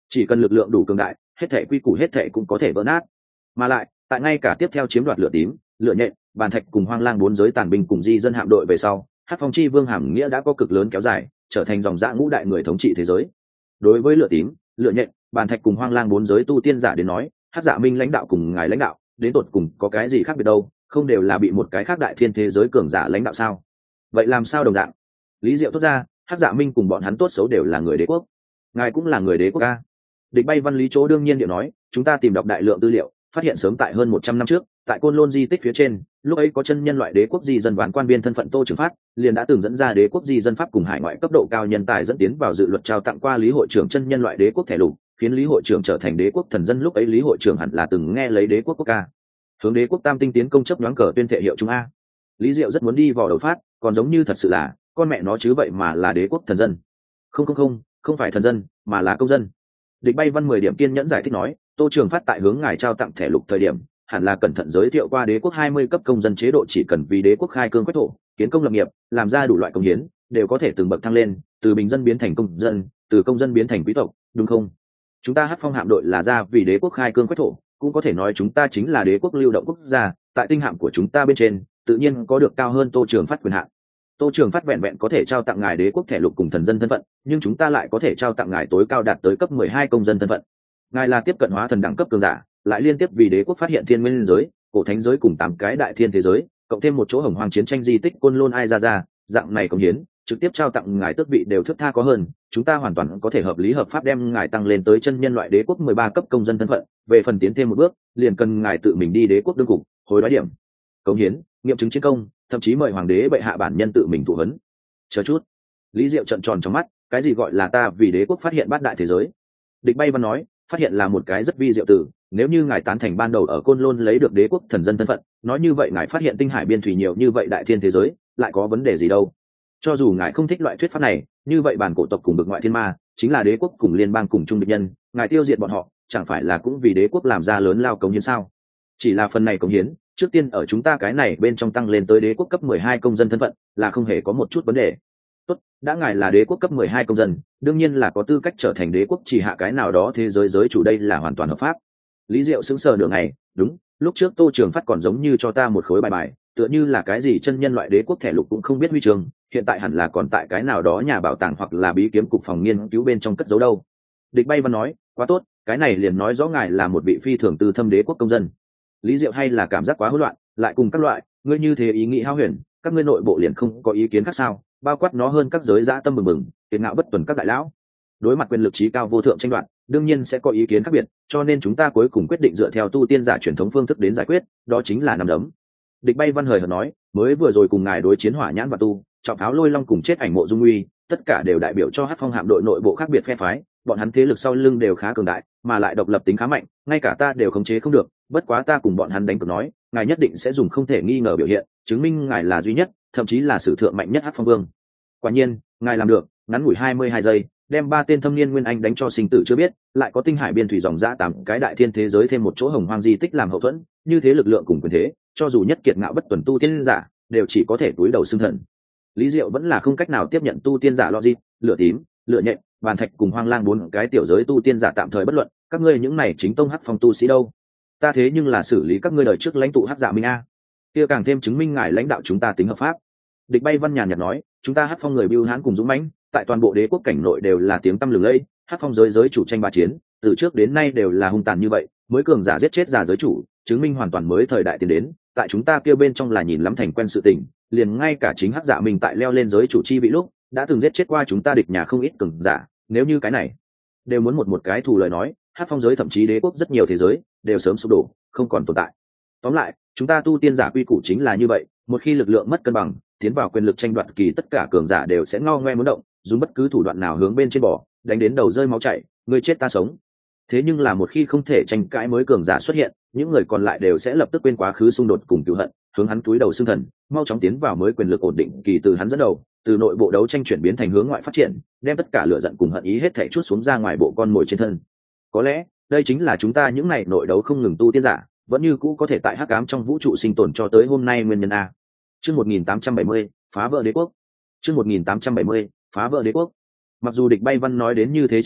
chỉ cần lực lượng đủ cường đại, hết thể quy củ hết thể cũng có thể vỡ nát. Mà lại tại ngay cả tiếp theo chiếm đoạt lửa tím, lửa nhện, bàn thạch cùng hoang lang bốn giới tàn binh cùng di dân hạm đội về sau, Hắc Phong chi vương hàm nghĩa đã có cực lớn kéo dài, trở thành dòng dã ngũ đại người thống trị thế giới. Đối với lửa tím, lửa nhện, bàn thạch cùng hoang lang bốn giới tu tiên giả đến nói, Hắc Dạ Minh lãnh đạo cùng ngài lãnh đạo đến tột cùng có cái gì khác biệt đâu, không đều là bị một cái khác đại thiên thế giới cường giả lãnh đạo sao? Vậy làm sao đồng dạng? Lý Diệu thốt ra, Hắc Dạ Minh cùng bọn hắn tốt xấu đều là người đế quốc, ngài cũng là người đế quốc a. Địch Bay Văn Lý chỗ đương nhiên điệu nói, chúng ta tìm đọc đại lượng tư liệu, phát hiện sớm tại hơn một trăm năm trước, tại Côn Lôn di tích phía trên, lúc ấy có chân nhân loại đế quốc di dân ván quan biên thân phận Tô Trường Phát, liền đã từng dẫn ra đế quốc di dân pháp cùng hải ngoại cấp độ cao nhân tài dẫn tiến vào dự luật trao tặng qua Lý hội trưởng chân nhân loại đế quốc thẻ lục, khiến Lý hội trưởng trở thành đế quốc thần dân. Lúc ấy Lý hội trưởng hẳn là từng nghe lấy đế quốc quốc ca, hướng đế quốc tam tinh tiến công chấp nhoáng cờ tuyên thệ hiệu trung a. Lý Diệu rất muốn đi vào đầu phát, còn giống như thật sự là con mẹ nó chứ vậy mà là đế quốc thần dân. Không không không, không phải thần dân, mà là công dân. Địch Bay Văn mười điểm kiên nhẫn giải thích nói, Tô Trường Phát tại hướng ngài trao tặng thẻ lục thời điểm, hẳn là cẩn thận giới thiệu qua đế quốc hai mươi cấp công dân chế độ, chỉ cần vì đế quốc khai cương quét thổ, kiến công lập nghiệp, làm ra đủ loại công hiến, đều có thể từng bậc thăng lên, từ bình dân biến thành công dân, từ công dân biến thành quý tộc, đúng không? Chúng ta Hắc Phong hạm đội là ra vì đế quốc khai cương quét thổ, cũng có thể nói chúng ta chính là đế quốc lưu động quốc gia, tại tinh hạm của chúng ta bên trên, tự nhiên có được cao hơn Tô Trường Phát quyền hạn. Tô Trường Phát vẹn vẹn có thể trao tặng ngài đế quốc thẻ lục cùng thần dân thân phận, nhưng chúng ta lại có thể trao tặng ngài tối cao đạt tới cấp mười hai công dân thân phận. Ngài là tiếp cận hóa thần đẳng cấp cường giả, lại liên tiếp vì đế quốc phát hiện thiên nguyên giới, cổ thánh giới cùng tám cái đại thiên thế giới, cộng thêm một chỗ hồng hoàng chiến tranh di tích Côn Lôn ai ra ra, dạng này công hiến, trực tiếp trao tặng ngài tước vị đều thước tha có hơn, chúng ta hoàn toàn có thể hợp lý hợp pháp đem ngài tăng lên tới chân nhân loại đế quốc mười ba cấp công dân thân phận. Về phần tiến thêm một bước, liền cần ngài tự mình đi đế quốc đương cục, hối đoái điểm, công hiến, nghiệm chứng chiến công, thậm chí mời hoàng đế bệ hạ bản nhân tự mình thụ huấn. Chờ chút. Lý Diệu trợn tròn trong mắt, cái gì gọi là ta vì đế quốc phát hiện bát đại thế giới? Địch Bay Văn nói, phát hiện là một cái rất vi diệu từ, nếu như ngài tán thành ban đầu ở Côn Lôn lấy được đế quốc thần dân thân phận, nói như vậy ngài phát hiện tinh hải biên thủy nhiều như vậy đại thiên thế giới, lại có vấn đề gì đâu? Cho dù ngài không thích loại thuyết pháp này, như vậy bản cổ tộc cùng bực ngoại thiên ma, chính là đế quốc cùng liên bang cùng chung địch nhân, ngài tiêu diệt bọn họ, chẳng phải là cũng vì đế quốc làm ra lớn lao cống hiến sao? Chỉ là phần này cống hiến, trước tiên ở chúng ta cái này bên trong tăng lên tới đế quốc cấp mười hai công dân thân phận, là không hề có một chút vấn đề. Tốt, đã ngài là đế quốc cấp mười hai công dân, đương nhiên là có tư cách trở thành đế quốc chỉ hạ cái nào đó thế giới giới chủ, đây là hoàn toàn hợp pháp. Lý Diệu sững sờ nửa ngày, đúng, lúc trước Tô Trường Phát còn giống như cho ta một khối bài bài, tựa như là cái gì chân nhân loại đế quốc thẻ lục cũng không biết huy chương, hiện tại hẳn là còn tại cái nào đó nhà bảo tàng hoặc là bí kiếm cục phòng nghiên cứu bên trong cất giấu đâu. Địch Bay Văn nói, quá tốt, cái này liền nói rõ ngài là một vị phi thường tư thâm đế quốc công dân. Lý Diệu hay là cảm giác quá hỗn loạn, lại cùng các loại, ngươi như thế ý nghĩ hao huyền, các ngươi nội bộ liền không có ý kiến khác sao? Bao quát nó hơn các giới dã tâm mừng mừng, tiền ngạo bất tuần các đại lão. Đối mặt quyền lực trí cao vô thượng tranh đoạt, đương nhiên sẽ có ý kiến khác biệt, cho nên chúng ta cuối cùng quyết định dựa theo tu tiên giả truyền thống phương thức đến giải quyết, đó chính là nằm đấm. Địch Bay Văn hời hợt nói, mới vừa rồi cùng ngài đối chiến hỏa nhãn và tu, trọng pháo lôi long cùng chết ảnh mộ dung uy, tất cả đều đại biểu cho Hắc Phong hạm đội nội bộ khác biệt phe phái, bọn hắn thế lực sau lưng đều khá cường đại, mà lại độc lập tính khá mạnh, ngay cả ta đều khống chế không được, bất quá ta cùng bọn hắn đánh cược nói, ngài nhất định sẽ dùng không thể nghi ngờ biểu hiện, chứng minh ngài là duy nhất, thậm chí là sử thượng mạnh nhất Hắc Phong Vương. Quả nhiên, ngài làm được, ngắn ngủi hai mươi hai giây, đem ba tên thâm niên nguyên anh đánh cho sinh tử chưa biết, lại có tinh hải biên thủy dòng dã tám cái đại thiên thế giới thêm một chỗ hồng hoang di tích làm hậu thuẫn, như thế lực lượng cùng quyền thế, cho dù nhất kiệt ngạo bất tuần tu tiên giả, đều chỉ có thể cúi đầu xưng thần. Lý Diệu vẫn là không cách nào tiếp nhận tu tiên giả logic, lửa tím, lửa nhện, bàn thạch cùng hoang lang bốn cái tiểu giới tu tiên giả tạm thời bất luận, các ngươi những này chính tông Hắc Phong tu sĩ đâu? Ta thế nhưng là xử lý các ngươi đời trước lãnh tụ Hắc Dạ Minh a. Kia càng thêm chứng minh ngài lãnh đạo chúng ta tính hợp pháp. Địch Bay Văn nhàn nhạt nói, chúng ta Hắc Phong người bưu hãn cùng dũng mãnh, tại toàn bộ đế quốc cảnh nội đều là tiếng tăm lừng lẫy, Hắc Phong giới giới chủ tranh ba chiến, từ trước đến nay đều là hung tàn như vậy, mới cường giả giết chết giả giới chủ, chứng minh hoàn toàn mới thời đại tiến đến, tại chúng ta kia bên trong là nhìn lắm thành quen sự tình, liền ngay cả chính Hắc Dạ Minh tại leo lên giới chủ chi vị lúc, đã từng giết chết qua chúng ta địch nhà không ít cường giả, nếu như cái này đều muốn một một cái thù lời nói, Hắc Phong giới thậm chí đế quốc rất nhiều thế giới đều sớm sụp đổ, không còn tồn tại. Tóm lại, chúng ta tu tiên giả quy củ chính là như vậy, một khi lực lượng mất cân bằng, tiến vào quyền lực tranh đoạt kỳ, tất cả cường giả đều sẽ ngao ngoe muốn động, dùng bất cứ thủ đoạn nào hướng bên trên bỏ, đánh đến đầu rơi máu chảy, ngươi chết ta sống. Thế nhưng là một khi không thể tranh cãi mới cường giả xuất hiện, những người còn lại đều sẽ lập tức quên quá khứ xung đột cùng cựu hận, hướng hắn túi đầu xưng thần, mau chóng tiến vào mới quyền lực ổn định kỳ, từ hắn dẫn đầu, từ nội bộ đấu tranh chuyển biến thành hướng ngoại phát triển, đem tất cả lửa giận cùng hận ý hết thảy chút xuống ra ngoài bộ con mồi trên thân. Có lẽ đây chính là chúng ta những này nội đấu không ngừng tu tiên giả, vẫn như cũ có thể tại hắc ám trong vũ trụ sinh tồn cho tới hôm nay nguyên nhân a. Chương một nghìn tám trăm bảy mươi, phá vỡ đế quốc. Chương một nghìn tám trăm bảy mươi, phá vỡ đế quốc. Mặc dù Địch Bay Văn nói đến như thế chân thành,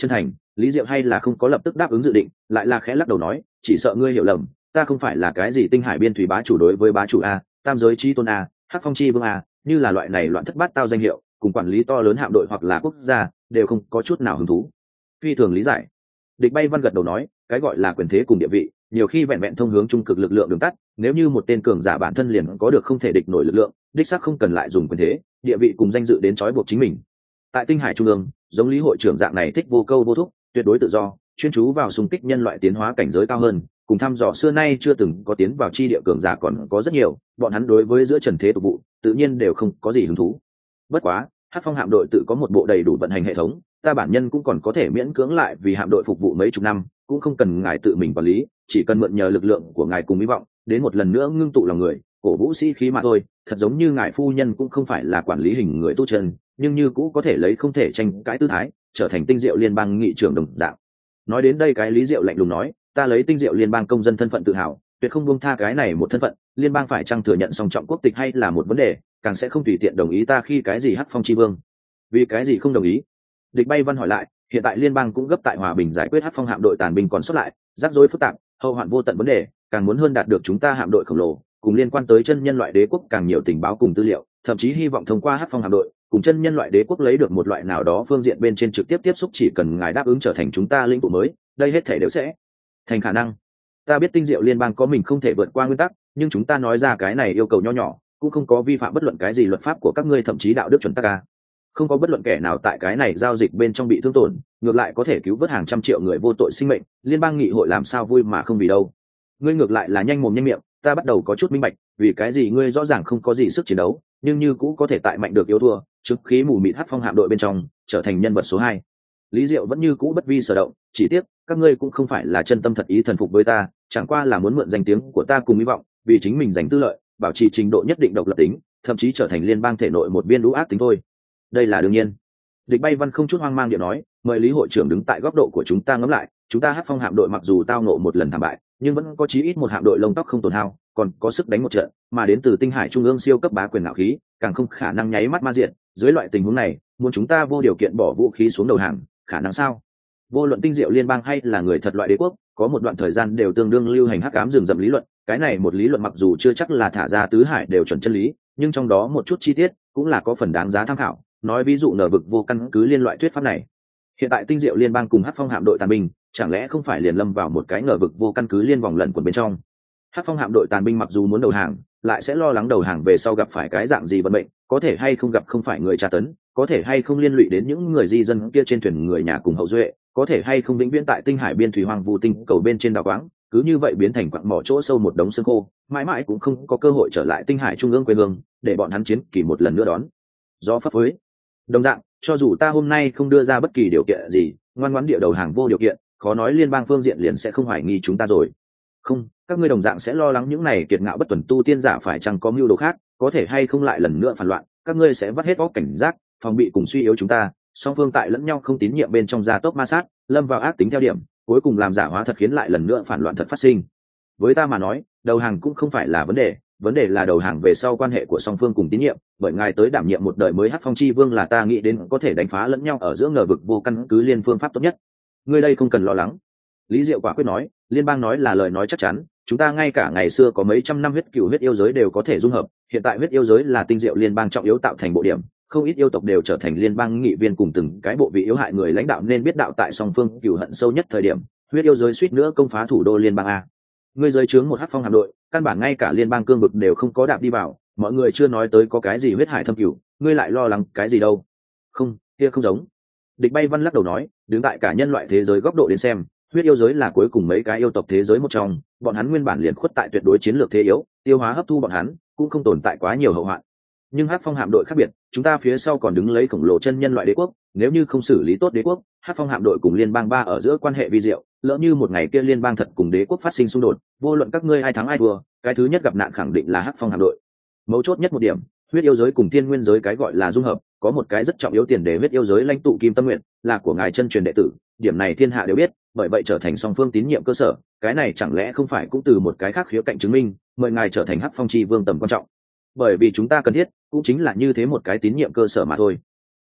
Lý Diệu hay là không có lập tức đáp ứng dự định, lại là khẽ lắc đầu nói, chỉ sợ ngươi hiểu lầm, ta không phải là cái gì tinh hải biên thủy bá chủ đối với bá chủ a, tam giới chi tôn a, hắc phong chi vương a, như là loại này loạn thất bát tao danh hiệu cùng quản lý to lớn hạm đội hoặc là quốc gia đều không có chút nào hứng thú. Phi thường lý giải. Địch Bay Văn gật đầu nói, cái gọi là quyền thế cùng địa vị nhiều khi vẹn vẹn thông hướng trung cực lực lượng đường tắt, nếu như một tên cường giả bản thân liền có được không thể địch nổi lực lượng, đích xác không cần lại dùng quyền thế địa vị cùng danh dự đến trói buộc chính mình. Tại tinh hải trung ương, giống lý hội trưởng dạng này thích vô câu vô thúc, tuyệt đối tự do, chuyên chú vào xung kích nhân loại tiến hóa cảnh giới cao hơn, cùng thăm dò xưa nay chưa từng có tiến vào chi địa cường giả còn có rất nhiều, bọn hắn đối với giữa trần thế tục vụ tự nhiên đều không có gì hứng thú. Bất quá Hắc Phong hạm đội tự có một bộ đầy đủ vận hành hệ thống, ta bản nhân cũng còn có thể miễn cưỡng lại vì hạm đội phục vụ mấy chục năm, cũng không cần ngài tự mình quản lý, chỉ cần mượn nhờ lực lượng của ngài cùng hy vọng đến một lần nữa ngưng tụ lòng người, cổ vũ sĩ khí mà thôi. Thật giống như ngài phu nhân cũng không phải là quản lý hình người tu chân, nhưng như cũ có thể lấy không thể tranh cãi tư thái trở thành tinh diệu liên bang nghị trưởng đồng dạng. Nói đến đây, cái Lý Diệu lạnh lùng nói, ta lấy tinh diệu liên bang công dân thân phận tự hào, tuyệt không buông tha cái này một thân phận. Liên bang phải chăng thừa nhận song trọng quốc tịch hay là một vấn đề, càng sẽ không tùy tiện đồng ý ta khi cái gì Hắc Phong chi vương. Vì cái gì không đồng ý? Địch Bay Văn hỏi lại. Hiện tại liên bang cũng gấp tại hòa bình giải quyết Hắc Phong hạm đội tàn binh còn sót lại rắc rối phức tạp, hậu hoạn vô tận vấn đề, càng muốn hơn đạt được chúng ta hạm đội khổng lồ cùng liên quan tới chân nhân loại đế quốc càng nhiều tình báo cùng tư liệu, thậm chí hy vọng thông qua Hắc Phong hạm đội cùng chân nhân loại đế quốc lấy được một loại nào đó phương diện bên trên trực tiếp tiếp xúc. Chỉ cần ngài đáp ứng trở thành chúng ta lĩnh tụ mới, đây hết thể đều sẽ thành khả năng. Ta biết tinh diệu liên bang có mình không thể vượt qua nguyên tắc, nhưng chúng ta nói ra cái này yêu cầu nho nhỏ cũng không có vi phạm bất luận cái gì luật pháp của các ngươi, thậm chí đạo đức chuẩn tắc ca. Không có bất luận kẻ nào tại cái này giao dịch bên trong bị thương tổn, ngược lại có thể cứu vớt hàng trăm triệu người vô tội sinh mệnh, liên bang nghị hội làm sao vui mà không vì đâu. Ngươi ngược lại là nhanh mồm nhanh miệng, ta bắt đầu có chút minh bạch vì cái gì ngươi rõ ràng không có gì sức chiến đấu, nhưng như cũ có thể tại mạnh được yếu thua trước khí mù mịt Hắc Phong hạm đội bên trong trở thành nhân vật số hai. Lý Diệu vẫn như cũ bất vi sở động, chỉ tiếc các ngươi cũng không phải là chân tâm thật ý thần phục với ta, chẳng qua là muốn mượn danh tiếng của ta cùng hy vọng vì chính mình giành tư lợi, bảo trì trình độ nhất định độc lập tính, thậm chí trở thành liên bang thể nội một viên lũ ác tính thôi. Đây là đương nhiên. Địch Bay Văn không chút hoang mang điệu nói, mời Lý hội trưởng đứng tại góc độ của chúng ta ngẫm lại, chúng ta Hắc Phong hạm đội mặc dù tao ngộ một lần thảm bại, nhưng vẫn có chí ít một hạm đội lông tóc không tổn hao, còn có sức đánh một trận, mà đến từ tinh hải trung ương siêu cấp bá quyền ngạo khí, càng không khả năng nháy mắt ma diện. Dưới loại tình huống này, muốn chúng ta vô điều kiện bỏ vũ khí xuống đầu hàng, khả năng sao? Vô luận tinh diệu liên bang hay là người thật loại đế quốc, có một đoạn thời gian đều tương đương lưu hành hắc ám rừng rậm lý luận, cái này một lý luận mặc dù chưa chắc là thả ra tứ hải đều chuẩn chân lý, nhưng trong đó một chút chi tiết cũng là có phần đáng giá tham khảo. Nói ví dụ nở vực vô căn cứ liên loại thuyết pháp này, hiện tại tinh diệu liên bang cùng Hắc Phong hạm đội tàn binh chẳng lẽ không phải liền lâm vào một cái ngờ vực vô căn cứ liên vòng lẩn quẩn bên trong? Hắc Phong hạm đội tàn binh mặc dù muốn đầu hàng, lại sẽ lo lắng đầu hàng về sau gặp phải cái dạng gì vận mệnh, có thể hay không gặp không phải người tra tấn, có thể hay không liên lụy đến những người di dân kia trên thuyền người nhà cùng hậu duệ, có thể hay không vĩnh viễn tại tinh hải biên thủy hoang vu tinh cầu bên trên đảo quáng, cứ như vậy biến thành quặng mỏ chỗ sâu một đống xương khô, mãi mãi cũng không có cơ hội trở lại tinh hải trung ương quê hương, để bọn hắn chiến kỳ một lần nữa đón gió phấp phới. Đồng dạng, cho dù ta hôm nay không đưa ra bất kỳ điều kiện gì, ngoan ngoãn địa đầu hàng vô điều kiện, khó nói liên bang phương diện liền sẽ không hoài nghi chúng ta rồi. Không, các ngươi đồng dạng sẽ lo lắng những này kiệt ngạo bất tuần tu tiên giả phải chăng có mưu đồ khác, có thể hay không lại lần nữa phản loạn, các ngươi sẽ vắt hết óc cảnh giác, phòng bị cùng suy yếu chúng ta, song phương tại lẫn nhau không tín nhiệm bên trong gia tốc ma sát, lâm vào ác tính theo điểm, cuối cùng làm giả hóa thật khiến lại lần nữa phản loạn thật phát sinh. Với ta mà nói, đầu hàng cũng không phải là vấn đề, vấn đề là đầu hàng về sau quan hệ của song phương cùng tín nhiệm, bởi ngài tới đảm nhiệm một đời mới Hắc Phong chi vương là ta nghĩ đến có thể đánh phá lẫn nhau ở giữa ngờ vực vô căn cứ liên phương pháp tốt nhất. Ngươi đây không cần lo lắng. Lý Diệu quả quyết nói, liên bang nói là lời nói chắc chắn, chúng ta ngay cả ngày xưa có mấy trăm năm huyết cửu huyết yêu giới đều có thể dung hợp, hiện tại huyết yêu giới là tinh diệu liên bang trọng yếu tạo thành bộ điểm, không ít yêu tộc đều trở thành liên bang nghị viên cùng từng cái bộ vị yếu hại người lãnh đạo nên biết đạo tại song phương cửu hận sâu nhất thời điểm, huyết yêu giới suýt nữa công phá thủ đô liên bang a. Ngươi giới trướng một Hắc Phong hạm đội, căn bản ngay cả liên bang cương vực đều không có đạp đi vào, mọi người chưa nói tới có cái gì huyết hải thâm cửu, ngươi lại lo lắng cái gì đâu? Không, kia không giống. Địch Bay Văn lắc đầu nói, đứng tại cả nhân loại thế giới góc độ đến xem, huyết yêu giới là cuối cùng mấy cái yêu tộc thế giới một trong, bọn hắn nguyên bản liền khuất tại tuyệt đối chiến lược thế yếu, tiêu hóa hấp thu bọn hắn cũng không tồn tại quá nhiều hậu hoạn. Nhưng Hắc Phong hạm đội khác biệt, chúng ta phía sau còn đứng lấy khổng lồ chân nhân loại đế quốc, nếu như không xử lý tốt đế quốc, Hắc Phong hạm đội cùng liên bang ba ở giữa quan hệ vi diệu, lỡ như một ngày kia liên bang thật cùng đế quốc phát sinh xung đột, vô luận các ngươi ai thắng ai thua, cái thứ nhất gặp nạn khẳng định là Hắc Phong hạm đội. Mấu chốt nhất một điểm, huyết yêu giới cùng thiên nguyên giới cái gọi là dung hợp, có một cái rất trọng yếu tiền đề, huyết yêu giới lãnh tụ Kim Tâm Nguyện là của ngài chân truyền đệ tử, điểm này thiên hạ đều biết, bởi vậy trở thành song phương tín nhiệm cơ sở, cái này chẳng lẽ không phải cũng từ một cái khác khía cạnh chứng minh, mời ngài trở thành Hắc Phong chi vương tầm quan trọng. Bởi vì chúng ta cần thiết, cũng chính là như thế một cái tín nhiệm cơ sở mà thôi.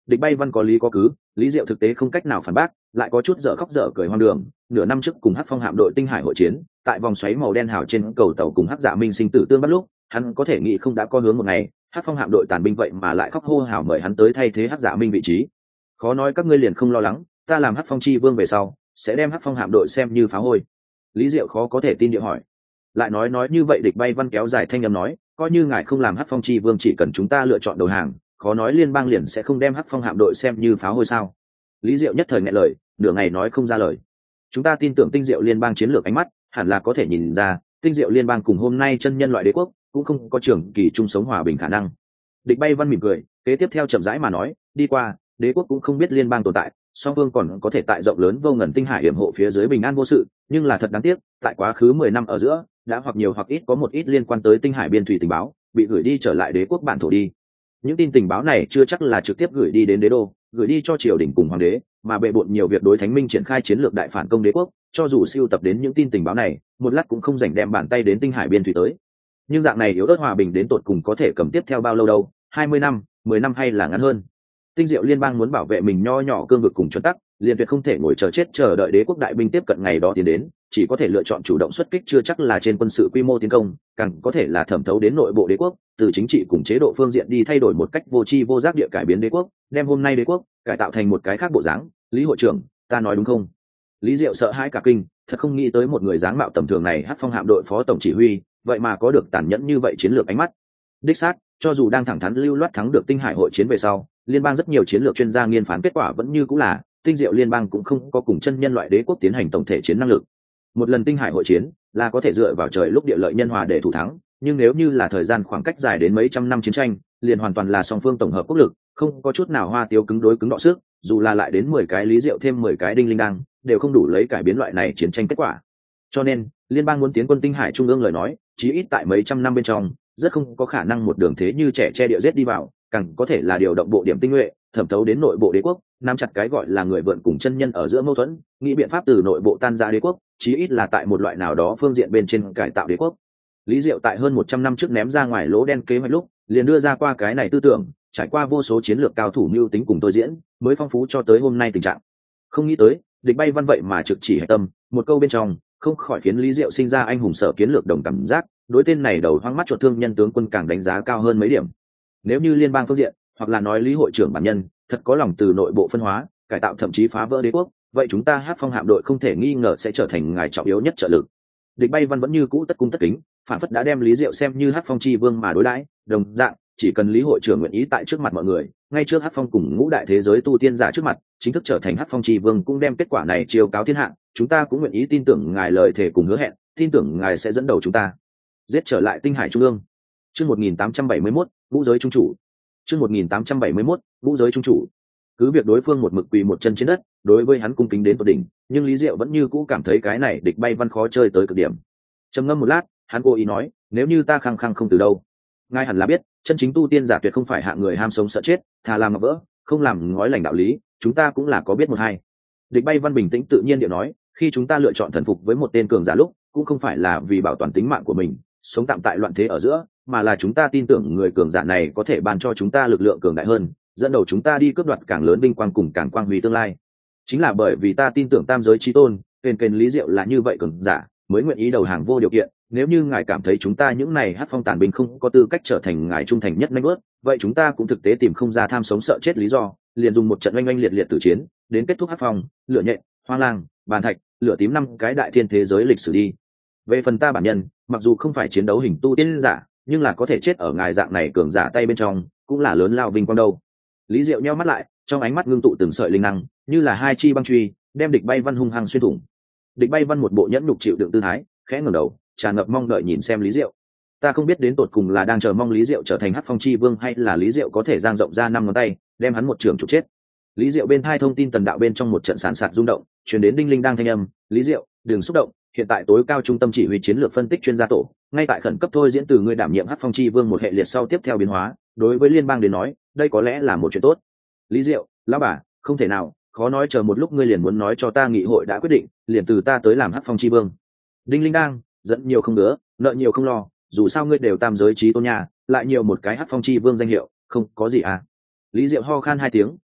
Địch Bay Văn có lý có cứ, Lý Diệu thực tế không cách nào phản bác, lại có chút dở khóc dở cười hoang đường. Nửa năm trước cùng Hắc Phong hạm đội tinh hải hội chiến, tại vòng xoáy màu đen hào trên cầu tàu cùng Hắc Dạ Minh sinh tử tương bắt lúc, hắn có thể nghĩ không đã có hướng một ngày, Hắc Phong hạm đội tàn binh vậy mà lại khóc hô hào mời hắn tới thay thế Hắc Dạ Minh vị trí. Khó nói các ngươi liền không lo lắng, ta làm Hắc Phong chi vương về sau, sẽ đem Hắc Phong hạm đội xem như phá hôi. Lý Diệu khó có thể tin địa hỏi. Lại nói nói như vậy Địch Bay Văn kéo dài thanh âm nói, coi như ngài không làm Hắc Phong chi vương, chỉ cần chúng ta lựa chọn đầu hàng, khó nói liên bang liền sẽ không đem Hắc Phong hạm đội xem như phá hôi sao? Lý Diệu nhất thời nghẹn lời, nửa ngày nói không ra lời. Chúng ta tin tưởng Tinh Diệu liên bang chiến lược ánh mắt, hẳn là có thể nhìn ra, Tinh Diệu liên bang cùng hôm nay chân nhân loại đế quốc cũng không có trường kỳ chung sống hòa bình khả năng. Địch Bay Văn mỉm cười, kế tiếp theo chậm rãi mà nói, đi qua, đế quốc cũng không biết liên bang tồn tại, song phương còn có thể tại rộng lớn vô ngần tinh hải hiểm hộ phía dưới bình an vô sự, nhưng là thật đáng tiếc, tại quá khứ mười năm ở giữa, đã hoặc nhiều hoặc ít có một ít liên quan tới tinh hải biên thủy tình báo, bị gửi đi trở lại đế quốc bản thổ đi. Những tin tình báo này chưa chắc là trực tiếp gửi đi đến đế đô, gửi đi cho triều đình cùng hoàng đế, mà bệ bội nhiều việc đối thánh minh triển khai chiến lược đại phản công đế quốc, cho dù siêu tập đến những tin tình báo này, một lát cũng không rảnh đem bàn tay đến tinh hải biên thủy tới. Nhưng dạng này yếu ớt hòa bình đến tột cùng có thể cầm tiếp theo bao lâu đâu, hai mươi năm, mười năm hay là ngắn hơn. Tinh Diệu liên bang muốn bảo vệ mình nho nhỏ cương vực cùng chuẩn tắc, liền tuyệt không thể ngồi chờ chết chờ đợi đế quốc đại binh tiếp cận ngày đó tiến đến, chỉ có thể lựa chọn chủ động xuất kích, chưa chắc là trên quân sự quy mô tiến công, càng có thể là thẩm thấu đến nội bộ đế quốc, từ chính trị cùng chế độ phương diện đi thay đổi một cách vô tri vô giác địa cải biến đế quốc, đem hôm nay đế quốc cải tạo thành một cái khác bộ dáng. Lý hội trưởng, ta nói đúng không? Lý Diệu sợ hãi cả kinh, thật không nghĩ tới một người dáng mạo tầm thường này Hắc Phong hạm đội phó tổng chỉ huy, vậy mà có được tàn nhẫn như vậy chiến lược ánh mắt. Đích xác, cho dù đang thẳng thắn lưu loát thắng được tinh hải hội chiến về sau, liên bang rất nhiều chiến lược chuyên gia nghiên phán kết quả vẫn như cũng là Tinh Diệu liên bang cũng không có cùng chân nhân loại đế quốc tiến hành tổng thể chiến năng lực. Một lần tinh hải hội chiến là có thể dựa vào trời lúc địa lợi nhân hòa để thủ thắng, nhưng nếu như là thời gian khoảng cách dài đến mấy trăm năm chiến tranh, liền hoàn toàn là song phương tổng hợp quốc lực, không có chút nào hoa tiêu cứng đối cứng đọ sức, dù là lại đến mười cái Lý Diệu thêm mười cái đinh linh đăng, đều không đủ lấy cải biến loại này chiến tranh kết quả. Cho nên, liên bang muốn tiến quân tinh hải trung ương lời nói, chí ít tại mấy trăm năm bên trong, rất không có khả năng một đường thế như trẻ che địa giết đi vào, càng có thể là điều động bộ điểm tinh nhuệ, thẩm thấu đến nội bộ đế quốc, nắm chặt cái gọi là người vượn cùng chân nhân ở giữa mâu thuẫn, nghĩ biện pháp từ nội bộ tan rã đế quốc, chí ít là tại một loại nào đó phương diện bên trên cải tạo đế quốc. Lý Diệu tại hơn một trăm năm trước ném ra ngoài lỗ đen kế hoạch lúc, liền đưa ra qua cái này tư tưởng, trải qua vô số chiến lược cao thủ mưu tính cùng tôi diễn, mới phong phú cho tới hôm nay tình trạng. Không nghĩ tới, Địch Bay Văn vậy mà trực chỉ hệ tâm, một câu bên trong, không khỏi khiến Lý Diệu sinh ra anh hùng sở kiến lược đồng cảm giác, đối tên này đầu hoang mắt chuột thương nhân tướng quân càng đánh giá cao hơn mấy điểm. Nếu như liên bang phương diện, hoặc là nói Lý hội trưởng bản nhân, thật có lòng từ nội bộ phân hóa, cải tạo thậm chí phá vỡ đế quốc, vậy chúng ta Hắc Phong hạm đội không thể nghi ngờ sẽ trở thành ngài trọng yếu nhất trợ lực. Địch Bay Văn vẫn như cũ tất cung tất kính, phản phất đã đem Lý Diệu xem như Hắc Phong chi vương mà đối đãi, đồng dạng, chỉ cần Lý hội trưởng nguyện ý tại trước mặt mọi người, ngay trước Hắc Phong cùng ngũ đại thế giới tu tiên giả trước mặt, chính thức trở thành Hắc Phong chi vương, cũng đem kết quả này chiêu cáo thiên hạ, chúng ta cũng nguyện ý tin tưởng ngài lời thề cùng hứa hẹn, tin tưởng ngài sẽ dẫn đầu chúng ta giết trở lại tinh hải trung ương. Chương một nghìn tám trăm bảy mươi mốt, ngũ giới trung chủ. Chương một nghìn tám trăm bảy mươi mốt, ngũ giới trung chủ. Cứ việc đối phương một mực quỳ một chân trên đất, đối với hắn cung kính đến tột đỉnh, nhưng Lý Diệu vẫn như cũ cảm thấy cái này Địch Bay Văn khó chơi tới cực điểm. Trầm ngâm một lát, hắn cố ý nói, nếu như ta khăng khăng không từ đâu, ngài hẳn là biết, chân chính tu tiên giả tuyệt không phải hạng người ham sống sợ chết, thà làm ngọc vỡ, không làm ngói lành đạo lý, chúng ta cũng là có biết một hai. Địch Bay Văn bình tĩnh tự nhiên điệu nói, khi chúng ta lựa chọn thần phục với một tên cường giả lúc, cũng không phải là vì bảo toàn tính mạng của mình, sống tạm tại loạn thế ở giữa, mà là chúng ta tin tưởng người cường giả này có thể ban cho chúng ta lực lượng cường đại hơn, dẫn đầu chúng ta đi cướp đoạt càng lớn vinh quang cùng càng quang huy tương lai. Chính là bởi vì ta tin tưởng tam giới chí tôn, kền kền Lý Diệu là như vậy cường giả, mới nguyện ý đầu hàng vô điều kiện. Nếu như ngài cảm thấy chúng ta những này Hắc Phong tàn binh không có tư cách trở thành ngài trung thành nhất nanh bớt, vậy chúng ta cũng thực tế tìm không ra tham sống sợ chết lý do, liền dùng một trận oanh oanh liệt liệt tử chiến đến kết thúc Hắc Phong, lửa nhện, hoang lang, bàn thạch, lửa tím năm cái đại thiên thế giới lịch sử đi. Về phần ta bản nhân, mặc dù không phải chiến đấu hình tu tiên giả, nhưng là có thể chết ở ngài dạng này cường giả tay bên trong, cũng là lớn lao vinh quang đâu. Lý Diệu nheo mắt lại, trong ánh mắt ngưng tụ từng sợi linh năng, như là hai chi băng truy, đem Địch Bay Văn hung hăng xuyên thủng. Địch Bay Văn một bộ nhẫn nhục chịu đựng tư thái, khẽ ngẩng đầu, tràn ngập mong đợi nhìn xem Lý Diệu. Ta không biết đến tột cùng là đang chờ mong Lý Diệu trở thành Hắc Phong chi vương, hay là Lý Diệu có thể dang rộng ra năm ngón tay, đem hắn một trường trục chết. Lý Diệu bên thai thông tin tần đạo bên trong một trận sàn sạt rung động, truyền đến đinh linh đang thanh âm, Lý Diệu, đừng xúc động, hiện tại tối cao trung tâm chỉ huy chiến lược phân tích chuyên gia tổ, ngay tại khẩn cấp thôi diễn từ ngươi đảm nhiệm Hắc Phong chi vương một hệ liệt sau tiếp theo biến hóa, đối với liên bang đến nói, đây có lẽ là một chuyện tốt. Lý Diệu, lão bà, không thể nào, khó nói chờ một lúc ngươi liền muốn nói cho ta nghị hội đã quyết định, liền từ ta tới làm Hắc Phong chi vương. Đinh linh đang, dẫn nhiều không đứa, nợ nhiều không lo, dù sao ngươi đều tam giới chí tôn nhà, lại nhiều một cái Hắc Phong chi vương danh hiệu, không có gì à. Lý Diệu ho khan hai tiếng,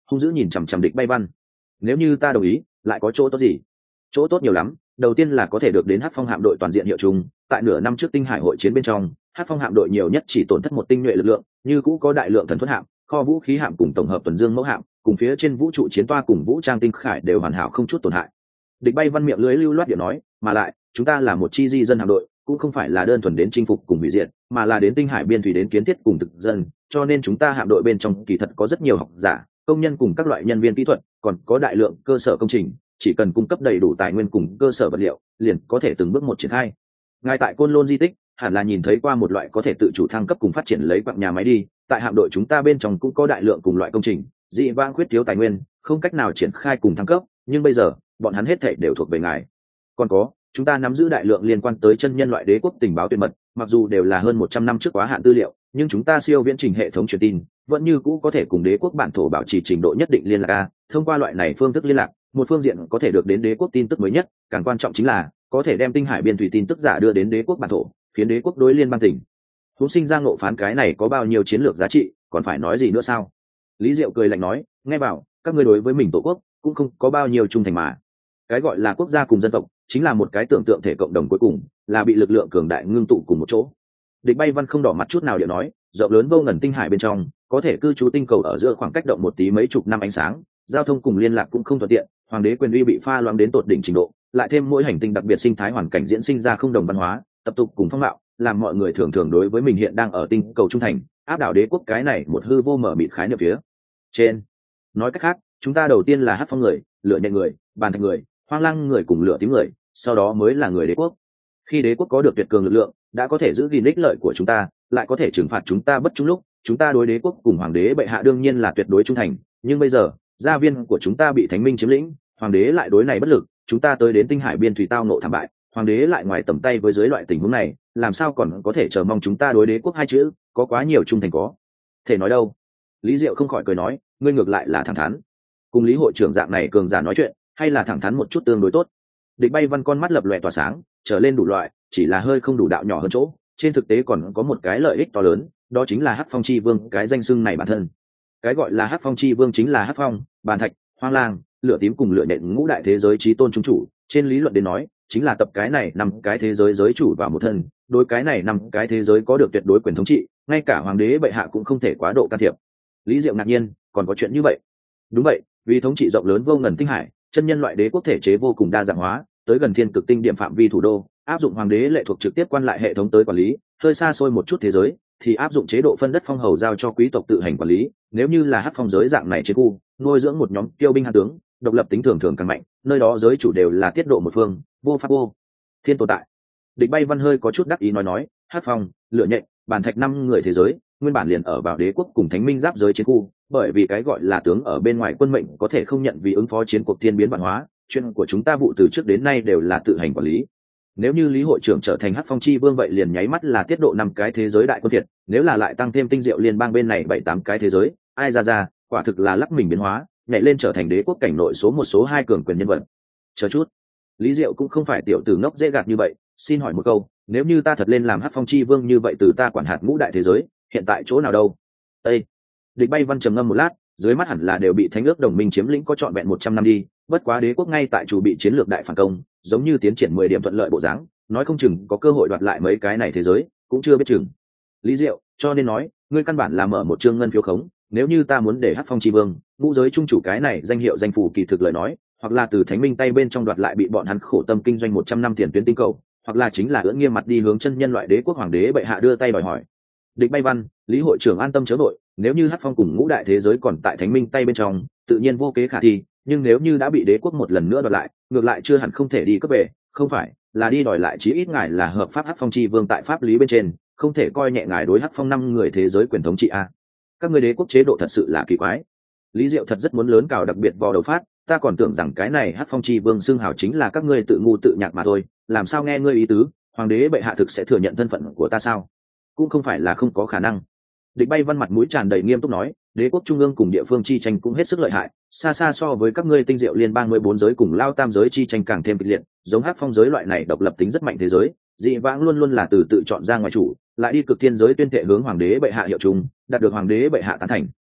hung dữ nhìn chằm chằm địch bay văn. Nếu như ta đồng ý lại có chỗ tốt gì? Chỗ tốt nhiều lắm. Đầu tiên là có thể được đến hắc phong hạm đội toàn diện hiệu chung. Tại nửa năm trước tinh hải hội chiến bên trong, hắc phong hạm đội nhiều nhất chỉ tổn thất một tinh nhuệ lực lượng, như cũ có đại lượng thần thuẫn hạm, kho vũ khí hạm cùng tổng hợp tuần dương mẫu hạm, cùng phía trên vũ trụ chiến toa cùng vũ trang tinh khải đều hoàn hảo không chút tổn hại. Địch bay văn miệng lưới lưu loát điện nói, mà lại chúng ta là một chi di dân hạm đội, cũng không phải là đơn thuần đến chinh phục cùng hủy diệt, mà là đến tinh hải biên thủy đến kiến thiết cùng thực dân, cho nên chúng ta hạm đội bên trong kỳ thật có rất nhiều học giả, công nhân cùng các loại nhân viên kỹ thuật, còn có đại lượng cơ sở công trình, chỉ cần cung cấp đầy đủ tài nguyên cùng cơ sở vật liệu, liền có thể từng bước một triển khai. Ngay tại Côn Lôn di tích, hẳn là nhìn thấy qua một loại có thể tự chủ thăng cấp cùng phát triển lấy quặng nhà máy đi, tại hạm đội chúng ta bên trong cũng có đại lượng cùng loại công trình, dị vãng khuyết thiếu tài nguyên, không cách nào triển khai cùng thăng cấp, nhưng bây giờ, bọn hắn hết thảy đều thuộc về ngài. Còn có, chúng ta nắm giữ đại lượng liên quan tới chân nhân loại đế quốc tình báo tuyệt mật, mặc dù đều là hơn một trăm năm trước quá hạn tư liệu, nhưng chúng ta siêu viễn trình hệ thống truyền tin, vẫn như cũ có thể cùng đế quốc bản thổ bảo trì trình độ nhất định liên lạc a. Thông qua loại này phương thức liên lạc, một phương diện có thể được đến đế quốc tin tức mới nhất, càng quan trọng chính là có thể đem tinh hải biên thủy tin tức giả đưa đến đế quốc bản thổ, khiến đế quốc đối liên bang tỉnh chúng sinh ra ngộ phán. Cái này có bao nhiêu chiến lược giá trị, còn phải nói gì nữa sao? Lý Diệu cười lạnh nói, nghe bảo các ngươi đối với mình tổ quốc cũng không có bao nhiêu trung thành mà. Cái gọi là quốc gia cùng dân tộc chính là một cái tưởng tượng thể cộng đồng cuối cùng, là bị lực lượng cường đại ngưng tụ cùng một chỗ. Địch bay văn không đỏ mặt chút nào điệu nói, rộng lớn vô ngần tinh hải bên trong có thể cư trú tinh cầu ở giữa khoảng cách động một tí mấy chục năm ánh sáng, giao thông cùng liên lạc cũng không thuận tiện, hoàng đế quyền uy bị pha loãng đến tột đỉnh trình độ, lại thêm mỗi hành tinh đặc biệt sinh thái hoàn cảnh diễn sinh ra không đồng văn hóa, tập tục cùng phong mạo, làm mọi người thường thường đối với mình hiện đang ở tinh cầu trung thành, áp đảo đế quốc cái này một hư vô mở mịt khái niệm phía trên. Nói cách khác, chúng ta đầu tiên là hắc phong người, lửa nhện người, bàn thạch người, hoang lang người cùng lửa tím người, sau đó mới là người đế quốc. Khi đế quốc có được tuyệt cường lực lượng, đã có thể giữ gìn ích lợi của chúng ta, lại có thể trừng phạt chúng ta bất trung lúc, chúng ta đối đế quốc cùng hoàng đế bệ hạ đương nhiên là tuyệt đối trung thành. Nhưng bây giờ, gia viên của chúng ta bị thánh minh chiếm lĩnh, hoàng đế lại đối này bất lực, chúng ta tới đến tinh hải biên thủy tao nộ thảm bại, hoàng đế lại ngoài tầm tay với dưới loại tình huống này, làm sao còn có thể chờ mong chúng ta đối đế quốc hai chữ có quá nhiều trung thành có thể nói đâu. Lý Diệu không khỏi cười nói, ngươi ngược lại là thẳng thắn, cùng lý hội trưởng dạng này cường giả nói chuyện, hay là thẳng thắn một chút tương đối tốt. Địch bay văn con mắt lập lòe tỏa sáng, trở lên đủ loại, chỉ là hơi không đủ đạo nhỏ hơn chỗ, trên thực tế còn có một cái lợi ích to lớn, đó chính là hắc phong chi vương cái danh xưng này bản thân. Cái gọi là hắc phong chi vương chính là hắc phong, bàn thạch, hoang lang, lửa tím cùng lửa nện ngũ đại thế giới chí tôn chúng chủ, trên lý luận đến nói chính là tập cái này năm cái thế giới giới chủ vào một thân, đối cái này năm cái thế giới có được tuyệt đối quyền thống trị, ngay cả hoàng đế bệ hạ cũng không thể quá độ can thiệp. Lý Diệu ngạc nhiên, còn có chuyện như vậy? Đúng vậy, vì thống trị rộng lớn vô ngần tinh hải, chân nhân loại đế quốc thể chế vô cùng đa dạng hóa, tới gần thiên cực tinh điểm phạm vi thủ đô, áp dụng hoàng đế lệ thuộc trực tiếp quan lại hệ thống tới quản lý, hơi xa xôi một chút thế giới thì áp dụng chế độ phân đất phong hầu giao cho quý tộc tự hành quản lý. Nếu như là hắc phong giới dạng này chế khu, nuôi dưỡng một nhóm tiêu binh hạ tướng, độc lập tính thường thường càng mạnh, nơi đó giới chủ đều là tiết độ một phương, vô pháp vô thiên tồn tại. Địch bay văn hơi có chút đắc ý nói nói, hắc phong, lựa nhện, bàn thạch năm người thế giới nguyên bản liền ở vào đế quốc cùng thánh minh giáp giới chiến khu, bởi vì cái gọi là tướng ở bên ngoài quân mệnh có thể không nhận vì ứng phó chiến cuộc thiên biến văn hóa, chuyện của chúng ta vụ từ trước đến nay đều là tự hành quản lý. Nếu như lý hội trưởng trở thành hắc phong chi vương vậy liền nháy mắt là tiết độ năm cái thế giới đại quân thiệt, nếu là lại tăng thêm tinh diệu liên bang bên này bảy tám cái thế giới, ai ra ra quả thực là lắc mình biến hóa, nhảy lên trở thành đế quốc cảnh nội số một số hai cường quyền nhân vật. Chờ chút, lý diệu cũng không phải tiểu tử ngốc dễ gạt như vậy, xin hỏi một câu, nếu như ta thật lên làm hắc phong chi vương như vậy từ ta quản hạt ngũ đại thế giới, hiện tại chỗ nào đâu? Ê! Địch bay văn trầm ngâm một lát, dưới mắt hẳn là đều bị thánh ước đồng minh chiếm lĩnh có trọn vẹn một trăm năm đi, bất quá đế quốc ngay tại chủ bị chiến lược đại phản công, giống như tiến triển mười điểm thuận lợi bộ dáng, nói không chừng có cơ hội đoạt lại mấy cái này thế giới, cũng chưa biết chừng. Lý Diệu, cho nên nói, ngươi căn bản là mở một chương ngân phiếu khống, nếu như ta muốn để hắc phong chi vương, ngũ giới trung chủ cái này danh hiệu danh phủ kỳ thực lời nói, hoặc là từ thánh minh tay bên trong đoạt lại bị bọn hắn khổ tâm kinh doanh một trăm năm tiền tuyến tinh cầu, hoặc là chính là ưỡn nghiêm mặt đi hướng chân nhân loại đế quốc hoàng đế bệ hạ đưa tay đòi hỏi. Địch bay văn, lý hội trưởng an tâm chớ vội, nếu như hắc phong cùng ngũ đại thế giới còn tại thánh minh tay bên trong, tự nhiên vô kế khả thi, nhưng nếu như đã bị đế quốc một lần nữa đoạt lại, ngược lại chưa hẳn không thể đi cướp về, không phải là đi đòi lại chí ít ngài là hợp pháp hắc phong chi vương tại pháp lý bên trên, không thể coi nhẹ ngài đối hắc phong năm người thế giới quyền thống trị a. Các người đế quốc chế độ thật sự là kỳ quái. Lý Diệu thật rất muốn lớn cào đặc biệt vò đầu phát, ta còn tưởng rằng cái này hắc phong chi vương xưng hào chính là các ngươi tự ngu tự nhạc mà thôi, làm sao nghe ngươi ý tứ, hoàng đế bệ hạ thực sẽ thừa nhận thân phận của ta sao? Cũng không phải là không có khả năng. Địch bay văn mặt mũi tràn đầy nghiêm túc nói, đế quốc trung ương cùng địa phương chi tranh cũng hết sức lợi hại, xa xa so với các ngươi tinh diệu liên bang mười bốn giới cùng lao tam giới chi tranh càng thêm kịch liệt, giống hắc phong giới loại này độc lập tính rất mạnh thế giới, dị vãng luôn luôn là từ tự chọn ra ngoài chủ, lại đi cực thiên giới tuyên thệ hướng hoàng đế bệ hạ hiệu chung, đạt được hoàng đế bệ hạ tán thành.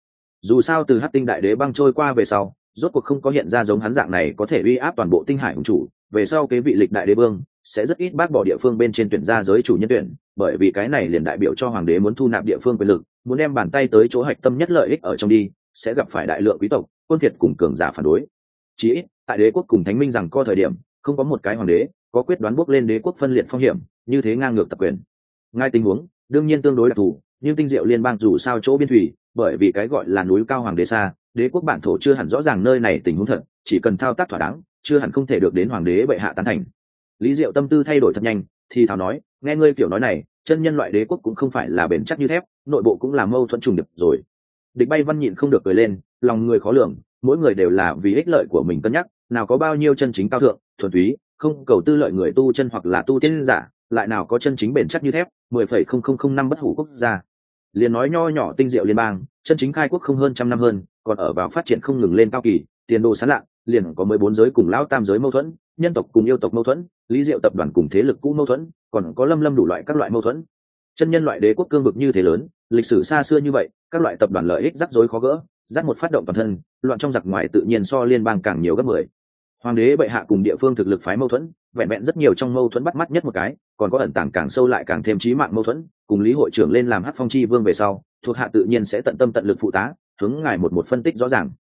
Dù sao từ hắc tinh đại đế băng trôi qua về sau, rốt cuộc không có hiện ra giống hắn dạng này có thể uy áp toàn bộ tinh hải hùng chủ, về sau kế vị lịch đại đế vương sẽ rất ít bác bỏ địa phương bên trên tuyển ra giới chủ nhân tuyển, bởi vì cái này liền đại biểu cho hoàng đế muốn thu nạp địa phương quyền lực, muốn đem bàn tay tới chỗ hạch tâm nhất lợi ích ở trong đi, sẽ gặp phải đại lượng quý tộc quân phiệt cùng cường giả phản đối. Chỉ ít tại đế quốc cùng thánh minh rằng co thời điểm, không có một cái hoàng đế có quyết đoán bước lên đế quốc phân liệt phong hiểm như thế ngang ngược tập quyền. Ngay tình huống đương nhiên tương đối đặc thù, nhưng tinh diệu liên bang dù sao chỗ biên thủy, bởi vì cái gọi là núi cao hoàng đế xa, đế quốc bản thổ chưa hẳn rõ ràng nơi này tình huống thật, chỉ cần thao tác thỏa đáng, chưa hẳn không thể được đến hoàng đế bệ hạ tán thành. Lý Diệu tâm tư thay đổi thật nhanh, thì thào nói, nghe ngươi kiểu nói này, chân nhân loại đế quốc cũng không phải là bền chắc như thép, nội bộ cũng là mâu thuẫn trùng điệp rồi. Địch Bay Văn nhịn không được cười lên, lòng người khó lường, mỗi người đều là vì ích lợi của mình cân nhắc, nào có bao nhiêu chân chính cao thượng, thuần túy, không cầu tư lợi người tu chân hoặc là tu tiên giả, lại nào có chân chính bền chắc như thép, mười phẩy không không không năm bất hủ quốc gia. Liền nói nho nhỏ tinh diệu liên bang, chân chính khai quốc không hơn trăm năm hơn, còn ở vào phát triển không ngừng lên cao kỳ, tiền đồ sáng lạ, liền có mười bốn giới cùng lão tam giới mâu thuẫn, nhân tộc cùng yêu tộc mâu thuẫn, Lý Diệu tập đoàn cùng thế lực cũ mâu thuẫn, còn có lâm lâm đủ loại các loại mâu thuẫn. Chân nhân loại đế quốc cương vực như thế lớn, lịch sử xa xưa như vậy, các loại tập đoàn lợi ích rắc rối khó gỡ, dắt một phát động toàn thân, loạn trong giặc ngoài tự nhiên so liên bang càng nhiều gấp mười. Hoàng đế bệ hạ cùng địa phương thực lực phái mâu thuẫn, vẹn vẹn rất nhiều trong mâu thuẫn bắt mắt nhất một cái, còn có ẩn tàng càng sâu lại càng thêm chí mạng mâu thuẫn, cùng Lý hội trưởng lên làm Hắc Phong chi vương về sau, thuộc hạ tự nhiên sẽ tận tâm tận lực phụ tá, hướng ngài một một phân tích rõ ràng.